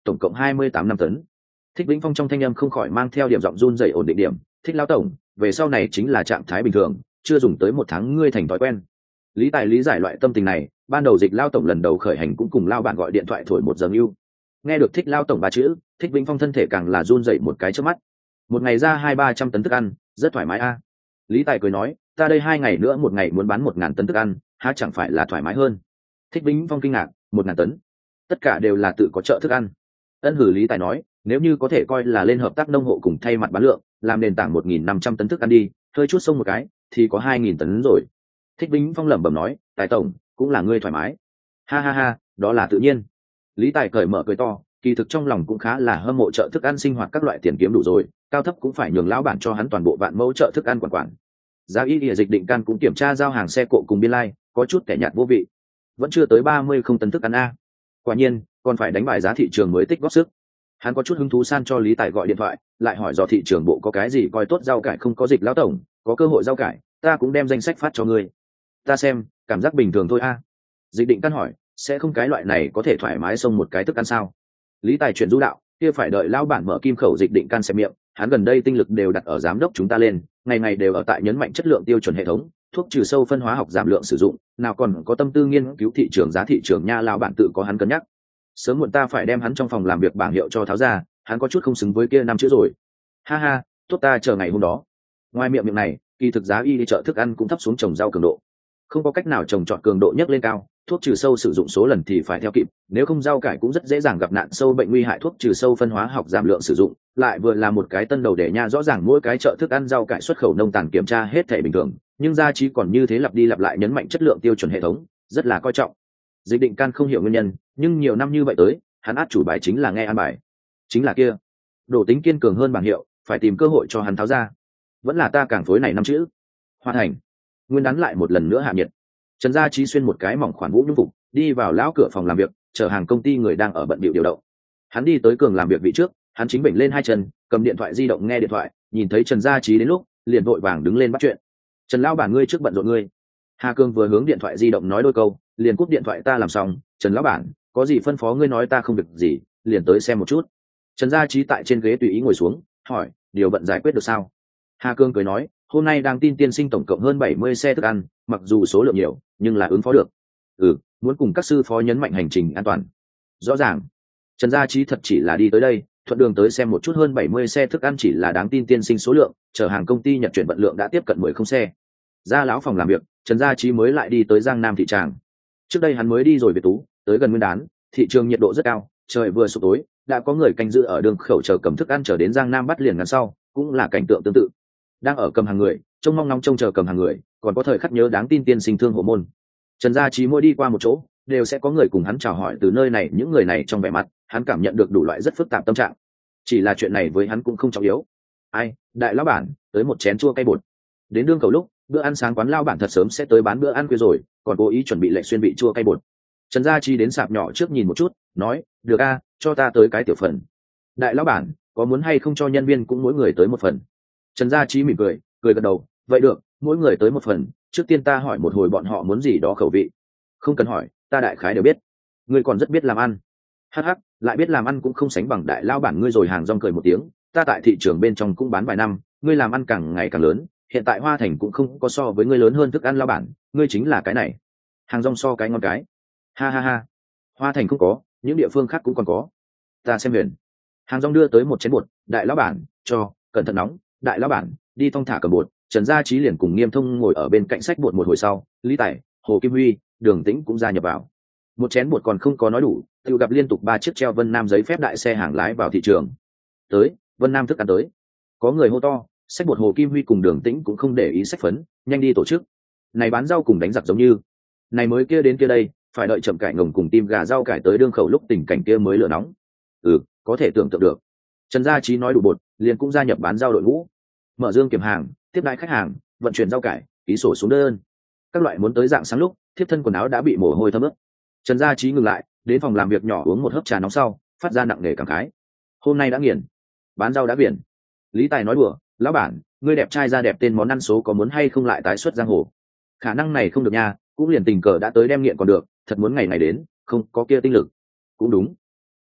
tổng cộng 28 năm tấn. Thích Vĩnh Phong trong thanh âm không khỏi mang theo điểm giọng run rẩy ổn định điểm. Thích lão tổng, về sau này chính là trạng thái bình thường, chưa dùng tới 1 tháng ngươi thành thói quen. Lý Tài lý giải loại tâm tình này, ban đầu Dịch lao tổng lần đầu khởi hành cũng cùng lao bạn gọi điện thoại thổi 1 giờ yêu. Nghe được Thích lao tổng 3 chữ, Thích Vĩnh Phong thân thể càng là run rẩy một cái trước mắt. Một ngày ra 200-300 tấn thức ăn, rất thoải mái a. Lý Tài cười nói, ta đây 2 ngày nữa một ngày muốn bán 1.000 tấn thức ăn, há chẳng phải là thoải mái hơn. Thích Vĩnh Phong kinh ngạc, 1.000 tấn, tất cả đều là tự có chợ thức ăn. Ân hử. Lý Tài nói, nếu như có thể coi là lên hợp tác nông hộ cùng thay mặt bán lượng, làm nền tảng 1.500 tấn thức ăn đi, hơi chút xông một cái thì có 2.000 tấn rồi. Thích Vĩnh Phong lẩm bẩm nói, Tài tổng cũng là ngươi thoải mái. Ha ha ha, đó là tự nhiên. Lý Tài cởi mở cười to, kỳ thực trong lòng cũng khá là hâm mộ chợ thức ăn sinh hoạt các loại tiền kiếm đủ rồi, cao thấp cũng phải nhường lão bản cho hắn toàn bộ vạn mẫu chợ thức ăn quản. Giá y địa Dịch Định Can cũng kiểm tra giao hàng xe cộ cùng biên lai, có chút kẻ nhạt vô vị. Vẫn chưa tới 30 không tấn thức ăn a. Quả nhiên, còn phải đánh bại giá thị trường mới tích góp sức. Hắn có chút hứng thú san cho Lý Tài gọi điện thoại, lại hỏi do thị trường bộ có cái gì coi tốt rau cải không có. Dịch lão tổng, có cơ hội rau cải, ta cũng đem danh sách phát cho ngươi. Ta xem, cảm giác bình thường thôi a. Dịch Định Căn hỏi, sẽ không cái loại này có thể thoải mái xông một cái thức ăn sao? Lý Tài chuyển du đạo, kia phải đợi lão bản mở kim khẩu. Dịch Định Căn xem miệng, hắn gần đây tinh lực đều đặt ở giám đốc chúng ta lên, ngày ngày đều ở tại nhấn mạnh chất lượng tiêu chuẩn hệ thống, thuốc trừ sâu phân hóa học giảm lượng sử dụng, nào còn có tâm tư nghiên cứu thị trường giá thị trường nha. Lão bản tự có hắn cân nhắc, sớm muộn ta phải đem hắn trong phòng làm việc bảng hiệu cho tháo ra, hắn có chút không xứng với kia 5 chữ rồi. Ha ha, tốt, ta chờ ngày hôm đó. Ngoài miệng này, kỳ thực giá y đi chợ thức ăn cũng thấp xuống trồng rau cường độ, không có cách nào trồng trọt cường độ nhấc lên cao, thuốc trừ sâu sử dụng số lần thì phải theo kịp, nếu không rau cải cũng rất dễ dàng gặp nạn sâu bệnh nguy hại. Thuốc trừ sâu phân hóa học giảm lượng sử dụng, lại vừa là một cái tân đầu để nha. Rõ ràng mỗi cái chợ thức ăn rau cải xuất khẩu nông tàn kiểm tra hết thể bình thường, nhưng gia trí còn như thế lặp đi lặp lại nhấn mạnh chất lượng tiêu chuẩn hệ thống, rất là coi trọng. Dịch Định Can không hiểu nguyên nhân, nhưng nhiều năm như vậy tới, hắn át chủ bài chính là nghe an bài, chính là kia đổ tính kiên cường hơn bảng hiệu, phải tìm cơ hội cho hắn tháo ra. Vẫn là ta càng phối này 5 chữ. Hoàn thành. Nguyên đán lại một lần nữa hạ nhiệt. Trần Gia Trí xuyên một cái mỏng khoản vũ nhung phục, đi vào lão cửa phòng làm việc, chờ hàng công ty người đang ở bận bịu điều động. Hắn đi tới Cường làm việc vị trước, hắn chính bệnh lên 2 chân, cầm điện thoại di động nghe điện thoại, nhìn thấy Trần Gia Trí đến lúc, liền vội vàng đứng lên bắt chuyện. Trần lão bản, ngươi trước bận rộn ngươi. Hà Cương vừa hướng điện thoại di động nói đôi câu, liền cúp điện thoại. Ta làm xong. Trần lão bản, có gì phân phó ngươi nói, ta không việc gì, liền tới xem một chút. Trần Gia Trí tại trên ghế tùy ý ngồi xuống, hỏi, điều bận giải quyết được sao? Hà Cương cười nói, hôm nay đang tin tiên sinh tổng cộng hơn 70 xe thức ăn, mặc dù số lượng nhiều, nhưng là ứng phó được. Muốn cùng các sư phó nhấn mạnh hành trình an toàn. Rõ ràng. Trần Gia Trí thật chỉ là đi tới đây, thuận đường tới xem một chút. Hơn 70 xe thức ăn chỉ là đáng tin tiên sinh số lượng, chở hàng công ty Nhật chuyển vận lượng đã tiếp cận 10 không xe. Ra lão phòng làm việc, Trần Gia Trí mới lại đi tới Giang Nam thị tràng. Trước đây hắn mới đi rồi Việt Tú, tới gần Nguyên đán, thị trường nhiệt độ rất cao, trời vừa sụp tối, đã có người canh giữ ở đường khẩu chờ cầm thức ăn chờ đến Giang Nam bắt liền ngắn sau, cũng là cảnh tượng tương tự. Đang ở cầm hàng người, trông mong nóng trông chờ cầm hàng người, còn có thời khắc nhớ đáng tin tiên sinh thương hộ môn. Trần Gia Trí mỗi đi qua một chỗ, đều sẽ có người cùng hắn chào hỏi. Từ nơi này những người này trong vẻ mặt, hắn cảm nhận được đủ loại rất phức tạp tâm trạng. Chỉ là chuyện này với hắn cũng không trọng yếu. Ai, đại lão bản, tới một chén chua cay bột. Đến đương cầu lúc, bữa ăn sáng quán lao bản thật sớm sẽ tới bán bữa ăn khuya rồi, còn cố ý chuẩn bị lệnh xuyên vị chua cay bột. Trần Gia Trí đến sạp nhỏ trước nhìn một chút, nói, được a, cho ta tới cái tiểu phần. Đại lão bản, có muốn hay không cho nhân viên cũng mỗi người tới một phần? Trần Gia Trí mỉm cười, cười gật đầu, vậy được, mỗi người tới một phần. Trước tiên ta hỏi một hồi bọn họ muốn gì đó khẩu vị. Không cần hỏi, ta đại khái đều biết. Ngươi còn rất biết làm ăn. Hắc hắc, lại biết làm ăn cũng không sánh bằng đại lão bản ngươi rồi. Hàng Rong cười một tiếng, ta tại thị trường bên trong cũng bán vài năm, ngươi làm ăn càng ngày càng lớn, hiện tại Hoa Thành cũng không có so với ngươi lớn hơn thức ăn lão bản, ngươi chính là cái này. Hàng Rong so cái ngon cái. Ha ha ha, Hoa Thành không có, những địa phương khác cũng còn có. Ta xem huyền. Hàng Rong đưa tới một chén bột, đại lão bản, cho, cẩn thận nóng. Đại lão bản, đi thong thả cầm bột. Trần Gia Trí liền cùng Nghiêm Thông ngồi ở bên cạnh sách bột. Một hồi sau, Lý Tài, Hồ Kim Huy, Đường Tĩnh cũng gia nhập vào. Một chén bột còn không có nói đủ, tự gặp liên tục 3 chiếc treo Vân Nam giấy phép đại xe hàng lái vào thị trường. Tới, Vân Nam thức ăn tới. Có người hô to, sách bột. Hồ Kim Huy cùng Đường Tĩnh cũng không để ý sách phấn, nhanh đi tổ chức. Này bán rau cùng đánh giặc giống như. Này mới kia đến kia đây, phải đợi chậm cải ngồng cùng tim gà rau cải tới đương khẩu lúc tình cảnh kia mới lửa nóng. Có thể tưởng tượng được. Trần Gia Trí nói đủ bột, liền cũng gia nhập bán rau đội ngũ. Mở dương kiểm hàng, tiếp đãi khách hàng, vận chuyển rau cải, ký sổ xuống đơn. Các loại muốn tới dạng sáng lúc, thiếp thân quần áo đã bị mồ hôi thấm ướt. Trần Gia Trí ngừng lại, đến phòng làm việc nhỏ uống một hớp trà nóng sau, phát ra nặng nề cảm khái. Hôm nay đã nghiền, bán rau đã biển. Lý Tài nói đùa, lão bản, ngươi đẹp trai ra đẹp tên món ăn số có muốn hay không lại tái xuất giang hồ? Khả năng này không được nha, cũng liền tình cờ đã tới đem nghiện còn được, thật muốn ngày này đến, không có kia tinh lực. Cũng đúng.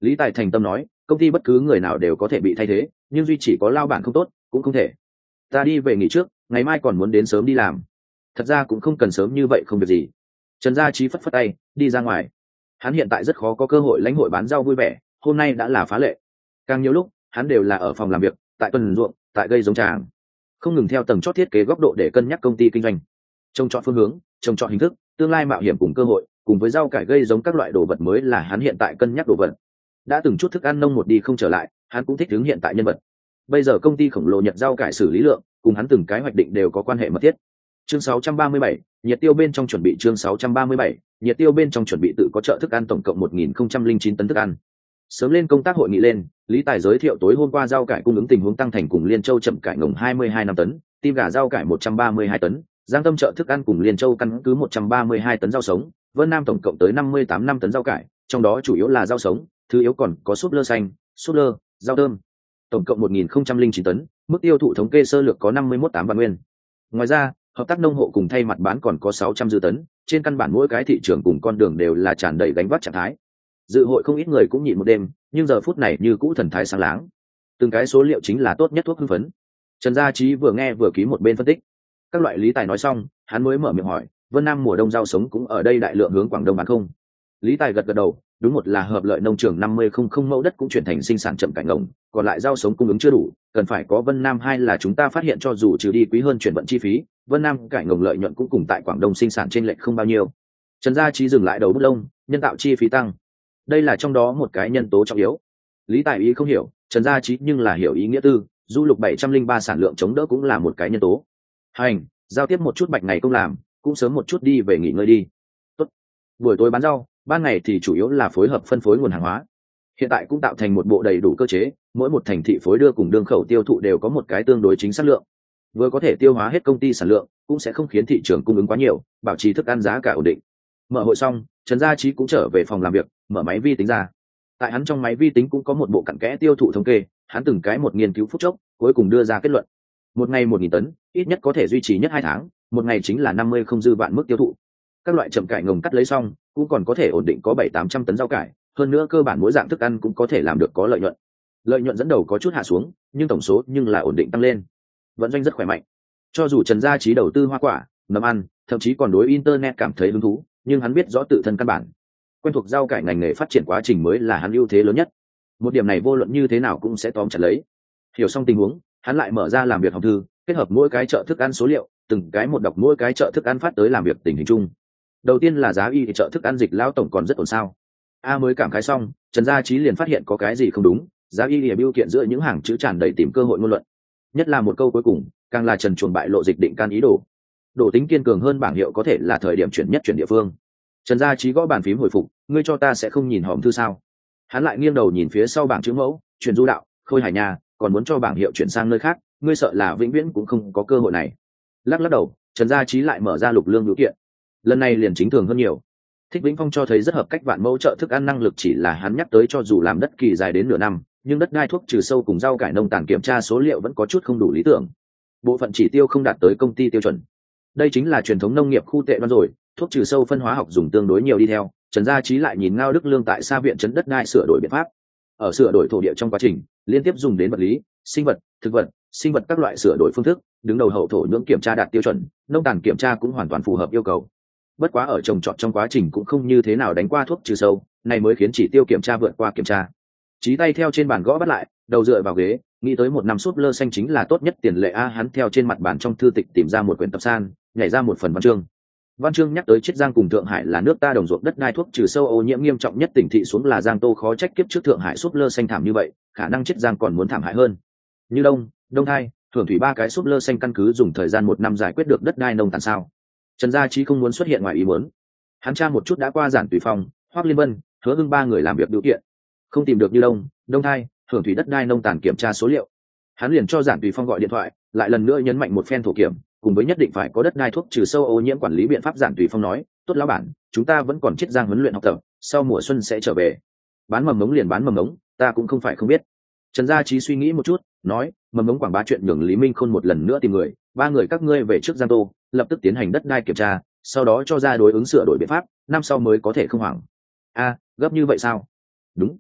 Lý Tài thành tâm nói, công ty bất cứ người nào đều có thể bị thay thế, nhưng duy chỉ có lao bản không tốt cũng không thể. Ta đi về nghỉ trước, ngày mai còn muốn đến sớm đi làm. Thật ra cũng không cần sớm như vậy không việc gì. Trần Gia Trí phất phất tay đi ra ngoài. Hắn hiện tại rất khó có cơ hội lãnh hội bán rau vui vẻ, hôm nay đã là phá lệ. Càng nhiều lúc hắn đều là ở phòng làm việc, tại tuần ruộng, tại gây giống tràng, không ngừng theo tầng chót thiết kế góc độ để cân nhắc công ty kinh doanh, trông chọn phương hướng, trông chọn hình thức, tương lai mạo hiểm cùng cơ hội, cùng với rau cải gây giống các loại đồ vật mới là hắn hiện tại cân nhắc đồ vật. Đã từng chút thức ăn nông một đi không trở lại, hắn cũng thích hướng hiện tại nhân vật. Bây giờ công ty khổng lồ Nhật rau cải xử lý lượng cùng hắn từng cái hoạch định đều có quan hệ mật thiết. Chương 637, nhiệt tiêu bên trong chuẩn bị. Chương 637, nhiệt tiêu bên trong chuẩn bị tự có chợ thức ăn tổng cộng 1009 tấn thức ăn. Sớm lên công tác hội nghị lên, Lý Tài giới thiệu tối hôm qua rau cải cung ứng tình huống tăng thành cùng Liên Châu chậm cải ngồng 22 năm tấn, tim gà rau cải 132 tấn, Giang Tâm chợ thức ăn cùng Liên Châu căn cứ 132 tấn rau sống, Vân Nam tổng cộng tới 58 năm tấn rau cải, trong đó chủ yếu là rau sống, thứ yếu còn có súp lơ xanh, súp lơ, rau thơm. Tổng cộng 1009 tấn, mức tiêu thụ thống kê sơ lược có 51,8 vạn nguyên. Ngoài ra, hợp tác nông hộ cùng thay mặt bán còn có 600 dư tấn, trên căn bản mỗi cái thị trường cùng con đường đều là tràn đầy gánh vác trạng thái. Dự hội không ít người cũng nhịn một đêm, nhưng giờ phút này như cũ thần thái sáng láng. Từng cái số liệu chính là tốt nhất thuốc hưng phấn. Trần Gia Trí vừa nghe vừa ký một bên phân tích. Các loại Lý Tài nói xong, hắn mới mở miệng hỏi, Vân Nam mùa đông rau sống cũng ở đây đại lượng hướng Quảng Đông bán không? Lý Tài gật gật đầu, đúng một là hợp lợi nông trường 50,000 mẫu đất cũng chuyển thành sinh sản chậm cải ngồng, còn lại rau sống cung ứng chưa đủ, cần phải có Vân Nam. Hai là chúng ta phát hiện cho dù trừ đi quý hơn chuyển vận chi phí, Vân Nam cải ngồng lợi nhuận cũng cùng tại Quảng Đông sinh sản trên lệch không bao nhiêu. Trần Gia Trí dừng lại đầu bút lông, nhân tạo chi phí tăng, đây là trong đó một cái nhân tố trọng yếu. Lý Tài ý không hiểu, Trần Gia Trí nhưng là hiểu ý nghĩa tư, du lục 703 sản lượng chống đỡ cũng là một cái nhân tố. Hành, giao tiếp một chút bạch ngày công làm, cũng sớm một chút đi về nghỉ ngơi đi. Tốt. Buổi tối bán rau, ban ngày thì chủ yếu là phối hợp phân phối nguồn hàng hóa. Hiện tại cũng tạo thành một bộ đầy đủ cơ chế, mỗi một thành thị phối đưa cùng đường khẩu tiêu thụ đều có một cái tương đối chính xác lượng. Vừa có thể tiêu hóa hết công ty sản lượng, cũng sẽ không khiến thị trường cung ứng quá nhiều, bảo trì thức ăn giá cả ổn định. Mở hội xong, Trần Gia Trí cũng trở về phòng làm việc, mở máy vi tính ra. Tại hắn trong máy vi tính cũng có một bộ cặn kẽ tiêu thụ thống kê, hắn từng cái một nghiên cứu phút chốc, cuối cùng đưa ra kết luận. Một ngày 1.000 tấn, ít nhất có thể duy trì nhất 2 tháng, một ngày chính là 50 không dư vạn mức tiêu thụ. Các loại chậm cải ngồng cắt lấy xong, cũng còn có thể ổn định có 700-800 tấn rau cải, hơn nữa cơ bản mỗi dạng thức ăn cũng có thể làm được có lợi nhuận. Lợi nhuận dẫn đầu có chút hạ xuống, nhưng tổng số nhưng là ổn định tăng lên. Vận doanh rất khỏe mạnh. Cho dù Trần Gia Trí đầu tư hoa quả, nấm ăn, thậm chí còn đối internet cảm thấy hứng thú, nhưng hắn biết rõ tự thân căn bản, quen thuộc rau cải ngành nghề phát triển quá trình mới là hắn ưu thế lớn nhất. Một điểm này vô luận như thế nào cũng sẽ tóm chặt lấy. Hiểu xong tình huống, hắn lại mở ra làm việc hòm thư, kết hợp mỗi cái chợ thức ăn số liệu, từng cái một đọc mỗi cái chợ thức ăn phát tới làm việc tình hình chung. Đầu tiên là giá y chợ thức ăn Dịch Lao tổng còn rất ổn sao? Mới cảm khái xong, Trần Gia Trí liền phát hiện có cái gì không đúng. Giá y lìa biêu kiện giữa những hàng chữ tràn đầy tìm cơ hội ngôn luận, nhất là một câu cuối cùng, càng là trần truồng bại lộ dịch định can ý đồ. Độ tính kiên cường hơn bảng hiệu có thể là thời điểm chuyển nhất chuyển địa phương. Trần Gia Trí gõ bàn phím hồi phục, ngươi cho ta sẽ không nhìn hòm thư sao? Hắn lại nghiêng đầu nhìn phía sau bảng chữ mẫu, chuyển du đạo, Khôi Hải nhà, còn muốn cho bảng hiệu chuyển sang nơi khác, ngươi sợ là vĩnh viễn cũng không có cơ hội này. Lắc đầu, Trần Gia Trí lại mở ra lục lương biểu kiện. Lần này liền chính thường hơn nhiều. Thích Vĩnh Phong cho thấy rất hợp cách vạn mẫu chợ thức ăn năng lực chỉ là hắn nhắc tới, cho dù làm đất kỳ dài đến nửa năm, nhưng đất đai thuốc trừ sâu cùng rau cải nông tàn kiểm tra số liệu vẫn có chút không đủ lý tưởng. Bộ phận chỉ tiêu không đạt tới công ty tiêu chuẩn. Đây chính là truyền thống nông nghiệp khu tệ đoan rồi, thuốc trừ sâu phân hóa học dùng tương đối nhiều đi theo. Trần Gia Trí lại nhìn Ngao Đức Lương tại Sa viện trấn đất đai sửa đổi biện pháp. Ở sửa đổi thổ địa trong quá trình, liên tiếp dùng đến vật lý, sinh vật, thực vật, sinh vật các loại sửa đổi phương thức, đứng đầu hậu thổ nhưỡng kiểm tra đạt tiêu chuẩn, nông tàn kiểm tra cũng hoàn toàn phù hợp yêu cầu. Bất quá ở trồng trọt trong quá trình cũng không như thế nào đánh qua thuốc trừ sâu, này mới khiến chỉ tiêu kiểm tra vượt qua kiểm tra. Chí tay theo trên bàn gõ bắt lại, đầu dựa vào ghế, nghĩ tới một năm súp lơ xanh chính là tốt nhất tiền lệ hắn theo trên mặt bàn trong thư tịch tìm ra một quyển tập san, nhảy ra một phần văn chương. Văn chương nhắc tới Chiết Giang cùng Thượng Hải là nước ta đồng ruộng đất đai thuốc trừ sâu ô nhiễm nghiêm trọng nhất tỉnh thị xuống là Giang Tô, khó trách kiếp trước Thượng Hải súp lơ xanh thảm như vậy, khả năng Chiết Giang còn muốn thảm hại hơn. Như Đông Thai, Thường Thủy ba cái súp lơ xanh căn cứ dùng thời gian 1 năm giải quyết được đất đai nông tàn sao? Trần Gia Trí không muốn xuất hiện ngoài ý muốn. Hắn tra một chút đã qua Giản Tùy Phong, Hoắc Liên Vân, Hứa Hưng 3 người làm việc điều kiện, không tìm được Như Đông Thai, Thường Thủy đất đai nông tàn kiểm tra số liệu. Hắn liền cho Giản Tùy Phong gọi điện thoại, lại lần nữa nhấn mạnh một phen thổ kiểm, cùng với nhất định phải có đất đai thuốc trừ sâu ô nhiễm quản lý biện pháp. Giản Tùy Phong nói, tốt lão bản, chúng ta vẫn còn Chiết Giang huấn luyện học tập, sau mùa xuân sẽ trở về. Bán mầm ngống liền bán mầm ngống, ta cũng không phải không biết. Trần Gia Trí suy nghĩ một chút, nói, mầm ngống quảng bá chuyện nhường Lý Minh Khôn một lần nữa tìm người, 3 người các ngươi về trước Giang Tô, lập tức tiến hành đất đai kiểm tra, sau đó cho ra đối ứng sửa đổi biện pháp, năm sau mới có thể không hoảng. Gấp như vậy sao? Đúng.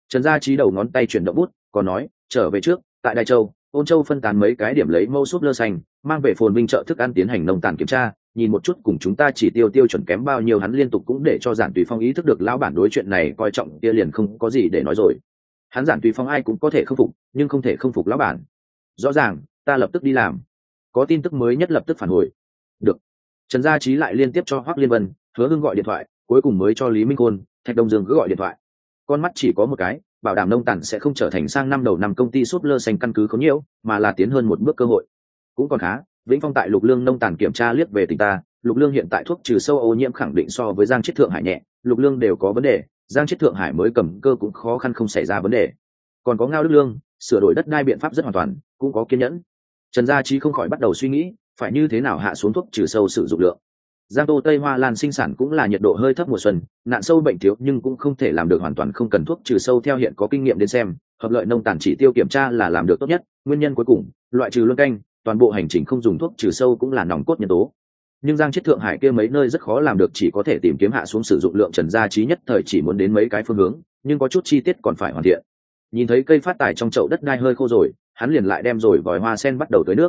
Trần Gia Trí đầu ngón tay chuyển động bút, còn nói, trở về trước, tại Đại Châu, Ôn Châu phân tán mấy cái điểm lấy mẫu súp lơ xanh, mang về phồn binh chợ thức ăn tiến hành nông tàn kiểm tra, nhìn một chút cùng chúng ta chỉ tiêu chuẩn kém bao nhiêu, hắn liên tục cũng để cho Giản Tùy Phong ý thức được lão bản đối chuyện này coi trọng, kia liền không có gì để nói rồi. Hắn Giản Tùy Phong ai cũng có thể không phục, nhưng không thể không phục lão bản. Rõ ràng, ta lập tức đi làm. Có tin tức mới nhất lập tức phản hồi. Được. Trần Gia Trí lại liên tiếp cho Hoắc Liên Vân, Hứa Hưng gọi điện thoại, cuối cùng mới cho Lý Minh Côn, Thạch Đông Dương cứ gọi điện thoại. Con mắt chỉ có một cái, bảo đảm nông tản sẽ không trở thành sang năm đầu năm công ty súp lơ xanh căn cứ khốn nhiễu, mà là tiến hơn một bước cơ hội. Cũng còn khá, Vĩnh Phong tại Lục Lương nông tản kiểm tra liếc về tỉnh ta, Lục Lương hiện tại thuốc trừ sâu ô nhiễm khẳng định so với Giang Chiết Thượng Hải nhẹ, Lục Lương đều có vấn đề, Giang Chiết Thượng Hải mới cầm cơ cũng khó khăn không xảy ra vấn đề. Còn có Ngao Đức Lương, sửa đổi đất đai biện pháp rất hoàn toàn, cũng có kiên nhẫn. Trần Gia Trí không khỏi bắt đầu suy nghĩ, phải như thế nào hạ xuống thuốc trừ sâu sử dụng lượng. Giang Tô Tây Hoa Lan sinh sản cũng là nhiệt độ hơi thấp mùa xuân, nạn sâu bệnh thiếu nhưng cũng không thể làm được hoàn toàn không cần thuốc trừ sâu, theo hiện có kinh nghiệm đến xem, hợp lợi nông tản chỉ tiêu kiểm tra là làm được tốt nhất, nguyên nhân cuối cùng, loại trừ luân canh, toàn bộ hành trình không dùng thuốc trừ sâu cũng là nòng cốt nhân tố. Nhưng Giang Chiết Thượng Hải kia mấy nơi rất khó làm được, chỉ có thể tìm kiếm hạ xuống sử dụng lượng. Trần Gia Trí nhất thời chỉ muốn đến mấy cái phương hướng, nhưng có chút chi tiết còn phải hoàn thiện. Nhìn thấy cây phát tài trong chậu đất đai hơi khô rồi, hắn liền lại đem rồi vòi hoa sen bắt đầu tưới nước.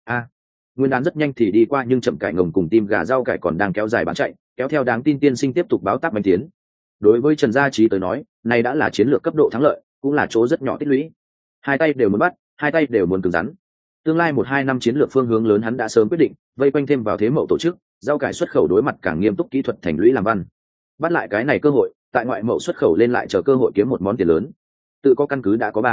Nguyên đán rất nhanh thì đi qua, nhưng chậm cải ngồng cùng tim gà rau cải còn đang kéo dài bán chạy, kéo theo Đáng Tin tiên sinh tiếp tục báo táp bánh tiến. Đối với Trần Gia Trí tới nói, này đã là chiến lược cấp độ thắng lợi, cũng là chỗ rất nhỏ tích lũy. Hai tay đều muốn bắt, hai tay đều muốn cứng rắn. Tương lai 1-2 năm chiến lược phương hướng lớn hắn đã sớm quyết định, vây quanh thêm vào thế mậu tổ chức, rau cải xuất khẩu đối mặt càng nghiêm túc kỹ thuật thành lũy làm văn. Bắt lại cái này cơ hội, tại ngoại mậu xuất khẩu lên lại chờ cơ hội kiếm một món tiền lớn. Tự có căn cứ đã có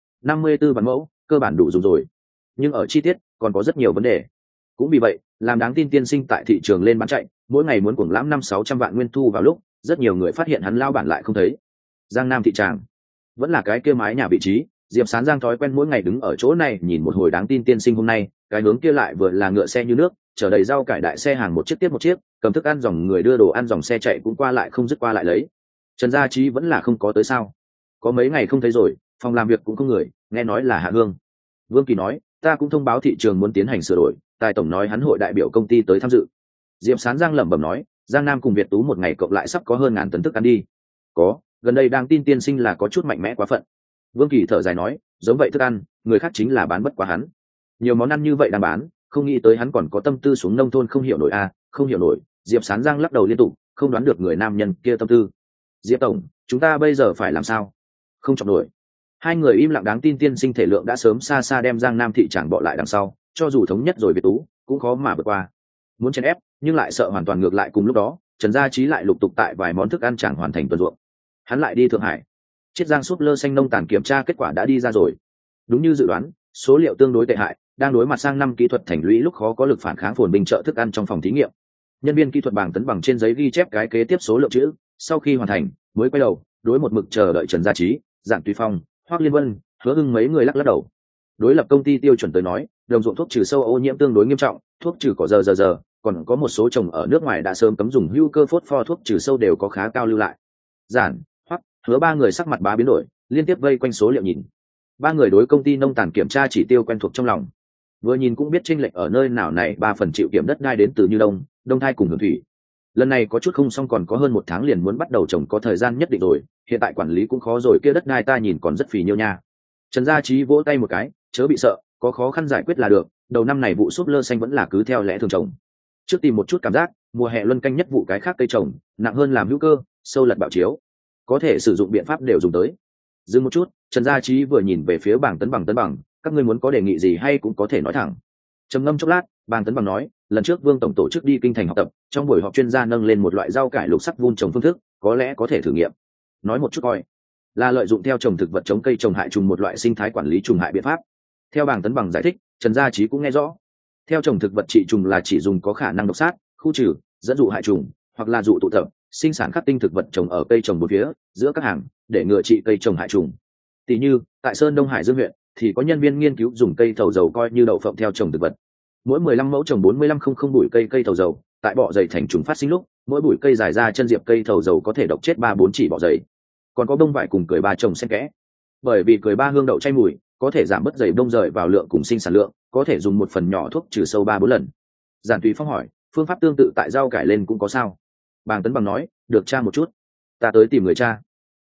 54 vạn mẫu, cơ bản đủ dùng rồi. Nhưng ở chi tiết còn có rất nhiều vấn đề. Cũng vì vậy, làm Đáng Tin tiên sinh tại thị trường lên bán chạy, mỗi ngày muốn cuồng lãm 500-600 vạn nguyên thu vào lúc, rất nhiều người phát hiện hắn lao bản lại không thấy. Giang Nam thị tràng, vẫn là cái kia mái nhà vị trí, Diệp Sán Giang thói quen mỗi ngày đứng ở chỗ này nhìn một hồi Đáng Tin tiên sinh. Hôm nay, cái hướng kia lại vừa là ngựa xe như nước, chở đầy rau cải đại xe hàng một chiếc tiếp một chiếc, cầm thức ăn dòng người đưa đồ ăn dòng xe chạy cũng qua lại không dứt qua lại lấy. Trần Gia Trí vẫn là không có tới sao? Có mấy ngày không thấy rồi, phòng làm việc cũng không người, nghe nói là Hạ Hương. Vương Kỳ nói, ta cũng thông báo thị trường muốn tiến hành sửa đổi, Tài tổng nói hắn hội đại biểu công ty tới tham dự. Diệp Sán Giang lẩm bẩm nói, Giang Nam cùng Việt Tú một ngày cộng lại sắp có hơn 1000 tấn thức ăn đi. Có, gần đây Đáng Tin tiên sinh là có chút mạnh mẽ quá phận. Vương Kỳ thở dài nói, giống vậy thức ăn, người khác chính là bán bất quá hắn. Nhiều món ăn như vậy đang bán, không nghĩ tới hắn còn có tâm tư xuống nông thôn, không hiểu nổi không hiểu nổi. Diệp Sán Giang lắc đầu liên tục, không đoán được người nam nhân kia tâm tư. Diệp tổng, chúng ta bây giờ phải làm sao? Không chọc nổi. Hai người im lặng. Đáng Tin tiên sinh thể lượng đã sớm xa xa đem Giang Nam thị tràng bỏ lại đằng sau, cho dù thống nhất rồi Việt Tú cũng khó mà vượt qua. Muốn chèn ép nhưng lại sợ hoàn toàn ngược lại. Cùng lúc đó, Trần Gia Trí lại lục tục tại vài món thức ăn chẳng hoàn thành tuần ruộng. Hắn lại đi Thượng Hải. Chiết Giang súp lơ xanh nông tản kiểm tra kết quả đã đi ra rồi. Đúng như dự đoán, số liệu tương đối tệ hại, đang đối mặt sang năm kỹ thuật thành lũy lúc khó có lực phản kháng phồn binh chợ thức ăn trong phòng thí nghiệm. Nhân viên kỹ thuật bảng tấn bằng trên giấy ghi chép cái kế tiếp số lượng chữ, sau khi hoàn thành mới quay đầu đối một mực chờ đợi Trần Gia Trí, Giản Tùy Phong, Hoắc Liên Vân, Hứa Hưng mấy người lắc đầu. Đối lập công ty tiêu chuẩn tới nói, đồng ruộng thuốc trừ sâu ô nhiễm tương đối nghiêm trọng, thuốc trừ cỏ giờ, còn có một số trồng ở nước ngoài đã sớm cấm dùng hữu cơ phốt pho thuốc trừ sâu đều có khá cao lưu lại. Giản, Hoắc, Hứa ba người sắc mặt bá biến đổi, liên tiếp vây quanh số liệu nhìn. Ba người đối công ty nông tản kiểm tra chỉ tiêu quen thuộc trong lòng, vừa nhìn cũng biết chênh lệch ở nơi nào. Này 3 phần chịu kiểm đất đai đến từ Như Đông Thai cùng Hưởng Thủy. Lần này có chút không xong, còn có hơn 1 tháng liền muốn bắt đầu trồng, có thời gian nhất định rồi, hiện tại quản lý cũng khó rồi, kia đất đai ta nhìn còn rất phì nhiêu nha. Trần Gia Trí vỗ tay một cái, chớ bị sợ, có khó khăn giải quyết là được, đầu năm này vụ súp lơ xanh vẫn là cứ theo lẽ thường trồng. Trước tìm một chút cảm giác, mùa hè luân canh nhất vụ cái khác cây trồng, nặng hơn làm hữu cơ, sâu lật bạo chiếu. Có thể sử dụng biện pháp đều dùng tới. Dừng một chút, Trần Gia Trí vừa nhìn về phía Bàng Tấn Bằng, các ngươi muốn có đề nghị gì hay cũng có thể nói thẳng. Trầm ngâm chốc lát, Bàng Tấn Bằng nói, lần trước Vương tổng tổ chức đi kinh thành học tập, trong buổi họp chuyên gia nâng lên một loại rau cải lục sắc vun trồng phương thức, có lẽ có thể thử nghiệm. Nói một chút coi. Là lợi dụng theo trồng thực vật chống cây trồng hại trùng, một loại sinh thái quản lý trùng hại biện pháp. Theo Bàng Tấn Bằng giải thích, Trần Gia Trí cũng nghe rõ. Theo trồng thực vật trị trùng là chỉ dùng có khả năng độc sát, khu trừ, dẫn dụ hại trùng, hoặc là dụ tụ tập, sinh sản khắc tinh thực vật trồng ở cây trồng bốn phía, giữa các hàng, để ngừa trị cây trồng hại trùng. Tỷ như, tại Sơn Đông Hải Dương huyện, thì có nhân viên nghiên cứu dùng cây thầu dầu coi như đậu phộng theo trồng thực vật. Mỗi 15 mẫu trồng 4500 bụi cây thầu dầu, tại bọ dày thành trùng phát sinh lúc, mỗi bụi cây dài ra chân diệp cây thầu dầu có thể độc chết 3-4 chỉ bọ dày. Còn có bông vải cùng cười ba trồng xen kẽ. Bởi vì cười ba hương đậu chay mùi, có thể giảm bớt dày bông rời vào lượng cùng sinh sản lượng, có thể dùng một phần nhỏ thuốc trừ sâu 3-4 lần. Giản Tùy Phong hỏi, phương pháp tương tự tại rau cải lên cũng có sao? Bàng Tấn Bằng nói, được tra một chút, ta tới tìm người tra.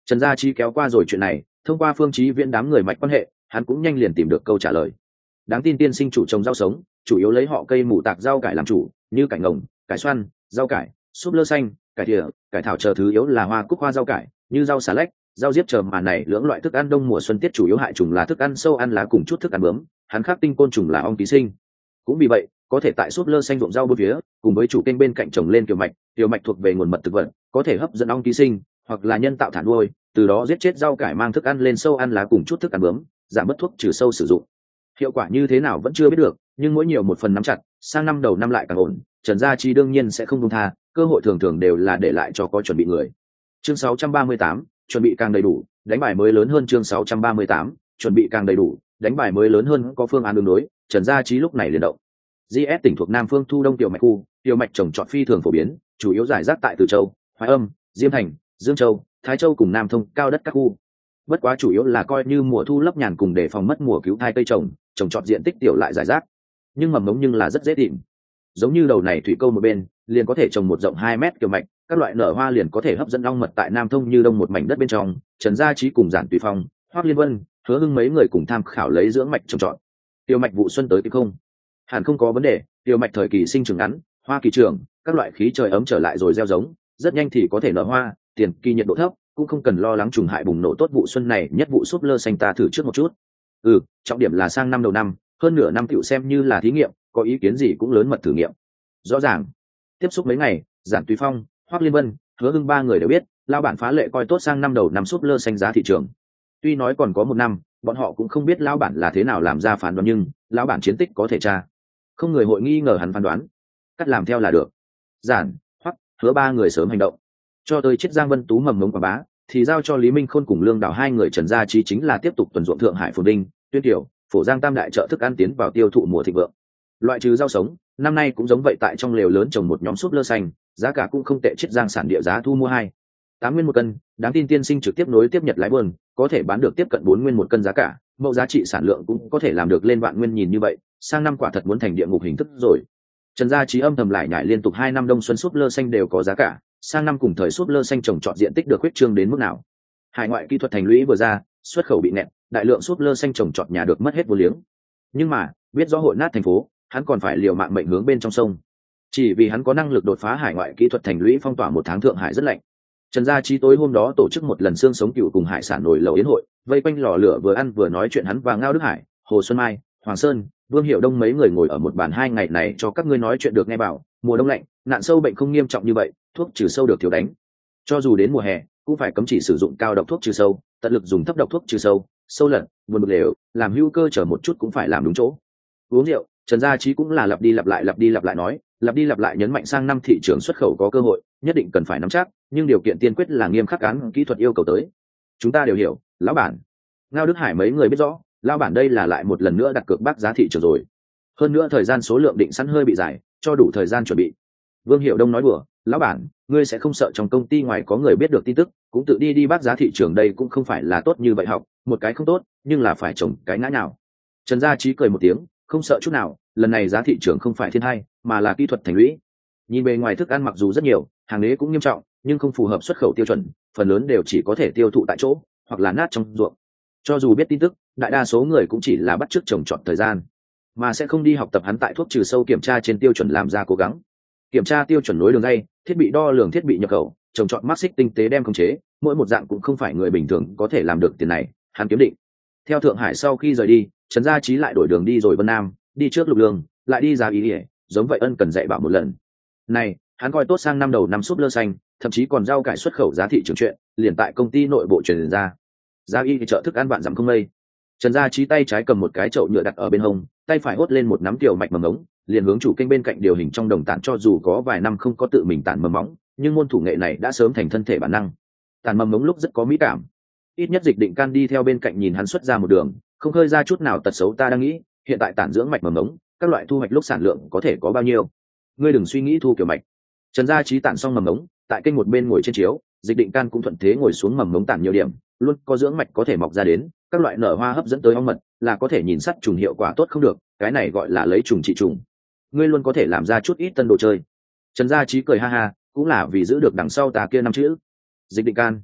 Trần Gia Chi kéo qua rồi chuyện này, thông qua Phương Chí Viễn đám người mạch quan hệ, hắn cũng nhanh liền tìm được câu trả lời. Đáng tin tiên sinh chủ trồng rau sống, chủ yếu lấy họ cây mù tạc rau cải làm chủ, như cải ngồng, cải xoăn, rau cải, súp lơ xanh, cải thìa, cải thảo chờ thứ yếu là hoa cúc hoa rau cải, như rau xà lách, rau diếp chờ mà này lưỡng loại thức ăn đông mùa xuân tiết chủ yếu hại trùng là thức ăn sâu ăn lá cùng chút thức ăn bướm, hắn khắc tinh côn trùng là ong ký sinh. Cũng vì vậy, có thể tại súp lơ xanh ruộng rau bốn phía, cùng với chủ kênh bên cạnh trồng lên tiểu mạch thuộc về nguồn mật thực vật, có thể hấp dẫn ong ký sinh, hoặc là nhân tạo thả nuôi, từ đó giết chết rau cải mang thức ăn lên sâu ăn lá cùng chút thức ăn bướm, giảm bớt thuốc trừ sâu sử dụng. Hiệu quả như thế nào vẫn chưa biết được, nhưng mỗi nhiều một phần nắm chặt, sang năm đầu năm lại càng ổn. Trần Gia Chi đương nhiên sẽ không buông tha, cơ hội thường thường đều là để lại cho có chuẩn bị người. Chương 638, chuẩn bị càng đầy đủ, đánh bài mới lớn hơn. Chương 638, chuẩn bị càng đầy đủ, đánh bài mới lớn hơn, có phương án đường đối. Trần Gia Chi lúc này liền động. GS tỉnh thuộc Nam Phương Thu Đông tiểu mạch khu, tiểu mạch trồng trọt phi thường phổ biến, chủ yếu rải rác tại Từ Châu, Hoài Âm, Diêm Thành, Dương Châu, Thái Châu cùng Nam Thông cao đất các khu. Bất quá chủ yếu là coi như mùa thu lấp nhàn cùng để phòng mất mùa cứu thai cây trồng trọt diện tích tiểu lại rải rác, nhưng mầm mống nhưng là rất dễ tìm. Giống như đầu này thủy câu một bên liền có thể trồng một rộng 2 mét kiểu mạch, các loại nở hoa liền có thể hấp dẫn ong mật tại Nam Thông như đông một mảnh đất bên trong. Trần Gia Chí cùng Giản Tùy Phong, Hoắc Liên Vân, Hứa Hưng mấy người cùng tham khảo lấy dưỡng mạch trồng trọt. Tiểu mạch vụ xuân tới kịp không? Hẳn không có vấn đề, tiểu mạch thời kỳ sinh trưởng ngắn, hoa kỳ trưởng, các loại khí trời ấm trở lại rồi gieo giống, rất nhanh thì có thể nở hoa, tiền kỳ nhiệt độ thấp, cũng không cần lo lắng trùng hại bùng nổ. Tốt, vụ xuân này nhất vụ súp lơ xanh ta thử trước một chút. Trọng điểm là sang năm đầu năm, hơn nửa năm tựu xem như là thí nghiệm, có ý kiến gì cũng lớn mật thử nghiệm. Rõ ràng. Tiếp xúc mấy ngày, Giản Tùy Phong, Hoắc Liên Vân, Hứa Hưng ba người đều biết, lao bản phá lệ coi tốt sang năm đầu năm súp lơ xanh giá thị trường. Tuy nói còn có một năm, bọn họ cũng không biết lao bản là thế nào làm ra phán đoán, nhưng lao bản chiến tích có thể tra, không người hội nghi ngờ hắn phán đoán, cắt làm theo là được. Giản, Hoắc, Hứa ba người sớm hành động. Cho tới chiết Giang Vân Tú mầm ngống quảng bá thì giao cho Lý Minh Khôn cùng Lương Đào hai người. Trần Gia Chí chính là tiếp tục tuần ruộng Thượng Hải, Phồn Đinh, Tuyên Tiểu, Phổ Giang tam đại chợ thức ăn tiến vào tiêu thụ mùa thịnh vượng. Loại trừ rau sống, năm nay cũng giống vậy, tại trong lều lớn trồng một nhóm súp lơ xanh, giá cả cũng không tệ. Chiết Giang sản địa giá thu mua 2,8 nguyên một cân, đáng tin tiên sinh trực tiếp nối tiếp Nhật lái buôn, có thể bán được tiếp cận 4 nguyên một cân giá cả, mẫu giá trị sản lượng cũng có thể làm được lên vạn nguyên. Nhìn như vậy, sang năm quả thật muốn thành địa ngục hình thức rồi. Trần Gia Chí âm thầm lại nhải liên tục 2 năm đông xuân súp lơ xanh đều có giá cả, sang năm cùng thời súp lơ xanh trồng trọt diện tích được huyết trương đến mức nào. Hải ngoại kỹ thuật thành lũy vừa ra, xuất khẩu bị nẹt, đại lượng súp lơ xanh trồng trọt nhà được mất hết vô liếng. Nhưng mà biết rõ hội nát thành phố, hắn còn phải liều mạng mệnh hướng bên trong sông, chỉ vì hắn có năng lực đột phá hải ngoại kỹ thuật thành lũy phong tỏa một tháng Thượng Hải rất lạnh. Trần Gia Chí tối hôm đó tổ chức một lần xương sống cừu cùng hải sản nồi lẩu yến hội, vây quanh lò lửa vừa ăn vừa nói chuyện. Hắn và Ngao Đức Hải, Hồ Xuân Mai, Hoàng Sơn, Vương Hiệu Đông mấy người ngồi ở một bàn. 2 ngày này cho các ngươi nói chuyện được nghe bảo, mùa đông lạnh, nạn sâu bệnh không nghiêm trọng như vậy, thuốc trừ sâu được thiếu đánh. Cho dù đến mùa hè, cũng phải cấm chỉ sử dụng cao độc thuốc trừ sâu, tận lực dùng thấp độc thuốc trừ sâu, sâu lật, buồn bực lều, làm hữu cơ chờ một chút cũng phải làm đúng chỗ. Uống rượu, Trần Gia Chí cũng là lặp đi lặp lại nói, lặp đi lặp lại nhấn mạnh sang năm thị trường xuất khẩu có cơ hội, nhất định cần phải nắm chắc, nhưng điều kiện tiên quyết là nghiêm khắc án kỹ thuật yêu cầu tới. Chúng ta đều hiểu, lão bản. Ngao Đức Hải mấy người biết rõ, lão bản đây là lại một lần nữa đặt cược bác giá thị trường rồi. Hơn nữa thời gian số lượng định sẵn hơi bị dài, cho đủ thời gian chuẩn bị. Vương Hiệu Đông nói đùa, lão bản, ngươi sẽ không sợ trong công ty ngoài có người biết được tin tức, cũng tự đi bác giá thị trường, đây cũng không phải là tốt như vậy học, một cái không tốt, nhưng là phải trồng cái ngã nào. Trần Gia Chí cười một tiếng, không sợ chút nào, lần này giá thị trường không phải thiên hai, mà là kỹ thuật thành lũy. Nhìn bề ngoài thức ăn mặc dù rất nhiều, hàng đế cũng nghiêm trọng, nhưng không phù hợp xuất khẩu tiêu chuẩn, phần lớn đều chỉ có thể tiêu thụ tại chỗ, hoặc là nát trong ruộng. Cho dù biết tin tức, đại đa số người cũng chỉ là bắt chước trồng trọt thời gian, mà sẽ không đi học tập hắn tại thuốc trừ sâu kiểm tra trên tiêu chuẩn làm ra cố gắng. Kiểm tra tiêu chuẩn nối đường dây, thiết bị đo lường, thiết bị nhập khẩu, trồng trọt mắc xích tinh tế đem khống chế, mỗi một dạng cũng không phải người bình thường có thể làm được. Tiền này, hắn kiếm định. Theo Thượng Hải sau khi rời đi, Trần Gia Chí lại đổi đường đi rồi Vân Nam, đi trước Lục Lương, lại đi Giá Ý Ỉa, giống vậy ân cần dạy bảo một lần. Này, hắn coi tốt sang năm đầu năm súp lơ xanh, thậm chí còn rau cải xuất khẩu giá thị trường chuyện, liền tại công ty nội bộ truyền ra. Giá Y thì chợ thức ăn vạn dặm không mây. Trần Gia Chí tay trái cầm một cái chậu nhựa đặt ở bên hông, tay phải hốt lên một nắm tiểu mạch mầm ống, liền hướng chủ kênh bên cạnh điều hình trong đồng tản. Cho dù có vài năm không có tự mình tản mầm móng, nhưng môn thủ nghệ này đã sớm thành thân thể bản năng. Tản mầm mống lúc rất có mỹ cảm. Ít nhất Dịch Định Can đi theo bên cạnh nhìn hắn xuất ra một đường, không khơi ra chút nào tật xấu. Ta đang nghĩ, hiện tại tản dưỡng mạch mầm mống, các loại thu hoạch lúc sản lượng có thể có bao nhiêu? Ngươi đừng suy nghĩ thu kiểu mạch. Trần Gia Chí tản xong mầm mống, tại kênh một bên ngồi trên chiếu, Dịch Định Can cũng thuận thế ngồi xuống mầm mống tản nhiều điểm, luôn có dưỡng mạch có thể mọc ra đến, các loại nở hoa hấp dẫn tới ong mật, là có thể nhìn sắt trùng hiệu quả tốt không được, cái này gọi là lấy trùng trị trùng. Ngươi luôn có thể làm ra chút ít tân đồ chơi. Trần Gia Chí cười ha ha, cũng là vì giữ được đằng sau tà kia năm chữ. Dịch Định Can,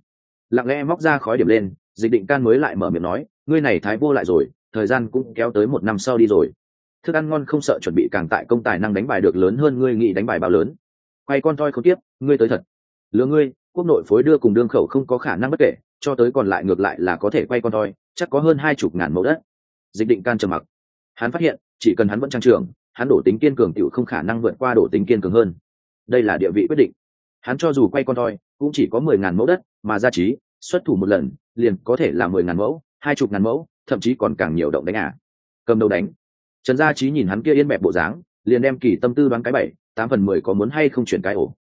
lặng lẽ móc ra khói điểm lên. Dịch Định Can mới lại mở miệng nói, ngươi này thái vô lại rồi, thời gian cũng kéo tới 1 năm sau đi rồi. Thức ăn ngon không sợ chuẩn bị càng tại công tài năng đánh bài được lớn hơn ngươi nghĩ đánh bài bao lớn. Quay con toi không tiếp, ngươi tới thật. Lừa ngươi, quốc nội phối đưa cùng đương khẩu không có khả năng bất kể, cho tới còn lại ngược lại là có thể quay con toi, chắc có hơn 20.000 mẫu đất. Dịch Định Can trầm mặc. Hắn phát hiện, chỉ cần hắn vẫn trang trưởng, hắn đổ tính kiên cường tiểu không khả năng vượt qua đổ tính kiên cường hơn. Đây là địa vị quyết định. Hắn cho dù quay con toi, cũng chỉ có 10.000 mẫu đất, mà gia trí, xuất thủ một lần, liền có thể là 10.000 mẫu, 20.000 mẫu, thậm chí còn càng nhiều động đánh à. Cầm đầu đánh. Trần Gia Trí nhìn hắn kia yên bẹp bộ dáng, liền đem Kỳ Tâm Tư đoán cái 7-8/10 có muốn hay không chuyển cái ổ.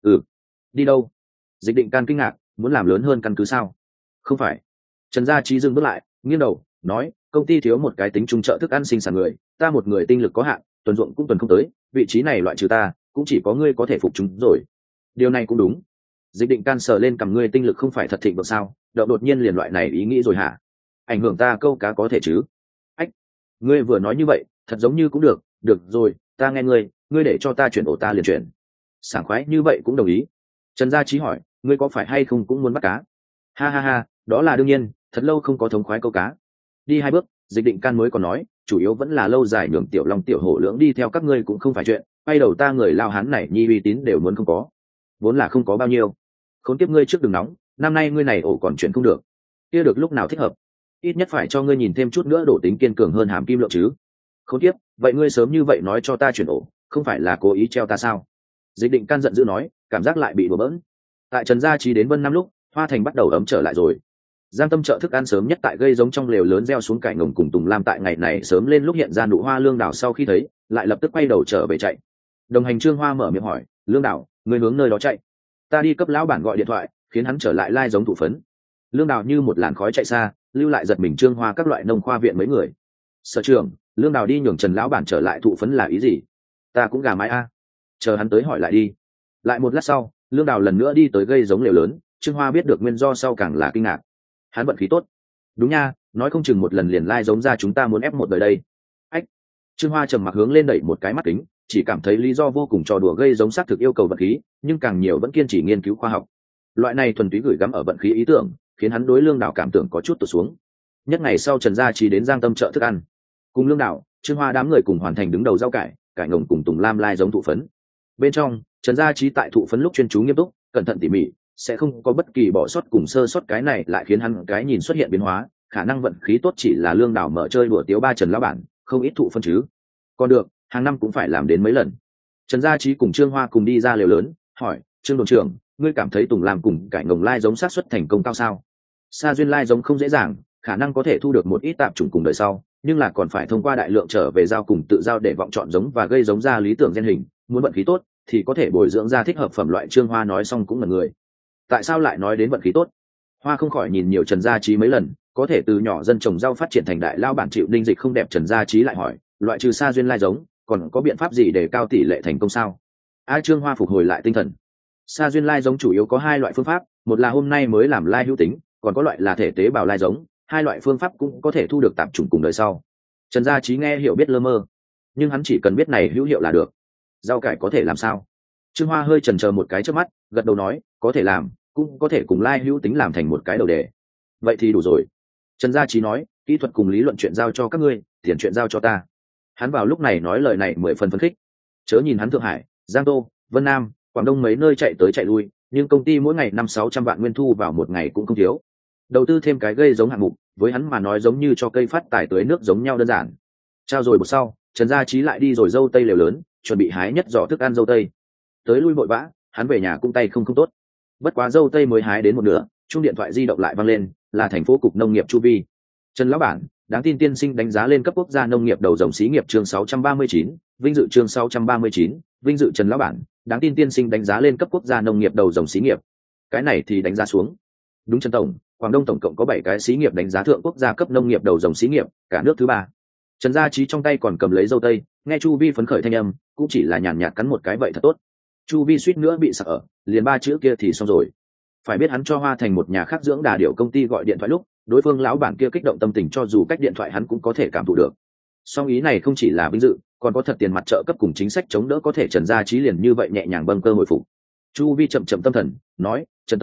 Đi đâu? Dịch Định Can kinh ngạc, muốn làm lớn hơn căn cứ sao? Không phải. Trần Gia Trí dừng bước lại, nghiêng đầu, nói, công ty thiếu một cái tính trung trợ thức ăn sinh sản người, ta một người tinh lực có hạn, tuần ruộng cũng tuần không tới, vị trí này loại trừ ta, cũng chỉ có ngươi có thể phục chúng rồi. Điều này cũng đúng. Dịch Định Can sờ lên cầm ngươi tinh lực không phải thật thịnh được sao? Đột nhiên liền loại này ý nghĩ rồi hả? Ảnh hưởng ta câu cá có thể chứ? Ách, ngươi vừa nói như vậy, thật giống như cũng được. Được rồi, ta nghe ngươi để cho ta chuyển ổ ta liền chuyển. Sảng khoái như vậy cũng đồng ý. Trần Gia Trí hỏi, ngươi có phải hay không cũng muốn bắt cá? Ha ha ha, đó là đương nhiên, thật lâu không có thống khoái câu cá. Đi 2 bước, Dịch Định Can mới còn nói, chủ yếu vẫn là lâu dài nhường tiểu long tiểu hổ lưỡng đi theo các ngươi cũng không phải chuyện, quay đầu ta người lao hán này nhi uy tín đều muốn không có. Vốn là không có bao nhiêu. Khốn kiếp ngươi trước đừng nóng, năm nay ngươi này ổ còn chuyện không được. Kia được lúc nào thích hợp. Ít nhất phải cho ngươi nhìn thêm chút nữa đổ tính kiên cường hơn hàm kim lượng chứ. Khốn kiếp, vậy ngươi sớm như vậy nói cho ta chuyển ổ, không phải là cố ý treo ta sao? Dịch Định Can giận dữ nói, cảm giác lại bị đùa bỡn. Tại Trần Gia Trí đến Vân Nam lúc, Hoa Thành bắt đầu ấm trở lại rồi. Giang Tâm chợ thức ăn sớm nhất tại gây giống trong lều lớn gieo xuống cải ngồng cùng tùng lam tại ngày này sớm lên lúc hiện ra nụ hoa lương đảo sau khi thấy, lại lập tức quay đầu trở về chạy. Đồng hành Trương Hoa mở miệng hỏi, lương đảo, người hướng nơi đó chạy? Ta đi cấp lão bản gọi điện thoại, khiến hắn trở lại lai giống thụ phấn. Lương đảo như một làn khói chạy xa, lưu lại giật mình Trương Hoa các loại nông khoa viện mấy người. Sở trưởng, lương đảo đi nhường Trần lão bản trở lại thụ phấn là ý gì? Ta cũng gà mái a. Chờ hắn tới hỏi lại đi. Lại một lát sau, lương đảo lần nữa đi tới gây giống lều lớn, Trương Hoa biết được nguyên do sau càng là kinh ngạc. Hắn vận khí tốt. Đúng nha, nói không chừng một lần liền lai giống ra chúng ta muốn ép một đời đây. Ách. Trương Hoa trầm mặc hướng lên đẩy một cái mắt kính, chỉ cảm thấy lý do vô cùng trò đùa gây giống xác thực yêu cầu vận khí, nhưng càng nhiều vẫn kiên trì nghiên cứu khoa học. Loại này thuần túy gửi gắm ở vận khí ý tưởng, khiến hắn đối lương đảo cảm tưởng có chút tụt xuống. Nhất ngày sau Trần Gia Trí đến Giang Tâm chợ thức ăn, cùng lương đảo, Trương Hoa đám người cùng hoàn thành đứng đầu rau cải ngồng cùng tùng lam lai giống thụ phấn. Bên trong, Trần Gia Trí tại thụ phấn lúc chuyên chú nghiêm túc, cẩn thận tỉ mỉ, sẽ không có bất kỳ bỏ sót cùng sơ sót, cái này lại khiến hắn cái nhìn xuất hiện biến hóa, khả năng vận khí tốt chỉ là lương đảo mở chơi đùa tiếu ba Trần lão bản, không ít thụ phân chứ. Còn được, hàng năm cũng phải làm đến mấy lần. Trần Gia Trí cùng Trương Hoa cùng đi ra lều lớn, hỏi, Trương đồn trưởng, ngươi cảm thấy tùng làm cùng cải ngồng lai giống xác suất thành công cao sao? Sa duyên lai giống không dễ dàng, khả năng có thể thu được một ít tạp chủng cùng đời sau, nhưng là còn phải thông qua đại lượng trở về giao cùng tự giao để vọng chọn giống và gây giống ra lý tưởng gen hình, muốn vận khí tốt thì có thể bồi dưỡng ra thích hợp phẩm loại. Trương Hoa nói xong cũng là người. Tại sao lại nói đến vận khí tốt? Hoa không khỏi nhìn nhiều Trần Gia Trí mấy lần, có thể từ nhỏ dân trồng rau phát triển thành đại lao bản chịu ninh dịch không đẹp. Trần Gia Trí lại hỏi, loại trừ sa duyên lai giống, còn có biện pháp gì để cao tỷ lệ thành công sao? Trương Hoa phục hồi lại tinh thần. Sa duyên lai giống chủ yếu có 2 loại phương pháp, một là hôm nay mới làm lai hữu tính, còn có loại là thể tế bào lai giống, 2 loại phương pháp cũng có thể thu được tạp chủng cùng đời sau. Trần Gia Trí nghe hiểu biết lơ mơ, nhưng hắn chỉ cần biết này hữu hiệu là được. Rau cải có thể làm sao? Trương Hoa hơi chần chờ một cái trước mắt, gật đầu nói, có thể làm, cũng có thể cùng lai hữu tính làm thành một cái đầu đề. Vậy thì đủ rồi. Trần Gia Trí nói, kỹ thuật cùng lý luận chuyện giao cho các ngươi, tiền chuyện giao cho ta. Hắn vào lúc này nói lời này 10 phần phấn khích. Chớ nhìn hắn Thượng Hải, Giang Tô, Vân Nam, Quảng Đông mấy nơi chạy tới chạy lui, nhưng công ty mỗi ngày 500-600 vạn nguyên thu vào một ngày cũng không thiếu. Đầu tư thêm cái gây giống hạng mục, với hắn mà nói giống như cho cây phát tài tưới nước giống nhau đơn giản. Trao rồi một sau, Trần Gia Trí lại đi rồi dâu tây lều lớn, chuẩn bị hái nhất giỏ thức ăn dâu tây. Tới lui vội vã, hắn về nhà cũng tay không tốt. Bất quá dâu tây mới hái đến một nửa, chuông điện thoại di động lại vang lên, là thành phố cục nông nghiệp Chu Vi. Trần lão bản, đáng tin tiên sinh đánh giá lên cấp quốc gia nông nghiệp đầu dòng xí nghiệp chương 639, vinh dự chương 639, vinh dự Trần lão bản, đáng tin tiên sinh đánh giá lên cấp quốc gia nông nghiệp đầu dòng xí nghiệp. Cái này thì đánh giá xuống. Đúng Trần tổng, Quảng Đông tổng cộng có 7 cái xí nghiệp đánh giá thượng quốc gia cấp nông nghiệp đầu dòng xí nghiệp, cả nước thứ 3. Trần Gia Trí trong tay còn cầm lấy dâu tây, nghe Chu Vi phấn khởi thanh âm, cũng chỉ là nhàn nhạt cắn một cái vậy thật tốt. Chu Vi suýt nữa bị sợ, liền 3 chữ kia thì xong rồi. Phải biết hắn cho Hoa Thành một nhà khác dưỡng đà điểu công ty gọi điện thoại lúc, đối phương lão bản kia kích động tâm tình cho dù cách điện thoại hắn cũng có thể cảm thụ được. Song ý này không chỉ là vinh dự, còn có thật tiền mặt trợ cấp cùng chính sách chống đỡ, có thể Trần Gia Trí liền như vậy nhẹ nhàng bâng cơ hồi phục. Chu Vi chậm chậm tâm thần, nói, Trần tổng,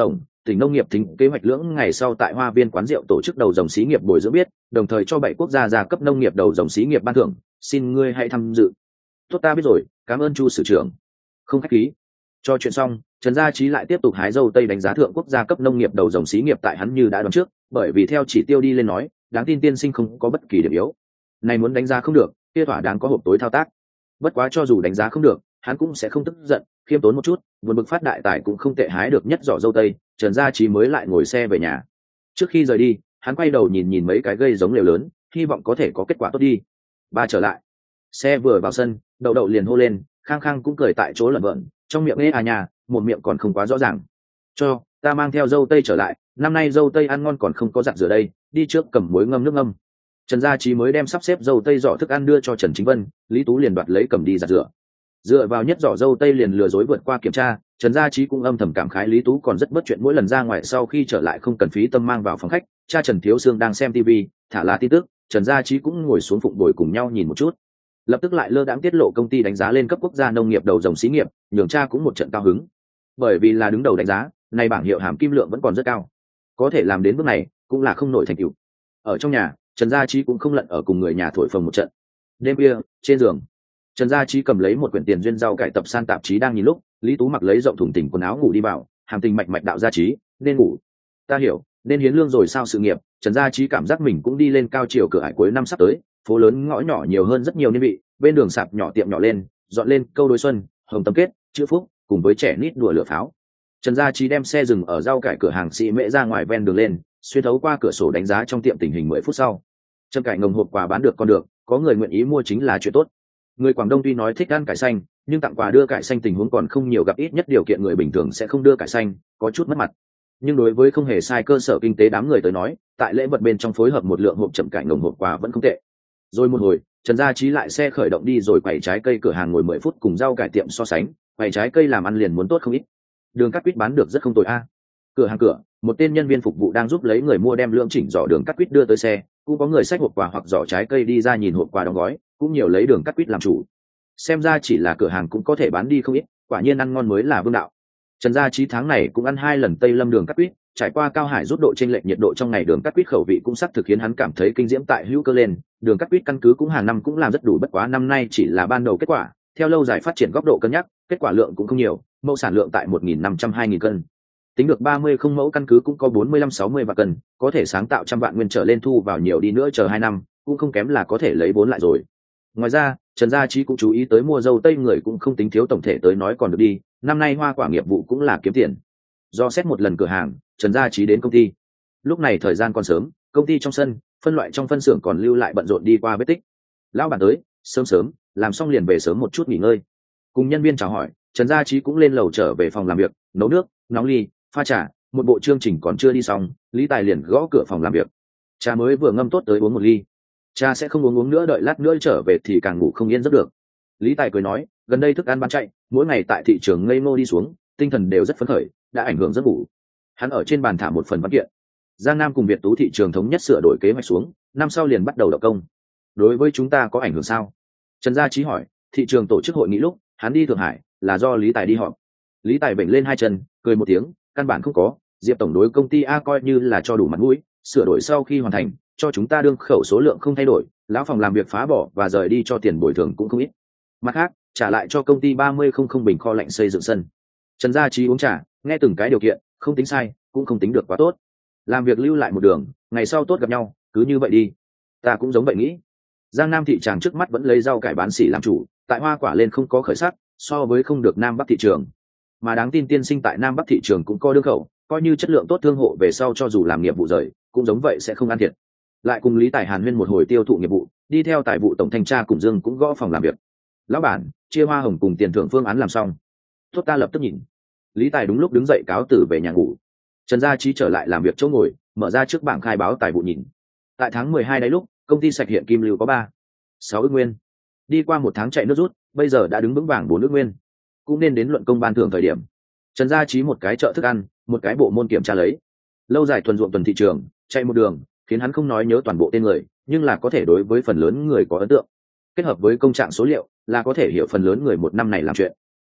tỉnh nông nghiệp tính kế hoạch lưỡng ngày sau tại Hoa Viên quán rượu tổ chức đầu dòng xí nghiệp bồi dưỡng biết, đồng thời cho 7 quốc gia gia cấp nông nghiệp đầu dòng xí nghiệp ban thưởng, xin ngươi hãy tham dự. Tốt, ta biết rồi, cảm ơn Chu sử trưởng. Không khách khí. Cho chuyện xong, Trần Gia Chí lại tiếp tục hái dâu tây đánh giá thượng quốc gia cấp nông nghiệp đầu dòng xí nghiệp tại hắn như đã đoán trước, bởi vì theo chỉ tiêu đi lên nói, đáng tin tiên sinh không có bất kỳ điểm yếu. Này muốn đánh giá không được, kia thỏa đáng có hộp tối thao tác. Bất quá cho dù đánh giá không được, hắn cũng sẽ không tức giận, khiêm tốn một chút, vượt bực phát đại tài cũng không tệ, hái được nhất giỏ dâu tây, Trần Gia Chí mới lại ngồi xe về nhà. Trước khi rời đi, hắn quay đầu nhìn nhìn mấy cái gây giống lều lớn, hy vọng có thể có kết quả tốt đi. Ba trở lại, xe vừa vào sân, Đậu Đậu liền hô lên, Khang Khang cũng cười tại chỗ lẩm bẩm, trong miệng ê à nhà, một miệng còn không quá rõ ràng. Cho ta mang theo dâu tây trở lại, năm nay dâu tây ăn ngon còn không có giặt rửa đây, đi trước cầm muối ngâm nước ngâm. Trần Gia Chí mới đem sắp xếp dâu tây giỏ thức ăn đưa cho Trần Chính Vân, Lý Tú liền đoạt lấy cầm đi giặt rửa. Dựa vào nhất giỏ dâu tây liền lừa dối vượt qua kiểm tra, Trần Gia Chí cũng âm thầm cảm khái Lý Tú còn rất bất chuyện, mỗi lần ra ngoài sau khi trở lại không cần phí tâm mang vào phòng khách. Cha Trần Thiếu Sương đang xem TV, thả là tin tức, Trần Gia Chí cũng ngồi xuống phụng bồi cùng nhau nhìn một chút. Lập tức lại lơ đãng tiết lộ công ty đánh giá lên cấp quốc gia nông nghiệp đầu dòng xí nghiệp, nhường cha cũng một trận cao hứng. Bởi vì là đứng đầu đánh giá, này bảng hiệu hàm kim lượng vẫn còn rất cao. Có thể làm đến bước này, cũng là không nổi thành tựu. Ở trong nhà, Trần Gia Chí cũng không lận ở cùng người nhà thổi phồng một trận. Đêm khuya, trên giường, Trần Gia Chí cầm lấy một quyển tiền duyên rau cải tập san tạp chí đang nhìn lúc, Lý Tú mặc lấy rộng thùng tình quần áo ngủ đi vào, hàm tình mạch mạch đạo Gia Chí, nên ngủ. Ta hiểu, nên hiến lương rồi sao sự nghiệp. Trần Gia Chí cảm giác mình cũng đi lên cao chiều cửa ải cuối năm sắp tới, phố lớn ngõ nhỏ nhiều hơn rất nhiều niên vị, bên đường sạp nhỏ tiệm nhỏ lên, dọn lên câu đối xuân, hồng tâm kết, chữ phúc, cùng với trẻ nít đùa lửa pháo. Trần Gia Chí đem xe dừng ở rau cải cửa hàng Sĩ Mễ ra ngoài ven đường lên, xuyên thấu qua cửa sổ đánh giá trong tiệm tình hình 10 phút sau. Trâm cải ngồng hộp quà bán được còn được, có người nguyện ý mua chính là chuyện tốt. Người Quảng Đông tuy nói thích ăn cải xanh, nhưng tặng quà đưa cải xanh tình huống còn không nhiều, gặp ít nhất điều kiện người bình thường sẽ không đưa cải xanh, có chút mất mặt. Nhưng đối với không hề sai cơ sở kinh tế đám người tới nói, tại lễ vật bên trong phối hợp một lượng hộp chậm cải ngồng hộp quà vẫn không tệ. Rồi một hồi, Trần Gia Chí lại xe khởi động đi rồi quầy trái cây cửa hàng ngồi 10 phút cùng rau cải tiệm so sánh, quầy trái cây làm ăn liền muốn tốt không ít. Đường cắt quýt bán được rất không tồi a. Cửa hàng cửa, một tên nhân viên phục vụ đang giúp lấy người mua đem lượng chỉnh giỏ đường cắt quýt đưa tới xe, cũng có người xách hộp quà hoặc giỏ trái cây đi ra nhìn hộp quà đóng gói, cũng nhiều lấy đường cắt quýt làm chủ. Xem ra chỉ là cửa hàng cũng có thể bán đi không ít, quả nhiên ăn ngon mới là vương đạo. Trần Gia Chí tháng này cũng ăn 2 lần Tây Lâm đường cắt quýt, trải qua Cao Hải rút độ chênh lệch nhiệt độ trong ngày đường cắt quýt khẩu vị cũng sắc thực khiến hắn cảm thấy kinh diễm tại hữu cơ lên. Đường cắt quýt căn cứ cũng hàng năm cũng làm rất đủ, bất quá năm nay chỉ là ban đầu kết quả, theo lâu dài phát triển góc độ cân nhắc, kết quả lượng cũng không nhiều, mẫu sản lượng tại 1.500-2.000 cân. Tính được 30 không mẫu căn cứ cũng có 45-60 vạn cân, có thể sáng tạo trăm vạn nguyên trở lên, thu vào nhiều đi nữa chờ 2 năm, cũng không kém là có thể lấy vốn lại rồi. Ngoài ra, Trần Gia Chí cũng chú ý tới mua dâu tây người cũng không tính thiếu, tổng thể tới nói còn được đi, năm nay hoa quả nghiệp vụ cũng là kiếm tiền. Do xét một lần cửa hàng, Trần Gia Chí đến công ty. Lúc này thời gian còn sớm, công ty trong sân, phân loại trong phân xưởng còn lưu lại bận rộn đi qua vết tích. Lão bản tới, sớm sớm, làm xong liền về sớm một chút nghỉ ngơi. Cùng nhân viên chào hỏi, Trần Gia Chí cũng lên lầu trở về phòng làm việc, nấu nước, nóng ly, pha trà, một bộ chương trình còn chưa đi xong, Lý Tài liền gõ cửa phòng làm việc. Trà mới vừa ngâm tốt tới uống một ly. Cha sẽ không uống nữa, đợi lát nữa trở về thì càng ngủ không yên giấc được. Lý Tài cười nói, gần đây thức ăn bán chạy, mỗi ngày tại thị trường ngây ngô đi xuống, tinh thần đều rất phấn khởi, đã ảnh hưởng giấc ngủ. Hắn ở trên bàn thả một phần văn kiện. Giang Nam cùng Việt Tú thị trường thống nhất sửa đổi kế hoạch xuống, năm sau liền bắt đầu động công. Đối với chúng ta có ảnh hưởng sao? Trần Gia Chí hỏi. Thị trường tổ chức hội nghị lúc, hắn đi Thượng Hải, là do Lý Tài đi họp. Lý Tài vểnh lên hai chân, cười một tiếng, căn bản không có, Diệp tổng đối công ty A coi như là cho đủ mặt mũi, sửa đổi sau khi hoàn thành, cho chúng ta đương khẩu số lượng không thay đổi, lão phòng làm việc phá bỏ và rời đi cho tiền bồi thường cũng không ít. Mặt khác, trả lại cho công ty 3000 bình kho lạnh xây dựng sân. Trần Gia Chí uống trà, nghe từng cái điều kiện, không tính sai, cũng không tính được quá tốt. Làm việc lưu lại một đường, ngày sau tốt gặp nhau, cứ như vậy đi. Ta cũng giống vậy nghĩ. Giang Nam thị trường trước mắt vẫn lấy rau cải bán sỉ làm chủ, tại hoa quả lên không có khởi sắc, so với không được Nam Bắc thị trường. Mà đáng tin tiên sinh tại Nam Bắc thị trường cũng có đương khẩu, coi như chất lượng tốt thương hộ về sau cho dù làm nghiệp vụ rời, cũng giống vậy sẽ không ăn thiệt. Lại cùng Lý Tài hàn huyên một hồi tiêu thụ nghiệp vụ, đi theo tài vụ tổng thanh tra cùng Dương cũng gõ phòng làm việc. Lão bản, chia hoa hồng cùng tiền thưởng phương án làm xong. Tốt, ta lập tức nhìn. Lý Tài đúng lúc đứng dậy cáo từ về nhà ngủ. Trần Gia Chí trở lại làm việc chỗ ngồi, mở ra trước bảng khai báo tài vụ nhìn. Tại tháng 12 đấy lúc, công ty sạch hiện kim lưu có 3,6 ức nguyên. Đi qua một tháng chạy nước rút, bây giờ đã đứng vững vàng 4 ức nguyên. Cũng nên đến luận công ban thưởng thời điểm. Trần Gia Chí một cái chợ thức ăn, một cái bộ môn kiểm tra lấy. Lâu dài thuần ruộng tuần thị trường, chạy một đường, khiến hắn không nói nhớ toàn bộ tên người, nhưng là có thể đối với phần lớn người có ấn tượng. Kết hợp với công trạng số liệu, là có thể hiểu phần lớn người một năm này làm chuyện.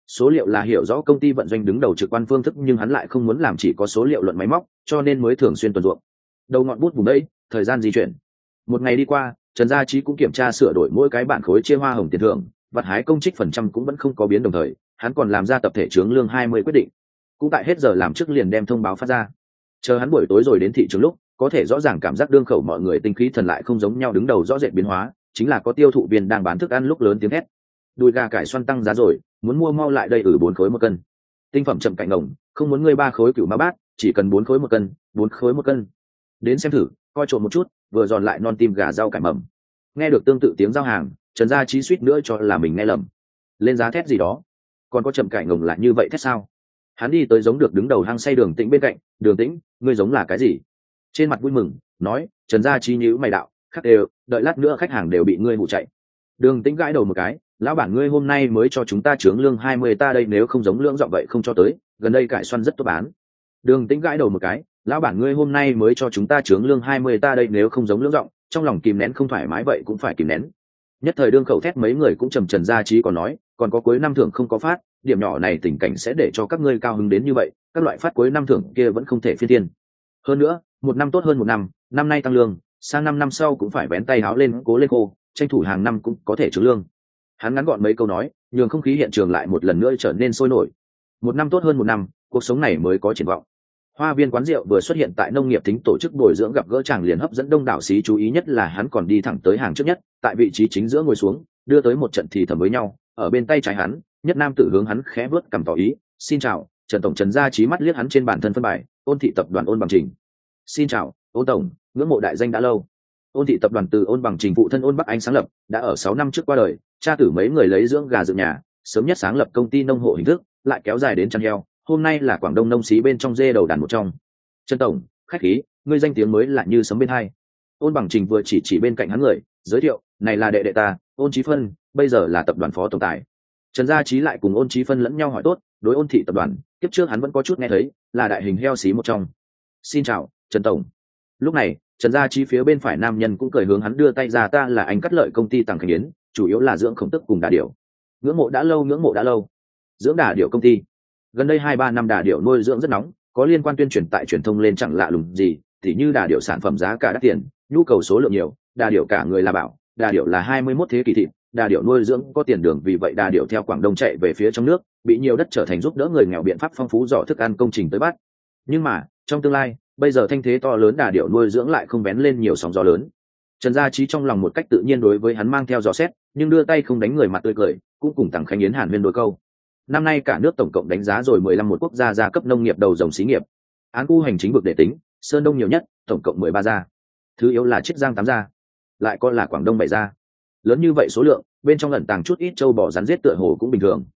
Số liệu là hiểu rõ công ty vận doanh đứng đầu trực quan phương thức, nhưng hắn lại không muốn làm chỉ có số liệu luận máy móc, cho nên mới thường xuyên tuần ruộng. Đầu ngọn bút vùng đấy, thời gian di chuyển. Một ngày đi qua, Trần Gia Chí cũng kiểm tra sửa đổi mỗi cái bản khối chia hoa hồng tiền thưởng, vặt hái công trích phần trăm cũng vẫn không có biến đồng thời, hắn còn làm ra tập thể chướng lương 20 quyết định. Cũng tại hết giờ làm trước liền đem thông báo phát ra. Chờ hắn buổi tối rồi đến thị trường lúc, có thể rõ ràng cảm giác đương khẩu mọi người tinh khí thần lại không giống nhau, đứng đầu rõ rệt biến hóa, chính là có tiêu thụ viên đang bán thức ăn lúc lớn tiếng hét. Đùi gà cải xoăn tăng giá rồi, muốn mua mau lại đây 4 khối một cân. Tinh phẩm chậm cạnh ngồng, không muốn ngươi 3 khối cửu ma bát, chỉ cần 4 khối một cân, 4 khối một cân. Đến xem thử, coi trộn một chút, vừa giòn lại non tim gà rau cải mầm. Nghe được tương tự tiếng giao hàng, Trần Gia Chí suýt nữa cho là mình nghe lầm. Lên giá thét gì đó, còn có chậm cải ngồng lại như vậy thét sao? Hắn đi tới giống được đứng đầu hang say Đường Tĩnh bên cạnh. Đường Tĩnh, ngươi giống là cái gì? Trên mặt vui mừng nói. Trần Gia Chí nhíu mày đạo, khắc đều, đợi lát nữa khách hàng đều bị ngươi hụ chạy. Đường Tĩnh gãi đầu một cái, lão bản ngươi hôm nay mới cho chúng ta chướng lương 20 ta đây, nếu không giống lưỡng giọng vậy không cho tới, gần đây cải xoăn rất tốt bán. Đường Tĩnh gãi đầu một cái, lão bản ngươi hôm nay mới cho chúng ta chướng lương 20 ta đây, nếu không giống lưỡng giọng, trong lòng kìm nén không thoải mái vậy cũng phải kìm nén. Nhất thời đương khẩu thét mấy người cũng trầm. Trần Gia Chí còn nói, còn có cuối năm thưởng không có phát, điểm nhỏ này tình cảnh sẽ để cho các ngươi cao hứng đến như vậy, các loại phát cuối năm thưởng kia vẫn không thể phiên thiên. Hơn nữa, một năm tốt hơn một năm, năm nay tăng lương, sang năm sau cũng phải vén tay háo lên cố lên khô, tranh thủ hàng năm cũng có thể trướng lương. Hắn ngắn gọn mấy câu nói, nhường không khí hiện trường lại một lần nữa trở nên sôi nổi. Một năm tốt hơn một năm, cuộc sống này mới có triển vọng. Hoa viên quán rượu vừa xuất hiện tại nông nghiệp tính tổ chức bồi dưỡng gặp gỡ chàng liền hấp dẫn đông đảo sĩ chú ý, nhất là hắn còn đi thẳng tới hàng trước nhất, tại vị trí chính giữa ngồi xuống, đưa tới một trận thì thầm với nhau. Ở bên tay trái hắn, nhất nam tử hướng hắn khẽ vớt cầm tỏ ý. Xin chào, Trần tổng. Trần Gia Chí mắt liếc hắn trên bản thân phân bài, Ôn thị tập đoàn Ôn Bằng Trình. Xin chào, Ôn tổng, ngưỡng mộ đại danh đã lâu. Ôn thị tập đoàn từ Ôn Bằng Trình phụ thân Ôn Bắc Anh sáng lập, đã ở 6 năm trước qua đời, cha tử mấy người lấy dưỡng gà dựng nhà, sớm nhất sáng lập công ty nông hộ hình thức, lại kéo dài đến chăn heo, hôm nay là Quảng Đông nông xí bên trong dê đầu đàn một trong. Trần tổng, khách khí, ngươi danh tiếng mới là như sấm bên hai. Ôn Bằng Trình vừa chỉ bên cạnh hắn người, giới thiệu, này là đệ đệ ta, Ôn Chí Phân, bây giờ là tập đoàn phó tổng tài. Trần Gia Chí lại cùng Ôn Chí Phân lẫn nhau hỏi tốt, đối Ôn thị tập đoàn, kiếp trước hắn vẫn có chút nghe thấy, là đại hình heo xí một trong. Xin chào, Trần tổng. Lúc này, Trần Gia Chí phía bên phải nam nhân cũng cười hướng hắn đưa tay ra, ta là anh cắt lợi công ty Tằng Khánh Yến, chủ yếu là dưỡng khổng tức cùng đà điểu. Ngưỡng mộ đã lâu. Dưỡng đà điểu công ty. Gần đây 2-3 năm đà điểu nuôi dưỡng rất nóng, có liên quan tuyên truyền tại truyền thông lên chẳng lạ lùng gì, tỉ như đà điểu sản phẩm giá cả đắt tiền, nhu cầu số lượng nhiều, đà điểu cả người là bảo, đà điểu là 21 thế kỷ thịt, đà điểu nuôi dưỡng có tiền đường, vì vậy đà điểu theo Quảng Đông chạy về phía trong nước, bị nhiều đất trở thành giúp đỡ người nghèo biện pháp phong phú dò thức ăn công trình tới bắt. Nhưng mà, trong tương lai, bây giờ thanh thế to lớn đà điểu nuôi dưỡng lại không vén lên nhiều sóng gió lớn. Trần Gia Chí trong lòng một cách tự nhiên đối với hắn mang theo dò xét, nhưng đưa tay không đánh người mặt tươi cười, cũng cùng Tằng Khánh Yến hàn huyên đôi câu. Năm nay cả nước tổng cộng đánh giá rồi 15 một quốc gia gia cấp nông nghiệp đầu dòng xí nghiệp. Án khu hành chính vực để tính, Sơn Đông nhiều nhất, tổng cộng 13 gia. Thứ yếu là Chiết Giang 8 gia, lại có là Quảng Đông 7 gia. Lớn như vậy số lượng, bên trong ẩn tàng chút ít châu bò rắn giết tựa hồ cũng bình thường.